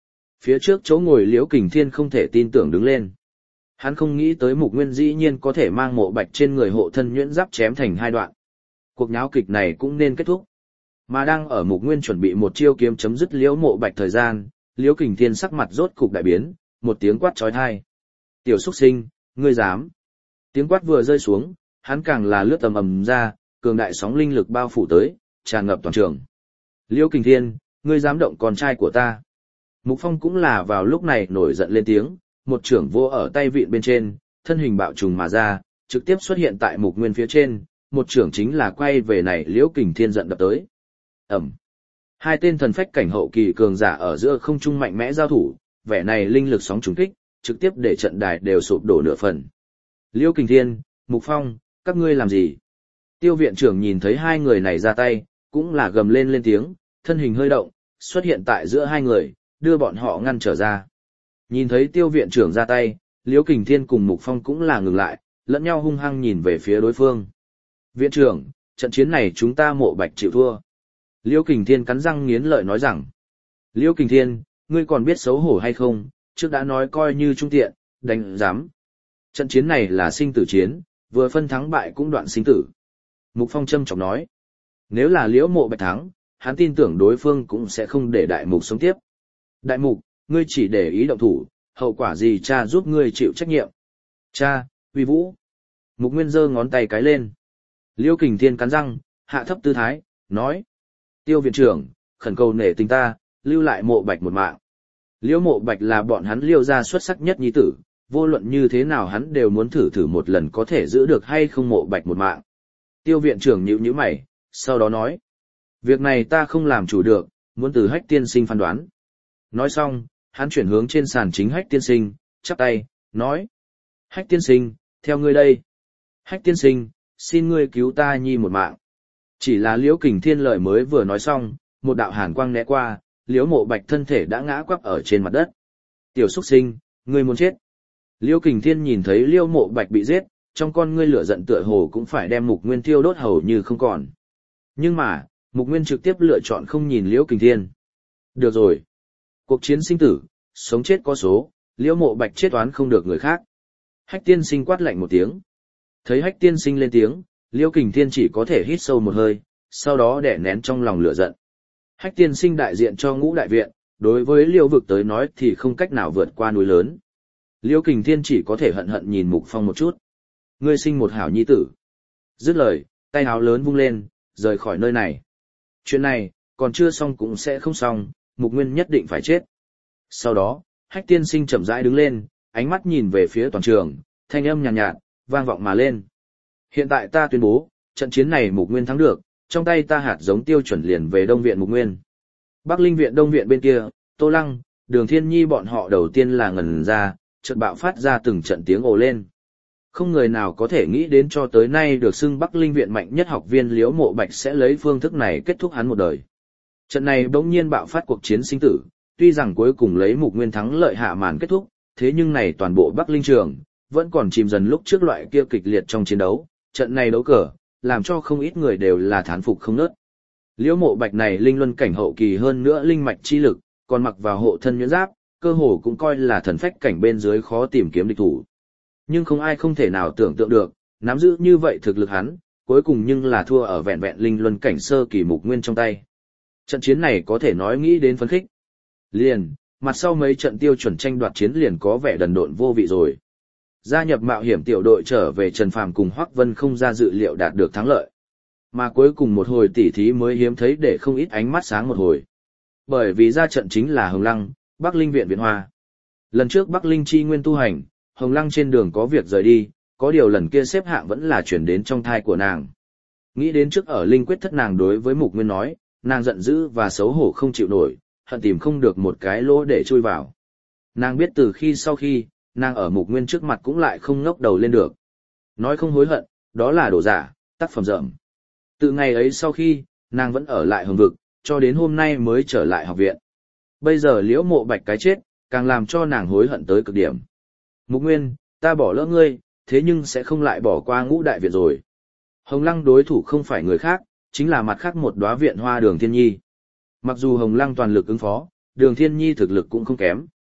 Phía trước chỗ ngồi Liễu Kình Thiên không thể tin tưởng đứng lên. Hắn không nghĩ tới Mục Nguyên dĩ nhiên có thể mang Mộ Bạch trên người hộ thân nhuyễn giáp chém thành hai đoạn. Cuộc nháo kịch này cũng nên kết thúc. Mà đang ở Mục Nguyên chuẩn bị một chiêu kiếm chấm dứt Liễu Mộ Bạch thời gian, Liễu Kình Thiên sắc mặt rốt cục đại biến, một tiếng quát chói tai. "Tiểu xuất sinh, ngươi dám?" Tiếng quát vừa rơi xuống, hắn càng là lướt tầm ầm ra, cường đại sóng linh lực bao phủ tới, tràn ngập toàn trường. "Liễu Kình Thiên, ngươi dám động con trai của ta?" Mục Phong cũng là vào lúc này nổi giận lên tiếng, một trưởng vô ở tay vịn bên trên, thân hình bạo trùng mà ra, trực tiếp xuất hiện tại Mục Nguyên phía trên, một trưởng chính là quay về này Liễu Kình Thiên giận đập tới. Ẩm. Hai tên thần phách cảnh hậu kỳ cường giả ở giữa không trung mạnh mẽ giao thủ, vẻ này linh lực sóng trùng kích, trực tiếp để trận đài đều sụp đổ nửa phần. Liễu Kình Thiên, Mục Phong, các ngươi làm gì? Tiêu viện trưởng nhìn thấy hai người này ra tay, cũng là gầm lên tiếng, thân hình hơi động, xuất hiện tại giữa hai người, đưa bọn họ ngăn trở ra. Nhìn thấy tiêu viện trưởng ra tay, Liễu Kình Thiên cùng Mục Phong cũng là ngừng lại, lẫn nhau hung hăng nhìn về phía đối phương. Viện trưởng, trận chiến này chúng ta Mộ Bạch chịu thua. Liễu Kình Thiên cắn răng nghiến lợi nói rằng. Liễu Kình Thiên, ngươi còn biết xấu hổ hay không, trước đã nói coi như trung tiện, đánh dám. Trận chiến này là sinh tử chiến, vừa phân thắng bại cũng đoạn sinh tử. Mục Phong châm chọc nói. Nếu là Liễu Mộ Bạch thắng, hắn tin tưởng đối phương cũng sẽ không để Đại Mục sống tiếp. Đại Mục, ngươi chỉ để ý động thủ, hậu quả gì cha giúp ngươi chịu trách nhiệm. Cha, uy vũ. Mục Nguyên giơ ngón tay cái lên. Liễu Kình Thiên cắn răng, hạ thấp tư thái, nói. Tiêu viện trưởng, khẩn cầu nể tình ta, lưu lại Mộ Bạch một mạng. Liễu Mộ Bạch là bọn hắn Liễu gia xuất sắc nhất nhi tử, vô luận như thế nào hắn đều muốn thử một lần có thể giữ được hay không Mộ Bạch một mạng. Tiêu viện trưởng nhíu mày, sau đó nói. Việc này ta không làm chủ được, muốn từ Hách tiên sinh phán đoán. Nói xong, hắn chuyển hướng trên sàn chính Hách tiên sinh, chắp tay, nói. Hách tiên sinh, theo ngươi đây. Hách tiên sinh, xin ngươi cứu ta nhi một mạng. Chỉ là Liễu Kình Thiên lời mới vừa nói xong, một đạo hàn quang né qua, Liễu Mộ Bạch thân thể đã ngã quắp ở trên mặt đất. Tiểu xuất sinh, ngươi muốn chết. Liễu Kình Thiên nhìn thấy Liễu Mộ Bạch bị giết, trong con ngươi lửa giận tựa hồ cũng phải đem Mục Nguyên thiêu đốt hầu như không còn. Nhưng mà, Mục Nguyên trực tiếp lựa chọn không nhìn Liễu Kình Thiên. Được rồi. Cuộc chiến sinh tử, sống chết có số, Liễu Mộ Bạch chết oán không được người khác. Hách tiên sinh quát lạnh một tiếng. Thấy Hách tiên sinh lên tiếng, Liễu Kình Thiên chỉ có thể hít sâu một hơi, sau đó đè nén trong lòng lửa giận. Hách tiên sinh đại diện cho Ngũ đại viện, đối với Liễu vực tới nói thì không cách nào vượt qua núi lớn. Liễu Kình Thiên chỉ có thể hận hận nhìn Mục Phong một chút. Ngươi sinh một hảo nhi tử. Dứt lời, tay áo lớn vung lên, rời khỏi nơi này. Chuyện này, còn chưa xong cũng sẽ không xong, Mục Nguyên nhất định phải chết. Sau đó, Hách tiên sinh chậm rãi đứng lên, ánh mắt nhìn về phía toàn trường, thanh âm nhàn nhạt, vang vọng mà lên. Hiện tại ta tuyên bố, trận chiến này Mục Nguyên thắng được, trong tay ta hạt giống tiêu chuẩn liền về Đông viện Mục Nguyên. Bắc Linh viện Đông viện bên kia, Tô Lăng, Đường Thiên Nhi bọn họ đầu tiên là ngẩn ra, chợt bạo phát ra từng trận tiếng ồ lên. Không người nào có thể nghĩ đến cho tới nay được xưng Bắc Linh viện mạnh nhất học viên Liễu Mộ Bạch sẽ lấy phương thức này kết thúc hắn một đời. Trận này bỗng nhiên bạo phát cuộc chiến sinh tử, tuy rằng cuối cùng lấy Mục Nguyên thắng lợi hạ màn kết thúc, thế nhưng này toàn bộ Bắc Linh trường vẫn còn chìm dần lúc trước loại kia kịch liệt trong chiến đấu, trận này đấu cờ, làm cho không ít người đều là thán phục không nớt. Liễu Mộ Bạch này linh luân cảnh hậu kỳ hơn nữa linh mạch chi lực, còn mặc vào hộ thân nhuyễn giáp, cơ hồ cũng coi là thần phách cảnh bên dưới khó tìm kiếm địch thủ. Nhưng không ai không thể nào tưởng tượng được, nắm giữ như vậy thực lực hắn, cuối cùng nhưng là thua ở vẹn vẹn linh luân cảnh sơ kỳ Mục Nguyên trong tay. Trận chiến này có thể nói nghĩ đến phấn khích. Liền, mặt sau mấy trận tiêu chuẩn tranh đoạt chiến liền có vẻ đần độn vô vị rồi. Gia nhập mạo hiểm tiểu đội trở về Trần Phàm cùng Hoắc Vân không ra dự liệu đạt được thắng lợi. Mà cuối cùng một hồi tỉ thí mới hiếm thấy để không ít ánh mắt sáng một hồi. Bởi vì ra trận chính là Hồng Lăng, Bắc Linh viện Viện Hoa. Lần trước Bắc Linh chi nguyên tu hành, Hồng Lăng trên đường có việc rời đi, có điều lần kia xếp hạng vẫn là chuyển đến trong thai của nàng. Nghĩ đến trước ở Linh Quyết thất nàng đối với Mục Nguyên nói, nàng giận dữ và xấu hổ không chịu nổi, hận tìm không được một cái lỗ để chui vào. Nàng biết từ khi sau khi, nàng ở Mục Nguyên trước mặt cũng lại không ngóc đầu lên được. Nói không hối hận, đó là đồ giả, tác phẩm dởm. Từ ngày ấy sau khi, nàng vẫn ở lại Hồng Vực, cho đến hôm nay mới trở lại học viện. Bây giờ Liễu Mộ Bạch cái chết, càng làm cho nàng hối hận tới cực điểm. Mục Nguyên, ta bỏ lỡ ngươi, thế nhưng sẽ không lại bỏ qua Ngũ đại viện rồi. Hồng Lăng đối thủ không phải người khác, chính là mặt khác một đóa viện hoa Đường Thiên Nhi. Mặc dù Hồng Lăng toàn lực ứng phó, Đường Thiên Nhi thực lực cũng không kém.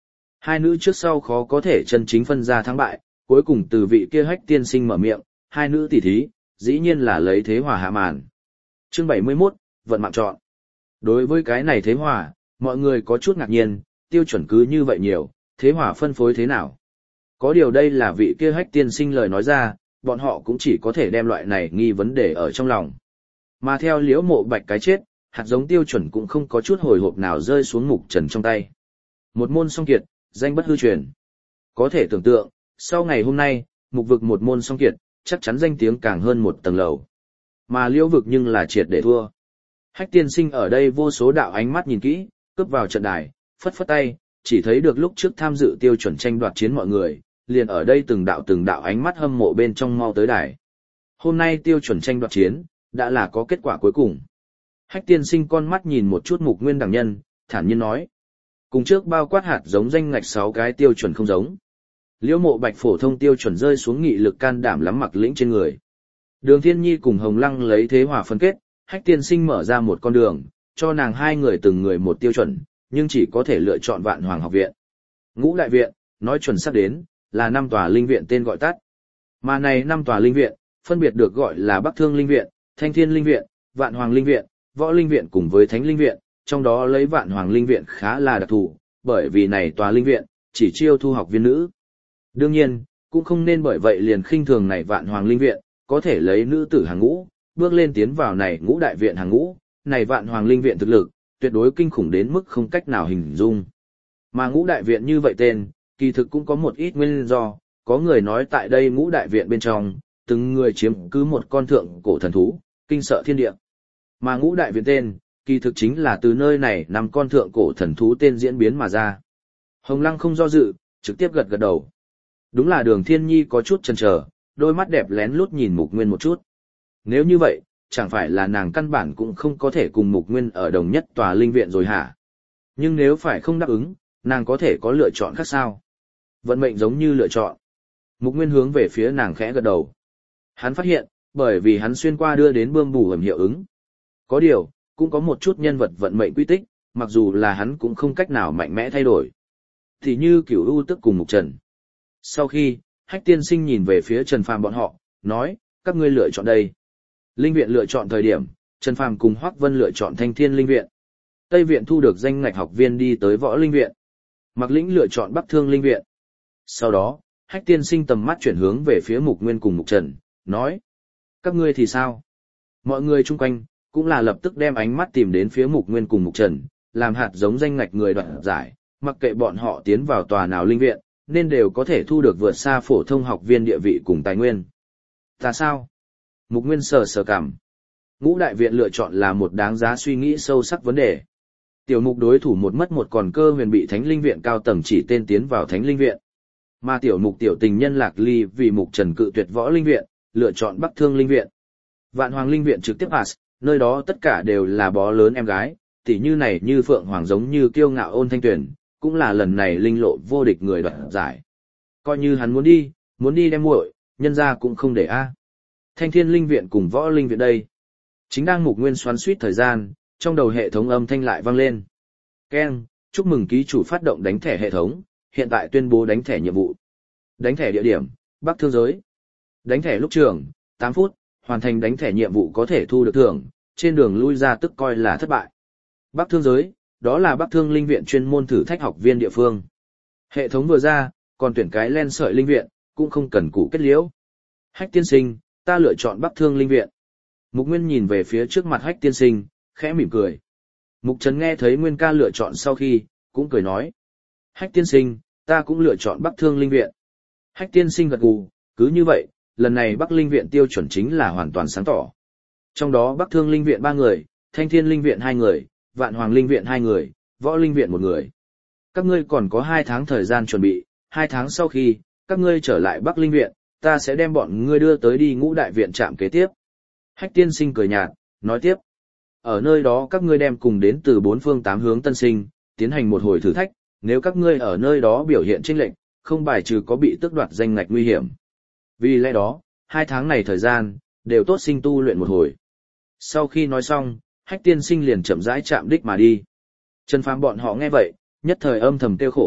Hai nữ trước sau khó có thể chân chính phân ra thắng bại, cuối cùng từ vị kia Hách tiên sinh mở miệng, hai nữ tỷ thí, dĩ nhiên là lấy thế hòa hạ màn. Chương 71, vận mạng chọn. Đối với cái này thế hòa, mọi người có chút ngạc nhiên, tiêu chuẩn cứ như vậy nhiều, thế hòa phân phối thế nào? Có điều đây là vị kia Hách tiên sinh lời nói ra, bọn họ cũng chỉ có thể đem loại này nghi vấn đề ở trong lòng. Mà theo Liễu Mộ Bạch cái chết, hạt giống tiêu chuẩn cũng không có chút hồi hộp nào rơi xuống Mục Trần trong tay. Một môn song kiệt, danh bất hư truyền. Có thể tưởng tượng, sau ngày hôm nay, Mục vực một môn song kiệt, chắc chắn danh tiếng càng hơn một tầng lầu. Mà Liễu vực nhưng là triệt để thua. Hách tiên sinh ở đây vô số đạo ánh mắt nhìn kỹ, cướp vào trận đài, phất phất tay, chỉ thấy được lúc trước tham dự tiêu chuẩn tranh đoạt chiến mọi người, liền ở đây từng đạo ánh mắt hâm mộ bên trong mau tới đài. Hôm nay tiêu chuẩn tranh đoạt chiến, đã là có kết quả cuối cùng. Hách tiên sinh con mắt nhìn một chút Mục Nguyên đẳng nhân, thản nhiên nói. Cùng trước bao quát hạt giống danh ngạch 6 cái tiêu chuẩn không giống. Liễu Mộ Bạch phổ thông tiêu chuẩn rơi xuống nghị lực can đảm lắm mặc lĩnh trên người. Đường Thiên Nhi cùng Hồng Lăng lấy thế hòa phân kết, Hách tiên sinh mở ra một con đường, cho nàng hai người từng người một tiêu chuẩn, nhưng chỉ có thể lựa chọn Vạn Hoàng học viện. Ngũ đại viện, nói chuẩn xác đến, là 5 tòa linh viện tên gọi tắt. Mà này 5 tòa linh viện, phân biệt được gọi là Bắc Thương Linh Viện, Thanh Thiên Linh Viện, Vạn Hoàng Linh Viện, Võ Linh Viện cùng với Thánh Linh Viện, trong đó lấy Vạn Hoàng Linh Viện khá là đặc thù, bởi vì này tòa linh viện, chỉ chiêu thu học viên nữ. Đương nhiên, cũng không nên bởi vậy liền khinh thường này Vạn Hoàng Linh Viện, có thể lấy nữ tử hàng ngũ, bước lên tiến vào này ngũ đại viện hàng ngũ, này Vạn Hoàng Linh Viện thực lực, tuyệt đối kinh khủng đến mức không cách nào hình dung. Mà ngũ đại viện như vậy tên, kỳ thực cũng có một ít nguyên do, có người nói tại đây ngũ đại viện bên trong, từng người chiếm cứ một con thượng cổ thần thú, kinh sợ thiên địa. Mà ngũ đại viện tên, kỳ thực chính là từ nơi này nằm con thượng cổ thần thú tên diễn biến mà ra. Hồng Lăng không do dự, trực tiếp gật gật đầu. Đúng là Đường Thiên Nhi có chút chần chờ, đôi mắt đẹp lén lút nhìn Mục Nguyên một chút. Nếu như vậy, chẳng phải là nàng căn bản cũng không có thể cùng Mục Nguyên ở đồng nhất tòa linh viện rồi hả? Nhưng nếu phải không đáp ứng, nàng có thể có lựa chọn khác sao? Vận mệnh giống như lựa chọn. Mục Nguyên hướng về phía nàng khẽ gật đầu. Hắn phát hiện, bởi vì hắn xuyên qua đưa đến bươm bù hầm hiệu ứng. Có điều, cũng có một chút nhân vật vận mệnh quy tích, mặc dù là hắn cũng không cách nào mạnh mẽ thay đổi. Thì như Cửu U Tức cùng Mục Trần. Sau khi, Hách tiên sinh nhìn về phía Trần Phàm bọn họ, nói, các ngươi lựa chọn đây. Linh viện lựa chọn thời điểm, Trần Phàm cùng Hoắc Vân lựa chọn Thanh Thiên Linh Viện. Tây Viện thu được danh ngạch học viên đi tới Võ Linh Viện. Mạc Lĩnh lựa chọn Bắc Thương Linh Viện. Sau đó, Hách tiên sinh tầm mắt chuyển hướng về phía Mục Nguyên cùng Mục Trần, nói, các ngươi thì sao? Mọi người chung quanh, cũng là lập tức đem ánh mắt tìm đến phía Mục Nguyên cùng Mục Trần, làm hạt giống danh ngạch người đoạt giải, mặc kệ bọn họ tiến vào tòa nào linh viện, nên đều có thể thu được vượt xa phổ thông học viên địa vị cùng tài nguyên. Ta sao? Mục Nguyên sờ sờ cảm. Ngũ đại viện lựa chọn là một đáng giá suy nghĩ sâu sắc vấn đề. Tiểu Mục đối thủ một mất một còn cơ huyền bị Thánh Linh Viện cao tầng chỉ tên tiến vào Thánh Linh Viện. Mà Tiểu Mục tiểu tình nhân Lạc Ly vì Mục Trần cự tuyệt Võ Linh Viện, lựa chọn Bắc Thương Linh Viện. Vạn Hoàng Linh Viện trực tiếp pass, nơi đó tất cả đều là bó lớn em gái, tỉ như này như Phượng Hoàng giống như kiêu ngạo Ôn Thanh Tuyển, cũng là lần này linh lộ vô địch người đoạt giải. Coi như hắn muốn đi đem muội, nhân ra cũng không để a. Thanh Thiên Linh Viện cùng Võ Linh Viện đây. Chính đang Mục Nguyên xoắn suýt thời gian, trong đầu hệ thống âm thanh lại vang lên. Ken, chúc mừng ký chủ phát động đánh thẻ hệ thống, hiện tại tuyên bố đánh thẻ nhiệm vụ. Đánh thẻ địa điểm, Bắc Thương giới. Đánh thẻ lúc trường, 8 phút, hoàn thành đánh thẻ nhiệm vụ có thể thu được thưởng, trên đường lui ra tức coi là thất bại. Bắc Thương giới, đó là Bắc Thương Linh Viện chuyên môn thử thách học viên địa phương. Hệ thống vừa ra, còn tuyển cái len sợi linh viện, cũng không cần cụ kết liễu. Hách tiên sinh, ta lựa chọn Bắc Thương Linh Viện. Mục Nguyên nhìn về phía trước mặt Hách tiên sinh, khẽ mỉm cười. Mục Trần nghe thấy Nguyên ca lựa chọn sau khi, cũng cười nói. Hách tiên sinh, ta cũng lựa chọn Bắc Thương Linh Viện. Hách tiên sinh gật gù, cứ như vậy, lần này Bắc Linh Viện tiêu chuẩn chính là hoàn toàn sáng tỏ. Trong đó Bắc Thương Linh Viện 3 người, Thanh Thiên Linh Viện 2 người, Vạn Hoàng Linh Viện 2 người, Võ Linh Viện 1 người. Các ngươi còn có 2 tháng thời gian chuẩn bị, 2 tháng sau khi, các ngươi trở lại Bắc Linh Viện, ta sẽ đem bọn ngươi đưa tới đi Ngũ đại viện trạm kế tiếp. Hách tiên sinh cười nhạt, nói tiếp. Ở nơi đó các ngươi đem cùng đến từ 4 phương 8 hướng tân sinh, tiến hành một hồi thử thách, nếu các ngươi ở nơi đó biểu hiện chênh lệch, không bài trừ có bị tước đoạt danh ngạch nguy hiểm. Vì lẽ đó, 2 tháng này thời gian, đều tốt sinh tu luyện một hồi. Sau khi nói xong, Hách tiên sinh liền chậm rãi chạm đích mà đi. Trần Phàm bọn họ nghe vậy, nhất thời âm thầm tiêu khổ,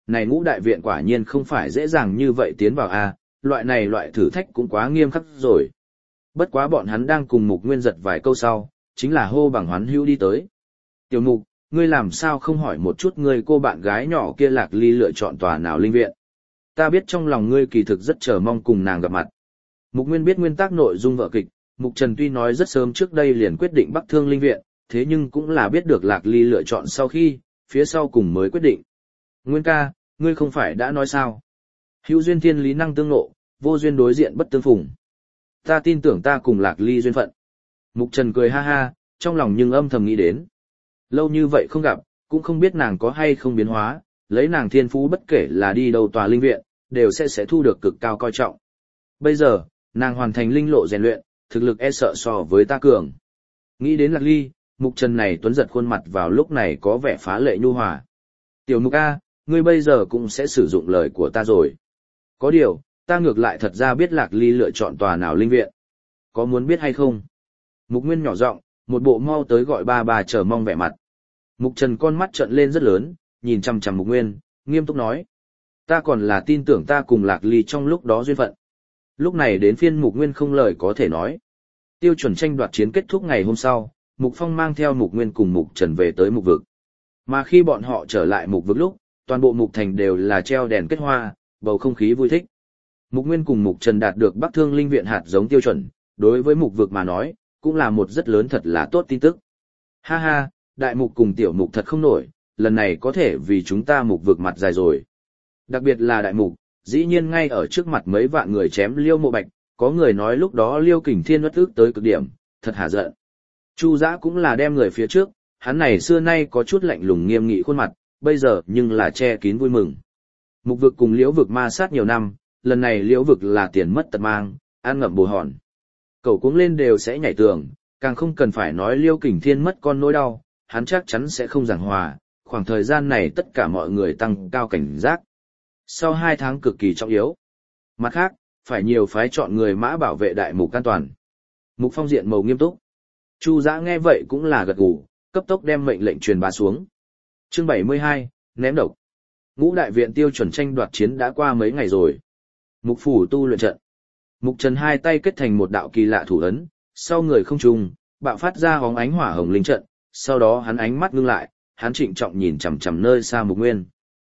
này Ngũ đại viện quả nhiên không phải dễ dàng như vậy tiến vào a, loại thử thách cũng quá nghiêm khắc rồi. Bất quá bọn hắn đang cùng Mục Nguyên giật vài câu sau, chính là hô bằng hoán hữu đi tới. Tiểu Mục, ngươi làm sao không hỏi một chút ngươi cô bạn gái nhỏ kia Lạc Ly lựa chọn tòa nào linh viện? Ta biết trong lòng ngươi kỳ thực rất chờ mong cùng nàng gặp mặt. Mục Nguyên biết nguyên tắc nội dung vở kịch, Mục Trần tuy nói rất sớm trước đây liền quyết định Bắc Thương linh viện, thế nhưng cũng là biết được Lạc Ly lựa chọn sau khi, phía sau cùng mới quyết định. Nguyên ca, ngươi không phải đã nói sao? Hữu duyên thiên lý năng tương ngộ, vô duyên đối diện bất tương phùng. Ta tin tưởng ta cùng Lạc Ly duyên phận. Mục Trần cười ha ha, trong lòng nhưng âm thầm nghĩ đến. Lâu như vậy không gặp, cũng không biết nàng có hay không biến hóa, lấy nàng thiên phú bất kể là đi đâu tòa linh viện, đều sẽ thu được cực cao coi trọng. Bây giờ, nàng hoàn thành linh lộ rèn luyện, thực lực e sợ so với ta cường. Nghĩ đến Lạc Ly, Mục Trần này tuấn giật khuôn mặt vào lúc này có vẻ phá lệ nhu hòa. Tiểu Mục A, ngươi bây giờ cũng sẽ sử dụng lời của ta rồi. Có điều, ta ngược lại thật ra biết Lạc Ly lựa chọn tòa nào linh viện. Có muốn biết hay không? Mục Nguyên nhỏ giọng, một bộ mau tới gọi ba chờ mong vẻ mặt. Mục Trần con mắt trợn lên rất lớn, nhìn chằm chằm Mục Nguyên, nghiêm túc nói. Ta còn là tin tưởng ta cùng Lạc Ly trong lúc đó duyên phận. Lúc này đến phiên Mục Nguyên không lời có thể nói. Tiêu chuẩn tranh đoạt chiến kết thúc ngày hôm sau, Mục Phong mang theo Mục Nguyên cùng Mục Trần về tới Mục Vực. Mà khi bọn họ trở lại Mục Vực lúc, toàn bộ Mục Thành đều là treo đèn kết hoa, bầu không khí vui thích. Mục Nguyên cùng Mục Trần đạt được Bắc Thương linh viện hạt giống tiêu chuẩn, đối với Mục Vực mà nói, cũng là một rất lớn thật là tốt tin tức. Ha ha, đại mục cùng tiểu mục thật không nổi, lần này có thể vì chúng ta Mục Vực mặt dài rồi. Đặc biệt là đại mục, dĩ nhiên ngay ở trước mặt mấy vạn người chém Liêu Mộ Bạch, có người nói lúc đó Liêu Kình Thiên uất ức tới cực điểm, thật hả giận. Chu Dã cũng là đem người phía trước, hắn này xưa nay có chút lạnh lùng nghiêm nghị khuôn mặt, bây giờ nhưng là che kín vui mừng. Mục Vực cùng Liễu Vực ma sát nhiều năm, lần này Liễu Vực là tiền mất tật mang, ăn ngậm bồ hòn. Cậu cuống lên đều sẽ nhảy tường, càng không cần phải nói Liêu Kình Thiên mất con nỗi đau, hắn chắc chắn sẽ không giảng hòa, khoảng thời gian này tất cả mọi người tăng cao cảnh giác. Sau 2 tháng cực kỳ trọng yếu. Mặt khác, phải nhiều phái chọn người mã bảo vệ đại mục an toàn. Mục Phong diện màu nghiêm túc. Chu Dã nghe vậy cũng là gật gù, cấp tốc đem mệnh lệnh truyền bá xuống. Chương 72, ném độc. Ngũ đại viện tiêu chuẩn tranh đoạt chiến đã qua mấy ngày rồi. Mục phủ tu luyện trận. Mục Trần hai tay kết thành một đạo kỳ lạ thủ ấn, sau người không trung, bạo phát ra hóng ánh hỏa hồng linh trận, sau đó hắn ánh mắt ngưng lại, hắn trịnh trọng nhìn chằm chằm nơi xa Mục Nguyên.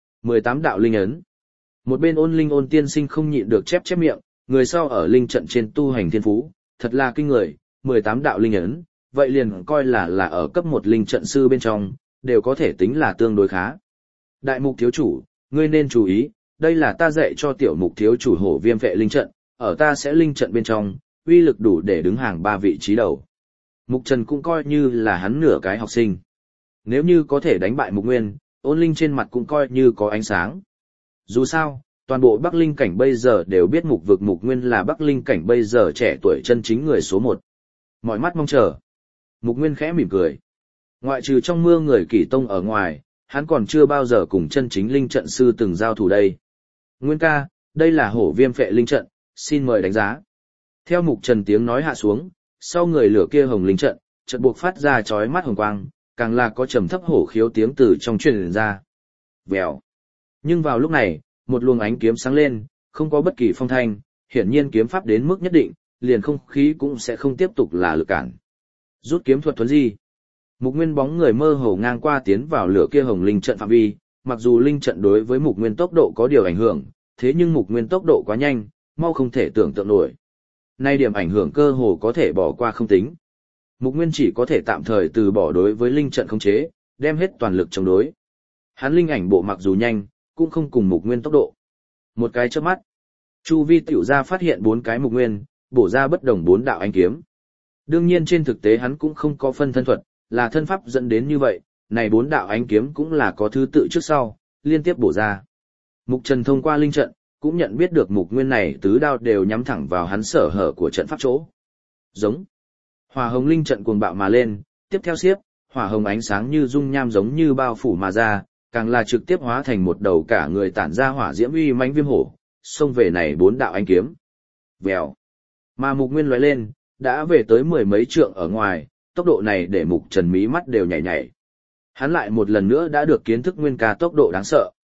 18 đạo linh ấn. Một bên Ôn Linh Ôn tiên sinh không nhịn được chép miệng, người sau ở linh trận trên tu hành thiên phú, thật là kinh người, 18 đạo linh ấn, vậy liền coi là ở cấp 1 linh trận sư bên trong, đều có thể tính là tương đối khá. Đại Mục thiếu chủ, ngươi nên chú ý, đây là ta dạy cho tiểu Mục thiếu chủ Hổ Viêm vệ linh trận, ở ta sẽ linh trận bên trong, uy lực đủ để đứng hàng 3 vị trí đầu. Mục Trần cũng coi như là hắn nửa cái học sinh. Nếu như có thể đánh bại Mục Nguyên, Ôn Linh trên mặt cũng coi như có ánh sáng. Dù sao, toàn bộ Bắc Linh cảnh bây giờ đều biết Mục Vực Mục Nguyên là Bắc Linh cảnh bây giờ trẻ tuổi chân chính người số 1. Mọi mắt mong chờ. Mục Nguyên khẽ mỉm cười. Ngoại trừ trong mưa người Kỷ Tông ở ngoài, hắn còn chưa bao giờ cùng chân chính linh trận sư từng giao thủ đây. Nguyên ca, đây là Hổ Viêm phệ linh trận, xin mời đánh giá. Theo Mục Trần tiếng nói hạ xuống, sau người lửa kia hồng linh trận, chợt buộc phát ra chói mắt hồng quang, càng là có trầm thấp hổ khiếu tiếng từ trong truyền ra. Vèo. Nhưng vào lúc này, một luồng ánh kiếm sáng lên, không có bất kỳ phong thanh, hiển nhiên kiếm pháp đến mức nhất định, liền không khí cũng sẽ không tiếp tục là lực cản. Rút kiếm thuật thuấn di. Mục Nguyên bóng người mơ hồ ngang qua tiến vào lửa kia hồng linh trận phạm vi, mặc dù linh trận đối với Mục Nguyên tốc độ có điều ảnh hưởng, thế nhưng Mục Nguyên tốc độ quá nhanh, mau không thể tưởng tượng nổi. Nay điểm ảnh hưởng cơ hồ có thể bỏ qua không tính. Mục Nguyên chỉ có thể tạm thời từ bỏ đối với linh trận khống chế, đem hết toàn lực chống đối. Hắn linh ảnh bộ mặc dù nhanh, cũng không cùng Mục Nguyên tốc độ. Một cái chớp mắt, chu vi tiểu ra phát hiện 4 cái Mục Nguyên, bổ ra bất đồng 4 đạo ánh kiếm. Đương nhiên trên thực tế hắn cũng không có phân thân thuật, là thân pháp dẫn đến như vậy, này 4 đạo ánh kiếm cũng là có thứ tự trước sau, liên tiếp bổ ra. Mục Trần thông qua linh trận, cũng nhận biết được Mục Nguyên này tứ đao đều nhắm thẳng vào hắn sở hở của trận pháp chỗ. Giống. Hỏa hồng linh trận cuồng bạo mà lên, tiếp theo xiếp, hỏa hồng ánh sáng như dung nham giống như bao phủ mà ra, càng là trực tiếp hóa thành một đầu cả người tản ra hỏa diễm uy mãnh viêm hổ, xông về này 4 đạo ánh kiếm. Vèo. Mà Mục Nguyên lóe lên, đã về tới 10 mấy trượng ở ngoài, tốc độ này để Mục Trần mí mắt đều nhảy nhảy. Hắn lại một lần nữa đã được kiến thức Nguyên ca tốc độ đáng sợ.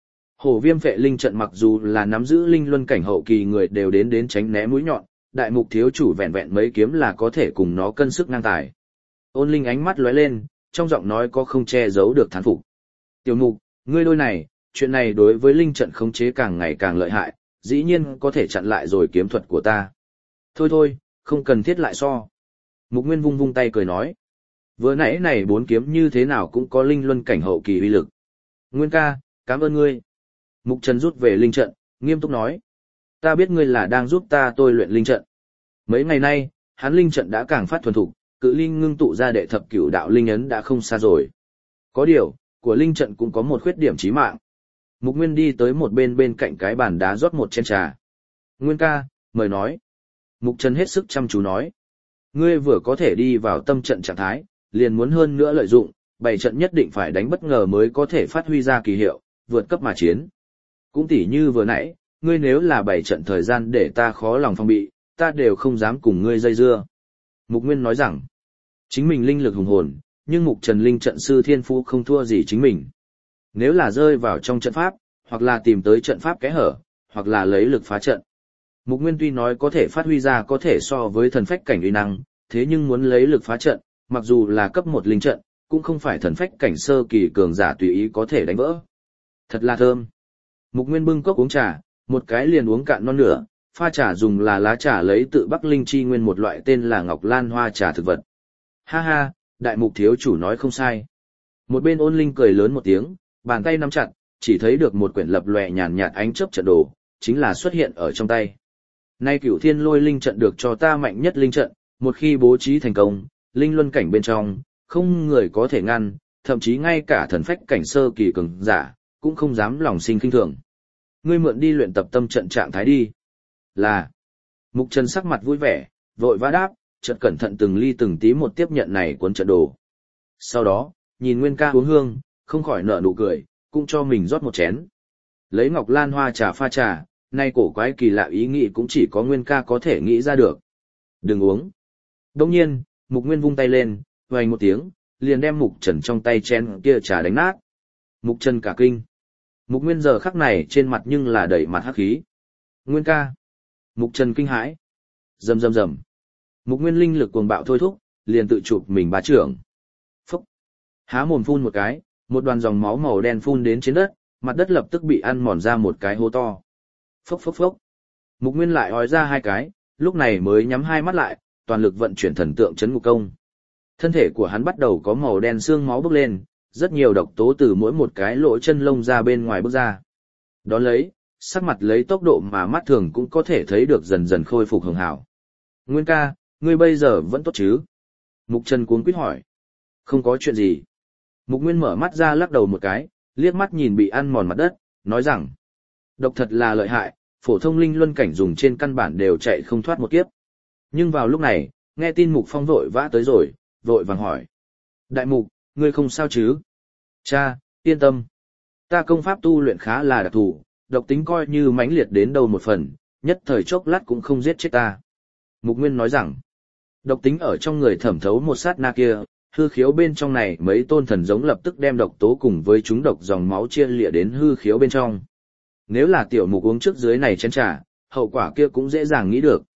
Hổ viêm phệ linh trận mặc dù là nắm giữ linh luân cảnh hậu kỳ người đều đến tránh né mũi nhọn, đại mục thiếu chủ vẹn vẹn mấy kiếm là có thể cùng nó cân sức ngang tài. Ôn Linh ánh mắt lóe lên, trong giọng nói có không che giấu được thán phục. Tiểu mục, ngươi đôi này, chuyện này đối với linh trận khống chế càng ngày càng lợi hại, dĩ nhiên có thể chặn lại rồi kiếm thuật của ta. Thôi thôi, không cần thiết lại so. Mục Nguyên vung vung tay cười nói. Vừa nãy này 4 kiếm như thế nào cũng có linh luân cảnh hậu kỳ uy lực. Nguyên ca, cảm ơn ngươi. Mục Trần rút về linh trận, nghiêm túc nói. Ta biết ngươi là đang giúp ta tôi luyện linh trận. Mấy ngày nay, hắn linh trận đã càng phát thuần thục, cự linh ngưng tụ ra đệ thập cửu đạo linh ấn đã không xa rồi. Có điều, của linh trận cũng có một khuyết điểm chí mạng. Mục Nguyên đi tới một bên cạnh cái bàn đá rót một chén trà. Nguyên ca, mời nói. Mục Trần hết sức chăm chú nói. Ngươi vừa có thể đi vào tâm trận trạng thái, liền muốn hơn nữa lợi dụng, bày trận nhất định phải đánh bất ngờ mới có thể phát huy ra kỳ hiệu, vượt cấp mà chiến. Cũng tỉ như vừa nãy, ngươi nếu là bày trận thời gian để ta khó lòng phòng bị, ta đều không dám cùng ngươi dây dưa. Mục Nguyên nói rằng, chính mình linh lực hùng hồn, nhưng Mục Trần linh trận sư thiên phú không thua gì chính mình. Nếu là rơi vào trong trận pháp, hoặc là tìm tới trận pháp kẽ hở, hoặc là lấy lực phá trận. Mục Nguyên tuy nói có thể phát huy ra có thể so với thần phách cảnh uy năng, thế nhưng muốn lấy lực phá trận, mặc dù là cấp 1 linh trận, cũng không phải thần phách cảnh sơ kỳ cường giả tùy ý có thể đánh vỡ. Thật là thơm. Mục Nguyên bưng cốc uống trà, một cái liền uống cạn non nửa, pha trà dùng là lá trà lấy tự Bắc Linh chi nguyên một loại tên là Ngọc Lan hoa trà thực vật. Ha ha, đại mục thiếu chủ nói không sai. Một bên Ôn Linh cười lớn một tiếng, bàn tay nắm chặt, chỉ thấy được một quyển lập lòe nhàn nhạt ánh chớp trận đồ, chính là xuất hiện ở trong tay. Nay Cửu Thiên Lôi linh trận được cho ta mạnh nhất linh trận, một khi bố trí thành công, linh luân cảnh bên trong, không người có thể ngăn, thậm chí ngay cả thần phách cảnh sơ kỳ cường giả, cũng không dám lòng sinh khinh thường. Ngươi mượn đi luyện tập tâm trận trạng thái đi. Là. Mục Trần sắc mặt vui vẻ, vội vã đáp, chợt cẩn thận từng ly từng tí một tiếp nhận này cuốn trận đồ. Sau đó, nhìn Nguyên ca uống hương, không khỏi nở nụ cười, cũng cho mình rót một chén. Lấy Ngọc Lan hoa trà pha trà, nay cổ quái kỳ lạ ý nghĩ cũng chỉ có Nguyên ca có thể nghĩ ra được. Đừng uống. Đồng nhiên, Mục Nguyên vung tay lên, vành một tiếng, liền đem Mục Trần trong tay chén kia trà đánh nát. Mục Trần cả kinh. Mục Nguyên giờ khắc này trên mặt nhưng là đầy mặt hắc khí. Nguyên ca. Mục Trần kinh hãi. Rầm rầm rầm. Mục Nguyên linh lực cuồng bạo thôi thúc, liền tự chụp mình bá trưởng. Phúc. Há mồm phun một cái, một đoàn dòng máu màu đen phun đến trên đất, mặt đất lập tức bị ăn mòn ra một cái hố to. Phốc phốc phốc. Mục Nguyên lại ói ra 2 cái, lúc này mới nhắm 2 mắt lại, toàn lực vận chuyển thần tượng chấn ngục công. Thân thể của hắn bắt đầu có màu đen xương máu bốc lên, rất nhiều độc tố từ mỗi một cái lỗ chân lông ra bên ngoài bước ra. Đón lấy, sắc mặt lấy tốc độ mà mắt thường cũng có thể thấy được dần dần khôi phục hường hảo. Nguyên ca, ngươi bây giờ vẫn tốt chứ? Mục Trần cuống quýt hỏi. Không có chuyện gì. Mục Nguyên mở mắt ra lắc đầu một cái, liếc mắt nhìn bị ăn mòn mặt đất, nói rằng. Độc thật là lợi hại, phổ thông linh luân cảnh dùng trên căn bản đều chạy không thoát một kiếp. Nhưng vào lúc này, nghe tin Mục Phong vội vã tới rồi, vội vàng hỏi. Đại Mục, ngươi không sao chứ? Cha, yên tâm. Ta công pháp tu luyện khá là đặc thù, độc tính coi như mãnh liệt đến đâu một phần, nhất thời chốc lát cũng không giết chết ta. Mục Nguyên nói rằng, độc tính ở trong người thẩm thấu một sát na kia, hư khiếu bên trong này mấy tôn thần giống lập tức đem độc tố cùng với chúng độc dòng máu chia lịa đến hư khiếu bên trong. Nếu là tiểu Mục uống trước dưới này chén trà, hậu quả kia cũng dễ dàng nghĩ được.